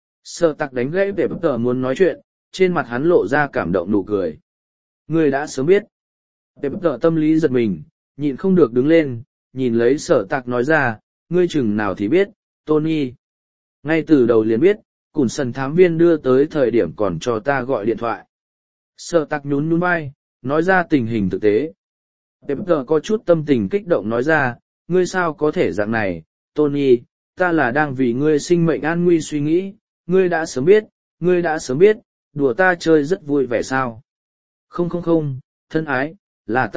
A: Sở tạc đánh gãy Pepper muốn nói chuyện, trên mặt hắn lộ ra cảm động nụ cười. Ngươi đã sớm biết. Pepper tâm lý giật mình, nhịn không được đứng lên, nhìn lấy sở tạc nói ra, ngươi chừng nào thì biết, Tony. Ngay từ đầu liền biết, Cùn Sần thám viên đưa tới thời điểm còn cho ta gọi điện thoại. Sở tạc nhún nhún vai, nói ra tình hình thực tế. Pepper có chút tâm tình kích động nói ra, ngươi sao có thể dạng này, Tony, ta là đang vì ngươi sinh mệnh an nguy suy nghĩ, ngươi đã sớm biết, đùa ta chơi rất vui vẻ sao. Không, thân ái, là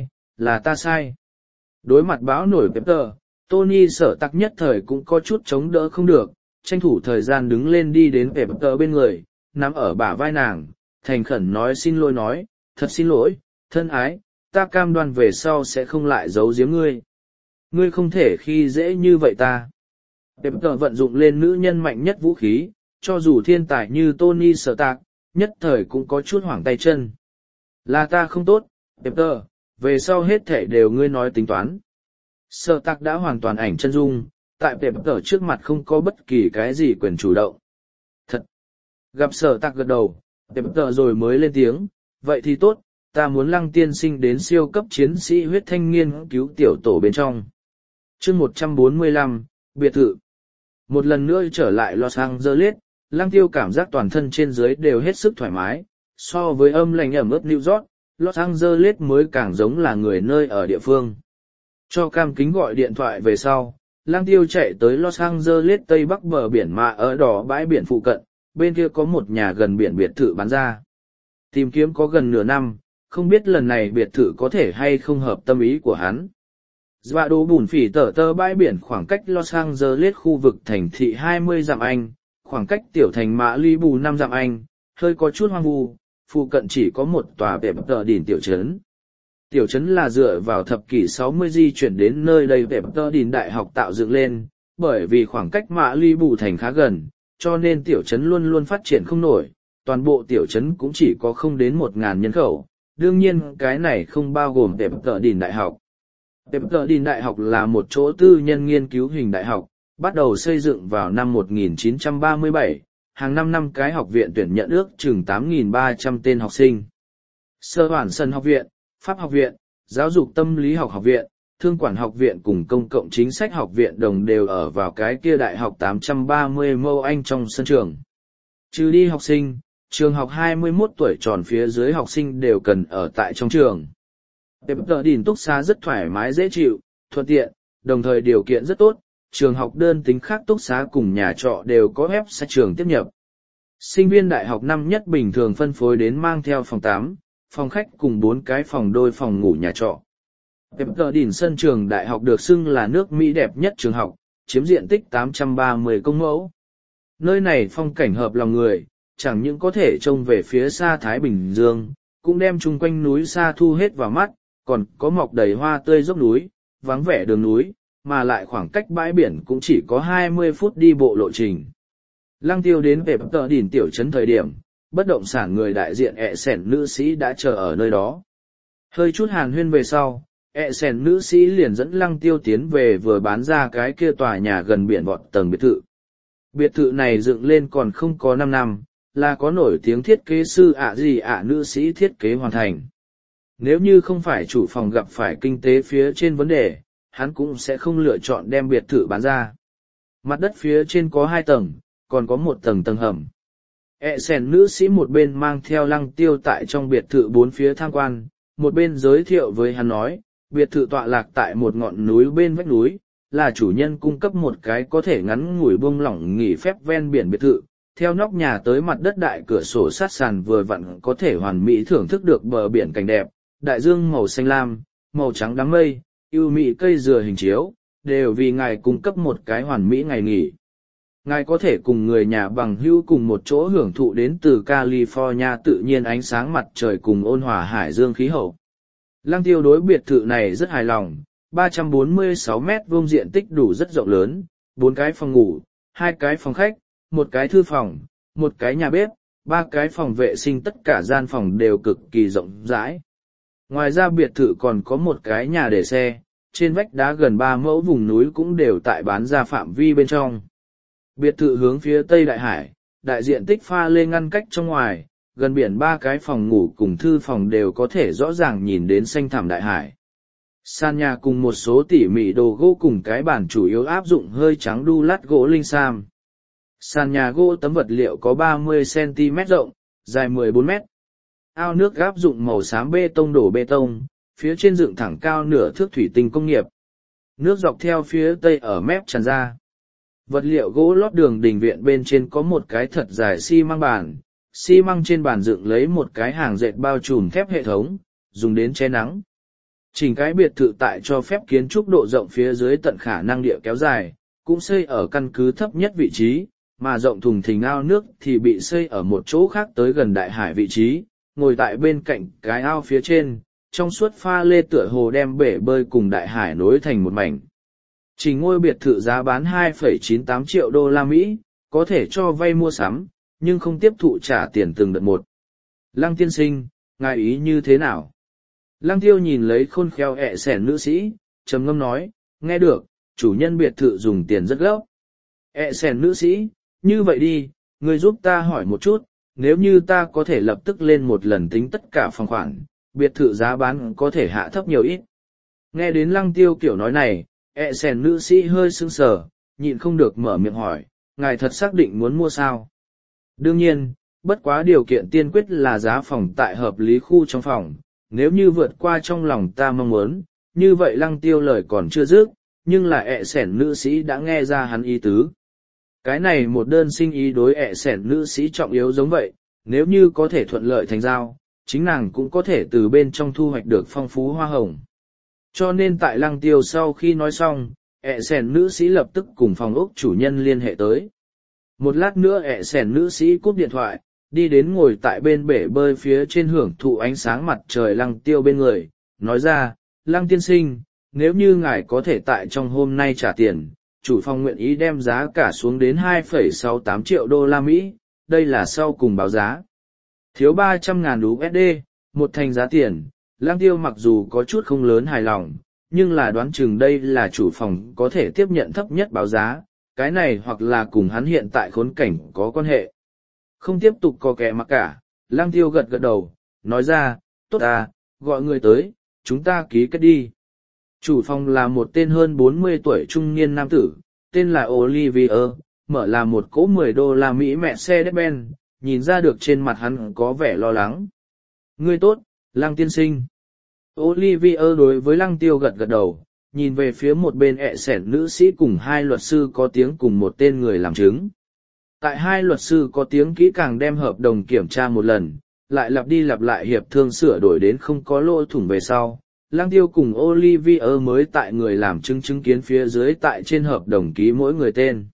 A: ta sai. Đối mặt bão nổi Pepper, Tony sở tạc nhất thời cũng có chút chống đỡ không được, tranh thủ thời gian đứng lên đi đến Pepper bên người, nắm ở bả vai nàng, thành khẩn nói xin lỗi nói, thật xin lỗi, thân ái, ta cam đoan về sau sẽ không lại giấu giếm ngươi. Ngươi không thể khi dễ như vậy ta. Pepper vận dụng lên nữ nhân mạnh nhất vũ khí, cho dù thiên tài như Tony sở tạc, nhất thời cũng có chút hoảng tay chân. Là ta không tốt, Pepper, về sau hết thể đều ngươi nói tính toán. Sở tạc đã hoàn toàn ảnh chân dung, tại Pepper trước mặt không có bất kỳ cái gì quyền chủ động. Thật! Gặp sở tạc gật đầu, Pepper rồi mới lên tiếng, vậy thì tốt, ta muốn Lăng tiên sinh đến siêu cấp chiến sĩ huyết thanh nghiên cứu tiểu tổ bên trong. Chương 145, biệt thự. Một lần nữa trở lại Los Angeles, Lăng Tiêu cảm giác toàn thân trên dưới đều hết sức thoải mái, so với âm lạnh ẩm ướt New York, Los Angeles mới càng giống là người nơi ở địa phương. Cho Cam Kính gọi điện thoại về sau, Lăng Tiêu chạy tới Los Angeles tây bắc bờ biển mà ở đỏ bãi biển phụ cận, bên kia có một nhà gần biển biệt thự bán ra. Tìm kiếm có gần nửa năm, không biết lần này biệt thự có thể hay không hợp tâm ý của hắn. Dọa đồ bùn phỉ tở tơ bãi biển khoảng cách Los Angeles khu vực thành thị 20 dặm Anh, khoảng cách tiểu thành Malibu 5 dặm Anh, hơi có chút hoang vu, phụ cận chỉ có một tòa bẹp tờ đỉnh tiểu trấn. Tiểu trấn là dựa vào thập kỷ 60 di chuyển đến nơi đây bẹp tờ đỉnh đại học tạo dựng lên, bởi vì khoảng cách Malibu thành khá gần, cho nên tiểu trấn luôn luôn phát triển không nổi, toàn bộ tiểu trấn cũng chỉ có không đến 1.000 nhân khẩu, đương nhiên cái này không bao gồm bẹp tờ đỉnh đại học. Pepperdine Đại học là một chỗ tư nhân nghiên cứu hình đại học, bắt đầu xây dựng vào năm 1937, hàng năm cái học viện tuyển nhận ước chừng 8.300 tên học sinh. Sơ Hoản Sân học viện, Pháp học viện, Giáo dục tâm lý học học viện, Thương quản học viện cùng Công cộng chính sách học viện đồng đều ở vào cái kia đại học 830 mâu Anh trong sân trường. Trừ đi học sinh, trường học 21 tuổi tròn phía dưới học sinh đều cần ở tại trong trường. Pepterdin túc xá rất thoải mái dễ chịu, thuận tiện, đồng thời điều kiện rất tốt, trường học đơn tính khác túc xá cùng nhà trọ đều có ép sách trường tiếp nhập. Sinh viên đại học năm nhất bình thường phân phối đến mang theo phòng 8, phòng khách cùng 4 cái phòng đôi phòng ngủ nhà trọ. Pepterdin sân trường đại học được xưng là nước Mỹ đẹp nhất trường học, chiếm diện tích 830 công mẫu. Nơi này phong cảnh hợp lòng người, chẳng những có thể trông về phía xa Thái Bình Dương, cũng đem chung quanh núi xa thu hết vào mắt, còn có mọc đầy hoa tươi dốc núi, vắng vẻ đường núi, mà lại khoảng cách bãi biển cũng chỉ có 20 phút đi bộ lộ trình. Lăng Tiêu đến về Pepterdin tiểu trấn thời điểm, bất động sản người đại diện Sẻn nữ sĩ đã chờ ở nơi đó. Hơi chút hàn huyên về sau, Sẻn nữ sĩ liền dẫn Lăng Tiêu tiến về vừa bán ra cái kia tòa nhà gần biển vọt tầng biệt thự. Biệt thự này dựng lên còn không có 5 năm, là có nổi tiếng thiết kế sư nữ sĩ thiết kế hoàn thành. Nếu như không phải chủ phòng gặp phải kinh tế phía trên vấn đề, hắn cũng sẽ không lựa chọn đem biệt thự bán ra. Mặt đất phía trên có 2 tầng, còn có 1 tầng hầm. Sẻn nữ sĩ một bên mang theo Lăng Tiêu tại trong biệt thự 4 phía tham quan, một bên giới thiệu với hắn nói, biệt thự tọa lạc tại một ngọn núi bên vách núi, là chủ nhân cung cấp một cái có thể ngắn ngủi buông lỏng nghỉ phép ven biển biệt thự, theo nóc nhà tới mặt đất đại cửa sổ sát sàn vừa vặn có thể hoàn mỹ thưởng thức được bờ biển cảnh đẹp, đại dương màu xanh lam, màu trắng đám mây, ưu mỹ cây dừa hình chiếu, đều vì ngài cung cấp một cái hoàn mỹ ngày nghỉ. Ngài có thể cùng người nhà bằng hữu cùng một chỗ hưởng thụ đến từ California tự nhiên ánh sáng mặt trời cùng ôn hòa hải dương khí hậu. Lăng Tiêu đối biệt thự này rất hài lòng, 346 mét vuông diện tích đủ rất rộng lớn, 4 cái phòng ngủ, 2 cái phòng khách, 1 cái thư phòng, 1 cái nhà bếp, 3 cái phòng vệ sinh, tất cả gian phòng đều cực kỳ rộng rãi. Ngoài ra biệt thự còn có 1 cái nhà để xe, trên vách đá gần 3 mẫu vùng núi cũng đều tại bán ra phạm vi bên trong. Biệt thự hướng phía Tây Đại Hải, đại diện tích pha lê ngăn cách trong ngoài, gần biển 3 cái phòng ngủ cùng thư phòng đều có thể rõ ràng nhìn đến xanh thẳm đại hải. Sàn nhà cùng một số tỉ mỉ đồ gỗ cùng cái bàn chủ yếu áp dụng hơi trắng đu lát gỗ linh sam. Sàn nhà gỗ tấm vật liệu có 30cm rộng, dài 14m. Ao nước áp dụng màu xám bê tông đổ bê tông, phía trên dựng thẳng cao nửa thước thủy tinh công nghiệp. Nước dọc theo phía tây ở mép tràn ra. Vật liệu gỗ lót đường đình viện bên trên có một cái thật dài xi măng bàn, xi măng trên bàn dựng lấy một cái hàng dệt bao trùm thép hệ thống, dùng đến che nắng. Chỉnh cái biệt thự tại cho phép kiến trúc độ rộng phía dưới tận khả năng địa kéo dài, cũng xây ở căn cứ thấp nhất vị trí, mà rộng thùng thình ao nước thì bị xây ở một chỗ khác tới gần đại hải vị trí, ngồi tại bên cạnh cái ao phía trên, trong suốt pha lê tựa hồ đem bể bơi cùng đại hải nối thành một mảnh. Chỉ ngôi biệt thự giá bán 2,98 triệu đô la Mỹ, có thể cho vay mua sắm, nhưng không tiếp thụ trả tiền từng đợt một. Lăng tiên sinh, ngài ý như thế nào? Lăng Tiêu nhìn lấy khôn khéo Sẻn nữ sĩ, trầm ngâm nói, nghe được, chủ nhân biệt thự dùng tiền rất gấp. Sẻn nữ sĩ, như vậy đi, người giúp ta hỏi một chút, nếu như ta có thể lập tức lên một lần tính tất cả phòng khoản, biệt thự giá bán có thể hạ thấp nhiều ít. Nghe đến Lăng Tiêu kiểu nói này, Sẻn nữ sĩ hơi sững sờ, nhịn không được mở miệng hỏi, ngài thật xác định muốn mua sao? Đương nhiên, bất quá điều kiện tiên quyết là giá phòng tại hợp lý khu trong phòng, nếu như vượt qua trong lòng ta mong muốn, như vậy Lăng Tiêu lời còn chưa dứt, nhưng là Sẻn nữ sĩ đã nghe ra hắn ý tứ. Cái này một đơn sinh ý đối Sẻn nữ sĩ trọng yếu giống vậy, nếu như có thể thuận lợi thành giao, chính nàng cũng có thể từ bên trong thu hoạch được phong phú hoa hồng. Cho nên tại Lăng Tiêu sau khi nói xong, Sẻn nữ sĩ lập tức cùng phòng ốc chủ nhân liên hệ tới. Một lát nữa Sẻn nữ sĩ cúp điện thoại, đi đến ngồi tại bên bể bơi phía trên hưởng thụ ánh sáng mặt trời Lăng Tiêu bên người, nói ra, Lăng tiên sinh, nếu như ngài có thể tại trong hôm nay trả tiền, chủ phòng nguyện ý đem giá cả xuống đến 2,68 triệu đô la Mỹ, đây là sau cùng báo giá. Thiếu 300.000 USD, một thành giá tiền, Lăng Tiêu mặc dù có chút không lớn hài lòng, nhưng là đoán chừng đây là chủ phòng có thể tiếp nhận thấp nhất báo giá, cái này hoặc là cùng hắn hiện tại khốn cảnh có quan hệ. Không tiếp tục có kẻ mặc cả, Lăng Tiêu gật gật đầu, nói ra, tốt à, gọi người tới, chúng ta ký kết đi. Chủ phòng là một tên hơn 40 tuổi trung niên nam tử, tên là Olivier, mở là một cỗ $10 Mercedes-Benz, nhìn ra được trên mặt hắn có vẻ lo lắng. Ngươi tốt, Lăng tiên sinh. Olivier đối với Lăng Tiêu gật gật đầu, nhìn về phía một bên ẹ sẻn nữ sĩ cùng hai luật sư có tiếng cùng một tên người làm chứng. Tại hai luật sư có tiếng kỹ càng đem hợp đồng kiểm tra một lần, lại lặp đi lặp lại hiệp thương sửa đổi đến không có lỗ thủng về sau. Lăng Tiêu cùng Olivier mới tại người làm chứng kiến phía dưới tại trên hợp đồng ký mỗi người tên.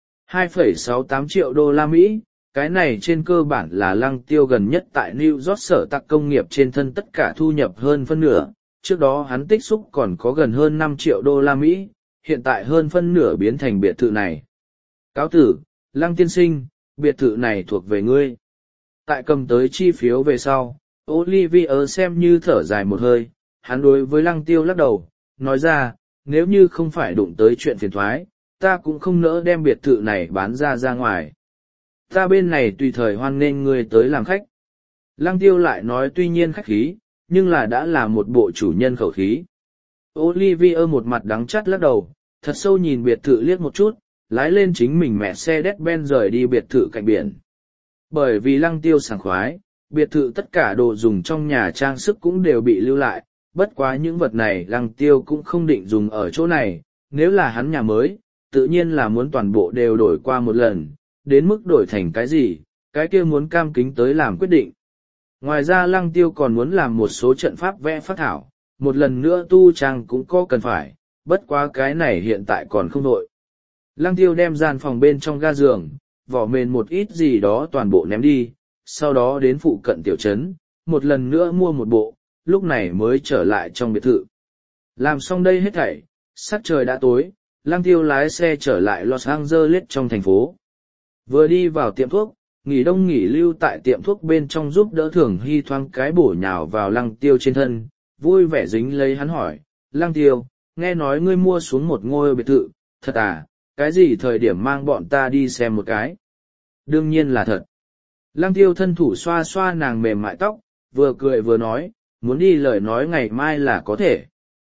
A: 2,68 triệu đô la Mỹ, cái này trên cơ bản là Lăng Tiêu gần nhất tại New York sở tạc công nghiệp trên thân tất cả thu nhập hơn phân nửa, trước đó hắn tích xúc còn có gần hơn 5 triệu đô la Mỹ, hiện tại hơn phân nửa biến thành biệt thự này. Cáo tử, Lăng tiên sinh, biệt thự này thuộc về ngươi. Tại cầm tới chi phiếu về sau, Olivier xem như thở dài một hơi, hắn đối với Lăng Tiêu lắc đầu, nói ra, nếu như không phải đụng tới chuyện phiền thoái, ta cũng không nỡ đem biệt thự này bán ra ngoài. Ta bên này tùy thời hoan nghênh ngươi tới làm khách. Lăng Tiêu lại nói tuy nhiên khách khí, nhưng là đã là một bộ chủ nhân khẩu khí. Olivier một mặt đắng chắt lắc đầu, thật sâu nhìn biệt thự liếc một chút, lái lên chính mình Mercedes-Benz rời đi biệt thự cạnh biển. Bởi vì Lăng Tiêu sảng khoái, biệt thự tất cả đồ dùng trong nhà trang sức cũng đều bị lưu lại, bất quá những vật này Lăng Tiêu cũng không định dùng ở chỗ này, nếu là hắn nhà mới, tự nhiên là muốn toàn bộ đều đổi qua một lần, đến mức đổi thành cái gì, cái kia muốn Cam Kính tới làm quyết định. Ngoài ra Lăng Tiêu còn muốn làm một số trận pháp vẽ phác thảo, một lần nữa tu trang cũng có cần phải, bất quá cái này hiện tại còn không đội. Lăng Tiêu đem gian phòng bên trong ga giường, vỏ mền một ít gì đó toàn bộ ném đi, sau đó đến phụ cận tiểu trấn, một lần nữa mua một bộ, lúc này mới trở lại trong biệt thự. Làm xong đây hết thảy, sắc trời đã tối, Lăng Tiêu lái xe trở lại Los Angeles trong thành phố. Vừa đi vào tiệm thuốc, nghỉ đông nghỉ lưu tại tiệm thuốc bên trong giúp đỡ Thường Hy thoáng cái bổ nhào vào Lăng Tiêu trên thân, vui vẻ dính lấy hắn hỏi, Lăng Tiêu, nghe nói ngươi mua xuống một ngôi biệt thự, thật à, cái gì thời điểm mang bọn ta đi xem một cái? Đương nhiên là thật. Lăng Tiêu thân thủ xoa xoa nàng mềm mại tóc, vừa cười vừa nói, muốn đi lời nói ngày mai là có thể.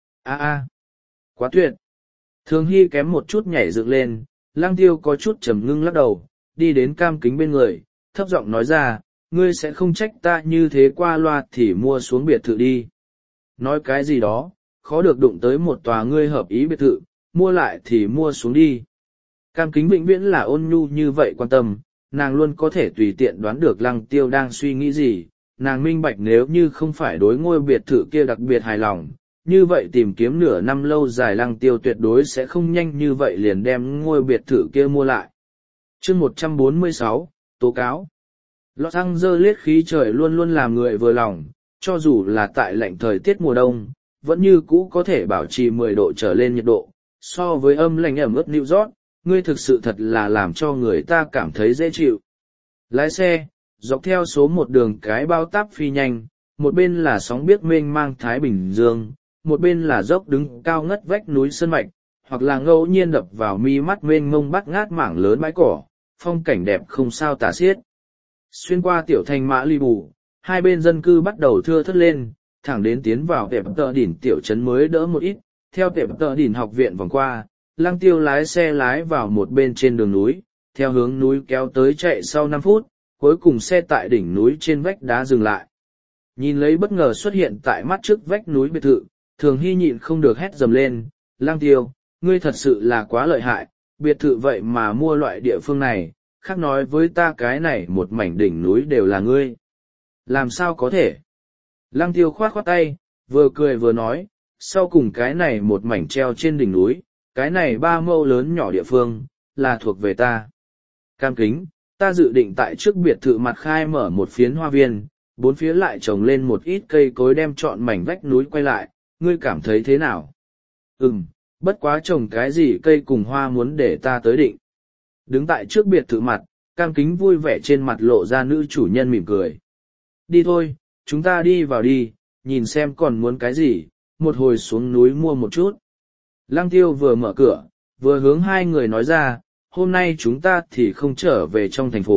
A: Quá tuyệt. Thường Hy kém một chút nhảy dựng lên, Lăng Tiêu có chút trầm ngưng lắc đầu, đi đến Cam Kính bên người, thấp giọng nói ra, ngươi sẽ không trách ta như thế qua loa thì mua xuống biệt thự đi. Nói cái gì đó, khó được đụng tới một tòa ngươi hợp ý biệt thự, mua lại thì mua xuống đi. Cam Kính vĩnh viễn là ôn nhu như vậy quan tâm, nàng luôn có thể tùy tiện đoán được Lăng Tiêu đang suy nghĩ gì, nàng minh bạch nếu như không phải đối ngôi biệt thự kia đặc biệt hài lòng, như vậy tìm kiếm nửa năm lâu dài Lăng Tiêu tuyệt đối sẽ không nhanh như vậy liền đem ngôi biệt thự kia mua lại. Chương 146, tố cáo. Los Angeles khí trời luôn luôn làm người vừa lòng, cho dù là tại lạnh thời tiết mùa đông, vẫn như cũ có thể bảo trì 10 độ trở lên nhiệt độ, so với âm lạnh ẩm ướt New York, ngươi thực sự thật là làm cho người ta cảm thấy dễ chịu. Lái xe, dọc theo số một đường cái bao táp phi nhanh, một bên là sóng biếc mênh mang Thái Bình Dương, một bên là dốc đứng cao ngất vách núi sơn mạch, hoặc là ngẫu nhiên đập vào mi mắt mênh mông bắt ngát mảng lớn bãi cỏ, phong cảnh đẹp không sao tả xiết. Xuyên qua tiểu thành Mã Ly Bù, hai bên dân cư bắt đầu thưa thớt lên, thẳng đến tiến vào tệp tờ đỉnh tiểu trấn mới đỡ một ít, theo tệp tờ đỉnh học viện vòng qua, Lăng Tiêu lái xe lái vào một bên trên đường núi, theo hướng núi kéo tới chạy sau 5 phút, cuối cùng xe tại đỉnh núi trên vách đá dừng lại. Nhìn lấy bất ngờ xuất hiện tại mắt trước vách núi biệt thự, Thường Hy nhịn không được hét dầm lên, Lăng Tiêu, ngươi thật sự là quá lợi hại, biệt thự vậy mà mua loại địa phương này, khác nói với ta cái này một mảnh đỉnh núi đều là ngươi. Làm sao có thể? Lăng Tiêu khoát khoát tay, vừa cười vừa nói, sau cùng cái này một mảnh treo trên đỉnh núi, cái này 3 mẫu lớn nhỏ địa phương, là thuộc về ta. Cam Kính, ta dự định tại trước biệt thự mặt khai mở một phiến hoa viên, 4 phía lại trồng lên một ít cây cối đem trọn mảnh vách núi quay lại, ngươi cảm thấy thế nào? Bất quá trồng cái gì cây cùng hoa muốn để ta tới định. Đứng tại trước biệt thự mặt, Cam Kính vui vẻ trên mặt lộ ra nữ chủ nhân mỉm cười. Đi thôi, chúng ta đi vào đi, nhìn xem còn muốn cái gì, một hồi xuống núi mua một chút. Lăng Tiêu vừa mở cửa, vừa hướng hai người nói ra, hôm nay chúng ta thì không trở về trong thành phố,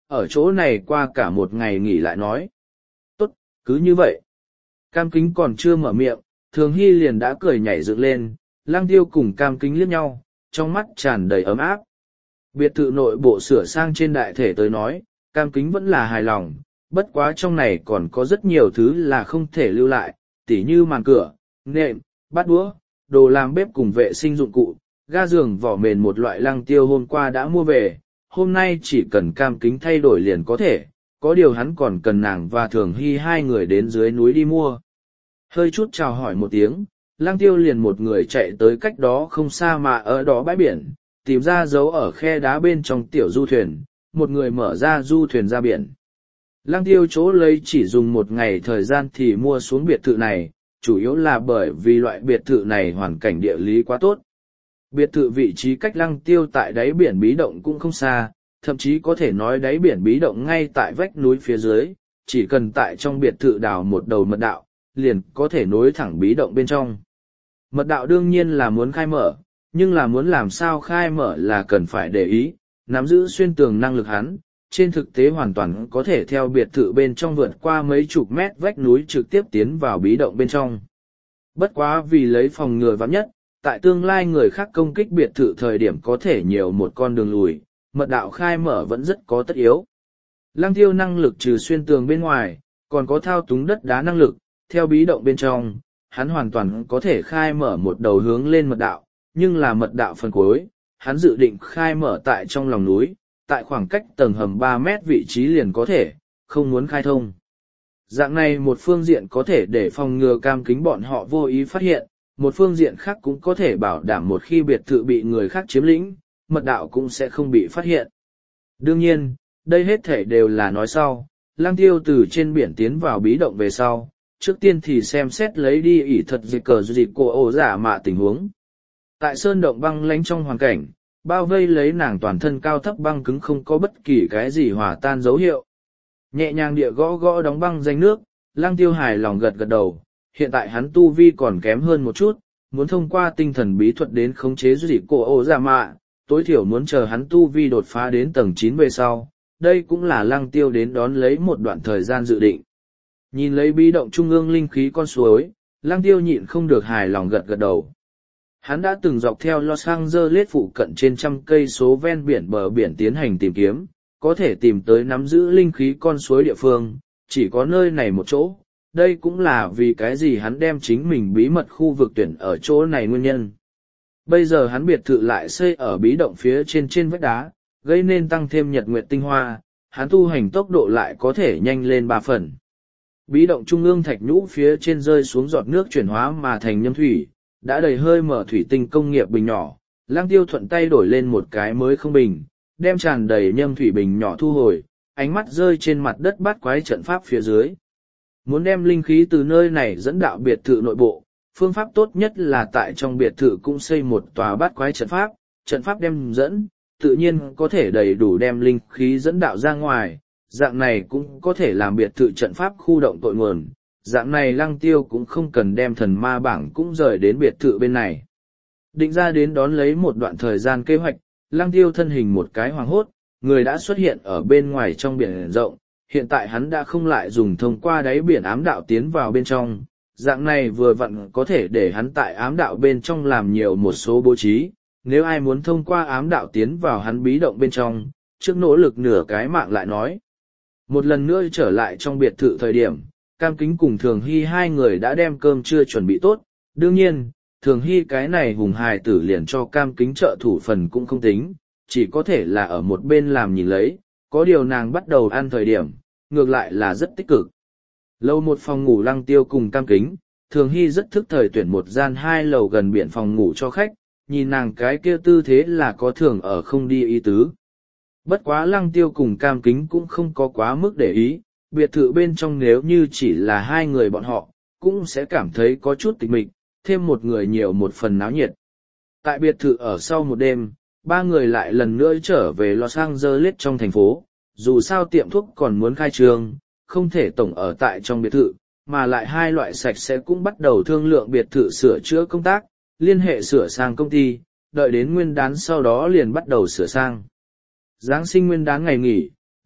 A: ở chỗ này qua cả một ngày nghỉ lại nói. Tốt, cứ như vậy. Cam Kính còn chưa mở miệng, Thường Hy liền đã cười nhảy dựng lên, Lăng Tiêu cùng Cam Kính liếc nhau, trong mắt tràn đầy ấm áp. Biệt thự nội bộ sửa sang trên đại thể tới nói, Cam Kính vẫn là hài lòng, bất quá trong này còn có rất nhiều thứ là không thể lưu lại, tỉ như màn cửa, nệm, bát đũa, đồ làm bếp cùng vệ sinh dụng cụ, ga giường vỏ mền một loại Lăng Tiêu hôm qua đã mua về, hôm nay chỉ cần Cam Kính thay đổi liền có thể, có điều hắn còn cần nàng và Thường Hy hai người đến dưới núi đi mua. Hơi chút chào hỏi một tiếng, Lăng Tiêu liền một người chạy tới cách đó không xa mà ở đó bãi biển, tìm ra dấu ở khe đá bên trong tiểu du thuyền, một người mở ra du thuyền ra biển. Lăng Tiêu chỗ lấy chỉ dùng một ngày thời gian thì mua xuống biệt thự này, chủ yếu là bởi vì loại biệt thự này hoàn cảnh địa lý quá tốt. Biệt thự vị trí cách Lăng Tiêu tại đáy biển bí động cũng không xa, thậm chí có thể nói đáy biển bí động ngay tại vách núi phía dưới, chỉ cần tại trong biệt thự đào một đầu mật đạo, liền có thể nối thẳng bí động bên trong. Mật đạo đương nhiên là muốn khai mở, nhưng là muốn làm sao khai mở là cần phải để ý, nắm giữ xuyên tường năng lực hắn, trên thực tế hoàn toàn có thể theo biệt thự bên trong vượt qua mấy chục mét vách núi trực tiếp tiến vào bí động bên trong. Bất quá vì lấy phòng ngừa vắng nhất, tại tương lai người khác công kích biệt thự thời điểm có thể nhiều một con đường lùi, mật đạo khai mở vẫn rất có tất yếu. Lăng Tiêu năng lực trừ xuyên tường bên ngoài, còn có thao túng đất đá năng lực, theo bí động bên trong, hắn hoàn toàn có thể khai mở một đầu hướng lên mật đạo, nhưng là mật đạo phần cuối, hắn dự định khai mở tại trong lòng núi, tại khoảng cách tầng hầm 3 mét vị trí liền có thể, không muốn khai thông. Dạng này một phương diện có thể để phòng ngừa Cam Kính bọn họ vô ý phát hiện, một phương diện khác cũng có thể bảo đảm một khi biệt thự bị người khác chiếm lĩnh, mật đạo cũng sẽ không bị phát hiện. Đương nhiên, đây hết thể đều là nói sau, Lăng Tiêu từ trên biển tiến vào bí động về sau, trước tiên thì xem xét lấy đi ỷ thật dịch cờ dịch cô ổ giả mạ tình huống. Tại sơn động băng lánh trong hoàn cảnh, bao vây lấy nàng toàn thân cao thấp băng cứng không có bất kỳ cái gì hòa tan dấu hiệu. Nhẹ nhàng địa gõ gõ đóng băng danh nước, Lăng Tiêu hài lòng gật gật đầu, hiện tại hắn tu vi còn kém hơn một chút, muốn thông qua tinh thần bí thuật đến khống chế dịch cô ổ giả mạ, tối thiểu muốn chờ hắn tu vi đột phá đến tầng 9 về sau, đây cũng là Lăng Tiêu đến đón lấy một đoạn thời gian dự định. Nhìn lấy bí động trung ương linh khí con suối, Lăng Tiêu nhịn không được hài lòng gật gật đầu. Hắn đã từng dọc theo Los Angeles phụ cận trên trăm cây số ven biển bờ biển tiến hành tìm kiếm, có thể tìm tới nắm giữ linh khí con suối địa phương, chỉ có nơi này một chỗ. Đây cũng là vì cái gì hắn đem chính mình bí mật khu vực tuyển ở chỗ này nguyên nhân. Bây giờ hắn biệt thự lại xây ở bí động phía trên vách đá, gây nên tăng thêm nhật nguyệt tinh hoa, hắn tu hành tốc độ lại có thể nhanh lên 3 phần. Bí động trung ương thạch nhũ phía trên rơi xuống giọt nước chuyển hóa mà thành nhâm thủy, đã đầy hơi mở thủy tinh công nghiệp bình nhỏ. Lăng Tiêu thuận tay đổi lên một cái mới không bình, đem tràn đầy nhâm thủy bình nhỏ thu hồi, ánh mắt rơi trên mặt đất bát quái trận pháp phía dưới. Muốn đem linh khí từ nơi này dẫn đạo biệt thự nội bộ, phương pháp tốt nhất là tại trong biệt thự cũng xây một tòa bát quái trận pháp đem dẫn, tự nhiên có thể đầy đủ đem linh khí dẫn đạo ra ngoài, dạng này cũng có thể làm biệt thự trận pháp khu động tội nguồn, dạng này Lăng Tiêu cũng không cần đem thần ma bảng cũng rời đến biệt thự bên này. Định ra đến đón lấy một đoạn thời gian kế hoạch, Lăng Tiêu thân hình một cái hoàng hốt, người đã xuất hiện ở bên ngoài trong biển rộng, hiện tại hắn đã không lại dùng thông qua đáy biển ám đạo tiến vào bên trong, dạng này vừa vặn có thể để hắn tại ám đạo bên trong làm nhiều một số bố trí, nếu ai muốn thông qua ám đạo tiến vào hắn bí động bên trong, trước nỗ lực nửa cái mạng lại nói. Một lần nữa trở lại trong biệt thự thời điểm, Cam Kính cùng Thường Hy hai người đã đem cơm trưa chuẩn bị tốt, đương nhiên, Thường Hy cái này hùng hài tử liền cho Cam Kính trợ thủ phần cũng không tính, chỉ có thể là ở một bên làm nhìn lấy, có điều nàng bắt đầu ăn thời điểm, ngược lại là rất tích cực. Lâu một phòng ngủ Lăng Tiêu cùng Cam Kính, Thường Hy rất thức thời tuyển một gian 2 lầu gần biển phòng ngủ cho khách, nhìn nàng cái kia tư thế là có thường ở không đi ý tứ. Bất quá Lăng Tiêu cùng Cam Kính cũng không có quá mức để ý, biệt thự bên trong nếu như chỉ là 2 người bọn họ, cũng sẽ cảm thấy có chút tịch mịch, thêm một người nhiều một phần náo nhiệt. Tại biệt thự ở sau một đêm, 3 người lại lần nữa trở về Los Angeles trong thành phố, dù sao tiệm thuốc còn muốn khai trương, không thể tổng ở tại trong biệt thự, mà lại 2 loại sạch sẽ cũng bắt đầu thương lượng biệt thự sửa chữa công tác, liên hệ sửa sang công ty, đợi đến nguyên đán sau đó liền bắt đầu sửa sang. Giáng sinh nguyên đán ngày nghỉ,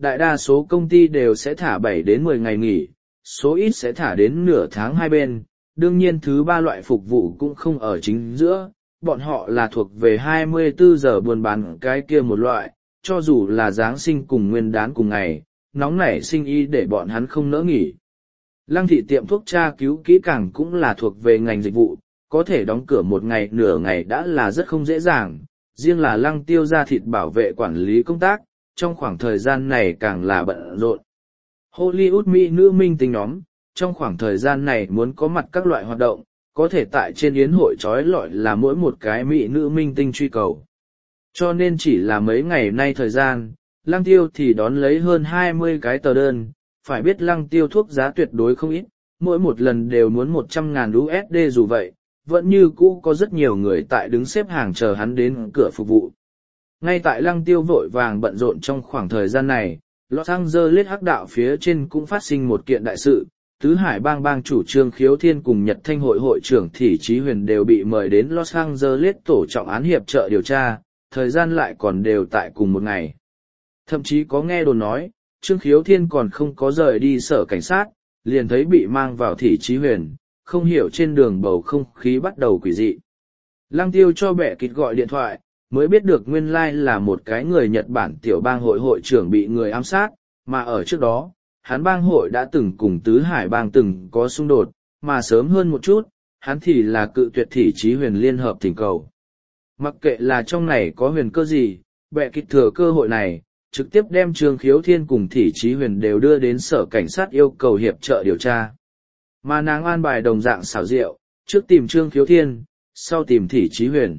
A: đại đa số công ty đều sẽ thả 7 đến 10 ngày nghỉ, số ít sẽ thả đến nửa tháng hai bên. Đương nhiên thứ ba loại phục vụ cũng không ở chính giữa, bọn họ là thuộc về 24 giờ buôn bán cái kia một loại, cho dù là Giáng sinh cùng Nguyên đán cùng ngày, nóng nảy sinh ý để bọn hắn không nỡ nghỉ. Lăng thị tiệm thuốc tra cứu kỹ càng cũng là thuộc về ngành dịch vụ, có thể đóng cửa một ngày nửa ngày đã là rất không dễ dàng, riêng là Lăng Tiêu ra thịt bảo vệ quản lý công tác, trong khoảng thời gian này càng là bận rộn. Hollywood Mỹ nữ minh tinh nhóm, trong khoảng thời gian này muốn có mặt các loại hoạt động, có thể tại trên yến hội trói lọi là mỗi một cái mỹ nữ minh tinh truy cầu. Cho nên chỉ là mấy ngày nay thời gian, Lăng Tiêu thì đón lấy hơn 20 cái tờ đơn, phải biết Lăng Tiêu thuốc giá tuyệt đối không ít, mỗi một lần đều muốn 100.000 USD dù vậy, vẫn như cũ có rất nhiều người tại đứng xếp hàng chờ hắn đến cửa phục vụ. Ngay tại Lăng Tiêu vội vàng bận rộn trong khoảng thời gian này, Los Angeles hắc đạo phía trên cũng phát sinh một kiện đại sự, Tứ Hải bang bang chủ Trương Khiếu Thiên cùng Nhật Thanh hội hội trưởng Thị Chí Huyền đều bị mời đến Los Angeles tổ trọng án hiệp trợ điều tra, thời gian lại còn đều tại cùng một ngày. Thậm chí có nghe đồn nói, Trương Khiếu Thiên còn không có rời đi sở cảnh sát, liền thấy bị mang vào Thị Chí Huyền, không hiểu trên đường bầu không khí bắt đầu quỷ dị. Lăng Tiêu cho bẻ kịt gọi điện thoại, mới biết được nguyên lai là một cái người Nhật Bản tiểu bang hội hội trưởng bị người ám sát, mà ở trước đó, hắn bang hội đã từng cùng Tứ Hải bang từng có xung đột, mà sớm hơn một chút, hắn thì là cự tuyệt Thị Chí Huyền liên hợp thỉnh cầu. Mặc kệ là trong này có huyền cơ gì, bẻ kịt thừa cơ hội này, trực tiếp đem Trương Khiếu Thiên cùng Thị Chí Huyền đều đưa đến sở cảnh sát yêu cầu hiệp trợ điều tra. Mà nàng an bài đồng dạng xảo diệu, trước tìm Trương Khiếu Thiên, sau tìm Thị Chí Huyền.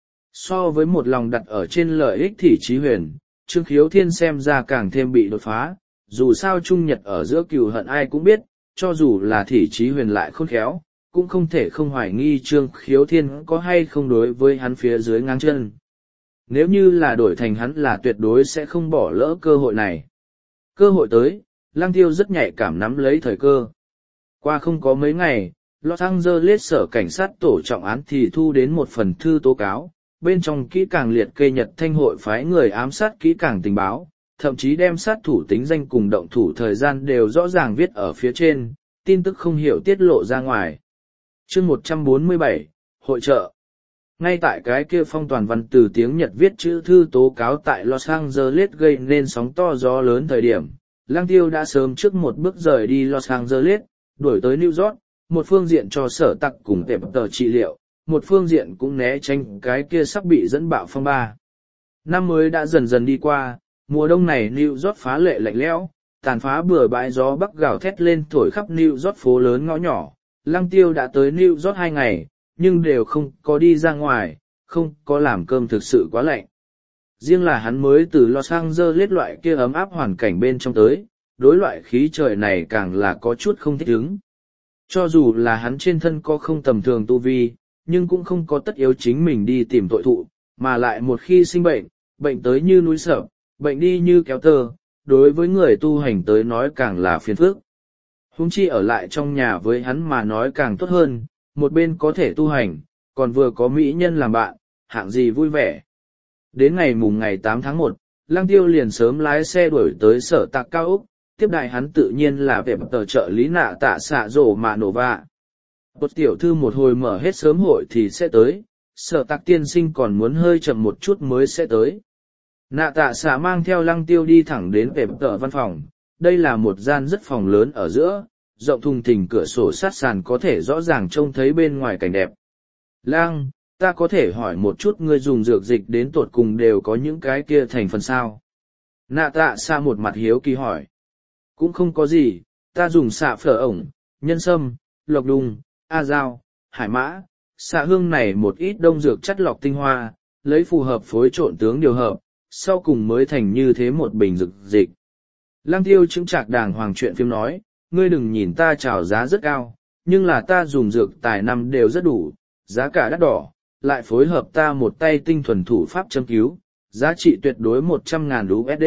A: So với một lòng đặt ở trên lợi ích Thị Chí Huyền, Trương Khiếu Thiên xem ra càng thêm bị đột phá, dù sao Trung Nhật ở giữa cừu hận ai cũng biết, cho dù là Thị Chí Huyền lại khôn khéo, cũng không thể không hoài nghi Trương Khiếu Thiên có hay không đối với hắn phía dưới ngang chân. Nếu như là đổi thành hắn là tuyệt đối sẽ không bỏ lỡ cơ hội này. Cơ hội tới, Lăng Tiêu rất nhạy cảm nắm lấy thời cơ. Qua không có mấy ngày, Los Angeles sở cảnh sát tổ trọng án thì thu đến một phần thư tố cáo, bên trong kỹ càng liệt kê Nhật Thanh hội phái người ám sát kỹ càng tình báo, thậm chí đem sát thủ tính danh cùng động thủ thời gian đều rõ ràng viết ở phía trên, tin tức không hiểu tiết lộ ra ngoài. Chương 147, Hội trợ. Ngay tại cái kia phong toàn văn từ tiếng Nhật viết chữ thư tố cáo tại Los Angeles gây nên sóng to gió lớn thời điểm, Lăng Tiêu đã sớm trước một bước rời đi Los Angeles, đuổi tới New York, một phương diện cho sở tặc cùng tệp tờ trị liệu, một phương diện cũng né tránh cái kia sắp bị dẫn bạo phong ba. Năm mới đã dần dần đi qua, mùa đông này New York phá lệ lạnh lẽo, tàn phá bừa bãi gió bắc gào thét lên thổi khắp New York phố lớn ngõ nhỏ. Lăng Tiêu đã tới New York 2 ngày, nhưng đều không có đi ra ngoài, không có làm cơm thực sự quá lạnh. Riêng là hắn mới từ Los Angeles loại kia ấm áp hoàn cảnh bên trong tới, đối loại khí trời này càng là có chút không thích ứng. Cho dù là hắn trên thân có không tầm thường tu vi, nhưng cũng không có tất yếu chính mình đi tìm tội thụ, mà lại một khi sinh bệnh, bệnh tới như núi sập, bệnh đi như kéo tơ, đối với người tu hành tới nói càng là phiền phức. Huống chi ở lại trong nhà với hắn mà nói càng tốt hơn, một bên có thể tu hành, còn vừa có mỹ nhân làm bạn, hạng gì vui vẻ. Đến ngày 8 tháng 1, Lăng Tiêu liền sớm lái xe đuổi tới sở tạc cao Úc, tiếp đại hắn tự nhiên là về tờ trợ lý nạ tạ xạ rổ mà nổ vạ. Một tiểu thư một hồi mở hết sớm hội thì sẽ tới, sở tạc tiên sinh còn muốn hơi chậm một chút mới sẽ tới. Nạ tạ xạ mang theo Lăng Tiêu đi thẳng đến về tờ văn phòng, đây là một gian rất phòng lớn ở giữa, rộng thùng thình cửa sổ sát sàn có thể rõ ràng trông thấy bên ngoài cảnh đẹp. Lăng, ta có thể hỏi một chút ngươi dùng dược dịch đến tột cùng đều có những cái kia thành phần sao? Nạ tạ xạ một mặt hiếu kỳ hỏi. Cũng không có gì, ta dùng xạ phở ổng, nhân sâm, lộc đùng, a dao, hải mã, xạ hương này một ít đông dược chất lọc tinh hoa, lấy phù hợp phối trộn tướng điều hợp, sau cùng mới thành như thế một bình dược dịch. Lăng Tiêu chứng trạc đàng hoàng chuyện phim nói, ngươi đừng nhìn ta chào giá rất cao, nhưng là ta dùng dược tài năm đều rất đủ, giá cả đắt đỏ, lại phối hợp ta một tay tinh thuần thủ pháp châm cứu, giá trị tuyệt đối 100.000 USD.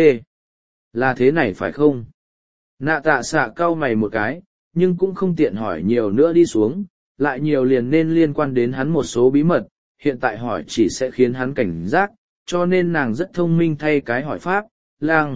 A: Là thế này phải không? Nạ tạ xạ cau mày một cái, nhưng cũng không tiện hỏi nhiều nữa đi xuống, lại nhiều liền nên liên quan đến hắn một số bí mật, hiện tại hỏi chỉ sẽ khiến hắn cảnh giác, cho nên nàng rất thông minh thay cái hỏi pháp. Lăng,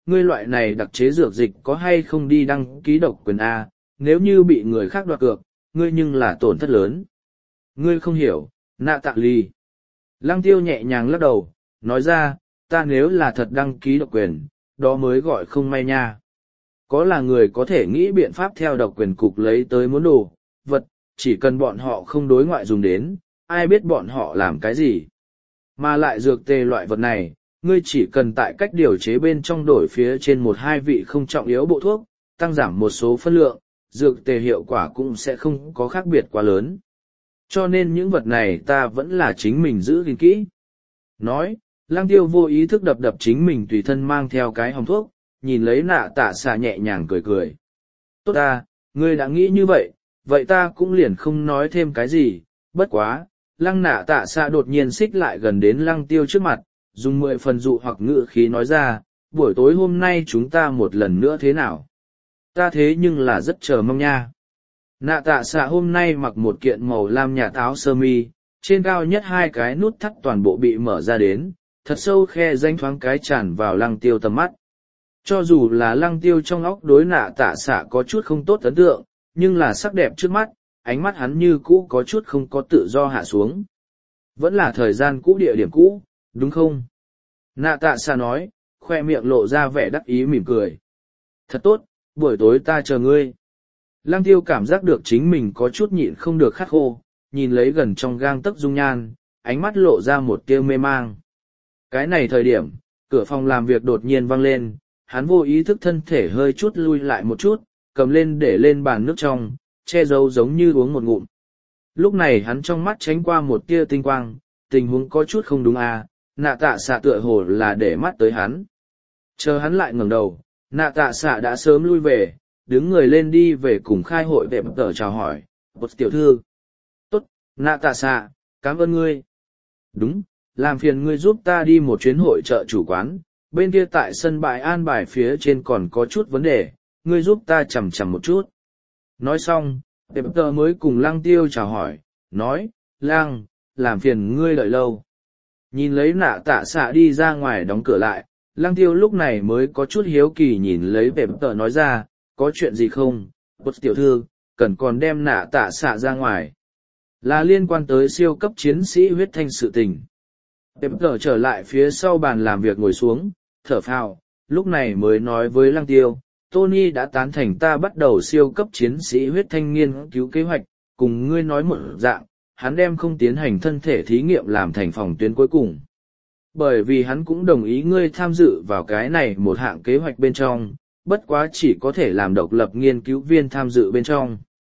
A: ngươi loại này đặc chế dược dịch có hay không đi đăng ký độc quyền A, nếu như bị người khác đoạt cược, ngươi nhưng là tổn thất lớn. Ngươi không hiểu, nạ tạ ly. Lăng tiêu nhẹ nhàng lắc đầu, nói ra, ta nếu là thật đăng ký độc quyền, đó mới gọi không may nha. Có là người có thể nghĩ biện pháp theo độc quyền cục lấy tới muốn đồ, vật, chỉ cần bọn họ không đối ngoại dùng đến, ai biết bọn họ làm cái gì. Mà lại dược tề loại vật này, ngươi chỉ cần tại cách điều chế bên trong đổi phía trên một hai vị không trọng yếu bộ thuốc, tăng giảm một số phân lượng, dược tề hiệu quả cũng sẽ không có khác biệt quá lớn. Cho nên những vật này ta vẫn là chính mình giữ gìn kỹ. Nói, Lăng Tiêu vô ý thức đập đập chính mình tùy thân mang theo cái hòm thuốc, nhìn lấy nạ tạ xạ nhẹ nhàng cười cười. Tốt ta, ngươi đã nghĩ như vậy, vậy ta cũng liền không nói thêm cái gì, bất quá. Lăng nạ tạ xạ đột nhiên xích lại gần đến Lăng Tiêu trước mặt, dùng 10 phần dụ hoặc ngữ khí nói ra, buổi tối hôm nay chúng ta một lần nữa thế nào? Ta thế nhưng là rất chờ mong nha. Nạ tạ xạ hôm nay mặc một kiện màu lam nhạt áo sơ mi, trên cao nhất hai cái nút thắt toàn bộ bị mở ra đến, thật sâu khe danh thoáng cái tràn vào Lăng Tiêu tầm mắt. Cho dù là Lăng Tiêu trong óc đối nạ tạ xạ có chút không tốt ấn tượng, nhưng là sắc đẹp trước mắt, ánh mắt hắn như cũ có chút không có tự do hạ xuống. Vẫn là thời gian cũ địa điểm cũ, đúng không? Nạ tạ xạ nói, khoe miệng lộ ra vẻ đắc ý mỉm cười. Thật tốt, buổi tối ta chờ ngươi. Lăng Tiêu cảm giác được chính mình có chút nhịn không được khát khô, nhìn lấy gần trong gang tấc dung nhan, ánh mắt lộ ra một tia mê mang. Cái này thời điểm, cửa phòng làm việc đột nhiên vang lên, hắn vô ý thức thân thể hơi chút lui lại một chút, cầm lên để lên bàn nước trong, che giấu giống như uống một ngụm. Lúc này hắn trong mắt tránh qua một tia tinh quang, tình huống có chút không đúng à, nạ tạ xạ tựa hồ là để mắt tới hắn. Chờ hắn lại ngẩng đầu, nạ tạ xạ đã sớm lui về, đứng người lên đi về cùng khai hội vệ bậc tờ chào hỏi, một tiểu thư. Tốt, nạ tạ xạ, cảm ơn ngươi. Đúng, làm phiền ngươi giúp ta đi một chuyến hội chợ chủ quán, bên kia tại sân bãi an bài phía trên còn có chút vấn đề, ngươi giúp ta chằm chằm một chút. Nói xong, vệ bậc tờ mới cùng Lăng Tiêu chào hỏi, nói, Lăng, làm phiền ngươi đợi lâu. Nhìn lấy nạ tạ xạ đi ra ngoài đóng cửa lại, Lăng Tiêu lúc này mới có chút hiếu kỳ nhìn lấy vệ bậc tờ nói ra, có chuyện gì không, một tiểu thư, cần còn đem nạ tạ xạ ra ngoài. Là liên quan tới siêu cấp chiến sĩ huyết thanh sự tình. Vệ bậc tờ trở lại phía sau bàn làm việc ngồi xuống, thở phào, lúc này mới nói với Lăng Tiêu, Tony đã tán thành ta bắt đầu siêu cấp chiến sĩ huyết thanh nghiên cứu kế hoạch, cùng ngươi nói một dạng, hắn đem không tiến hành thân thể thí nghiệm làm thành phòng tuyến cuối cùng. Bởi vì hắn cũng đồng ý ngươi tham dự vào cái này một hạng kế hoạch bên trong, bất quá chỉ có thể làm độc lập nghiên cứu viên tham dự bên trong.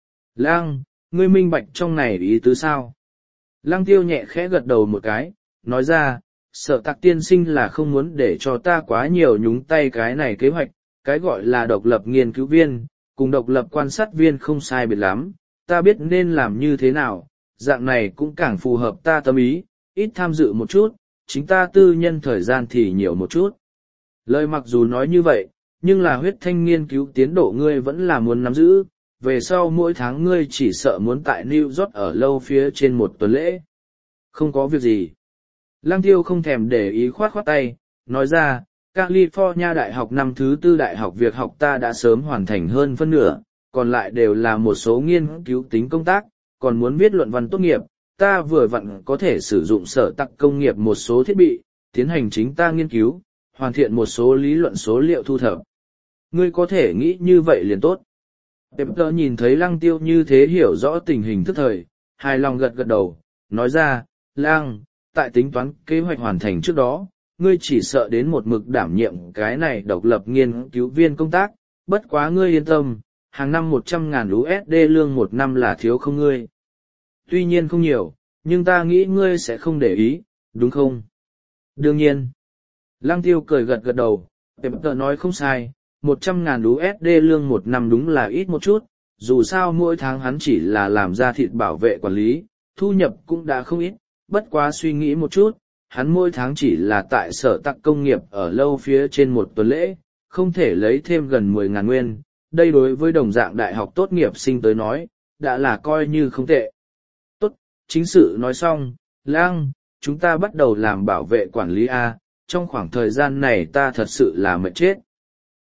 A: Lăng, ngươi minh bạch trong này ý tứ sao? Lăng Tiêu nhẹ khẽ gật đầu một cái, nói ra, Sở Tạc tiên sinh là không muốn để cho ta quá nhiều nhúng tay cái này kế hoạch, cái gọi là độc lập nghiên cứu viên, cùng độc lập quan sát viên không sai biệt lắm, ta biết nên làm như thế nào, dạng này cũng càng phù hợp ta tâm ý, ít tham dự một chút, chính ta tư nhân thời gian thì nhiều một chút. Lời mặc dù nói như vậy, nhưng là huyết thanh nghiên cứu tiến độ ngươi vẫn là muốn nắm giữ, về sau mỗi tháng ngươi chỉ sợ muốn tại New York ở lâu phía trên một tuần lễ. Không có việc gì. Lăng Tiêu không thèm để ý khoát khoát tay, nói ra, California Đại học năm thứ 4 đại học việc học ta đã sớm hoàn thành hơn phân nửa, còn lại đều là một số nghiên cứu tính công tác, còn muốn viết luận văn tốt nghiệp, ta vừa vặn có thể sử dụng Sở Tạc công nghiệp một số thiết bị, tiến hành chính ta nghiên cứu, hoàn thiện một số lý luận số liệu thu thập. Ngươi có thể nghĩ như vậy liền tốt. Pepper nhìn thấy Lăng Tiêu như thế hiểu rõ tình hình tức thời, hài lòng gật gật đầu, nói ra, Lăng, tại tính toán kế hoạch hoàn thành trước đó, ngươi chỉ sợ đến một mực đảm nhiệm cái này độc lập nghiên cứu viên công tác, bất quá ngươi yên tâm, hàng năm 100.000 USD lương một năm là thiếu không ngươi. Tuy nhiên không nhiều, nhưng ta nghĩ ngươi sẽ không để ý, đúng không? Đương nhiên. Lăng Tiêu cười gật gật đầu, Pepper nói không sai, 100.000 USD lương một năm đúng là ít một chút, dù sao mỗi tháng hắn chỉ là làm ra thịt bảo vệ quản lý, thu nhập cũng đã không ít, bất quá suy nghĩ một chút, hắn mỗi tháng chỉ là tại Sở Tạc công nghiệp ở lâu phía trên một tuần lễ, không thể lấy thêm gần 10.000 nguyên, đây đối với đồng dạng đại học tốt nghiệp sinh tới nói, đã là coi như không tệ. Tốt, chính sự nói xong, Lăng, chúng ta bắt đầu làm bảo vệ quản lý A, trong khoảng thời gian này ta thật sự là mệt chết.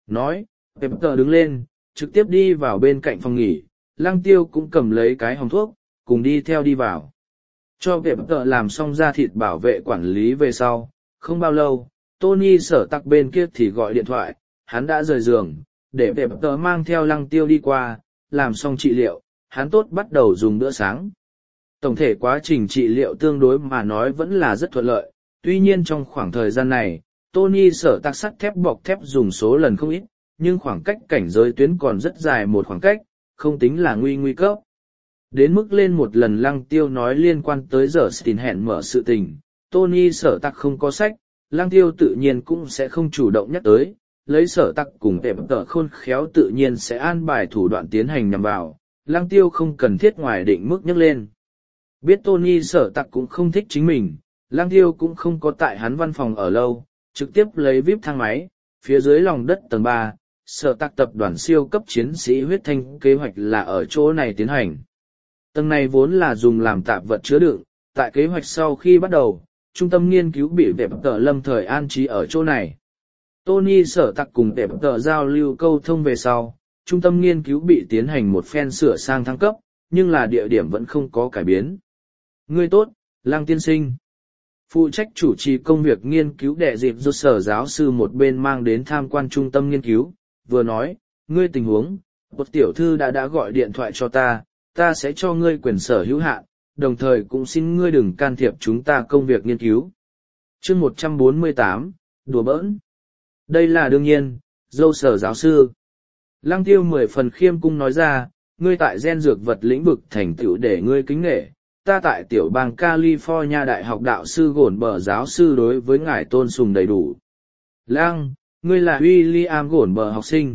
A: Nói, Pep tờ đứng lên, trực tiếp đi vào bên cạnh phòng nghỉ, Lăng Tiêu cũng cầm lấy cái hòm thuốc, cùng đi theo đi vào. Cho Pep tờ làm xong da thịt bảo vệ quản lý về sau, không bao lâu, Tony Sở Tặc bên kia thì gọi điện thoại, hắn đã rời giường, để Pep tờ mang theo Lăng Tiêu đi qua, làm xong trị liệu, hắn tốt bắt đầu dùng bữa sáng. Tổng thể quá trình trị liệu tương đối mà nói vẫn là rất thuận lợi, tuy nhiên trong khoảng thời gian này, Tony Sở Tặc sắt thép bọc thép dùng số lần không ít, nhưng khoảng cách cảnh giới tuyến còn rất dài một khoảng cách, không tính là nguy cấp. Đến mức lên một lần Lăng Tiêu nói liên quan tới giờ Stin hẹn mở sự tình, Tony Sở Tặc không có sách, Lăng Tiêu tự nhiên cũng sẽ không chủ động nhắc tới, lấy Sở Tặc cùng Pep tờ khôn khéo tự nhiên sẽ an bài thủ đoạn tiến hành nhằm vào, Lăng Tiêu không cần thiết ngoài định mức nhắc lên. Biết Tony Sở Tặc cũng không thích chính mình, Lăng Tiêu cũng không có tại hắn văn phòng ở lâu, trực tiếp lấy VIP thang máy, phía dưới lòng đất tầng 3, Sở Tặc tập đoàn siêu cấp chiến sĩ huyết thanh kế hoạch là ở chỗ này tiến hành. Tầng này vốn là dùng làm tạp vật chứa đựng, tại kế hoạch sau khi bắt đầu, trung tâm nghiên cứu bị Pep tờ lâm thời an trí ở chỗ này. Tony Sở Tặc cùng Pep tờ giao lưu câu thông về sau, trung tâm nghiên cứu bị tiến hành một phen sửa sang thăng cấp, nhưng là địa điểm vẫn không có cải biến. Ngươi tốt, Lăng tiên sinh. Phụ trách chủ trì công việc nghiên cứu đệ dịp do Sở giáo sư một bên mang đến tham quan trung tâm nghiên cứu, vừa nói, ngươi tình huống, một tiểu thư đã gọi điện thoại cho ta sẽ cho ngươi quyền sở hữu hạn, đồng thời cũng xin ngươi đừng can thiệp chúng ta công việc nghiên cứu. Chương 148, đùa bỡn. Đây là đương nhiên, dâu Sở giáo sư. Lăng Tiêu 10 phần khiêm cung nói ra, ngươi tại gen dược vật lĩnh vực thành tựu để ngươi kính nể, ta tại tiểu bang California Đại học đạo sư gổn bờ giáo sư đối với ngài tôn sùng đầy đủ. Lăng, ngươi là William gổn bờ học sinh.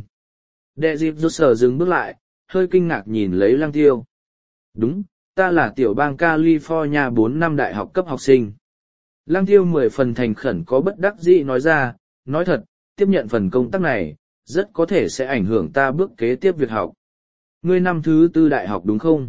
A: Đệ dịp rút sở dừng bước lại, hơi kinh ngạc nhìn lấy Lăng Tiêu. Đúng, ta là tiểu bang California 4 năm đại học cấp học sinh. Lăng Tiêu 10 phần thành khẩn có bất đắc dĩ nói ra, nói thật, tiếp nhận phần công tác này, rất có thể sẽ ảnh hưởng ta bước kế tiếp việc học. Ngươi năm thứ 4 đại học đúng không?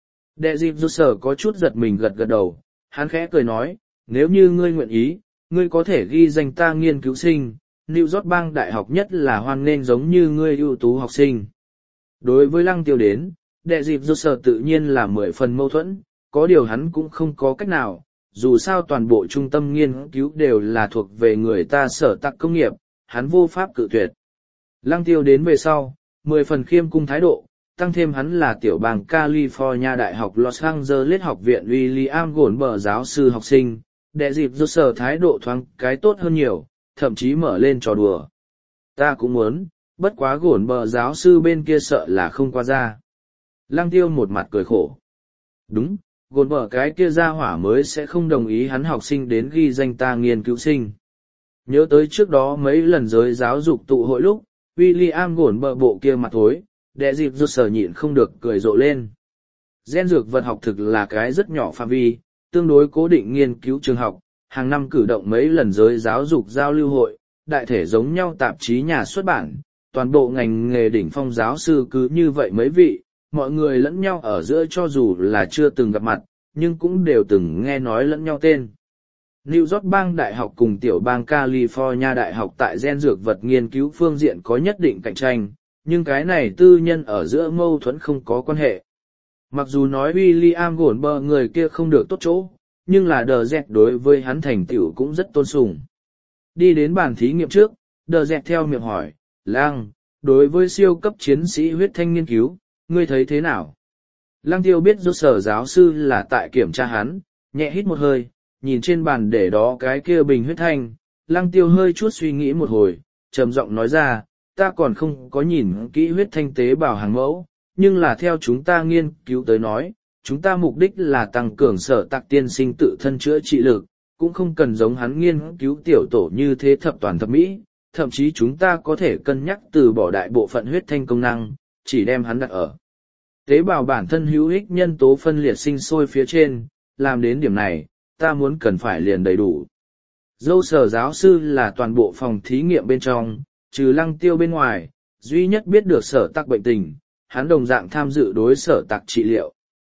A: Đệ dịp rút sở có chút giật mình gật đầu, hắn khẽ cười nói, nếu như ngươi nguyện ý, ngươi có thể ghi danh ta nghiên cứu sinh, New York bang đại học nhất là hoan nghênh giống như ngươi ưu tú học sinh. Đối với Lăng Tiêu đến, đệ dịp rút sở tự nhiên là 10 phần mâu thuẫn, có điều hắn cũng không có cách nào, dù sao toàn bộ trung tâm nghiên cứu đều là thuộc về người ta Sở Tặc công nghiệp, hắn vô pháp cự tuyệt. Lăng Tiêu đến về sau, 10 phần khiêm cung thái độ, tăng thêm hắn là tiểu bang California Đại học Los Angeles học viện William gổn bờ giáo sư học sinh, đệ dịp rút sở thái độ thoáng cái tốt hơn nhiều, thậm chí mở lên trò đùa. Ta cũng muốn, bất quá gổn bờ giáo sư bên kia sợ là không qua ra. Lăng Tiêu một mặt cười khổ. Đúng, gổn bờ cái kia ra hỏa mới sẽ không đồng ý hắn học sinh đến ghi danh ta nghiên cứu sinh. Nhớ tới trước đó mấy lần giới giáo dục tụ hội lúc, William gổn bờ bộ kia mặt thối, đệ dịp rút sở nhịn không được cười rộ lên. Gen dược vật học thực là cái rất nhỏ phạm vi, tương đối cố định nghiên cứu trường học, hàng năm cử động mấy lần giới giáo dục giao lưu hội, đại thể giống nhau tạp chí nhà xuất bản, toàn bộ ngành nghề đỉnh phong giáo sư cứ như vậy mấy vị, mọi người lẫn nhau ở giữa cho dù là chưa từng gặp mặt, nhưng cũng đều từng nghe nói lẫn nhau tên. New York bang đại học cùng tiểu bang California đại học tại gen dược vật nghiên cứu phương diện có nhất định cạnh tranh, nhưng cái này tư nhân ở giữa mâu thuẫn không có quan hệ. Mặc dù nói William gổn bờ người kia không được tốt chỗ, nhưng là Đờ Dẹt đối với hắn thành tựu cũng rất tôn sùng. Đi đến bàn thí nghiệm trước, Đờ Dẹt theo miệng hỏi, Lăng, đối với siêu cấp chiến sĩ huyết thanh nghiên cứu, ngươi thấy thế nào? Lăng Tiêu biết do Sở giáo sư là tại kiểm tra hắn, nhẹ hít một hơi, nhìn trên bàn để đó cái kia bình huyết thanh, Lăng Tiêu hơi chút suy nghĩ một hồi, trầm giọng nói ra, ta còn không có nhìn kỹ huyết thanh tế bào hàng mẫu, nhưng là theo chúng ta nghiên cứu tới nói, chúng ta mục đích là tăng cường Sở Tặc tiên sinh tự thân chữa trị lực, cũng không cần giống hắn nghiên cứu tiểu tổ như thế thập toàn thập mỹ, thậm chí chúng ta có thể cân nhắc từ bỏ đại bộ phận huyết thanh công năng, chỉ đem hắn đặt ở tế bào bản thân hữu ích nhân tố phân liệt sinh sôi phía trên, làm đến điểm này, ta muốn cần phải liền đầy đủ. Dâu Sở giáo sư là toàn bộ phòng thí nghiệm bên trong, trừ Lăng Tiêu bên ngoài, duy nhất biết được Sở Tặc bệnh tình, hắn đồng dạng tham dự đối Sở Tặc trị liệu.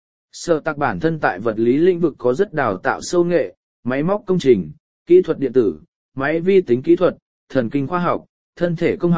A: Sở Tặc bản thân tại vật lý lĩnh vực có rất đào tạo sâu nghệ, máy móc công trình, kỹ thuật điện tử, máy vi tính kỹ thuật, thần kinh khoa học, thân thể công học,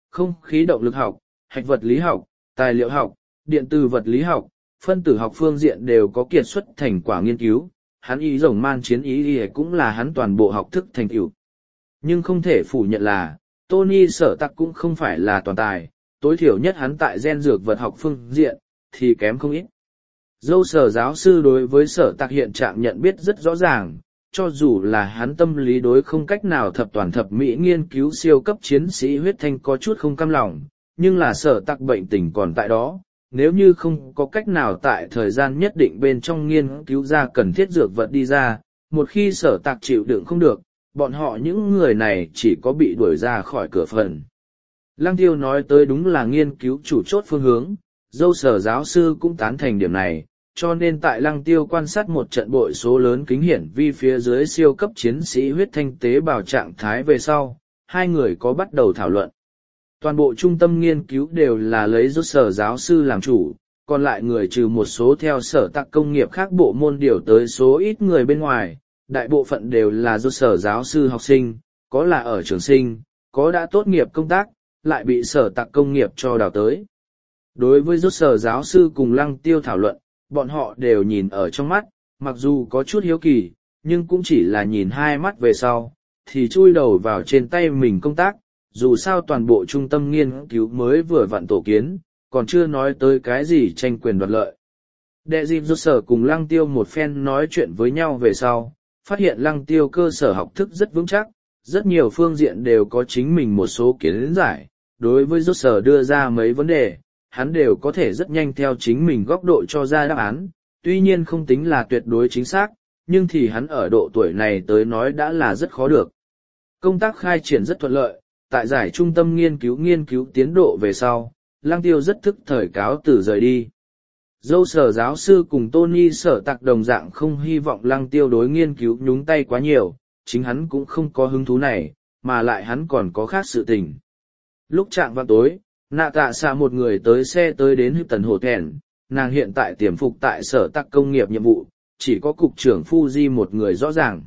A: không khí động lực học, hạch vật lý học, tài liệu học, điện từ vật lý học, phân tử học phương diện đều có kiệt xuất thành quả nghiên cứu. Hắn ý rồng man chiến ý cũng là hắn toàn bộ học thức thành tựu. Nhưng không thể phủ nhận là, Tony Sở Tạc cũng không phải là toàn tài, tối thiểu nhất hắn tại gen dược vật học phương diện, thì kém không ít. Dâu Sở giáo sư đối với Sở Tạc hiện trạng nhận biết rất rõ ràng, cho dù là hắn tâm lý đối không cách nào thập toàn thập mỹ nghiên cứu siêu cấp chiến sĩ huyết thanh có chút không cam lòng, nhưng là Sở Tạc bệnh tình còn tại đó. Nếu như không có cách nào tại thời gian nhất định bên trong nghiên cứu ra cần thiết dược vật đi ra, một khi Sở Tạc chịu đựng không được, bọn họ những người này chỉ có bị đuổi ra khỏi cửa phần. Lăng Tiêu nói tới đúng là nghiên cứu chủ chốt phương hướng, dâu Sở giáo sư cũng tán thành điểm này, cho nên tại Lăng Tiêu quan sát một trận bội số lớn kính hiển vi phía dưới siêu cấp chiến sĩ huyết thanh tế bào trạng thái về sau, hai người có bắt đầu thảo luận. Toàn bộ trung tâm nghiên cứu đều là lấy dâu Sở giáo sư làm chủ, còn lại người trừ một số theo Sở Tạc công nghiệp khác bộ môn điều tới số ít người bên ngoài. Đại bộ phận đều là do Sở giáo sư học sinh, có là ở trường sinh, có đã tốt nghiệp công tác, lại bị Sở Tạc công nghiệp cho đào tới. Đối với do Sở giáo sư cùng Lăng Tiêu thảo luận, bọn họ đều nhìn ở trong mắt, mặc dù có chút hiếu kỳ, nhưng cũng chỉ là nhìn hai mắt về sau, thì chui đầu vào trên tay mình công tác, dù sao toàn bộ trung tâm nghiên cứu mới vừa vặn tổ kiến, còn chưa nói tới cái gì tranh quyền đoạt lợi. Đệ dịp do Sở cùng Lăng Tiêu một phen nói chuyện với nhau về sau, phát hiện Lăng Tiêu cơ sở học thức rất vững chắc, rất nhiều phương diện đều có chính mình một số kiến giải. Đối với rốt sở đưa ra mấy vấn đề, hắn đều có thể rất nhanh theo chính mình góc độ cho ra đáp án, tuy nhiên không tính là tuyệt đối chính xác, nhưng thì hắn ở độ tuổi này tới nói đã là rất khó được. Công tác khai triển rất thuận lợi, tại giải trung tâm nghiên cứu tiến độ về sau, Lăng Tiêu rất thức thời cáo từ rời đi. Dâu Sở giáo sư cùng Tony Sở Tạc đồng dạng không hy vọng Lăng Tiêu đối nghiên cứu nhúng tay quá nhiều, chính hắn cũng không có hứng thú này, mà lại hắn còn có khác sự tình. Lúc chạng vào tối, Nạ Tạ Xạ một người tới xe tới đến Hilton Hotel, nàng hiện tại tiềm phục tại Sở Tạc công nghiệp nhiệm vụ, chỉ có cục trưởng Fuji một người rõ ràng.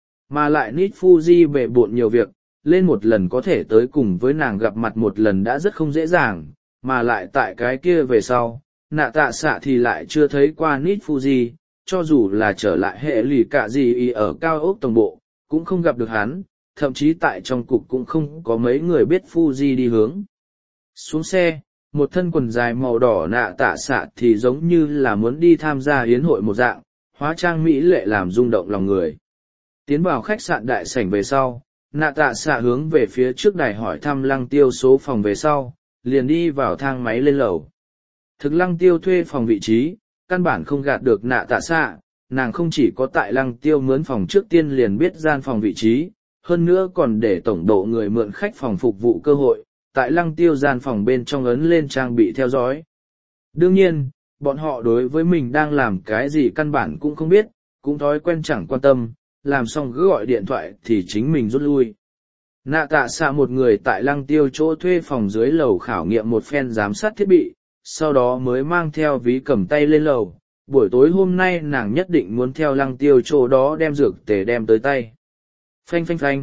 A: Mà lại Nít Fuji bệ bộn nhiều việc, lên một lần có thể tới cùng với nàng gặp mặt một lần đã rất không dễ dàng, mà lại tại cái kia về sau. Nạ Tạ Xạ thì lại chưa thấy qua Nít Fuji, cho dù là trở lại hệ lì cả gì ở cao ốc tổng bộ, cũng không gặp được hắn, thậm chí tại trong cục cũng không có mấy người biết Fuji đi hướng. Xuống xe, một thân quần dài màu đỏ Nạ Tạ Xạ thì giống như là muốn đi tham gia yến hội một dạng, hóa trang mỹ lệ làm rung động lòng người. Tiến vào khách sạn đại sảnh về sau, Nạ Tạ Xạ hướng về phía trước đài hỏi thăm Lăng Tiêu số phòng về sau, liền đi vào thang máy lên lầu. Thực Lăng Tiêu thuê phòng vị trí, căn bản không gạt được Nạ Tạ Xạ, nàng không chỉ có tại Lăng Tiêu mướn phòng trước tiên liền biết gian phòng vị trí, hơn nữa còn để tổng độ người mượn khách phòng phục vụ cơ hội, tại Lăng Tiêu gian phòng bên trong ấn lên trang bị theo dõi. Đương nhiên, bọn họ đối với mình đang làm cái gì căn bản cũng không biết, cũng thói quen chẳng quan tâm, làm xong cứ gọi điện thoại thì chính mình rút lui. Nạ Tạ Xạ một người tại Lăng Tiêu chỗ thuê phòng dưới lầu khảo nghiệm một phen giám sát thiết bị, sau đó mới mang theo ví cầm tay lên lầu. Buổi tối hôm nay nàng nhất định muốn theo Lăng Tiêu chỗ đó đem dược tề đem tới tay. Phanh phanh phanh.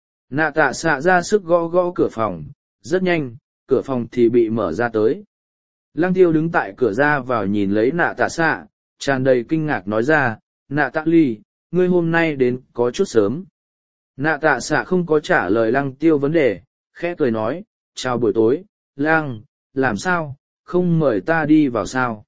A: Nạ Tạ Xạ ra sức gõ gõ cửa phòng, rất nhanh, cửa phòng thì bị mở ra tới. Lăng Tiêu đứng tại cửa ra vào nhìn lấy Nạ Tạ Xạ, tràn đầy kinh ngạc nói ra, Nạ Tạ Ly, ngươi hôm nay đến có chút sớm. Nạ Tạ Xạ không có trả lời Lăng Tiêu vấn đề, khẽ cười nói, chào buổi tối, Lăng, làm sao, không mời ta đi vào sao?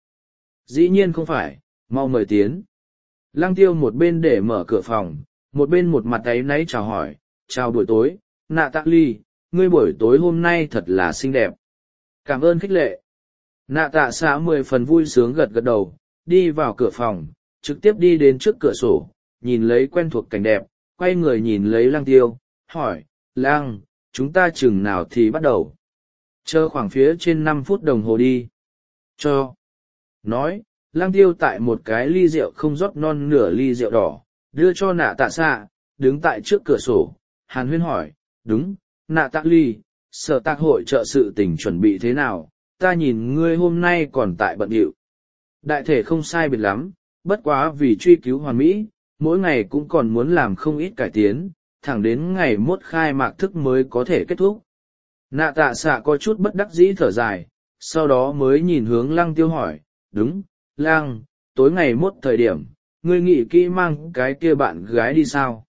A: Dĩ nhiên không phải, mau mời tiến. Lăng Tiêu một bên để mở cửa phòng, một bên một mặt áy náy chào hỏi, chào buổi tối, Nạ Tạ Ly, ngươi buổi tối hôm nay thật là xinh đẹp. Cảm ơn khích lệ. Nạ Tạ Xạ 10 phần vui sướng gật gật đầu, đi vào cửa phòng, trực tiếp đi đến trước cửa sổ, nhìn lấy quen thuộc cảnh đẹp, quay người nhìn lấy Lăng Tiêu, hỏi, Lăng, chúng ta chừng nào thì bắt đầu? Chờ khoảng phía trên 5 phút đồng hồ đi. Cho. Nói, Lăng Tiêu tại một cái ly rượu không rót non nửa ly rượu đỏ, đưa cho Nạ Tạ Xạ, đứng tại trước cửa sổ, Hàn Huyên hỏi, đúng, Nạ Tạ Ly, Sở Tạc hội trợ sự tình chuẩn bị thế nào, ta nhìn ngươi hôm nay còn tại bận rộn. Đại thể không sai biệt lắm, bất quá vì truy cứu hoàn mỹ, mỗi ngày cũng còn muốn làm không ít cải tiến, thẳng đến ngày mốt khai mạc thức mới có thể kết thúc. Nạ tạ xạ có chút bất đắc dĩ thở dài, sau đó mới nhìn hướng lăng tiêu hỏi, đúng, lăng, tối ngày mốt thời điểm, ngươi nghĩ kỹ mang cái kia bạn gái đi sao?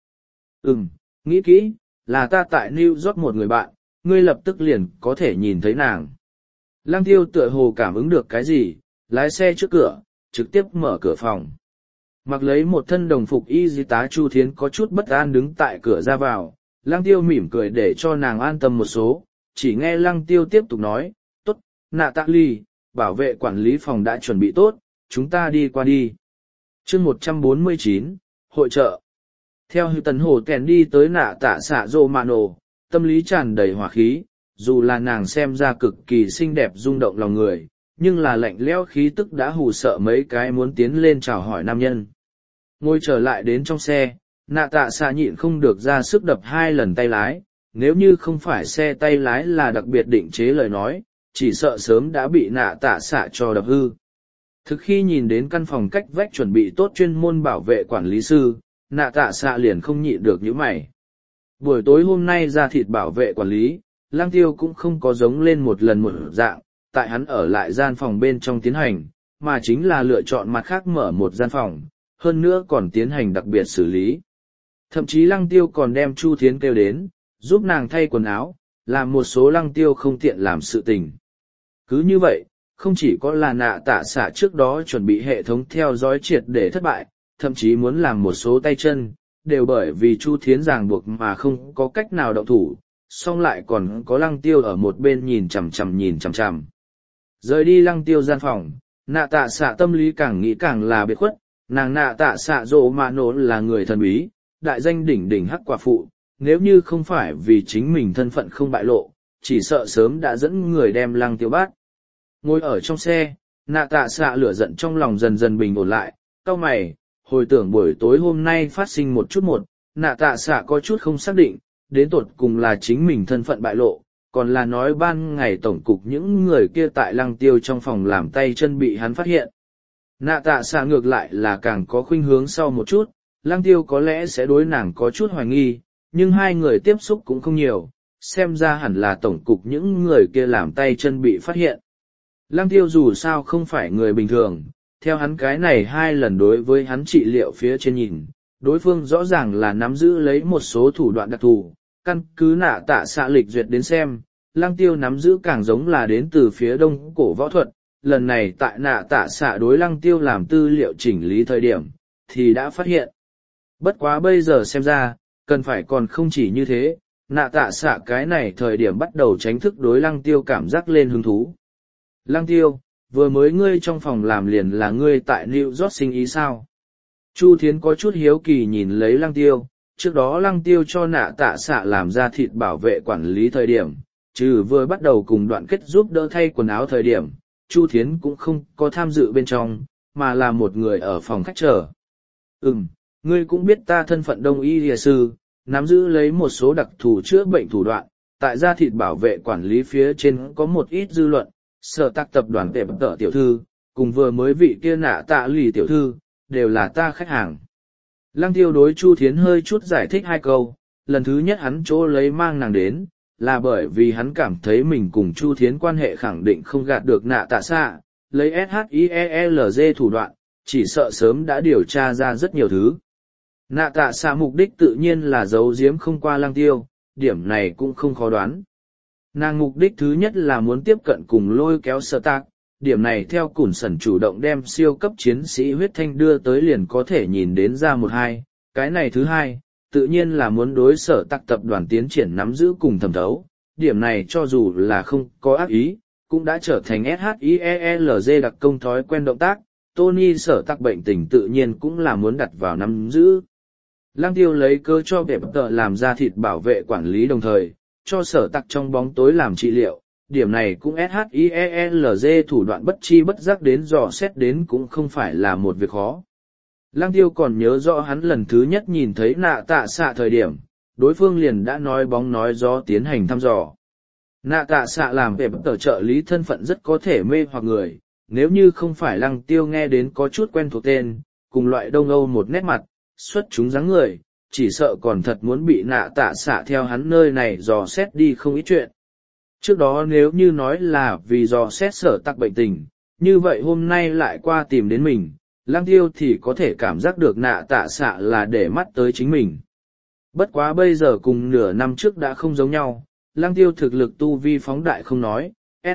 A: Nghĩ kỹ, là ta tại New York một người bạn, ngươi lập tức liền có thể nhìn thấy nàng. Lăng tiêu tựa hồ cảm ứng được cái gì, lái xe trước cửa, trực tiếp mở cửa phòng. Mặc lấy một thân đồng phục y tá Chu Thiến có chút bất an đứng tại cửa ra vào, lăng tiêu mỉm cười để cho nàng an tâm một số, chỉ nghe lăng tiêu tiếp tục nói, tốt, nạ tạ ly, bảo vệ quản lý phòng đã chuẩn bị tốt, chúng ta đi qua đi. chương 149, hội trợ. Theo Hữu Tần Hồ Kèn đi tới nạ tạ xạ rô mạ nổ, tâm lý tràn đầy hỏa khí, dù là nàng xem ra cực kỳ xinh đẹp rung động lòng người, nhưng là lạnh lẽo khí tức đã hù sợ mấy cái muốn tiến lên chào hỏi nam nhân. Ngồi trở lại đến trong xe, nạ tạ xạ nhịn không được ra sức đập 2 lần tay lái, nếu như không phải xe tay lái là đặc biệt định chế lời nói, chỉ sợ sớm đã bị nạ tạ xạ cho đập hư. Thực khi nhìn đến căn phòng cách vách chuẩn bị tốt chuyên môn bảo vệ quản lý sư, nạ tạ xạ liền không nhịn được những mày. Buổi tối hôm nay ra thịt bảo vệ quản lý, lang tiêu cũng không có giống lên một lần một dạng, tại hắn ở lại gian phòng bên trong tiến hành, mà chính là lựa chọn mặt khác mở một gian phòng, hơn nữa còn tiến hành đặc biệt xử lý. Thậm chí lăng tiêu còn đem Chu Thiến kêu đến, giúp nàng thay quần áo, làm một số lăng tiêu không tiện làm sự tình. Cứ như vậy, không chỉ có là nạ tạ xạ trước đó chuẩn bị hệ thống theo dõi triệt để thất bại, thậm chí muốn làm một số tay chân, đều bởi vì Chu Thiến ràng buộc mà không có cách nào động thủ, song lại còn có lăng tiêu ở một bên nhìn chằm chằm. Rời đi lăng tiêu gian phòng, nạ tạ xạ tâm lý càng nghĩ càng là biệt khuất, nàng nạ tạ xạ rộ mạ nổ là người thần bí, đại danh đỉnh đỉnh hắc quả phụ, nếu như không phải vì chính mình thân phận không bại lộ, chỉ sợ sớm đã dẫn người đem lăng tiêu bắt. Ngồi ở trong xe, nạ tạ xạ lửa giận trong lòng dần dần bình ổn lại, cau mày, hồi tưởng buổi tối hôm nay phát sinh một, nạ tạ xạ có chút không xác định, đến tột cùng là chính mình thân phận bại lộ, còn là nói ban ngày tổng cục những người kia tại lăng tiêu trong phòng làm tay chân bị hắn phát hiện. Nạ tạ xạ ngược lại là càng có khuynh hướng sau một chút, lăng tiêu có lẽ sẽ đối nàng có chút hoài nghi, nhưng hai người tiếp xúc cũng không nhiều, xem ra hẳn là tổng cục những người kia làm tay chân bị phát hiện. Lăng tiêu dù sao không phải người bình thường, theo hắn cái này 2 lần đối với hắn trị liệu phía trên nhìn, đối phương rõ ràng là nắm giữ lấy một số thủ đoạn đặc thù, căn cứ nạ tạ xạ lịch duyệt đến xem, lăng tiêu nắm giữ càng giống là đến từ phía đông cổ võ thuật, lần này tại nạ tạ xạ đối lăng tiêu làm tư liệu chỉnh lý thời điểm, thì đã phát hiện. Bất quá bây giờ xem ra, cần phải còn không chỉ như thế, nạ tạ xạ cái này thời điểm bắt đầu tránh thức đối lăng tiêu cảm giác lên hứng thú. Lăng tiêu, vừa mới ngươi trong phòng làm liền là ngươi tại New York sinh ý sao? Chu Thiến có chút hiếu kỳ nhìn lấy lăng tiêu, trước đó lăng tiêu cho nạ tạ xạ làm ra thịt bảo vệ quản lý thời điểm, trừ vừa bắt đầu cùng đoạn kết giúp đỡ thay quần áo thời điểm, Chu Thiến cũng không có tham dự bên trong, mà là một người ở phòng khách chờ. Ngươi cũng biết ta thân phận đông y lìa sư, nắm giữ lấy một số đặc thù chữa bệnh thủ đoạn, tại gia thịt bảo vệ quản lý phía trên có một ít dư luận, sở tác tập đoàn tệp tợ tiểu thư, cùng vừa mới vị kia nạ tạ lì tiểu thư, đều là ta khách hàng. Lăng tiêu đối Chu Thiến hơi chút giải thích 2 câu, lần thứ nhất hắn chỗ lấy mang nàng đến, là bởi vì hắn cảm thấy mình cùng Chu Thiến quan hệ khẳng định không gạt được nạ tạ xạ, lấy SHIELZ thủ đoạn, chỉ sợ sớm đã điều tra ra rất nhiều thứ. Nạ tạ xạ mục đích tự nhiên là giấu giếm không qua lăng tiêu, điểm này cũng không khó đoán. Nàng mục đích thứ nhất là muốn tiếp cận cùng lôi kéo sở tạc, điểm này theo Cùn Sẩn chủ động đem siêu cấp chiến sĩ huyết thanh đưa tới liền có thể nhìn đến ra 1-2, cái này thứ hai, tự nhiên là muốn đối sở tạc tập đoàn tiến triển nắm giữ cùng thẩm thấu, điểm này cho dù là không có ác ý, cũng đã trở thành SHIELZ đặc công thói quen động tác, Tony sở tạc bệnh tình tự nhiên cũng là muốn đặt vào nắm giữ. Lăng tiêu lấy cơ cho vệ tợ làm ra thịt bảo vệ quản lý đồng thời, cho sở tạc trong bóng tối làm trị liệu, điểm này cũng SHIELZ thủ đoạn bất chi bất giác đến dò xét đến cũng không phải là một việc khó. Lăng tiêu còn nhớ rõ hắn lần thứ nhất nhìn thấy nạ tạ xạ thời điểm, đối phương liền đã nói bóng nói gió tiến hành thăm dò. Nạ tạ xạ làm vệ tờ trợ lý thân phận rất có thể mê hoặc người, nếu như không phải lăng tiêu nghe đến có chút quen thuộc tên, cùng loại Đông Âu một nét mặt, xuất chúng dáng người, chỉ sợ còn thật muốn bị nạ tạ xạ theo hắn nơi này dò xét đi không ít chuyện. Trước đó nếu như nói là vì dò xét Sở Tặc bệnh tình, như vậy hôm nay lại qua tìm đến mình, Lăng Tiêu thì có thể cảm giác được nạ tạ xạ là để mắt tới chính mình. Bất quá bây giờ cùng nửa năm trước đã không giống nhau, Lăng Tiêu thực lực tu vi phóng đại không nói,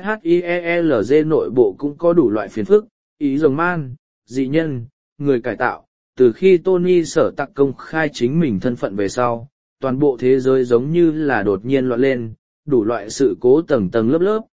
A: SHIELZ nội bộ cũng có đủ loại phiền phức, ý rồng man, dị nhân, người cải tạo. Từ khi Tony Sở Tặc công khai chính mình thân phận về sau, toàn bộ thế giới giống như là đột nhiên loạn lên, đủ loại sự cố tầng tầng lớp lớp,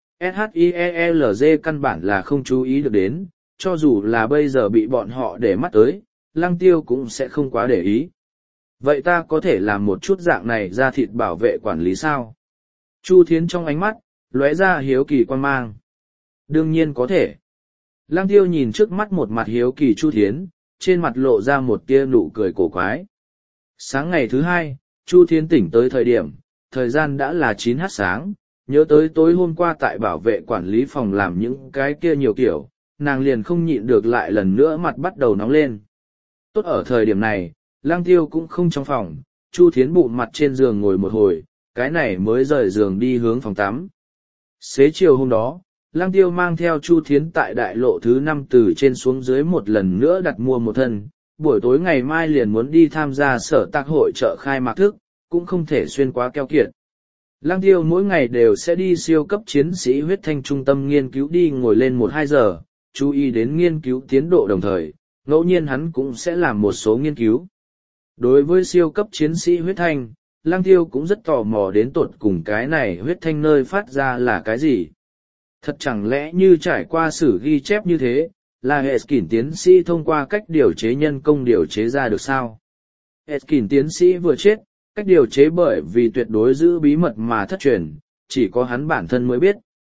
A: SHIELZ căn bản là không chú ý được đến, cho dù là bây giờ bị bọn họ để mắt tới, Lăng Tiêu cũng sẽ không quá để ý. Vậy ta có thể làm một chút dạng này ra thịt bảo vệ quản lý sao? Chu Thiến trong ánh mắt, lóe ra hiếu kỳ quan mang. Đương nhiên có thể. Lăng Tiêu nhìn trước mắt một mặt hiếu kỳ Chu Thiến, trên mặt lộ ra một tia nụ cười cổ quái. Sáng ngày thứ hai, Chu Thiến tỉnh tới thời gian đã là 9h sáng, nhớ tới tối hôm qua tại bảo vệ quản lý phòng làm những cái kia nhiều kiểu, nàng liền không nhịn được lại lần nữa mặt bắt đầu nóng lên. Tốt ở thời điểm này, Lăng Tiêu cũng không trong phòng, Chu Thiến bụng mặt trên giường ngồi một hồi, cái này mới rời giường đi hướng phòng tắm. Xế chiều hôm đó, Lăng Tiêu mang theo Chu Thiến tại đại lộ thứ 5 từ trên xuống dưới một lần nữa đặt mua một thân, buổi tối ngày mai liền muốn đi tham gia Sở Tặc hội chợ khai mạc thức, cũng không thể xuyên quá keo kiệt. Lăng Tiêu mỗi ngày đều sẽ đi siêu cấp chiến sĩ huyết thanh trung tâm nghiên cứu đi ngồi lên 1-2 giờ, chú ý đến nghiên cứu tiến độ đồng thời, ngẫu nhiên hắn cũng sẽ làm một số nghiên cứu. Đối với siêu cấp chiến sĩ huyết thanh, Lăng Tiêu cũng rất tò mò đến tột cùng cái này huyết thanh nơi phát ra là cái gì. Thật chẳng lẽ như trải qua sử ghi chép như thế, là Eskin tiến sĩ thông qua cách điều chế nhân công điều chế ra được sao? Eskin tiến sĩ vừa chết, cách điều chế bởi vì tuyệt đối giữ bí mật mà thất truyền, chỉ có hắn bản thân mới biết.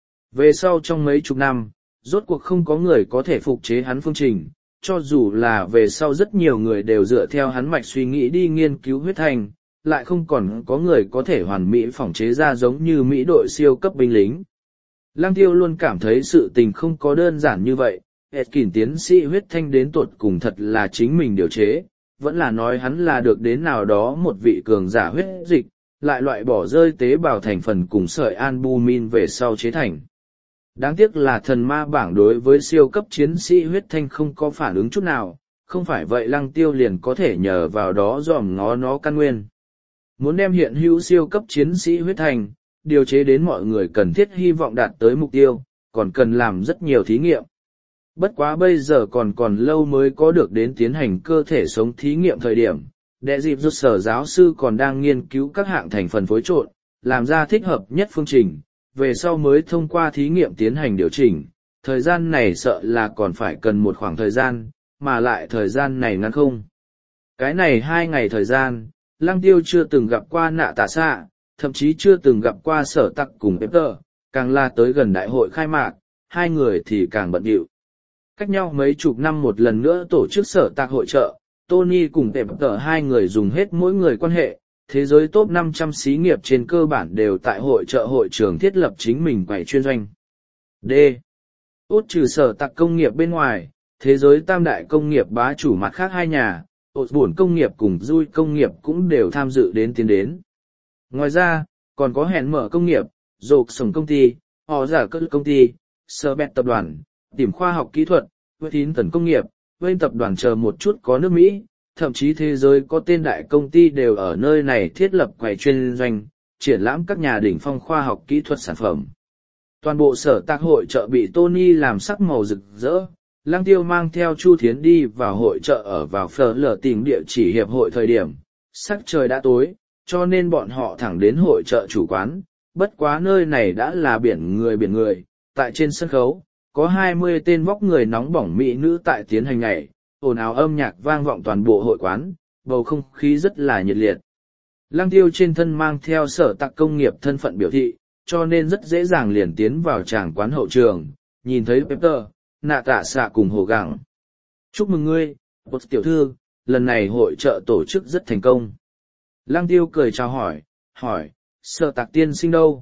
A: Về sau trong mấy chục năm, rốt cuộc không có người có thể phục chế hắn phương trình, cho dù là về sau rất nhiều người đều dựa theo hắn mạch suy nghĩ đi nghiên cứu huyết thanh, lại không còn có người có thể hoàn mỹ phỏng chế ra giống như Mỹ đội siêu cấp binh lính. Lăng Tiêu luôn cảm thấy sự tình không có đơn giản như vậy, Eskin tiến sĩ huyết thanh đến tột cùng thật là chính mình điều chế, vẫn là nói hắn là được đến nào đó một vị cường giả huyết dịch, lại loại bỏ rơi tế bào thành phần cùng sợi albumin về sau chế thành. Đáng tiếc là thần ma bảng đối với siêu cấp chiến sĩ huyết thanh không có phản ứng chút nào, không phải vậy Lăng Tiêu liền có thể nhờ vào đó dòm ngó nó căn nguyên. Muốn đem hiện hữu siêu cấp chiến sĩ huyết thanh, điều chế đến mọi người cần thiết hy vọng đạt tới mục tiêu, còn cần làm rất nhiều thí nghiệm. Bất quá bây giờ còn lâu mới có được đến tiến hành cơ thể sống thí nghiệm thời điểm, đệ dịp rút sở giáo sư còn đang nghiên cứu các hạng thành phần phối trộn, làm ra thích hợp nhất phương trình, về sau mới thông qua thí nghiệm tiến hành điều chỉnh. Thời gian này sợ là còn phải cần một khoảng thời gian, mà lại thời gian này ngắn không. Cái này 2 ngày thời gian, Lăng Tiêu chưa từng gặp qua nạ tạ xạ, thậm chí chưa từng gặp qua Sở Tặc cùng Pepper, càng là tới gần đại hội khai mạc, hai người thì càng bận rộn. Cách nhau mấy chục năm một lần nữa tổ chức Sở Tặc hội chợ, Tony cùng Pepper hai người dùng hết mỗi người quan hệ, thế giới top 500 xí nghiệp trên cơ bản đều tại hội chợ hội trường thiết lập chính mình quầy chuyên doanh. D. Út trừ Sở Tặc công nghiệp bên ngoài, thế giới tam đại công nghiệp bá chủ mặt khác hai nhà, Osborne công nghiệp cùng Dui công nghiệp cũng đều tham dự đến tiến đến. Ngoài ra, còn có hẹn mở công nghiệp, rộp sổng công ty, họ giả cất công ty, sơ bẹt tập đoàn, tìm khoa học kỹ thuật, với tín tần công nghiệp, với tập đoàn chờ một chút có nước Mỹ, thậm chí thế giới có tên đại công ty đều ở nơi này thiết lập quầy chuyên doanh, triển lãm các nhà đỉnh phong khoa học kỹ thuật sản phẩm. Toàn bộ Sở Tặc hội chợ bị Tony làm sắc màu rực rỡ. Lăng Tiêu mang theo Chu Thiến đi vào hội chợ ở vào phở lở tìm địa chỉ hiệp hội thời điểm, sắc trời đã tối, cho nên bọn họ thẳng đến hội chợ chủ quán, bất quá nơi này đã là biển người, tại trên sân khấu, có 20 tên vóc người nóng bỏng mỹ nữ tại tiến hành nhảy, ồn ào âm nhạc vang vọng toàn bộ hội quán, bầu không khí rất là nhiệt liệt. Lăng Tiêu trên thân mang theo Sở Tặc công nghiệp thân phận biểu thị, cho nên rất dễ dàng liền tiến vào tràng quán hậu trường, nhìn thấy Pepper, nạ tạ xạ cùng hồ gẳng. Chúc mừng ngươi, Bột tiểu thư, lần này hội chợ tổ chức rất thành công. Lăng Tiêu cười chào hỏi, Sở Tặc tiên sinh đâu?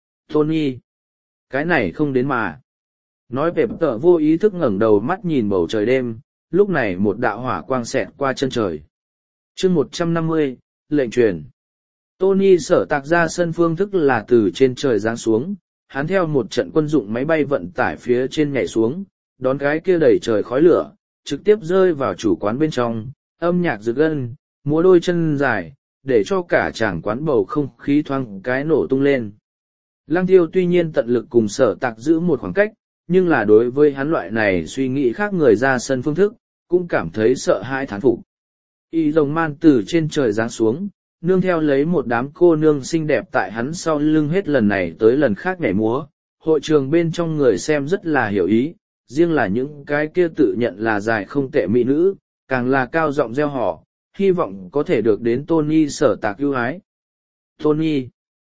A: Tony, cái này không đến mà. Nói về Pepper vô ý thức ngẩng đầu mắt nhìn bầu trời đêm, lúc này một đạo hỏa quang xẹt qua chân trời. Chương 150, lệnh truyền. Tony Sở Tặc ra sân phương thức là từ trên trời giáng xuống, hắn theo một trận quân dụng máy bay vận tải phía trên nhảy xuống, đón cái kia đầy trời khói lửa, trực tiếp rơi vào chủ quán bên trong, âm nhạc rực gân, múa đôi chân dài, để cho cả chàng quán bầu không khí thoáng cái nổ tung lên. Lăng Tiêu tuy nhiên tận lực cùng Sở Tạc giữ một khoảng cách, nhưng là đối với hắn loại này suy nghĩ khác người ra sân phương thức, cũng cảm thấy sợ hãi thán phục. Y rồng man từ trên trời giáng xuống, nương theo lấy một đám cô nương xinh đẹp tại hắn sau lưng hết lần này tới lần khác nhảy múa, hội trường bên trong người xem rất là hiểu ý, riêng là những cái kia tự nhận là dài không tệ mỹ nữ, càng là cao giọng reo hò, hy vọng có thể được đến Tony Sở Tạc ưu ái. Tony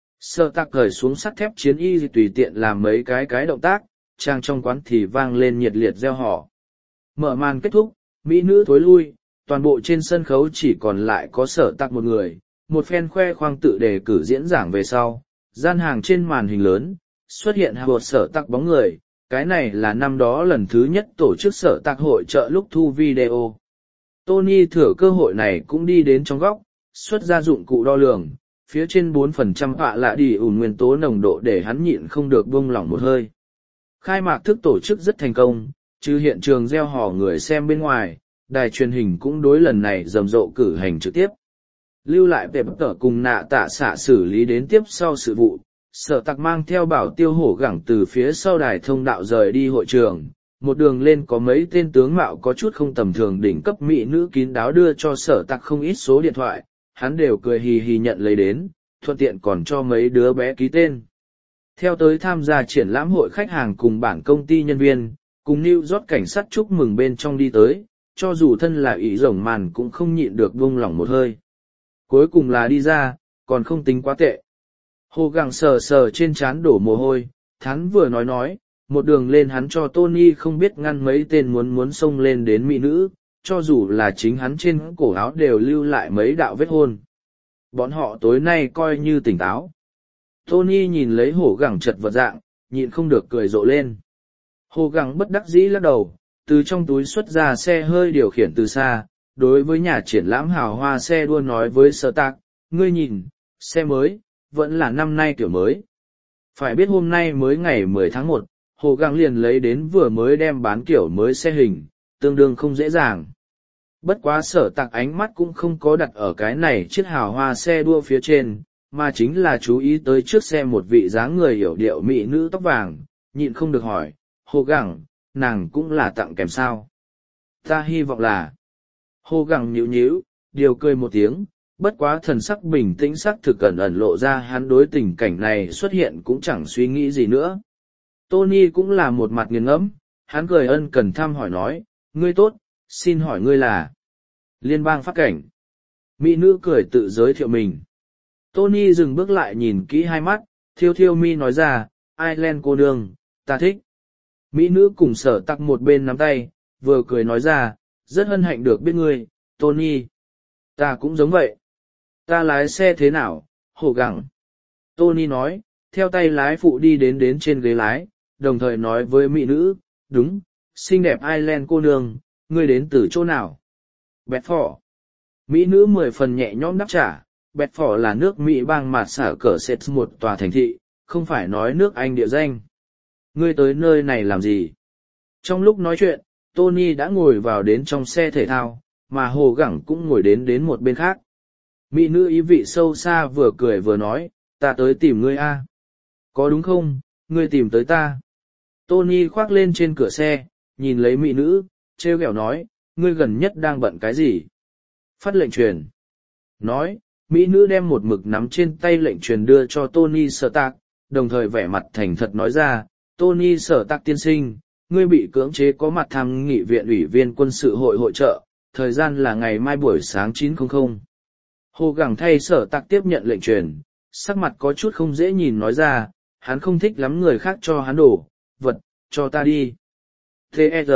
A: Sở Tạc cởi xuống sắt thép chiến y tùy tiện làm mấy cái động tác, trang trong quán thì vang lên nhiệt liệt reo hò. Mở màn kết thúc, mỹ nữ thối lui, toàn bộ trên sân khấu chỉ còn lại có Sở Tạc một người, một phen khoe khoang tự đề cử diễn giảng về sau, gian hàng trên màn hình lớn, xuất hiện một Sở Tạc bóng người, cái này là năm đó lần thứ nhất tổ chức Sở Tạc hội trợ lúc thu video. Tony thừa cơ hội này cũng đi đến trong góc, xuất ra dụng cụ đo lường, phía trên 4% họa lạ đi ủn nguyên tố nồng độ để hắn nhịn không được buông lỏng một hơi. Khai mạc thức tổ chức rất thành công, trừ hiện trường reo hò người xem bên ngoài, đài truyền hình cũng đối lần này rầm rộ cử hành trực tiếp. Lưu lại về bất tở cùng nạ tạ xạ xử lý đến tiếp sau sự vụ, Sở Tạc mang theo bảo tiêu hổ gẳng từ phía sau đài thông đạo rời đi hội trường, một đường lên có mấy tên tướng mạo có chút không tầm thường đỉnh cấp mỹ nữ kín đáo đưa cho Sở Tạc không ít số điện thoại, hắn đều cười hì hì nhận lấy đến, thuận tiện còn cho mấy đứa bé ký tên. Theo tới tham gia triển lãm hội khách hàng cùng bản công ty nhân viên, cùng New York cảnh sát chúc mừng bên trong đi tới, cho dù thân là ý rồng màn cũng không nhịn được buông lỏng một hơi. Cuối cùng là đi ra, còn không tính quá tệ. Hồ gẳng sờ sờ trên trán đổ mồ hôi, hắn vừa nói, một đường lên hắn cho Tony không biết ngăn mấy tên muốn xông lên đến mỹ nữ, cho dù là chính hắn trên cổ áo đều lưu lại mấy đạo vết hôn. Bọn họ tối nay coi như tỉnh táo. Tony nhìn lấy hổ gẳng chật vật dạng, nhịn không được cười rộ lên. Hồ gẳng bất đắc dĩ lắc đầu, từ trong túi xuất ra xe hơi điều khiển từ xa, đối với nhà triển lãm hào hoa xe đua nói với Sở Tạc, ngươi nhìn, xe mới, vẫn là năm nay kiểu mới. Phải biết hôm nay mới ngày 10 tháng 1, Hồ gắng liền lấy đến vừa mới đem bán kiểu mới xe hình, tương đương không dễ dàng. Bất quá Sở Tạc ánh mắt cũng không có đặt ở cái này chiếc hào hoa xe đua phía trên, mà chính là chú ý tới trước xe một vị dáng người hiểu điệu mỹ nữ tóc vàng, nhịn không được hỏi, Hồ gắng, nàng cũng là tặng kèm sao? Ta hy vọng là. Hồ gắng nhíu nhíu, điều cười một tiếng, bất quá thần sắc bình tĩnh sắc thực cẩn ẩn lộ ra hắn đối tình cảnh này xuất hiện cũng chẳng suy nghĩ gì nữa. Tony cũng là một mặt nghiền ngẫm, hắn cười ân cần thăm hỏi nói, ngươi tốt, xin hỏi ngươi là liên bang pháp cảnh. Mỹ nữ cười tự giới thiệu mình. Tony dừng bước lại nhìn kỹ hai mắt, thiêu thiêu mi nói ra, Ireland cô nương, ta thích. Mỹ nữ cùng Sở Tạc một bên nắm tay, vừa cười nói ra, rất hân hạnh được biết ngươi, Tony. Ta cũng giống vậy. Ta lái xe thế nào, Hồ gắng. Tony nói, theo tay lái phụ đi đến trên ghế lái, đồng thời nói với mỹ nữ, đúng, xinh đẹp Ireland cô nương, ngươi đến từ chỗ nào? Bedford. Mỹ nữ 10 phần nhẹ nhõm đáp trả, Bedford là nước Mỹ bang mạt xả cờ sệt một tòa thành thị, không phải nói nước Anh địa danh. Ngươi tới nơi này làm gì? Trong lúc nói chuyện, Tony đã ngồi vào đến trong xe thể thao, mà Hồ gắng cũng ngồi đến một bên khác. Mỹ nữ ý vị sâu xa vừa cười vừa nói, ta tới tìm ngươi a. Có đúng không, ngươi tìm tới ta. Tony khoác lên trên cửa xe, nhìn lấy mỹ nữ, trêu ghẹo nói, ngươi gần nhất đang bận cái gì? Phát lệnh truyền. Nói, mỹ nữ đem một mực nắm trên tay lệnh truyền đưa cho Tony Sở Tạc, đồng thời vẻ mặt thành thật nói ra, Tony Sở Tạc tiên sinh, ngươi bị cưỡng chế có mặt tham nghị viện ủy viên quân sự hội hội trợ, thời gian là ngày mai buổi sáng 9:00. Hồ gắng thay Sở Tạc tiếp nhận lệnh truyền, sắc mặt có chút không dễ nhìn nói ra, hắn không thích lắm người khác cho hắn đổ, vật, cho ta đi. T.E.R.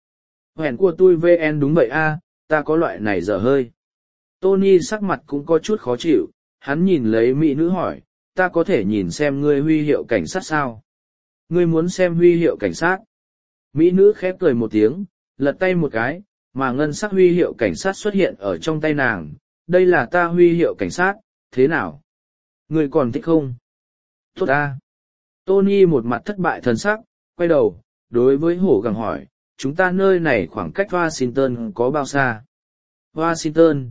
A: Hẹn của tôi VN đúng vậy a, ta có loại này dở hơi. Tony sắc mặt cũng có chút khó chịu, hắn nhìn lấy mỹ nữ hỏi, ta có thể nhìn xem ngươi huy hiệu cảnh sát sao? Ngươi muốn xem huy hiệu cảnh sát? Mỹ nữ khép cười một tiếng, lật tay một cái, mà ngân sắc huy hiệu cảnh sát xuất hiện ở trong tay nàng. Đây là ta huy hiệu cảnh sát, thế nào? Ngươi còn thích không? Tốt ta. Tony một mặt thất bại thần sắc, quay đầu, đối với hổ gẳng hỏi, chúng ta nơi này khoảng cách Washington có bao xa? Washington,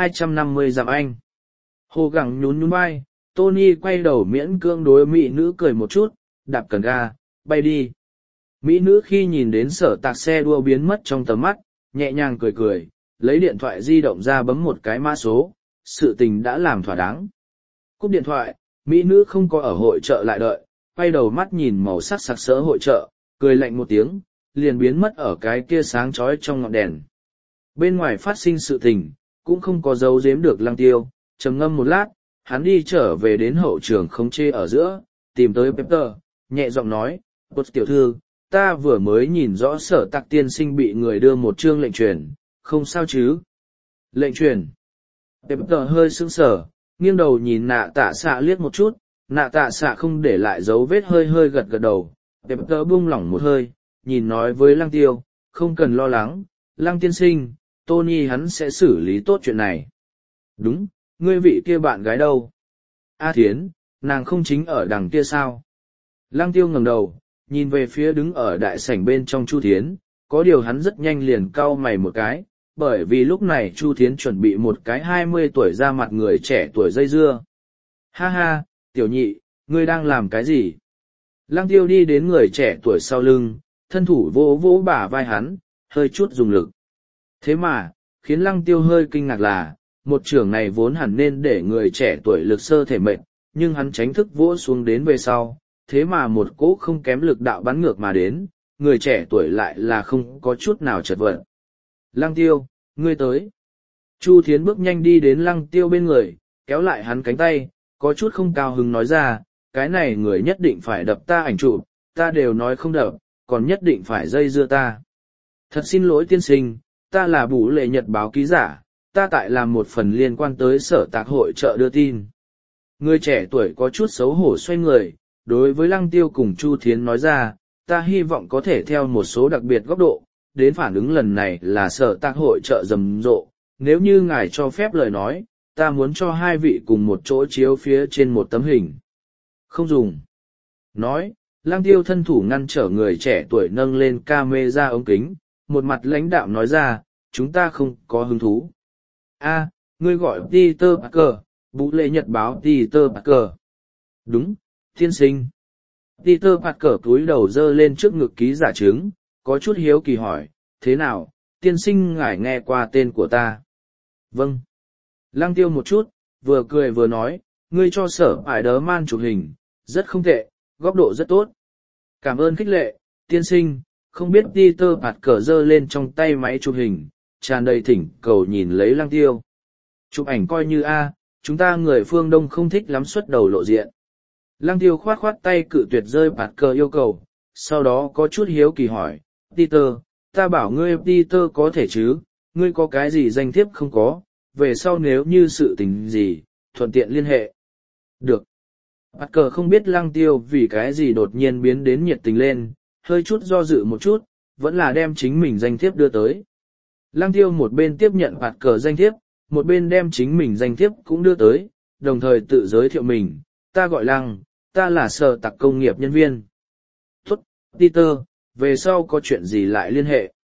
A: 250 dặm Anh. Hổ gẳng nhún nhún vai, Tony quay đầu miễn cưỡng đối mỹ nữ cười một chút, đạp cần ga, bay đi. Mỹ nữ khi nhìn đến sở tạc xe đua biến mất trong tầm mắt, nhẹ nhàng cười cười, lấy điện thoại di động ra bấm một cái mã số, sự tình đã làm thỏa đáng. Cúp điện thoại, mỹ nữ không có ở hội chợ lại đợi, quay đầu mắt nhìn màu sắc sặc sỡ hội chợ, cười lạnh một tiếng, liền biến mất ở cái kia sáng chói trong ngọn đèn. Bên ngoài phát sinh sự tình, cũng không có dấu giếm được Lăng Tiêu, trầm ngâm một lát, hắn đi trở về đến hậu trường khống chế ở giữa, tìm tới Pepper, nhẹ giọng nói, "Tốt tiểu thư, ta vừa mới nhìn rõ sở tạc tiên sinh bị người đưa một chương lệnh truyền, không sao chứ?" Lệnh truyền. Pepper hơi sững sờ, nghiêng đầu nhìn nạ tạ xạ liếc một chút, nạ tạ xạ không để lại dấu vết hơi hơi gật gật đầu. Pepper buông lỏng một hơi, nhìn nói với Lăng Tiêu, "Không cần lo lắng, Lăng tiên sinh, Tony hắn sẽ xử lý tốt chuyện này." "Đúng, ngươi vị kia bạn gái đâu?" "A Thiến, nàng không chính ở đằng kia sao?" Lăng Tiêu ngẩng đầu, nhìn về phía đứng ở đại sảnh bên trong Chu Thiến, có điều hắn rất nhanh liền cau mày một cái, bởi vì lúc này Chu Thiến chuẩn bị một cái 20 tuổi ra mặt người trẻ tuổi dây dưa. "Ha ha, tiểu nhị, ngươi đang làm cái gì?" Lăng Tiêu đi đến người trẻ tuổi sau lưng, thân thủ vỗ vỗ bả vai hắn, hơi chút dùng lực. Thế mà, khiến Lăng Tiêu hơi kinh ngạc là, một trưởng này vốn hẳn nên để người trẻ tuổi lực sơ thể mệnh, nhưng hắn tránh thức vỗ xuống đến về sau, thế mà một cỗ không kém lực đạo bắn ngược mà đến, người trẻ tuổi lại là không có chút nào chật vật. "Lăng Tiêu, ngươi tới." Chu Thiến bước nhanh đi đến Lăng Tiêu bên người, kéo lại hắn cánh tay, có chút không cao hứng nói ra, "Cái này người nhất định phải đập ta ảnh chụp, ta đều nói không đập, còn nhất định phải dây dưa ta. Thật xin lỗi tiên sinh, ta là Bủ Lệ Nhật báo ký giả, ta tại làm một phần liên quan tới sở tạc hội chợ đưa tin." Người trẻ tuổi có chút xấu hổ xoay người, đối với Lăng Tiêu cùng Chu Thiến nói ra, "Ta hy vọng có thể theo một số đặc biệt góc độ, đến phản ứng lần này là sở tạc hội chợ rầm rộ, nếu như ngài cho phép lời nói, ta muốn cho hai vị cùng một chỗ chiếu phía trên một tấm hình." "Không dùng." Nói, Lăng Tiêu thân thủ ngăn trở người trẻ tuổi nâng lên camera ống kính, một mặt lãnh đạm nói ra, "Chúng ta không có hứng thú." "A, ngươi gọi Peter Parker, Bủ Lệ Nhật báo Peter Parker." "Đúng, tiên sinh." Peter Parker cúi đầu dơ lên trước ngực ký giả chứng, có chút hiếu kỳ hỏi, "Thế nào, tiên sinh ngài nghe qua tên của ta?" "Vâng." Lăng Tiêu một chút, vừa cười vừa nói, "Ngươi cho sở Spider-Man chụp hình, rất không tệ, góc độ rất tốt." "Cảm ơn khích lệ, tiên sinh." Không biết Peter Parker giơ lên trong tay máy chụp hình, tràn đầy thỉnh cầu nhìn lấy Lăng Tiêu. "Chụp ảnh coi như A, chúng ta người phương Đông không thích lắm xuất đầu lộ diện." Lăng Tiêu khoát khoát tay cự tuyệt rơi Parker yêu cầu, sau đó có chút hiếu kỳ hỏi, "Peter, ta bảo ngươi Peter có thể chứ, ngươi có cái gì danh thiếp không có, về sau nếu như sự tình gì, thuận tiện liên hệ." "Được." Parker không biết Lăng Tiêu vì cái gì đột nhiên biến đến nhiệt tình lên, hơi chút do dự một chút, vẫn là đem chính mình danh thiếp đưa tới. Lăng Tiêu một bên tiếp nhận Parker danh thiếp, một bên đem chính mình danh thiếp cũng đưa tới, đồng thời tự giới thiệu mình, "Ta gọi Lăng, ta là sở tạc công nghiệp nhân viên." "Tốt, Peter, về sau có chuyện gì lại liên hệ."